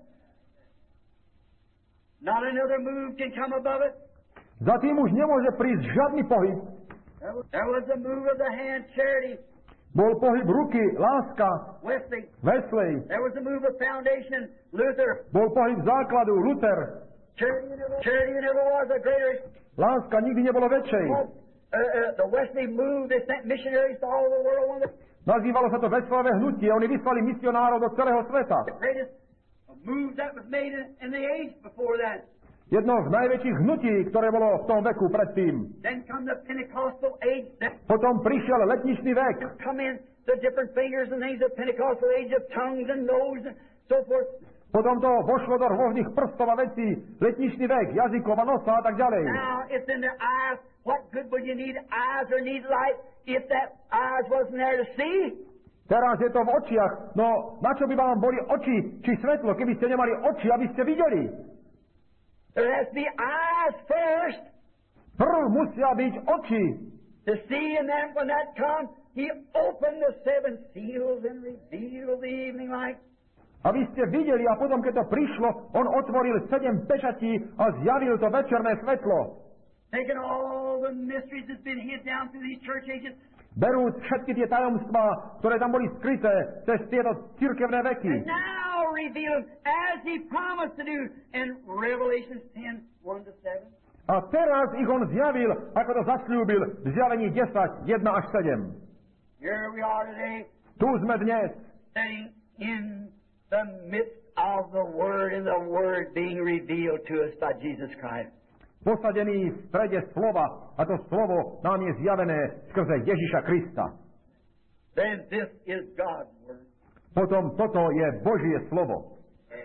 Not another move can come above it. Za tým už nemôže prísť žiadny pohyb. There was a move of the hand, charity, Bol pohyb ruky, láska, Wesley. Wesley. There was a move of foundation, Luther. Bol pohyb základu, Luther. Charity never was a greater. Láska nikdy nebolo väčšej. The Wesley move, they sent missionaries to all the world. Nazývalo sa to Wesleyové hnutie. Oni vyslali misionárov do celého sveta. The greatest move that was made in the age before that. Jedno z najväčších hnutí, ktoré bolo v tom veku predtým. Then come the Pentecostal age. Then Potom prišiel letničný vek. come in the different fingers and things of Pentecostal age of tongues and nose and so forth. Potom to vošlo do rôznych prstov a vecí. Letničný vek, jazykov a nosa a tak ďalej. Now it's in the eyes. What good would you need eyes or need light if that eyes wasn't there to see? Teraz je to v očiach. No, na čo by vám boli oči či svetlo, keby ste nemali oči, aby ste videli? There has to be eyes first Prv musia byť oči. to see, and then when that comes, He opened the seven seals and revealed the evening light. Aby ste videli a potom, keď to prišlo, on otvoril 7 pečatí a zjavil to večerné svetlo. Taking all the mysteries that's been hid down through these church ages, Berúc všetky tie tajomstvá, ktoré tam boli skryté cez tieto cirkevné veky. and now revealed as He promised to do in Revelation 10, 1-7. A teraz ich on zjavil, ako to zasľúbil v zjavení 10, 1 až 7. Here we are today, Tu sme dnes, sitting in the midst of the Word and the Word being revealed to us by Jesus Christ. posadený v strede slova, a to slovo nám je zjavené skrze Ježiša Krista. Then this is God's word. Potom toto je Božie slovo.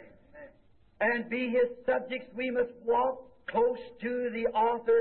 And be his subjects, we must walk close to the author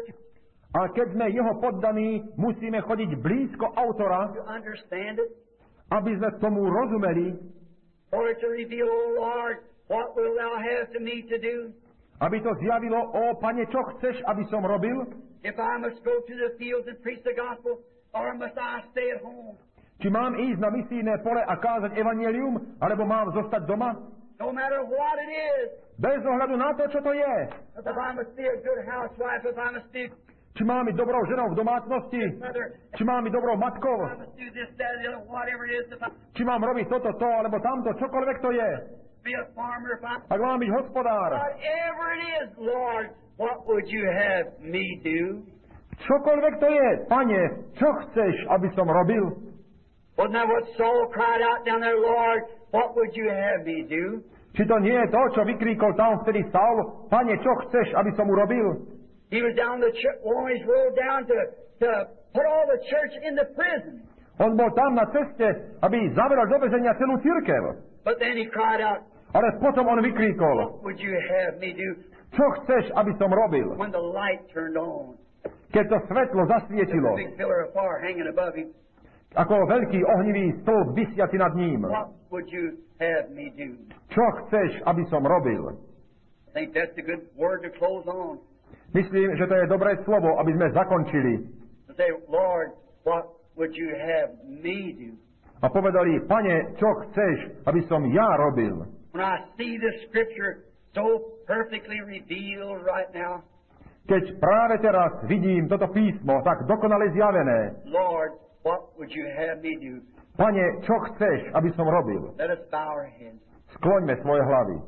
A keď sme jeho poddaní, musíme chodiť blízko autora, to understand it, aby sme tomu rozumeli, for it to reveal, O Lord, what will thou have to me to do? aby to zjavilo, Pane, čo chceš, aby som robil? If I must go to the fields and preach the gospel, or must I stay at home? Či mám ísť na misijné pole a kázať evanjelium, alebo mám zostať doma? No matter what it is, Bez ohľadu na to, čo to je. if I must be a good housewife, if I must be Či mám byť dobrou ženou v domácnosti, mother, či mám byť dobrou matkou, if I must do this, that, the other, whatever it is, if I či mám robiť toto, to, alebo tamto, čokoľvek to je. be a farmer, if I Ak mám byť hospodár, whatever it is, Lord, what would you have me do? čokoľvek to je, Pane, čo chceš, aby som robil? Wasn't that what Saul cried out down there, Lord, what would you have me do? Či to nie je to, čo vykríkol tam vtedy Saul? Pane, čo chceš, aby som urobil? He was down the church, on his road down to put all the church in the prison. On bol tam na ceste, aby zaveral do väzenia celú cirkev. But then he cried out, Ale potom on vykríkol, what would you have me do? čo chceš, aby som robil? When the light turned on, Keď to svetlo zasvietilo, the big pillar of fire hanging above him, ako veľký ohnivý stĺp visiaci nad ním. what would you have me do? Čo chceš, aby som robil? I think that's a good word to close on. Myslím, že to je dobré slovo, aby sme zakončili. To say, Lord, what would you have me do? A povedali, Pane, čo chceš, aby som ja robil? When I see this scripture so perfectly revealed right now, Keď práve teraz vidím toto písmo tak dokonale zjavené, Lord, what would you have me do? Pane, čo chceš, aby som robil? Let us bow our heads. Skloňme svoje hlavy.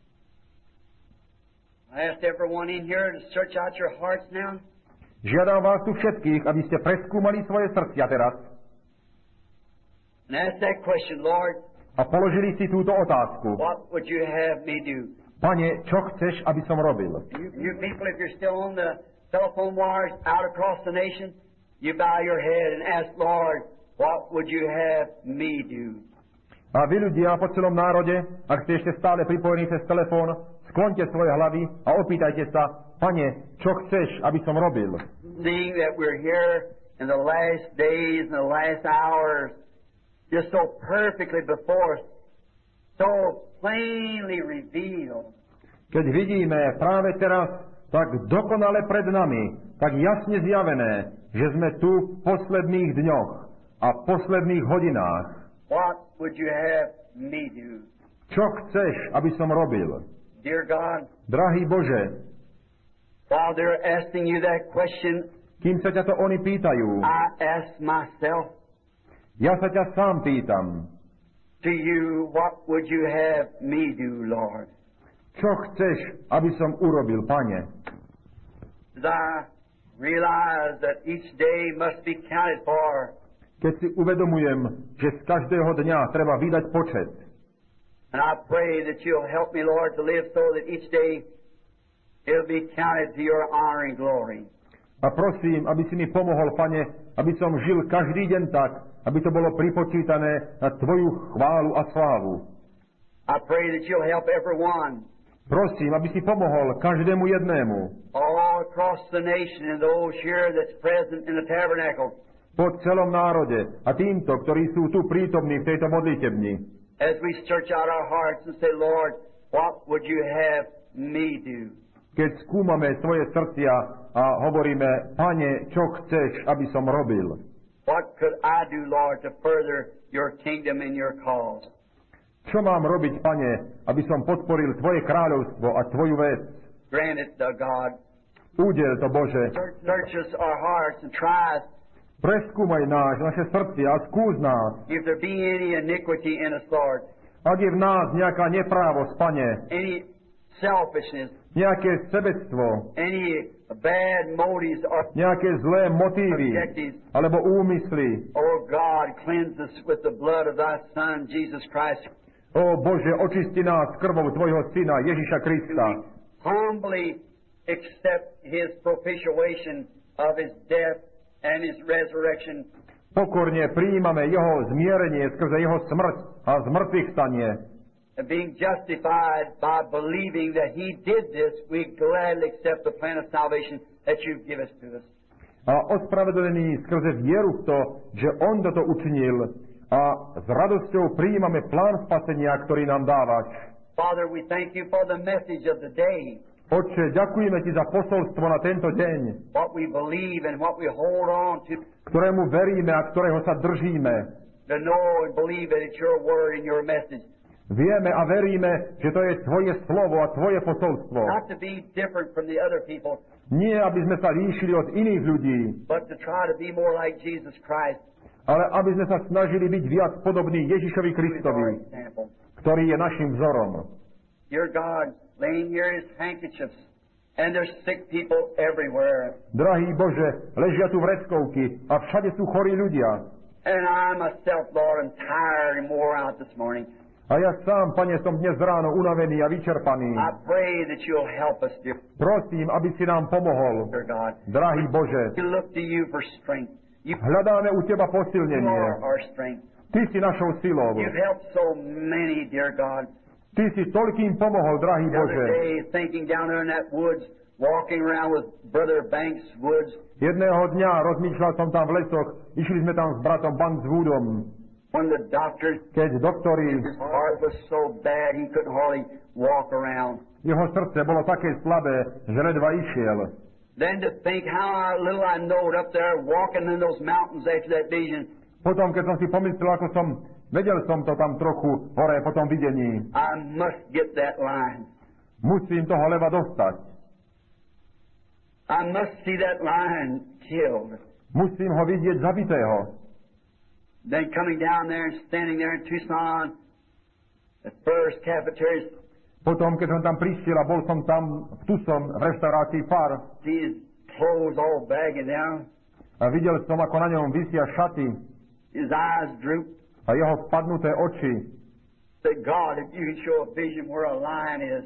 I asked everyone in here to search out your hearts now. Žiadam vás tu všetkých, aby ste preskúmali svoje srdcia teraz And ask that question, Lord, a položili si túto otázku. what would you have me do? Pane, čo chceš, aby som robil? You people, if you're still on the telephone wires out across the nation, you bow your head and ask, Lord, what would you have me do? A vy ľudia po celom národe, ak ste ešte stále pripojení cez telefón, skloňte svoje hlavy a opýtajte sa, Pane, čo chceš, aby som robil? Seeing that we're here in the last days and the last hours, just so perfectly before us, so plainly revealed. Keď vidíme práve teraz tak dokonale pred nami, tak jasne zjavené, že sme tu v posledných dňoch a posledných hodinách. What would you have me do? Čo chceš, aby som robil? Dear God, Drahý Bože, while they're asking you that question, kým sa ťa to oni pýtajú, I ask myself, ja sa ťa sám pýtam, to you, what would you have me do, Lord? čo chceš, aby som urobil, Pane? As I realize that each day must be counted for, Keď si uvedomujem, že z každého dňa treba vydať počet, and I pray that you'll help me, Lord, to live so that each day it'll be counted to your honor and glory. a prosím, aby si mi pomohol, Pane, aby som žil každý deň tak, aby to bolo pripočítané na Tvoju chválu a slávu. I pray that you'll help everyone Prosím, aby si pomohol každému jednému all across the nation and those here that's present in the tabernacle po celom národe a týmto, ktorí sú tu prítomní v tejto modlitebni. as we search out our hearts and say, Lord, what would you have me do? Keď skúmame svoje srdcia a hovoríme, Pane, čo chceš, aby som robil? What could I do, Lord, to further your kingdom and your cause? Čo mám robiť, Pane, aby som podporil Tvoje kráľovstvo a Tvoju vec? Grant it, the God. Údel to, Bože. Search us our hearts and try us. Preskúmaj naše srdcia a skús nás. If there be any iniquity in us, Lord, Ak je v nás nejaká neprávosť, Pane, any selfishness, nejaké sebectvo, any bad motives or nejaké zlé motívy objectives, alebo úmysly, oh God, cleanse us with the blood of thy Son, Jesus Christ. o Bože, očisti nás krvou Tvojho Syna Ježiša Krista. Humbly accept His propitiation of His death and His resurrection. Pokorne prijímame jeho zmierenie skrze jeho smrť a zmrtvých stanie. And being justified by believing that He did this, we gladly accept the plan of salvation that you've given to us. A ospravedlnený skrze vieru v to, že on toto učinil, a s radosťou prijímame plán spasenia, ktorý nám dávaš. Father, we thank you for the message of the day. Otče, ďakujeme ti za posolstvo na tento deň, What we believe and what we hold on to ktorému veríme a ktorého sa držíme. know and believe that it's your word and your message. Vieme a veríme, že to je tvoje slovo a tvoje posolstvo. Not to be different from the other people, Nie, aby sme sa líšili od iných ľudí, but to try to be more like Jesus Christ. ale aby sme sa snažili byť viac podobní Ježišovi Who is our Kristovi, example. ktorý je našim vzorom. Your God laying here His handkerchiefs, and there's sick people everywhere. Drahý Bože, ležia tu vreckovky a všade sú chorí ľudia. And I myself, Lord, am tired and wore out this morning. A ja sám, Pane, som dnes ráno unavený a vyčerpaný. I pray that you'll help us, dear Prosím, aby si nám pomohol. God. Drahý Bože, We look to you for strength. You hľadáme u Teba are posilnenie. our strength. Ty si našou silou. You've helped so many, dear God. Ty si toľkým pomohol, drahý The other Bože. day, thinking down there in that woods, walking around with Brother Banks Woods, Jedného dňa rozmýšľal som tam v lesoch, išli sme tam s bratom Bankswoodom, when the doctor, keď doktori, his heart was so bad he couldn't hardly walk around. jeho srdce bolo také slabé, že ledva išiel. Then to think how little I knowed up there walking in those mountains after that vision, Potom, keď som si pomyslel, ako vedel som to tam trochu hore po tom videní. I must get that line. Musím toho leva dostať. I must see that lion killed. Musím ho vidieť zabitého. Then coming down there and standing there in Tucson, at first cafeteria, Potom, keď som tam prišiel a bol som tam v Tucson, v reštaurácii Far, see his clothes all bagging down, a videl som, ako na ňom visia šaty his eyes droop. a jeho spadnuté oči. Said, God, if you can show a vision where a lion is,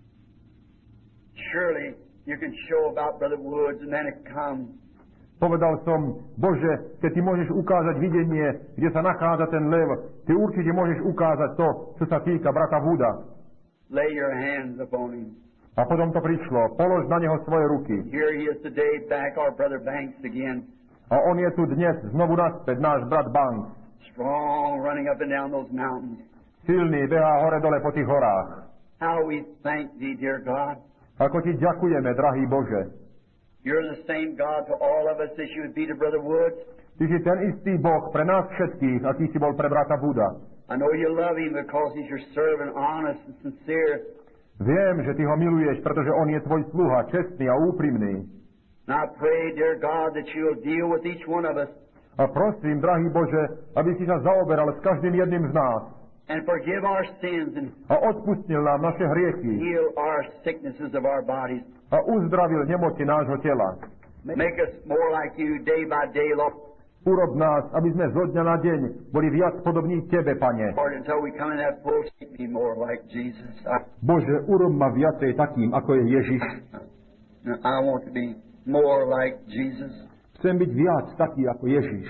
surely you can show about Brother Woods, and then it comes. Povedal som, Bože, keď ty môžeš ukázať videnie, kde sa nachádza ten lev, ty určite môžeš ukázať to, čo sa týka brata Wooda. Lay your hands upon him. A potom to prišlo, polož na neho svoje ruky. Here he is today, back our Brother Banks again, A on je tu dnes znovu naspäť, náš brat Banks. strong, running up and down those mountains. Silný, behá hore-dole po tých horách. How we thank thee, dear God. Ako ti ďakujeme, drahý Bože. You're the same God to all of us as you would be to Brother Woods. Ty si ten istý Boh pre nás všetkých, aký si bol pre brata Wooda. I know you love him because he's your servant, honest and sincere. Viem, že ty ho miluješ, pretože on je tvoj sluha, čestný a úprimný. And I pray, dear God, that you'll deal with each one of us A prosím, drahý Bože, aby si sa zaoberal s každým jedným z nás and forgive our sins and a odpustil nám naše hriechy heal our sicknesses of our bodies. a uzdravil nemoci nášho tela. Make us more like you day by day, Lord, Urob nás, aby sme zo dňa na deň boli viac podobní Tebe, Pane. until we come in that full state, be more like Jesus. Bože, urob ma viacej takým, ako je Ježiš. I want to be more like Jesus. Chcem byť viac taký ako Ježiš.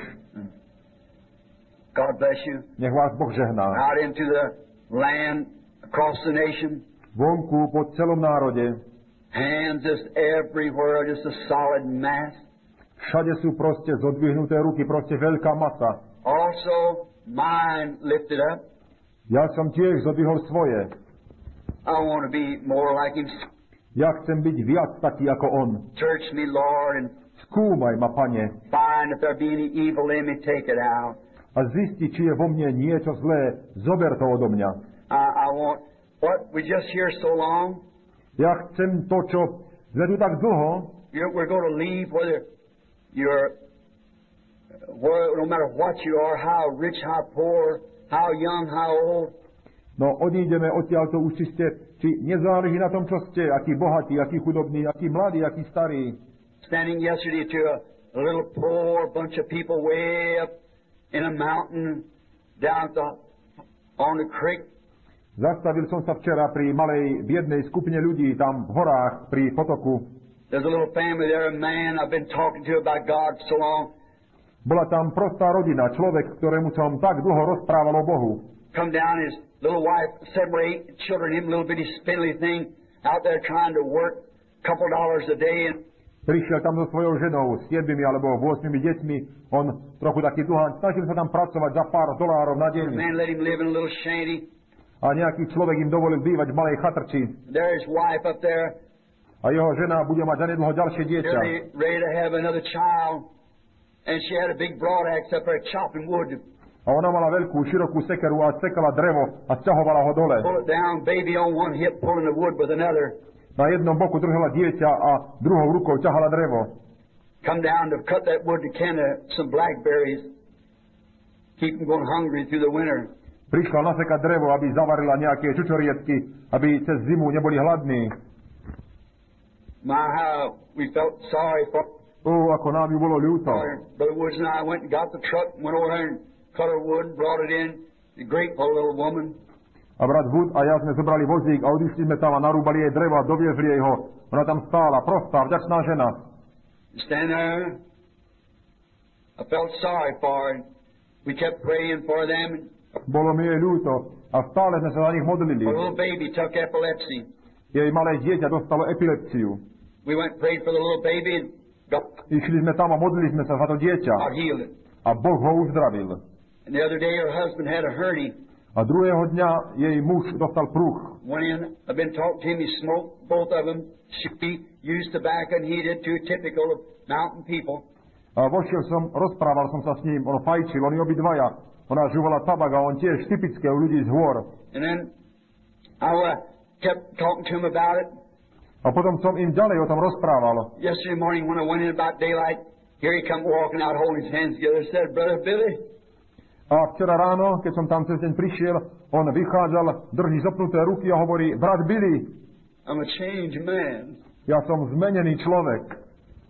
God bless you. Nech vás Boh žehná. Out into the land, across the nation, Vonku po celom národe. hands just everywhere, just a solid mass. Všade sú proste zodvihnuté ruky, proste veľká masa. Also, mine lifted up. Ja som tiež zodvihol svoje. I want to be more like him. Ja chcem byť viac taký ako on. Search me, Lord, and Skúmaj ma, Pane, find if there be any evil in me, take it out. a zisti, či je vo mne niečo zlé. Zober to odo mňa. I want what we just hear so long. Ja chcem to, čo sme tu tak dlho, We're going to leave whether you're, no matter what you are, how rich, how poor, how young, how old. no odídeme odtiaľto už či ste, či nezáleží na tom, čo ste, aký bohatý, aký chudobný, aký mladý, aký starý. Standing yesterday to a little poor bunch of people way up in a mountain down on the creek. Zastavil som sa včera pri malej biednej skupine ľudí tam v horách pri potoku. There's a little family there, a man I've been talking to about God so long. Bola tam prostá rodina, človek, ktorému som tak dlho rozprával o Bohu. Come down, his little wife, 7 or 8 children, him little bitty spindly thing, out there trying to work a couple dollars a day. And Prišiel tam so svojou ženou, s 7 alebo 8 deťmi, on trochu taký dlhán, snažil sa tam pracovať za pár dolárov na deň. the man let him live in a little shanty. A nejaký človek im dovolil bývať v malej chatrči. There's his wife up there. A jeho žena bude mať zanedlho ďalšie dieťa. They're ready to have another child. And she had a big broad axe up there chopping wood. A ona mala veľkú, širokú sekeru a sekala drevo a sťahovala ho dole. Pull it down, baby on one hip, pulling the wood with another. Na jednom boku držala dieťa a druhou rukou ťahala drevo. Come down to cut that wood to can some blackberries. Keep them going hungry through the winter. Prišla nasekať drevo, aby zavarila nejaké čučoriedky, aby cez zimu neboli hladní. My, how we felt sorry for Ako nám ju bolo ľúto. Brother Woods and I went and got the truck, went over there and cut her wood, brought it in. A grateful little woman. A brat Wood a ja sme zobrali vozík a odišli sme tam a narúbali jej drevo a doviezli jej ho. Ona tam stála, prostá, vďačná žena. Stand there. I felt sorry for her. We kept praying for them. Bolo mi jej ľúto a stále sme sa za nich modlili. Her little baby took epilepsy. Jej malé dieťa dostalo epilepsiu. We went and prayed for the little baby and Išli sme tam a modlili sme sa za to dieťa. God healed it. A Boh ho uzdravil. And the other day her husband had a hernia. A druhého dňa jej muž dostal prúch. Went in, I've been talking to him, he smoked, both of them. She used tobacco and he did too, typical of mountain people. A vošiel som, rozprával som sa s ním, on fajčil, oni obidvaja. Ona žuvala tabak a on tiež typické u ľudí z hôr. And then I kept talking to him about it. A potom som im ďalej o tom rozprával. Yesterday morning when I went in about daylight, here he come walking out holding his hands together and said, Brother Billy. A včera ráno, keď som tam cez deň prišiel, on vychádzal, drží zopnuté ruky a hovorí, brat Billy, I'm a changed man. ja som zmenený človek.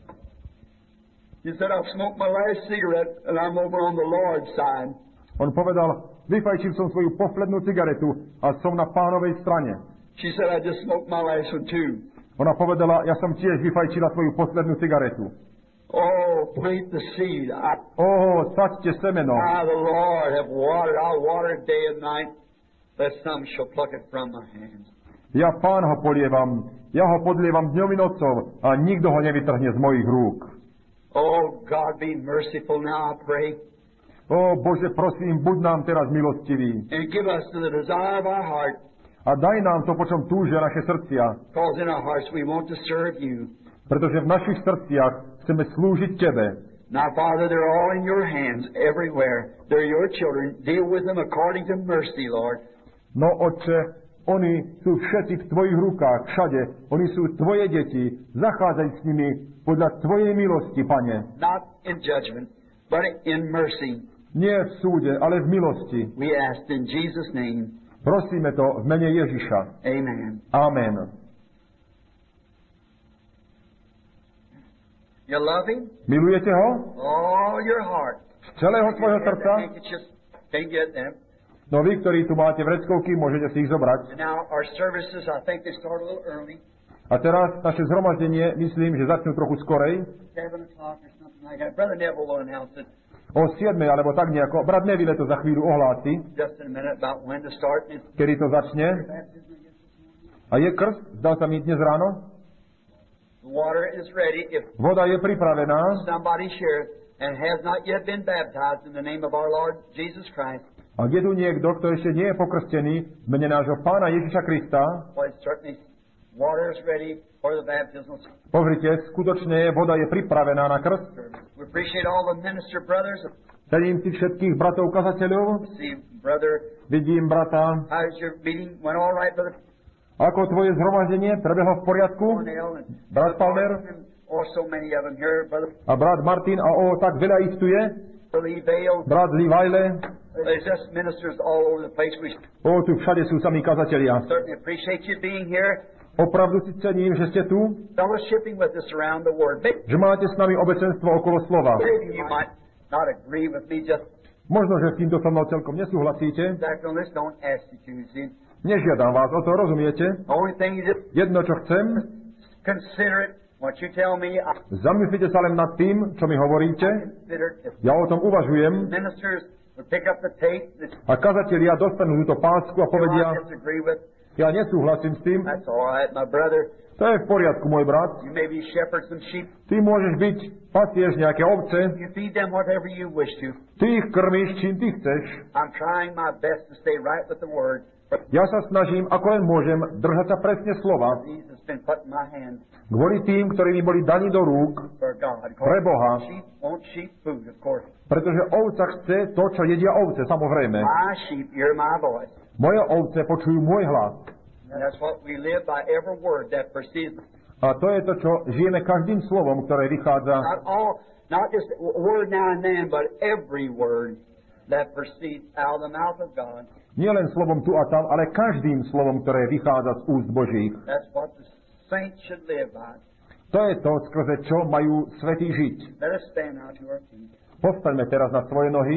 He said, I've smoked my last cigarette and I'm over on the Lord's side. On povedal, vyfajčil som svoju poslednú cigaretu a som na Pánovej strane. She said, I just smoked my last one too. Ona povedala, ja som tiež vyfajčila svoju poslednú cigaretu. Oh, plant the seed. Saďte semeno. I, the Lord, have watered. I'll water it day and night, lest some shall pluck it from my hands. Ja Pán ho polievam, ja ho podlievam dňom i nocou a nikto ho nevytrhne z mojich rúk. Oh, God, be merciful now, I pray. Bože, prosím, buď nám teraz milostivý. And give us the desire of our heart. A daj nám to, po čom túžia naše srdcia. Because in our hearts we want to serve you. Pretože v našich srdciach chceme slúžiť Tebe. Now, Father, they're all in your hands everywhere. They're your children. Deal with them according to mercy, Lord. No, Otče, oni sú všetci v Tvojich rukách, všade. Oni sú Tvoje deti. Zachádzaj s nimi podľa Tvojej milosti, Pane. Not in judgment, but in mercy. Nie v súde, ale v milosti. We ask in Jesus' name. Prosíme to v mene Ježiša. Amen. Amen. You love Him? Milujete ho? All your heart. Z celého svojho srdca? Can't get them. No vy, ktorí tu máte vreckovky, môžete si ich zobrať. And now our services, I think they start a little early. A teraz naše zhromaždenie, myslím, že začnú trochu skorej. 7 o'clock or something like that. Brother Neville will announce it. O 7 alebo tak nejako. Brat Neville to za chvíľu ohlási, Just in a minute about when to start. kedy to začne. A je krst? Zdal sa mi dnes ráno? The water is ready. If Voda je pripravená. somebody's here and has not yet been baptized in the name of our Lord Jesus Christ, Ak je tu niekto, kto ešte nie je pokrstený v mene nášho Pána Ježiša Krista, well, certainly water is ready for the baptismal pozrite, skutočne voda je pripravená na krst. service. We appreciate all the minister brothers. Cením si všetkých bratov kazateľov. See, brother, Vidím brata. how's your meeting? Went all right, brother Ako tvoje zhromaždenie prebehlo v poriadku? Cornell and Brat Palmer and so many of them here, brother a brat Martin a tak veľa ich tu je. Lee Vale. Brat Lee Vale. There's just ministers all over the place. We Tu všade sú sami kazatelia. certainly appreciate you being here, Opravdu si cením, že ste tu, fellowshipping with us around the Word. že máte s nami obecenstvo okolo slova. Maybe you might not agree with me just Možno, že s týmto so mnou celkom nesúhlasíte. exactly on this. Don't ask you to, see. Nežiadam vás o to, rozumiete? The only thing you just Jedno, čo chcem, consider it What you tell me, I Zamyslite sa len nad tým, čo mi hovoríte. consider if Ja o tom uvažujem. ministers would pick up the tape that A kazatelia dostanú túto pásku a povedia, I disagree with. ja nesúhlasím s tým. That's all right, my brother. To je v poriadku, môj brat. You may be shepherds and sheep. Ty môžeš byť pastieš nejaké ovce. You feed them whatever you wish to. Ty ich krmíš, čím ty chceš. I'm trying my best to stay right with the Word. But Ja sa snažím, ako len môžem, držať sa presne slova. these has been put in my hand Kvôli tým, ktorí mi boli daní do rúk, for God. pre Boha. Sheep want sheep food, of course. Pretože ovca chce to, čo jedia ovce, samozrejme. My sheep hear my voice. Moje ovce počujú môj hlas. And that's what we live by every word that proceeds. A to je to, čo žijeme každým slovom, ktoré vychádza. Not just a word now and then, but every word that proceeds out of the mouth of God. Nie len slovom tu a tam, ale každým slovom, ktoré vychádza z úst Božích. That's what the saints should live by. To je to, skrze čo majú svätí žiť. Let us stand now to our feet. Postaňme teraz na svoje nohy.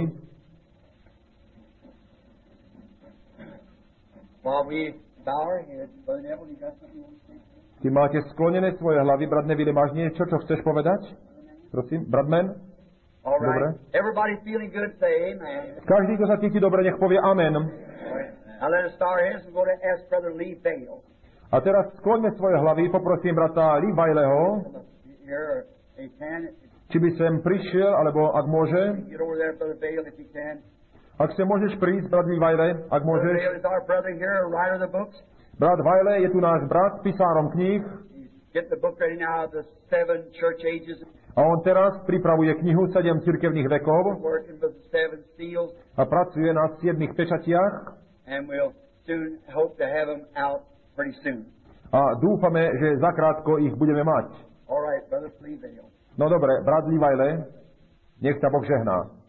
While we bow our heads, Brother Neville, you got something you want to say? Ty máte sklonené svoje hlavy, brat Neville, máš niečo, čo chceš povedať? Prosím, bratmen? All right. Dobre. Everybody feeling good, say amen. Každý, kto sa cíti dobre, nech povie amen. Now let us bow our heads and go to ask Brother Lee Bale. A teraz skloňme svoje hlavy, poprosím brata Lee Baileho, Here, he can. či by sem prišiel, alebo ak môže. Get over there, Brother Bale, if you can. Ak sem môžeš prísť, brat Lee Baile, ak Brother môžeš. Bale is our brother here, a writer of the books. Brat Baile je tu náš brat, pisárom kníh. He's getting the book ready now, the 7 church ages. A on teraz pripravuje knihu 7 cirkevných vekov Working with the 7 seals, a pracuje na 7 pečatiach. and we'll soon hope to have them out pretty soon. A dúfame, že zakrátko ich budeme mať. All right, Brother Lee Bale. No dobre, brat Lee Baile, nech ťa Boh žehná.